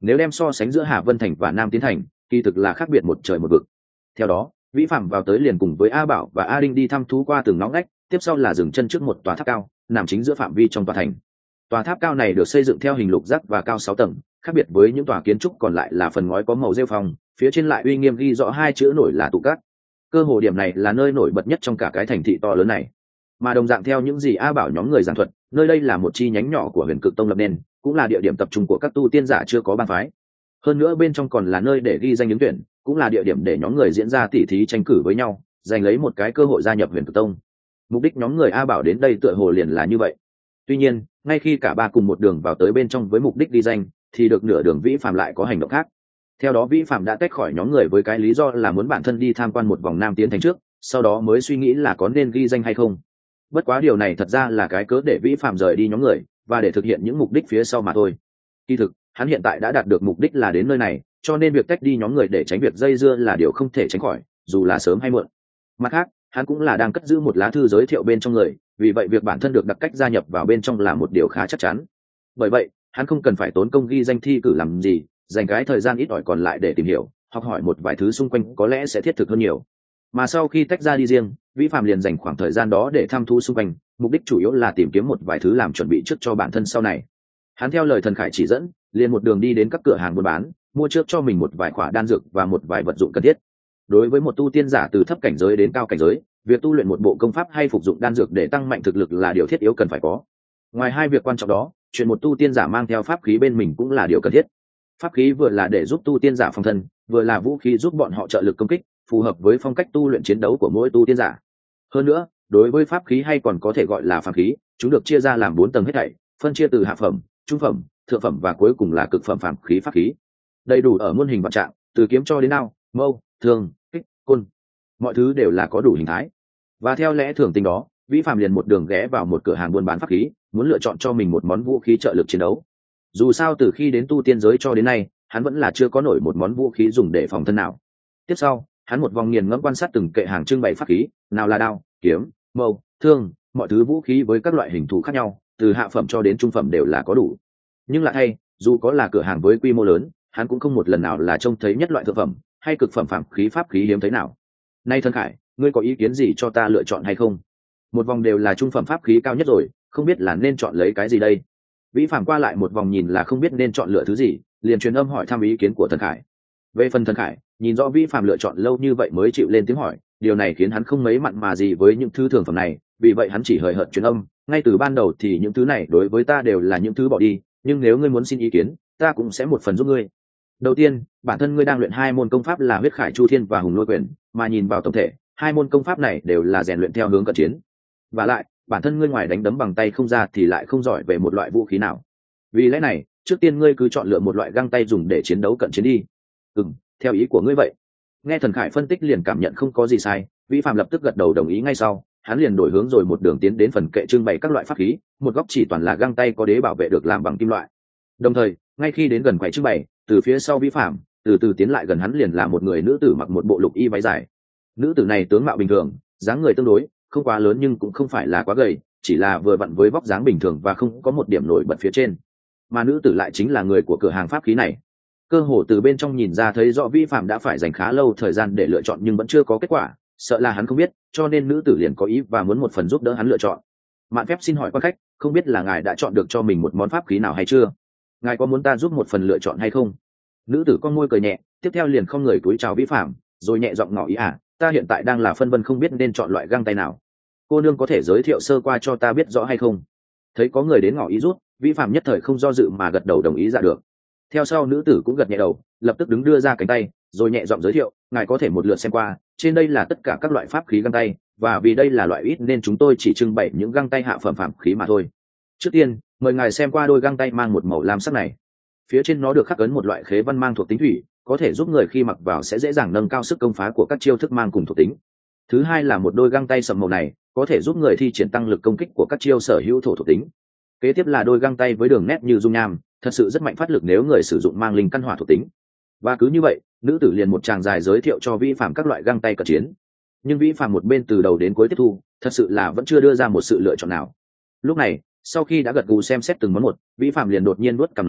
nếu đem so sánh giữa Hà Vân Thành và Nam Tiến Thành, kỳ thực là khác biệt một trời một vực. Theo đó, Vĩ Phạm vào tới liền cùng với A Bảo và A Đinh đi thăm thú qua từng ngõ ngách, tiếp sau là dừng chân trước một tòa tháp cao, nằm chính giữa phạm vi trong tòa thành. Tòa tháp cao này được xây dựng theo hình lục giác và cao sáu tầng, khác biệt với những tòa kiến trúc còn lại là phần ngói có màu rêu phong, phía trên lại uy nghiêm ghi rõ hai chữ nổi là tụ các. Cơ hồ điểm này là nơi nổi bật nhất trong cả cái thành thị to lớn này. Mà đồng dạng theo những gì A Bảo nhóm người giảng thuật, nơi đây là một chi nhánh nhỏ của Huyền Cực Tông lập nên, cũng là địa điểm tập trung của các tu tiên giả chưa có bang phái. Hơn nữa bên trong còn là nơi để ghi danh ứng tuyển, cũng là địa điểm để nhóm người diễn ra tỉ thí tranh cử với nhau, giành lấy một cái cơ hội gia nhập Huyền Cực Tông. Mục đích nhóm người A Bảo đến đây tựa hồ liền là như vậy. Tuy nhiên, ngay khi cả ba cùng một đường vào tới bên trong với mục đích ghi danh, thì được nửa đường Vĩ Phạm lại có hành động khác. Theo đó Vĩ Phạm đã tách khỏi nhóm người với cái lý do là muốn bản thân đi tham quan một vòng Nam Tiến Thành trước, sau đó mới suy nghĩ là có nên ghi danh hay không. Bất quá điều này thật ra là cái cớ để Vĩ Phạm rời đi nhóm người và để thực hiện những mục đích phía sau mà thôi. Kỳ thực, hắn hiện tại đã đạt được mục đích là đến nơi này, cho nên việc tách đi nhóm người để tránh việc dây dưa là điều không thể tránh khỏi, dù là sớm hay muộn. Mặt khác, hắn cũng là đang cất giữ một lá thư giới thiệu bên trong người, vì vậy việc bản thân được đặt cách gia nhập vào bên trong là một điều khá chắc chắn. Bởi vậy, hắn không cần phải tốn công ghi danh thi cử làm gì, dành cái thời gian ít ỏi còn lại để tìm hiểu, học hỏi một vài thứ xung quanh có lẽ sẽ thiết thực hơn nhiều. Mà sau khi tách ra đi riêng, Vĩ Phạm liền dành khoảng thời gian đó để thăm thú xung quanh, mục đích chủ yếu là tìm kiếm một vài thứ làm chuẩn bị trước cho bản thân sau này. Hắn theo lời Thần Khải chỉ dẫn, liền một đường đi đến các cửa hàng buôn bán, mua trước cho mình một vài khỏa đan dược và một vài vật dụng cần thiết. Đối với một tu tiên giả từ thấp cảnh giới đến cao cảnh giới, việc tu luyện một bộ công pháp hay phục dụng đan dược để tăng mạnh thực lực là điều thiết yếu cần phải có. Ngoài hai việc quan trọng đó, chuyện một tu tiên giả mang theo pháp khí bên mình cũng là điều cần thiết. Pháp khí vừa là để giúp tu tiên giả phòng thân, vừa là vũ khí giúp bọn họ trợ lực công kích, phù hợp với phong cách tu luyện chiến đấu của mỗi tu tiên giả. Hơn nữa, đối với pháp khí hay còn có thể gọi là phàm khí, chúng được chia ra làm bốn tầng hết thảy, phân chia từ hạ phẩm, trung phẩm, thượng phẩm và cuối cùng là cực phẩm phàm khí pháp khí. Đầy đủ ở muôn hình vạn trạng, từ kiếm cho đến đao, mâu, thương, kích, côn, mọi thứ đều là có đủ hình thái. Và theo lẽ thường tình đó, Vĩ Phạm liền một đường ghé vào một cửa hàng buôn bán pháp khí, muốn lựa chọn cho mình một món vũ khí trợ lực chiến đấu. Dù sao từ khi đến tu tiên giới cho đến nay, hắn vẫn là chưa có nổi một món vũ khí dùng để phòng thân nào. Tiếp sau, hắn một vòng nghiền ngẫm quan sát từng kệ hàng trưng bày pháp khí, nào là đao, kiếm, mâu, thương, mọi thứ vũ khí với các loại hình thù khác nhau, từ hạ phẩm cho đến trung phẩm đều là có đủ. Nhưng lại thay, dù có là cửa hàng với quy mô lớn, hắn cũng không một lần nào là trông thấy nhất loại thượng phẩm hay cực phẩm phàm khí pháp khí hiếm thấy nào. Nay Thần Khải, ngươi có ý kiến gì cho ta lựa chọn hay không? Một vòng đều là trung phẩm pháp khí cao nhất rồi, không biết là nên chọn lấy cái gì đây? Vĩ Phạm qua lại một vòng nhìn là không biết nên chọn lựa thứ gì, liền truyền âm hỏi thăm ý kiến của Thần Khải. Về phần Thần Khải, nhìn rõ Vĩ Phạm lựa chọn lâu như vậy mới chịu lên tiếng hỏi, điều này khiến hắn không mấy mặn mà gì với những thứ thường phẩm này, vì vậy hắn chỉ hời hợt truyền âm, ngay từ ban đầu thì những thứ này đối với ta đều là những thứ bỏ đi, nhưng nếu ngươi muốn xin ý kiến, ta cũng sẽ một phần giúp ngươi. Đầu tiên, bản thân ngươi đang luyện hai môn công pháp là Huyết Khải Chu Thiên và Hùng Lôi Quyền, mà nhìn vào tổng thể, hai môn công pháp này đều là rèn luyện theo hướng cận chiến. Và lại, bản thân ngươi ngoài đánh đấm bằng tay không ra thì lại không giỏi về một loại vũ khí nào. Vì lẽ này, trước tiên ngươi cứ chọn lựa một loại găng tay dùng để chiến đấu cận chiến đi. Ừm, theo ý của ngươi vậy. Nghe Thần Khải phân tích liền cảm nhận không có gì sai, Vĩ Phạm lập tức gật đầu đồng ý ngay sau, hắn liền đổi hướng rồi một đường tiến đến phần kệ trưng bày các loại pháp khí, một góc chỉ toàn là găng tay có đế bảo vệ được làm bằng kim loại. Đồng thời, ngay khi đến gần quầy trưng bày, từ phía sau Vĩ Phạm, từ từ tiến lại gần hắn liền là một người nữ tử mặc một bộ lục y váy dài. Nữ tử này tướng mạo bình thường, dáng người tương đối, không quá lớn nhưng cũng không phải là quá gầy, chỉ là vừa vặn với vóc dáng bình thường và không có một điểm nổi bật phía trên. Mà nữ tử lại chính là người của cửa hàng pháp khí này. Cơ hồ từ bên trong nhìn ra thấy rõ Vĩ Phạm đã phải dành khá lâu thời gian để lựa chọn nhưng vẫn chưa có kết quả, sợ là hắn không biết, cho nên nữ tử liền có ý và muốn một phần giúp đỡ hắn lựa chọn. Mạn phép xin hỏi quan khách, không biết là ngài đã chọn được cho mình một món pháp khí nào hay chưa? Ngài có muốn ta giúp một phần lựa chọn hay không? Nữ tử con môi cười nhẹ, tiếp theo liền không người cúi chào Vĩ Phạm, rồi nhẹ giọng ngỏ ý à, ta hiện tại đang là phân vân không biết nên chọn loại găng tay nào. Cô nương có thể giới thiệu sơ qua cho ta biết rõ hay không? Thấy có người đến ngỏ ý rút, Vĩ Phạm nhất thời không do dự mà gật đầu đồng ý ra được. Theo sau nữ tử cũng gật nhẹ đầu, lập tức đứng đưa ra cánh tay, rồi nhẹ giọng giới thiệu, ngài có thể một lượt xem qua, trên đây là tất cả các loại pháp khí găng tay, và vì đây là loại ít nên chúng tôi chỉ trưng bày những găng tay hạ phẩm phàm khí mà thôi. Trước tiên, mời ngài xem qua đôi găng tay mang một màu lam sắc này. Phía trên nó được khắc ấn một loại khế văn mang thuộc tính thủy, có thể giúp người khi mặc vào sẽ dễ dàng nâng cao sức công phá của các chiêu thức mang cùng thuộc tính. Thứ hai là một đôi găng tay sậm màu này, có thể giúp người thi triển tăng lực công kích của các chiêu sở hữu thổ thuộc tính. Kế tiếp là đôi găng tay với đường nét như dung nham, thật sự rất mạnh phát lực nếu người sử dụng mang linh căn hỏa thuộc tính. Và cứ như vậy, nữ tử liền một tràng dài giới thiệu cho Vĩ Phạm các loại găng tay cận chiến. Nhưng Vĩ Phạm một bên từ đầu đến cuối tiếp thu, thật sự là vẫn chưa đưa ra một sự lựa chọn nào. Lúc này, sau khi đã gật gù xem xét từng món một, Vĩ Phạm liền đột nhiên nuốt cằm nói,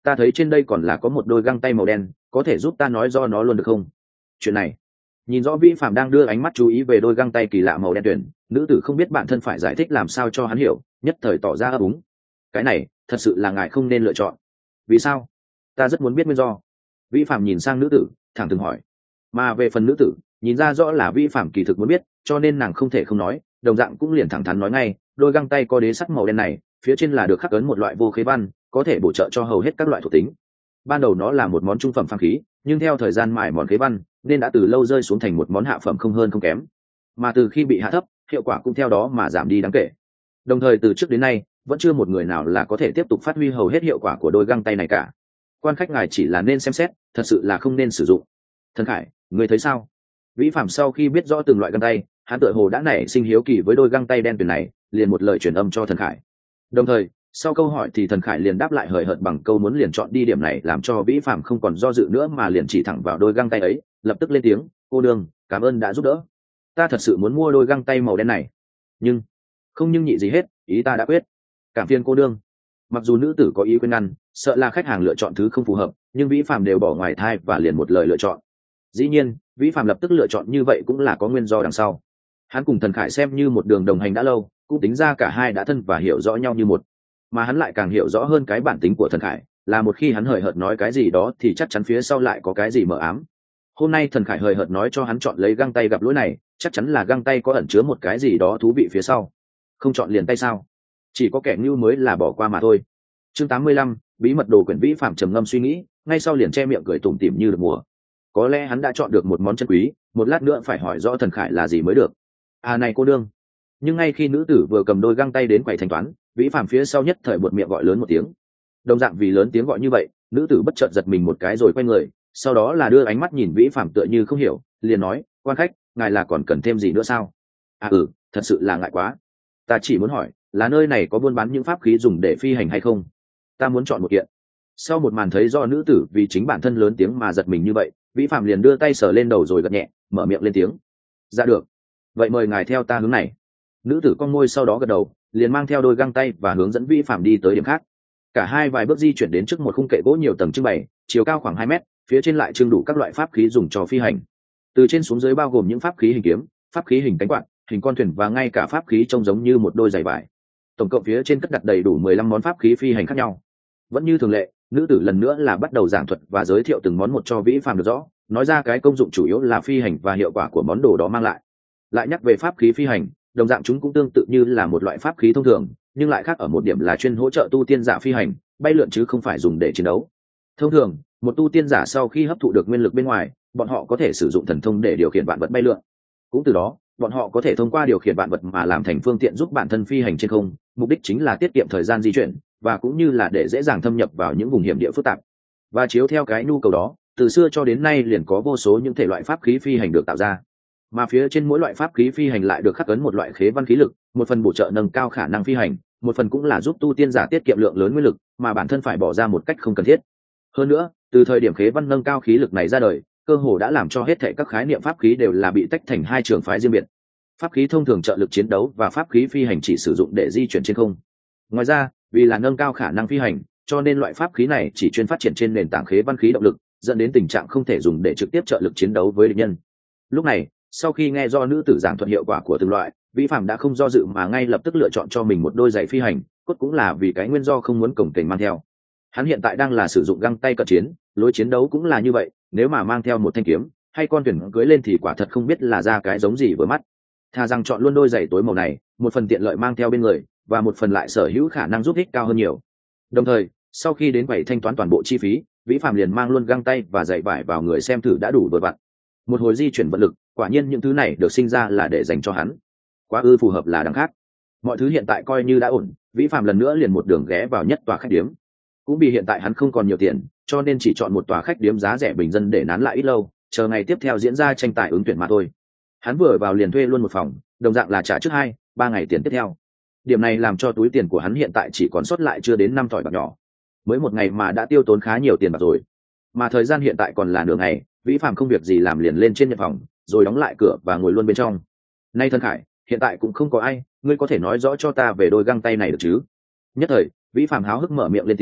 ta thấy trên đây còn là có một đôi găng tay màu đen, có thể giúp ta nói do nó luôn được không? Chuyện này, nhìn rõ vĩ phạm đang đưa ánh mắt chú ý về đôi găng tay kỳ lạ màu đen tuyển, nữ tử không biết bản thân phải giải thích làm sao cho hắn hiểu, nhất thời tỏ ra ấp úng. Cái này thật sự là ngài không nên lựa chọn. Vì sao? Ta rất muốn biết nguyên do. Vĩ phạm nhìn sang nữ tử, thẳng thừng hỏi. Mà về phần nữ tử, nhìn ra rõ là vĩ phạm kỳ thực muốn biết, cho nên nàng không thể không nói, đồng dạng cũng liền thẳng thắn nói ngay, đôi găng tay có đế sắt màu đen này, phía trên là được khắc ấn một loại vô khế văn, có thể bổ trợ cho hầu hết các loại thuộc tính. Ban đầu nó là một món trung phẩm phàm khí, nhưng theo thời gian mài mòn khế văn, nên đã từ lâu rơi xuống thành một món hạ phẩm không hơn không kém. Mà từ khi bị hạ thấp, hiệu quả cũng theo đó mà giảm đi đáng kể. Đồng thời từ trước đến nay, vẫn chưa một người nào là có thể tiếp tục phát huy hầu hết hiệu quả của đôi găng tay này cả. Quan khách ngài chỉ là nên xem xét, thật sự là không nên sử dụng. Thần Khải, người thấy sao? Vĩ Phạm sau khi biết rõ từng loại găng tay, hắn tựa hồ đã nảy sinh hiếu kỳ với đôi găng tay đen tuyền này, liền một lời truyền âm cho Thần Khải. Đồng thời, sau câu hỏi thì Thần Khải liền đáp lại hời hợt bằng câu muốn liền chọn đi điểm này, làm cho Vĩ Phạm không còn do dự nữa mà liền chỉ thẳng vào đôi găng tay ấy, lập tức lên tiếng, cô đương, cảm ơn đã giúp đỡ. Ta thật sự muốn mua đôi găng tay màu đen này, nhưng không nhưng nhị gì hết, ý ta đã quyết. Cảm phiền cô đương. Mặc dù nữ tử có ý khuyên ngăn, sợ là khách hàng lựa chọn thứ không phù hợp, nhưng Vĩ Phạm đều bỏ ngoài thai và liền một lời lựa chọn. Dĩ nhiên, Vĩ Phạm lập tức lựa chọn như vậy cũng là có nguyên do đằng sau. Hắn cùng Thần Khải xem như một đường đồng hành đã lâu, cũng tính ra cả hai đã thân và hiểu rõ nhau như một. Mà hắn lại càng hiểu rõ hơn cái bản tính của Thần Khải, là một khi hắn hời hợt nói cái gì đó thì chắc chắn phía sau lại có cái gì mờ ám. Hôm nay Thần Khải hời hợt nói cho hắn chọn lấy găng tay gặp lỗi này, chắc chắn là găng tay có ẩn chứa một cái gì đó thú vị phía sau. Không chọn liền tay sao? Chỉ có kẻ ngu mới là bỏ qua mà thôi. Chương tám mươi lăm, bí mật đồ quyển. Vĩ Phạm trầm ngâm suy nghĩ, ngay sau liền che miệng cười tủm tỉm như được mùa. Có lẽ hắn đã chọn được một món chân quý, một lát nữa phải hỏi rõ Thần Khải là gì mới được. À này cô đương. Nhưng ngay khi nữ tử vừa cầm đôi găng tay đến quầy thanh toán, Vĩ Phạm phía sau nhất thời buột miệng gọi lớn một tiếng. Đồng dạng vì lớn tiếng gọi như vậy, nữ tử bất chợt giật mình một cái rồi quay người, sau đó là đưa ánh mắt nhìn Vĩ Phạm tựa như không hiểu, liền nói, quan khách, ngài là còn cần thêm gì nữa sao? À ừ, thật sự là ngại quá. Ta chỉ muốn hỏi, là nơi này có buôn bán những pháp khí dùng để phi hành hay không? Ta muốn chọn một kiện. Sau một màn thấy do nữ tử vì chính bản thân lớn tiếng mà giật mình như vậy, Vĩ Phạm liền đưa tay sờ lên đầu rồi gật nhẹ, mở miệng lên tiếng. Dạ được. Vậy mời ngài theo ta hướng này. Nữ tử cong môi sau đó gật đầu, liền mang theo đôi găng tay và hướng dẫn Vĩ Phạm đi tới điểm khác. Cả hai vài bước di chuyển đến trước một khung kệ gỗ nhiều tầng trưng bày, chiều cao khoảng hai mét, phía trên lại trưng đủ các loại pháp khí dùng cho phi hành. Từ trên xuống dưới bao gồm những pháp khí hình kiếm, pháp khí hình cánh quạt, hình con thuyền và ngay cả pháp khí trông giống như một đôi giày vải. Tổng cộng phía trên cất đặt đầy đủ mười lăm món pháp khí phi hành khác nhau. Vẫn như thường lệ, nữ tử lần nữa là bắt đầu giảng thuật và giới thiệu từng món một cho Vĩ Phạm được rõ, nói ra cái công dụng chủ yếu là phi hành và hiệu quả của món đồ đó mang lại. Lại nhắc về pháp khí phi hành, đồng dạng chúng cũng tương tự như là một loại pháp khí thông thường, nhưng lại khác ở một điểm là chuyên hỗ trợ tu tiên giả phi hành, bay lượn chứ không phải dùng để chiến đấu. Thông thường, một tu tiên giả sau khi hấp thụ được nguyên lực bên ngoài, bọn họ có thể sử dụng thần thông để điều khiển vạn vật bay lượn. Cũng từ đó, bọn họ có thể thông qua điều khiển vạn vật mà làm thành phương tiện giúp bản thân phi hành trên không, mục đích chính là tiết kiệm thời gian di chuyển, và cũng như là để dễ dàng thâm nhập vào những vùng hiểm địa phức tạp. Và chiếu theo cái nhu cầu đó, từ xưa cho đến nay liền có vô số những thể loại pháp khí phi hành được tạo ra. Mà phía trên mỗi loại pháp khí phi hành lại được khắc ấn một loại khế văn khí lực, một phần bổ trợ nâng cao khả năng phi hành, một phần cũng là giúp tu tiên giả tiết kiệm lượng lớn nguyên lực mà bản thân phải bỏ ra một cách không cần thiết. Hơn nữa, từ thời điểm khế văn nâng cao khí lực này ra đời, cơ hồ đã làm cho hết thảy các khái niệm pháp khí đều là bị tách thành hai trường phái riêng biệt. Pháp khí thông thường trợ lực chiến đấu và pháp khí phi hành chỉ sử dụng để di chuyển trên không. Ngoài ra, vì là nâng cao khả năng phi hành, cho nên loại pháp khí này chỉ chuyên phát triển trên nền tảng khế văn khí động lực, dẫn đến tình trạng không thể dùng để trực tiếp trợ lực chiến đấu với địch nhân. Lúc này, sau khi nghe do nữ tử giảng thuật hiệu quả của từng loại, Vĩ Phạm đã không do dự mà ngay lập tức lựa chọn cho mình một đôi giày phi hành, cốt cũng là vì cái nguyên do không muốn cổng kềnh mang theo. Hắn hiện tại đang là sử dụng găng tay cận chiến, lối chiến đấu cũng là như vậy, nếu mà mang theo một thanh kiếm hay con thuyền cưới lên thì quả thật không biết là ra cái giống gì vừa mắt. Thà rằng chọn luôn đôi giày tối màu này, một phần tiện lợi mang theo bên người, và một phần lại sở hữu khả năng giúp ích cao hơn nhiều. Đồng thời, sau khi đến quầy thanh toán toàn bộ chi phí, Vĩ Phạm liền mang luôn găng tay và giày vải vào người xem thử đã đủ vừa vặn. Một hồi di chuyển vận lực, quả nhiên những thứ này được sinh ra là để dành cho hắn. Quá ư phù hợp là đằng khác. Mọi thứ hiện tại coi như đã ổn, Vĩ Phạm lần nữa liền một đường ghé vào nhất tòa khách điếm. Cũng vì hiện tại hắn không còn nhiều tiền, cho nên chỉ chọn một tòa khách điếm giá rẻ bình dân để nán lại ít lâu, chờ ngày tiếp theo diễn ra tranh tài ứng tuyển mà thôi. Hắn vừa vào liền thuê luôn một phòng, đồng dạng là trả trước hai, ba ngày tiền tiếp theo. Điểm này làm cho túi tiền của hắn hiện tại chỉ còn sót lại chưa đến năm thỏi bạc nhỏ. Mới một ngày mà đã tiêu tốn khá nhiều tiền bạc rồi. Mà thời gian hiện tại còn là nửa ngày, Vĩ Phạm không việc gì làm liền lên trên nhận phòng, rồi đóng lại cửa và ngồi luôn bên trong. Nay Thần Khải, hiện tại cũng không có ai, ngươi có thể nói rõ cho ta về đôi găng tay này được chứ? Nhất thời, Vĩ Phạm háo hức mở miệng lên tiếng,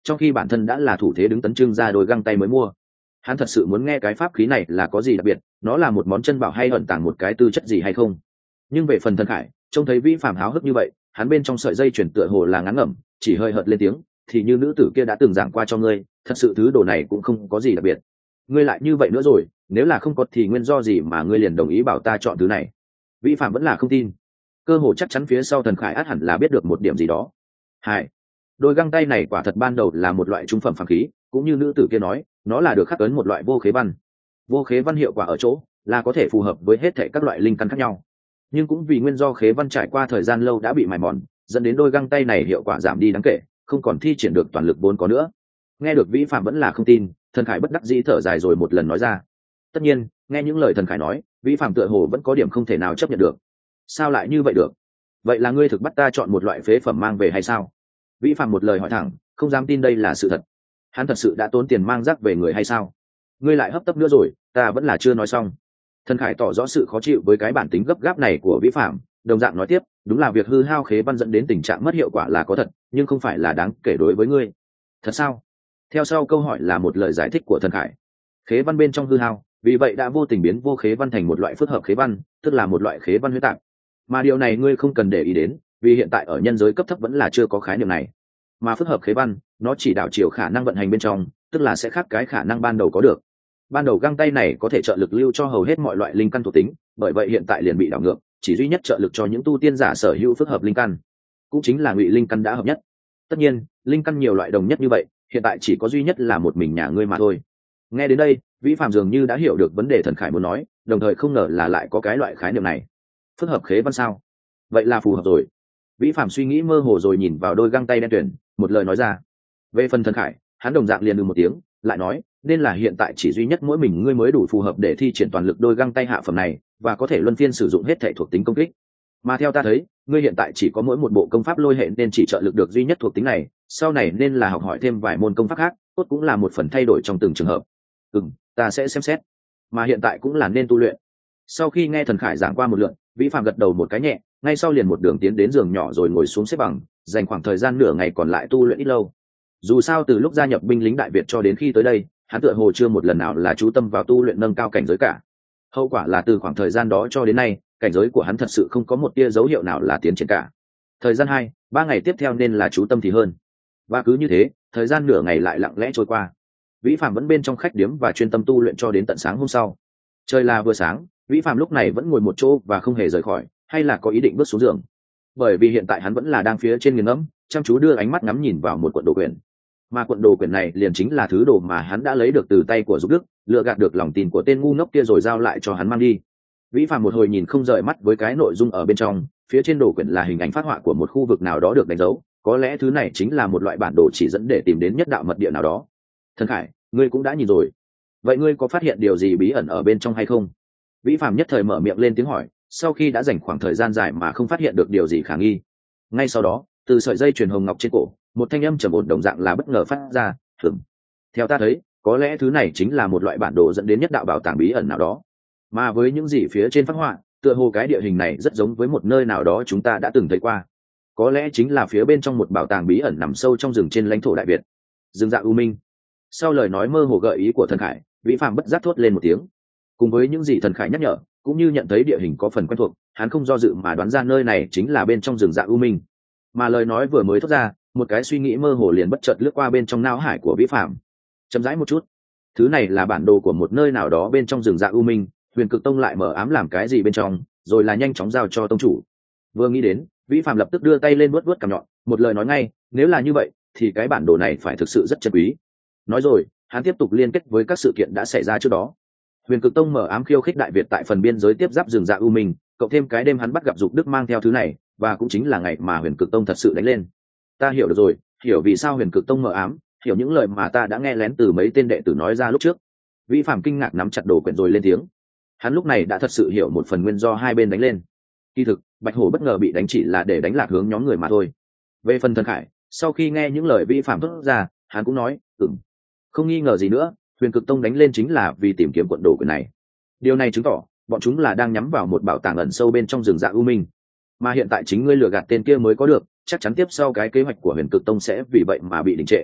trong khi bản thân đã là thủ thế đứng tấn trưng ra đôi găng tay mới mua. Hắn thật sự muốn nghe cái pháp khí này là có gì đặc biệt, nó là một món chân bảo hay ẩn tàng một cái tư chất gì hay không. Nhưng về phần Thần Khải, trông thấy Vĩ Phạm háo hức như vậy, hắn bên trong sợi dây chuyển tựa hồ là ngắn ngẩm, chỉ hơi hợt lên tiếng, thì như nữ tử kia đã từng giảng qua cho ngươi, thật sự thứ đồ này cũng không có gì đặc biệt. Ngươi lại như vậy nữa rồi, nếu là không có thì nguyên do gì mà ngươi liền đồng ý bảo ta chọn thứ này? Vĩ Phạm vẫn là không tin. Cơ hồ chắc chắn phía sau Thần Khải ắt hẳn là biết được một điểm gì đó. Hai, đôi găng tay này quả thật ban đầu là một loại trung phẩm phàm khí, cũng như nữ tử kia nói, nó là được khắc ấn một loại vô khế văn. Vô khế văn hiệu quả ở chỗ là có thể phù hợp với hết thảy các loại linh căn khác nhau, nhưng cũng vì nguyên do khế văn trải qua thời gian lâu đã bị mài mòn, dẫn đến đôi găng tay này hiệu quả giảm đi đáng kể, không còn thi triển được toàn lực vốn có nữa. Nghe được Vĩ Phạm vẫn là không tin, Thần Khải bất đắc dĩ thở dài rồi một lần nói ra. Tất nhiên, nghe những lời Thần Khải nói, Vĩ Phạm tựa hồ vẫn có điểm không thể nào chấp nhận được. Sao lại như vậy được? Vậy là ngươi thực bắt ta chọn một loại phế phẩm mang về hay sao? Vĩ Phạm một lời hỏi thẳng, không dám tin đây là sự thật. Hắn thật sự đã tốn tiền mang rác về người hay sao? Ngươi lại hấp tấp nữa rồi, ta vẫn là chưa nói xong. Thần Khải tỏ rõ sự khó chịu với cái bản tính gấp gáp này của Vĩ Phạm, đồng dạng nói tiếp, đúng là việc hư hao khế văn dẫn đến tình trạng mất hiệu quả là có thật, nhưng không phải là đáng kể đối với ngươi. Thật sao? Theo sau câu hỏi là một lời giải thích của Thần Khải. Khế văn bên trong hư hao, vì vậy đã vô tình biến vô khế văn thành một loại phức hợp khế văn, tức là một loại khế văn huyết tạp. Mà điều này ngươi không cần để ý đến, vì hiện tại ở nhân giới cấp thấp vẫn là chưa có khái niệm này. Mà phức hợp khế văn, nó chỉ đảo chiều khả năng vận hành bên trong, tức là sẽ khác cái khả năng ban đầu có được. Ban đầu găng tay này có thể trợ lực lưu cho hầu hết mọi loại linh căn thuộc tính, bởi vậy hiện tại liền bị đảo ngược, chỉ duy nhất trợ lực cho những tu tiên giả sở hữu phức hợp linh căn, cũng chính là ngụy linh căn đã hợp nhất. Tất nhiên, linh căn nhiều loại đồng nhất như vậy, hiện tại chỉ có duy nhất là một mình nhà ngươi mà thôi. Nghe đến đây, Vĩ Phạm dường như đã hiểu được vấn đề Thần Khải muốn nói, đồng thời không ngờ là lại có cái loại khái niệm này. Phức hợp khế văn sao? Vậy là phù hợp rồi. Vĩ Phạm suy nghĩ mơ hồ rồi nhìn vào đôi găng tay đen tuyển, một lời nói ra. Về phần Thần Khải, hắn đồng dạng liền ừ một tiếng, lại nói, nên là hiện tại chỉ duy nhất mỗi mình ngươi mới đủ phù hợp để thi triển toàn lực đôi găng tay hạ phẩm này, và có thể luân phiên sử dụng hết thể thuộc tính công kích. Mà theo ta thấy, ngươi hiện tại chỉ có mỗi một bộ công pháp lôi hệ nên chỉ trợ lực được duy nhất thuộc tính này, sau này nên là học hỏi thêm vài môn công pháp khác, tốt cũng là một phần thay đổi trong từng trường hợp. Ừm, ta sẽ xem xét. Mà hiện tại cũng là nên tu luyện. Sau khi nghe Thần Khải giảng qua một lượt, Vĩ Phạm gật đầu một cái nhẹ, ngay sau liền một đường tiến đến giường nhỏ rồi ngồi xuống xếp bằng, dành khoảng thời gian nửa ngày còn lại tu luyện ít lâu. Dù sao từ lúc gia nhập binh lính Đại Việt cho đến khi tới đây, hắn tựa hồ chưa một lần nào là chú tâm vào tu luyện nâng cao cảnh giới cả. Hậu quả là từ khoảng thời gian đó cho đến nay, cảnh giới của hắn thật sự không có một tia dấu hiệu nào là tiến triển cả. Thời gian hai, ba ngày tiếp theo nên là chú tâm thì hơn. Và cứ như thế, thời gian nửa ngày lại lặng lẽ trôi qua. Vĩ Phạm vẫn bên trong khách điếm và chuyên tâm tu luyện cho đến tận sáng hôm sau. Trời là vừa sáng, Vĩ Phạm lúc này vẫn ngồi một chỗ và không hề rời khỏi, hay là có ý định bước xuống giường. Bởi vì hiện tại hắn vẫn là đang phía trên nghiền ngẫm, chăm chú đưa ánh mắt ngắm nhìn vào một cuộn đồ quyển. Mà cuộn đồ quyển này liền chính là thứ đồ mà hắn đã lấy được từ tay của Dục Đức, lựa gạt được lòng tin của tên ngu ngốc kia rồi giao lại cho hắn mang đi. Vĩ Phạm một hồi nhìn không rời mắt với cái nội dung ở bên trong, phía trên đồ quyển là hình ảnh phác họa của một khu vực nào đó được đánh dấu, có lẽ thứ này chính là một loại bản đồ chỉ dẫn để tìm đến nhất đạo mật địa nào đó. Thần Khải, ngươi cũng đã nhìn rồi, vậy ngươi có phát hiện điều gì bí ẩn ở bên trong hay không? Vĩ Phạm nhất thời mở miệng lên tiếng hỏi, sau khi đã dành khoảng thời gian dài mà không phát hiện được điều gì khả nghi. Ngay sau đó, từ sợi dây chuyền hồng ngọc trên cổ, một thanh âm trầm ổn đồng dạng là bất ngờ phát ra, "Hửm. Theo ta thấy, có lẽ thứ này chính là một loại bản đồ dẫn đến nhất đạo bảo tàng bí ẩn nào đó. Mà với những gì phía trên phác họa, tựa hồ cái địa hình này rất giống với một nơi nào đó chúng ta đã từng thấy qua. Có lẽ chính là phía bên trong một bảo tàng bí ẩn nằm sâu trong rừng trên lãnh thổ Đại Việt." Rừng Dạ U Minh. Sau lời nói mơ hồ gợi ý của Thần Khải, Vĩ Phạm bất giác thốt lên một tiếng. Cùng với những gì Thần Khải nhắc nhở, cũng như nhận thấy địa hình có phần quen thuộc, hắn không do dự mà đoán ra nơi này chính là bên trong rừng Dạ U Minh. Mà lời nói vừa mới thốt ra, một cái suy nghĩ mơ hồ liền bất chợt lướt qua bên trong não hải của Vĩ Phạm. Chậm rãi một chút, thứ này là bản đồ của một nơi nào đó bên trong rừng Dạ U Minh, Huyền Cực Tông lại mở ám làm cái gì bên trong, rồi là nhanh chóng giao cho tông chủ. Vừa nghĩ đến, Vĩ Phạm lập tức đưa tay lên vuốt vuốt cằm nhọn, một lời nói ngay, nếu là như vậy, thì cái bản đồ này phải thực sự rất chân quý. Nói rồi, hắn tiếp tục liên kết với các sự kiện đã xảy ra trước đó. Huyền Cực Tông mở ám khiêu khích Đại Việt tại phần biên giới tiếp giáp rừng Dạ U Minh, cộng thêm cái đêm hắn bắt gặp Dục Đức mang theo thứ này, và cũng chính là ngày mà Huyền Cực Tông thật sự đánh lên. Ta hiểu được rồi, hiểu vì sao Huyền Cực Tông mở ám, hiểu những lời mà ta đã nghe lén từ mấy tên đệ tử nói ra lúc trước. Vĩ Phạm kinh ngạc nắm chặt đồ quyển rồi lên tiếng. Hắn lúc này đã thật sự hiểu một phần nguyên do hai bên đánh lên. Kỳ thực, Bạch Hổ bất ngờ bị đánh chỉ là để đánh lạc hướng nhóm người mà thôi. Về phần Thần Khải, sau khi nghe những lời Vĩ Phạm thốt ra, hắn cũng nói, ừm, không nghi ngờ gì nữa, Huyền Cực Tông đánh lên chính là vì tìm kiếm cuộn đồ quyển này. Điều này chứng tỏ, bọn chúng là đang nhắm vào một bảo tàng ẩn sâu bên trong rừng Dạ U Minh. Mà hiện tại chính ngươi lừa gạt tên kia mới có được, chắc chắn tiếp sau cái kế hoạch của Huyền Cực Tông sẽ vì vậy mà bị đình trệ.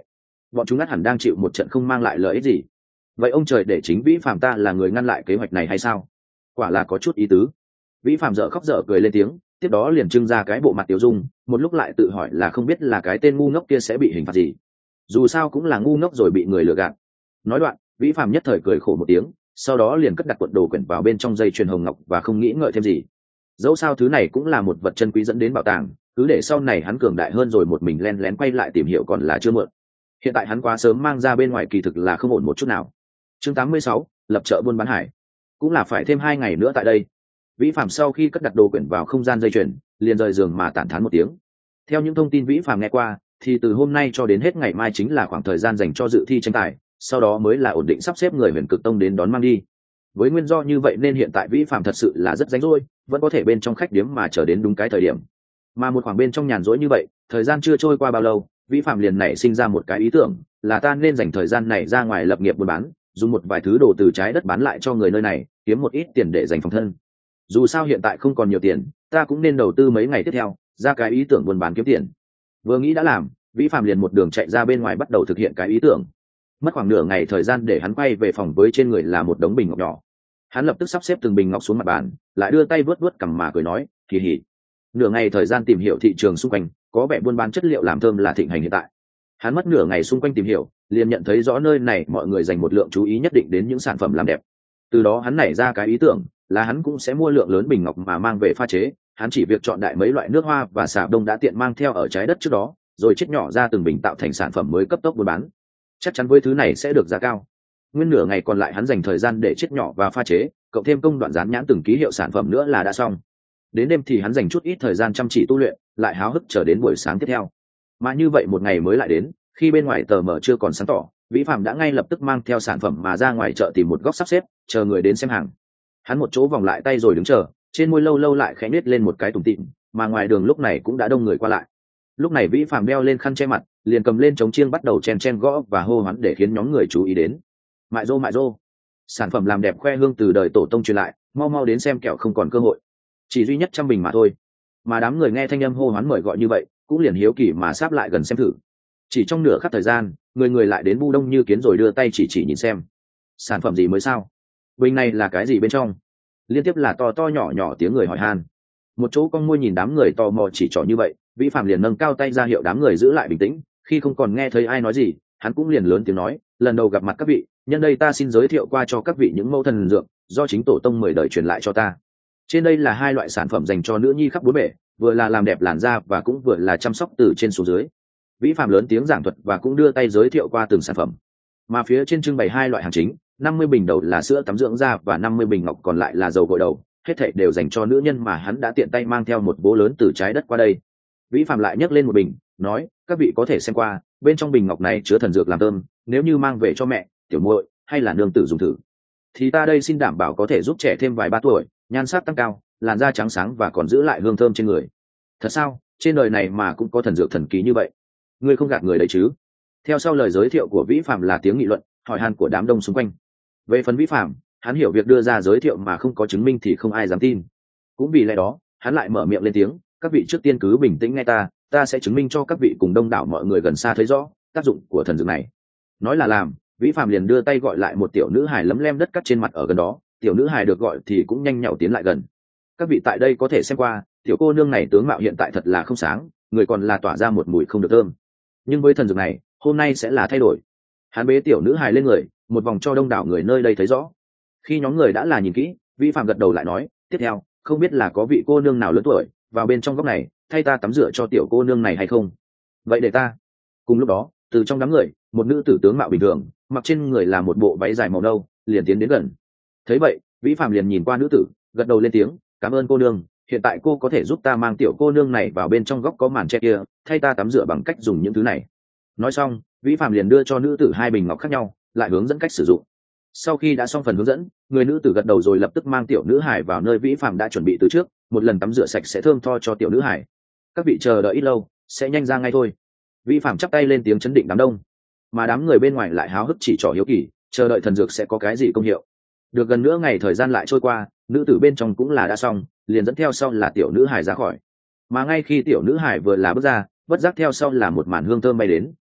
bọn chúng ắt hẳn đang chịu một trận không mang lại lợi ích gì. Vậy ông trời để chính Vĩ Phạm ta là người ngăn lại kế hoạch này hay sao? Quả là có chút ý tứ. Vĩ Phạm dở khóc dở cười lên tiếng, tiếp đó liền trưng ra cái bộ mặt tiêu dung, một lúc lại tự hỏi là không biết là cái tên ngu ngốc kia sẽ bị hình phạt gì. Dù sao cũng là ngu ngốc rồi bị người lừa gạt. Nói đoạn, Vĩ Phạm nhất thời cười khổ một tiếng, sau đó liền cất đặt cuộn đồ quyển vào bên trong dây chuyền hồng ngọc và không nghĩ ngợi thêm gì. Dẫu sao thứ này cũng là một vật chân quý dẫn đến bảo tàng, cứ để sau này hắn cường đại hơn rồi một mình len lén quay lại tìm hiểu còn là chưa muộn. Hiện tại hắn quá sớm mang ra bên ngoài kỳ thực là không ổn một chút nào. Chương tám mươi sáu, lập chợ buôn bán hải. Cũng là phải thêm hai ngày nữa tại đây. Vĩ Phạm sau khi cất đặt đồ quyển vào không gian dây chuyền, liền rời giường mà tản thán một tiếng. Theo những thông tin Vĩ Phạm nghe qua, thì từ hôm nay cho đến hết ngày mai chính là khoảng thời gian dành cho dự thi tranh tài, sau đó mới là ổn định sắp xếp người Huyền Cực Tông đến đón mang đi. Với nguyên do như vậy nên hiện tại Vĩ Phạm thật sự là rất rảnh rỗi, vẫn có thể bên trong khách điếm mà chờ đến đúng cái thời điểm. Mà một khoảng bên trong nhàn rỗi như vậy, thời gian chưa trôi qua bao lâu, Vĩ Phạm liền nảy sinh ra một cái ý tưởng, là ta nên dành thời gian này ra ngoài lập nghiệp buôn bán, dùng một vài thứ đồ từ trái đất bán lại cho người nơi này, kiếm một ít tiền để dành phòng thân. Dù sao hiện tại không còn nhiều tiền, ta cũng nên đầu tư mấy ngày tiếp theo, ra cái ý tưởng buôn bán kiếm tiền. Vừa nghĩ đã làm, Vĩ Phạm liền một đường chạy ra bên ngoài bắt đầu thực hiện cái ý tưởng. Mất khoảng nửa ngày thời gian để hắn quay về phòng với trên người là một đống bình ngọc nhỏ. Hắn lập tức sắp xếp từng bình ngọc xuống mặt bàn, lại đưa tay vớt vớt cằm mà cười nói, kỳ hỉ. Nửa ngày thời gian tìm hiểu thị trường xung quanh, có vẻ buôn bán chất liệu làm thơm là thịnh hành hiện tại. Hắn mất nửa ngày xung quanh tìm hiểu, liền nhận thấy rõ nơi này mọi người dành một lượng chú ý nhất định đến những sản phẩm làm đẹp. Từ đó hắn nảy ra cái ý tưởng, là hắn cũng sẽ mua lượng lớn bình ngọc mà mang về pha chế. Hắn chỉ việc chọn đại mấy loại nước hoa và xà đông đã tiện mang theo ở trái đất trước đó, rồi chiết nhỏ ra từng bình tạo thành sản phẩm mới cấp tốc buôn bán. Chắc chắn với thứ này sẽ được giá cao. Nguyên nửa ngày còn lại hắn dành thời gian để chiết nhỏ và pha chế, cộng thêm công đoạn dán nhãn từng ký hiệu sản phẩm nữa là đã xong. Đến đêm thì hắn dành chút ít thời gian chăm chỉ tu luyện, lại háo hức chờ đến buổi sáng tiếp theo. Mà như vậy một ngày mới lại đến, khi bên ngoài tờ mở chưa còn sáng tỏ, Vĩ Phạm đã ngay lập tức mang theo sản phẩm mà ra ngoài chợ tìm một góc sắp xếp, chờ người đến xem hàng. Hắn một chỗ vòng lại tay rồi đứng chờ, trên môi lâu lâu lại khẽ nết lên một cái tủm tỉm, mà ngoài đường lúc này cũng đã đông người qua lại. Lúc này Vĩ Phạm đeo lên khăn che mặt, liền cầm lên trống chiêng bắt đầu chen chen gõ và hô hoán để khiến nhóm người chú ý đến. Mại rô mại rô, sản phẩm làm đẹp khoe hương từ đời tổ tông truyền lại, mau mau đến xem kẹo không còn cơ hội. Chỉ duy nhất trăm bình mà thôi. Mà đám người nghe thanh âm hô hoán mời gọi như vậy, cũng liền hiếu kỳ mà sáp lại gần xem thử. Chỉ trong nửa khắc thời gian, người người lại đến bu đông như kiến rồi đưa tay chỉ chỉ nhìn xem. Sản phẩm gì mới sao? Bình này là cái gì bên trong? Liên tiếp là to to nhỏ nhỏ tiếng người hỏi han. Một chỗ con môi nhìn đám người tò mò chỉ trỏ như vậy, Vĩ Phạm liền nâng cao tay ra hiệu đám người giữ lại bình tĩnh. Khi không còn nghe thấy ai nói gì, hắn cũng liền lớn tiếng nói, lần đầu gặp mặt các vị, nhân đây ta xin giới thiệu qua cho các vị những mẫu thần dược do chính tổ tông mười đời truyền lại cho ta. Trên đây là hai loại sản phẩm dành cho nữ nhi khắp bốn bể, vừa là làm đẹp làn da và cũng vừa là chăm sóc từ trên xuống dưới. Vĩ Phạm lớn tiếng giảng thuật và cũng đưa tay giới thiệu qua từng sản phẩm. Mà phía trên trưng bày hai loại hàng chính, năm mươi bình đầu là sữa tắm dưỡng da và năm mươi bình ngọc còn lại là dầu gội đầu, hết thảy đều dành cho nữ nhân mà hắn đã tiện tay mang theo một bố lớn từ trái đất qua đây. Vĩ Phạm lại nhấc lên một bình, nói, các vị có thể xem qua, bên trong bình ngọc này chứa thần dược làm thơm, nếu như mang về cho mẹ, tiểu muội hay là nương tử dùng thử, thì ta đây xin đảm bảo có thể giúp trẻ thêm vài ba tuổi, nhan sắc tăng cao, làn da trắng sáng và còn giữ lại hương thơm trên người. Thật sao? Trên đời này mà cũng có thần dược thần kỳ như vậy? Ngươi không gạt người đấy chứ? Theo sau lời giới thiệu của Vĩ Phạm là tiếng nghị luận, hỏi han của đám đông xung quanh. Về phần Vĩ Phạm, hắn hiểu việc đưa ra giới thiệu mà không có chứng minh thì không ai dám tin. Cũng vì lẽ đó, hắn lại mở miệng lên tiếng, các vị trước tiên cứ bình tĩnh nghe ta, ta sẽ chứng minh cho các vị cùng đông đảo mọi người gần xa thấy rõ tác dụng của thần dược này. Nói là làm, Vĩ Phạm liền đưa tay gọi lại một tiểu nữ hài lấm lem đất cắt trên mặt ở gần đó. Tiểu nữ hài được gọi thì cũng nhanh nhảu tiến lại gần. Các vị tại đây có thể xem qua, tiểu cô nương này tướng mạo hiện tại thật là không sáng, người còn là tỏa ra một mùi không được thơm. Nhưng với thần dược này, hôm nay sẽ là thay đổi. Hắn bế tiểu nữ hài lên người, một vòng cho đông đảo người nơi đây thấy rõ. Khi nhóm người đã là nhìn kỹ, Vĩ Phạm gật đầu lại nói, tiếp theo, không biết là có vị cô nương nào lớn tuổi vào bên trong góc này, thay ta tắm rửa cho tiểu cô nương này hay không? Vậy để ta. Cùng lúc đó, từ trong đám người, một nữ tử tướng mạo bình thường, mặc trên người là một bộ váy dài màu nâu, liền tiến đến gần. Thấy vậy, Vĩ Phạm liền nhìn qua nữ tử, gật đầu lên tiếng, cảm ơn cô nương, hiện tại cô có thể giúp ta mang tiểu cô nương này vào bên trong góc có màn che kia, thay ta tắm rửa bằng cách dùng những thứ này. Nói xong, Vĩ Phạm liền đưa cho nữ tử hai bình ngọc khác nhau, lại hướng dẫn cách sử dụng. Sau khi đã xong phần hướng dẫn, người nữ tử gật đầu rồi lập tức mang tiểu nữ hải vào nơi Vĩ Phạm đã chuẩn bị từ trước, một lần tắm rửa sạch sẽ thơm tho cho tiểu nữ hải. Các vị chờ đợi ít lâu, sẽ nhanh ra ngay thôi. Vĩ Phạm chắp tay lên tiếng chấn định đám đông, mà đám người bên ngoài lại háo hức chỉ trỏ hiếu kỳ, chờ đợi thần dược sẽ có cái gì công hiệu. Được gần nữa ngày thời gian lại trôi qua, nữ tử bên trong cũng là đã xong, liền dẫn theo sau là tiểu nữ hải ra khỏi. Mà ngay khi tiểu nữ hải vừa là bước ra, bất giác theo sau là một màn hương thơm bay đến,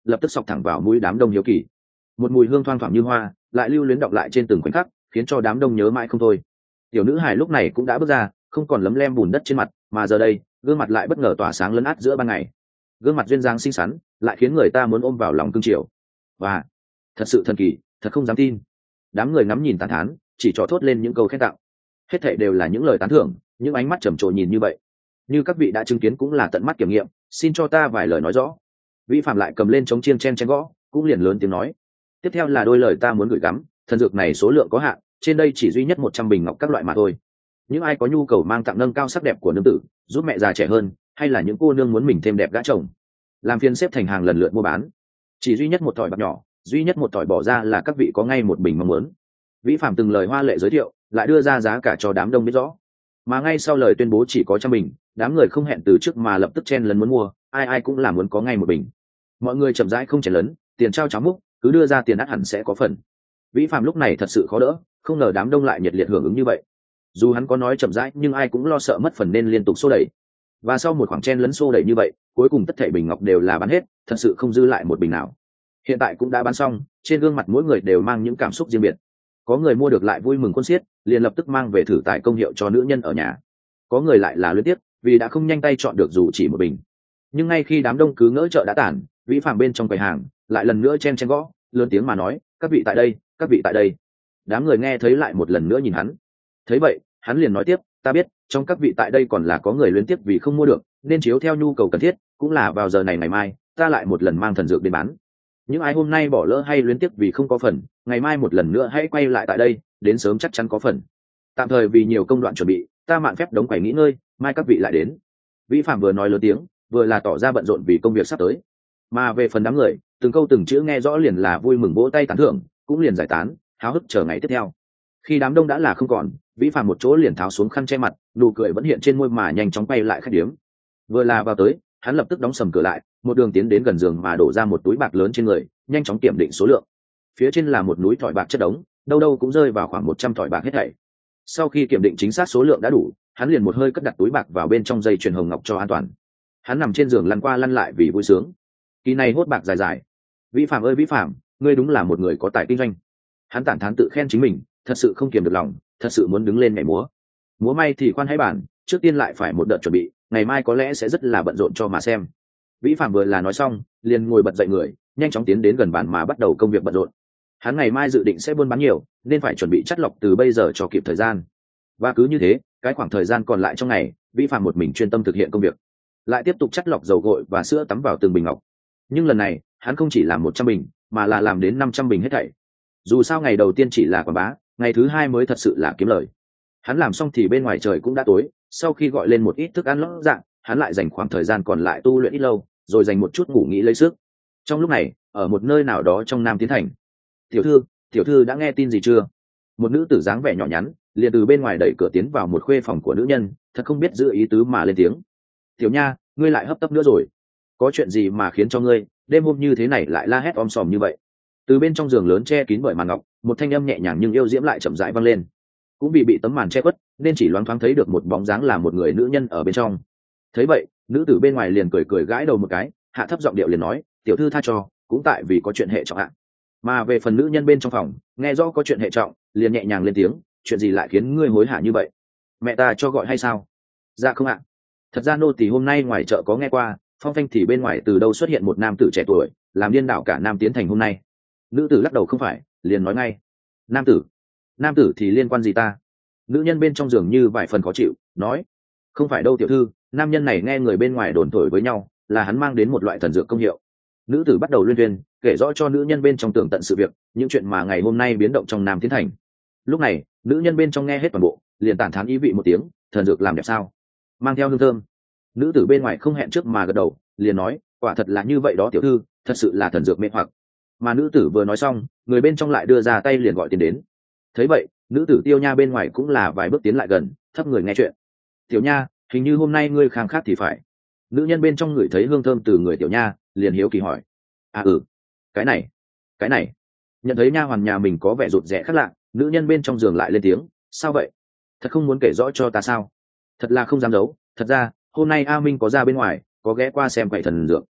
lập tức sọc thẳng vào mũi đám đông hiếu kỳ. Một mùi hương thoang thoảng như hoa lại lưu luyến đọng lại trên từng khoảnh khắc, khiến cho đám đông nhớ mãi không thôi. Tiểu nữ hài lúc này cũng đã bước ra, không còn lấm lem bùn đất trên mặt, mà giờ đây gương mặt lại bất ngờ tỏa sáng lấn át giữa ban ngày. Gương mặt duyên dáng xinh xắn lại khiến người ta muốn ôm vào lòng cưng chiều. Và thật sự thần kỳ, thật không dám tin. Đám người ngắm nhìn tán thán, chỉ trỏ thốt lên những câu khen tặng. Hết thảy đều là những lời tán thưởng, những ánh mắt trầm trồ nhìn như vậy. Như các vị đã chứng kiến cũng là tận mắt kiểm nghiệm, xin cho ta vài lời nói rõ. Vĩ Phạm lại cầm lên chống chiêng chen chen gõ, cũng liền lớn tiếng nói. Tiếp theo là đôi lời ta muốn gửi gắm, thần dược này số lượng có hạn, trên đây chỉ duy nhất một trăm bình ngọc các loại mà thôi. Những ai có nhu cầu mang tặng nâng cao sắc đẹp của nương tử, giúp mẹ già trẻ hơn, hay là những cô nương muốn mình thêm đẹp gã chồng, làm phiên xếp thành hàng lần lượt mua bán. Chỉ duy nhất một thỏi bạc nhỏ, duy nhất một thỏi bỏ ra là các vị có ngay một bình mong muốn. Vĩ Phạm từng lời hoa lệ giới thiệu, lại đưa ra giá cả cho đám đông biết rõ. Mà ngay sau lời tuyên bố chỉ có trăm bình, đám người không hẹn từ trước mà lập tức chen lấn muốn mua, ai ai cũng là muốn có ngay một bình. Mọi người chậm rãi không chen lấn, tiền trao cháo múc, cứ đưa ra tiền ắt hẳn sẽ có phần. Vĩ Phạm lúc này thật sự khó đỡ, không ngờ đám đông lại nhiệt liệt hưởng ứng như vậy. Dù hắn có nói chậm rãi nhưng ai cũng lo sợ mất phần nên liên tục xô đẩy. Và sau một khoảng chen lấn xô đẩy như vậy, cuối cùng tất thảy bình ngọc đều là bán hết, thật sự không dư lại một bình nào. Hiện tại cũng đã bán xong, trên gương mặt mỗi người đều mang những cảm xúc riêng biệt. Có người mua được lại vui mừng khôn xiết, liền lập tức mang về thử tài công hiệu cho nữ nhân ở nhà. Có người lại là luyến tiếc, vì đã không nhanh tay chọn được dù chỉ một bình. Nhưng ngay khi đám đông cứ ngỡ chợ đã tản, Vĩ Phạm bên trong quầy hàng lại lần nữa chen chen gõ, lớn tiếng mà nói, các vị tại đây, các vị tại đây. Đám người nghe thấy lại một lần nữa nhìn hắn. Thấy vậy, hắn liền nói tiếp, ta biết trong các vị tại đây còn là có người luyến tiếc vì không mua được, nên chiếu theo nhu cầu cần thiết, cũng là vào giờ này ngày mai ta lại một lần mang thần dược đến bán. Những ai hôm nay bỏ lỡ hay luyến tiếc vì không có phần, ngày mai một lần nữa hãy quay lại tại đây, đến sớm chắc chắn có phần. Tạm thời vì nhiều công đoạn chuẩn bị, ta mạn phép đóng quầy nghỉ ngơi, mai các vị lại đến. Vĩ Phạm vừa nói lớn tiếng, vừa là tỏ ra bận rộn vì công việc sắp tới. Mà về phần đám người, từng câu từng chữ nghe rõ liền là vui mừng vỗ tay tán thưởng, cũng liền giải tán, háo hức chờ ngày tiếp theo. Khi đám đông đã là không còn, Vĩ Phạm một chỗ liền tháo xuống khăn che mặt, nụ cười vẫn hiện trên môi mà nhanh chóng quay lại khách điếm. Vừa là vào tới, hắn lập tức đóng sầm cửa lại, một đường tiến đến gần giường mà đổ ra một túi bạc lớn trên người, nhanh chóng kiểm định số lượng. Phía trên là một núi thỏi bạc chất đống, đâu đâu cũng rơi vào khoảng một trăm thỏi bạc hết thảy. Sau khi kiểm định chính xác số lượng đã đủ, hắn liền một hơi cất đặt túi bạc vào bên trong dây chuyền hồng ngọc cho an toàn. Hắn nằm trên giường lăn qua lăn lại vì vui sướng. Kỳ này hốt bạc dài dài. Vĩ Phạm ơi Vĩ Phạm, ngươi đúng là một người có tài kinh doanh. Hắn tản thán tự khen chính mình, thật sự không kiềm được lòng, thật sự muốn đứng lên nhảy múa. Múa may thì khoan hãy bàn, trước tiên lại phải một đợt chuẩn bị, ngày mai có lẽ sẽ rất là bận rộn cho mà xem. Vĩ Phạm vừa là nói xong, liền ngồi bật dậy người, nhanh chóng tiến đến gần bàn mà bắt đầu công việc bận rộn. Hắn ngày mai dự định sẽ buôn bán nhiều, nên phải chuẩn bị chắt lọc từ bây giờ cho kịp thời gian. Và cứ như thế, cái khoảng thời gian còn lại trong ngày, Vĩ Phạm một mình chuyên tâm thực hiện công việc, lại tiếp tục chắt lọc dầu gội và sữa tắm vào từng bình ngọc. Nhưng lần này, hắn không chỉ làm một trăm bình, mà là làm đến năm trăm bình hết thảy. Dù sao ngày đầu tiên chỉ là quảng bá, ngày thứ hai mới thật sự là kiếm lời. Hắn làm xong thì bên ngoài trời cũng đã tối, sau khi gọi lên một ít thức ăn lót dạ, hắn lại dành khoảng thời gian còn lại tu luyện ít lâu, rồi dành một chút ngủ nghỉ lấy sức. Trong lúc này, ở một nơi nào đó trong Nam Tiến Thành, tiểu thư, tiểu thư đã nghe tin gì chưa? Một nữ tử dáng vẻ nhỏ nhắn, liền từ bên ngoài đẩy cửa tiến vào một khuê phòng của nữ nhân, thật không biết giữ ý tứ mà lên tiếng. Tiểu nha, ngươi lại hấp tấp nữa rồi. Có chuyện gì mà khiến cho ngươi đêm hôm như thế này lại la hét om sòm như vậy? Từ bên trong giường lớn che kín bởi màn ngọc, một thanh âm nhẹ nhàng nhưng yêu diễm lại chậm rãi vang lên. Cũng vì bị tấm màn che khuất, nên chỉ loáng thoáng thấy được một bóng dáng là một người nữ nhân ở bên trong. Thấy vậy, nữ tử bên ngoài liền cười cười gãi đầu một cái, hạ thấp giọng điệu liền nói, tiểu thư tha cho, cũng tại vì có chuyện hệ trọng ạ. Mà về phần nữ nhân bên trong phòng, nghe rõ có chuyện hệ trọng, liền nhẹ nhàng lên tiếng, chuyện gì lại khiến ngươi hối hả như vậy? Mẹ ta cho gọi hay sao? Dạ không ạ. Thật ra nô tỳ hôm nay ngoài chợ có nghe qua, phong phanh thì bên ngoài từ đâu xuất hiện một nam tử trẻ tuổi, làm điên đảo cả Nam Tiến Thành hôm nay. Nữ tử lắc đầu không phải, liền nói ngay, nam tử, nam tử thì liên quan gì ta? Nữ nhân bên trong giường như vài phần khó chịu, nói, không phải đâu tiểu thư, nam nhân này nghe người bên ngoài đồn thổi với nhau, là hắn mang đến một loại thần dược công hiệu. Nữ tử bắt đầu luyên thuyên, kể rõ cho nữ nhân bên trong tường tận sự việc, những chuyện mà ngày hôm nay biến động trong Nam Tiến Thành. Lúc này, nữ nhân bên trong nghe hết toàn bộ, liền tản thán ý vị một tiếng, thần dược làm đẹp sao? Mang theo hương thơm. Nữ tử bên ngoài không hẹn trước mà gật đầu, liền nói, quả thật là như vậy đó tiểu thư, thật sự là thần dược mê hoặc. Mà nữ tử vừa nói xong, người bên trong lại đưa ra tay liền gọi tiền đến. Thấy vậy, nữ tử Tiêu Nha bên ngoài cũng là vài bước tiến lại gần, thấp người nghe chuyện. Tiểu Nha, hình như hôm nay ngươi khang khác thì phải. Nữ nhân bên trong ngửi thấy hương thơm từ người Tiểu Nha, liền hiếu kỳ hỏi, à ừ, cái này, cái này. Nhận thấy nha hoàn nhà mình có vẻ rụt rè khác lạ, nữ nhân bên trong giường lại lên tiếng, sao vậy? Thật không muốn kể rõ cho ta sao? Thật là không dám giấu, thật ra hôm nay A Minh có ra bên ngoài, có ghé qua xem quậy thần dược.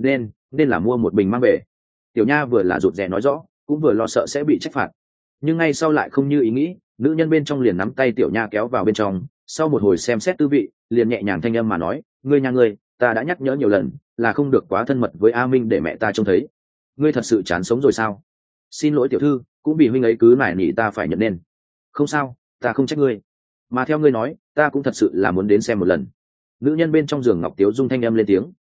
nên nên là mua một bình mang về. Tiểu nha vừa là rụt rè nói rõ, cũng vừa lo sợ sẽ bị trách phạt, nhưng ngay sau lại không như ý nghĩ, nữ nhân bên trong liền nắm tay tiểu nha kéo vào bên trong, sau một hồi xem xét tư vị, liền nhẹ nhàng thanh âm mà nói, ngươi nhà ngươi, ta đã nhắc nhở nhiều lần là không được quá thân mật với A Minh để mẹ ta trông thấy. Ngươi thật sự chán sống rồi sao? Xin lỗi tiểu thư, cũng vì huynh ấy cứ nài nỉ ta phải nhận nên. Không sao, ta không trách ngươi, mà theo ngươi nói, ta cũng thật sự là muốn đến xem một lần. Nữ nhân bên trong giường ngọc tiếu dung thanh âm lên tiếng.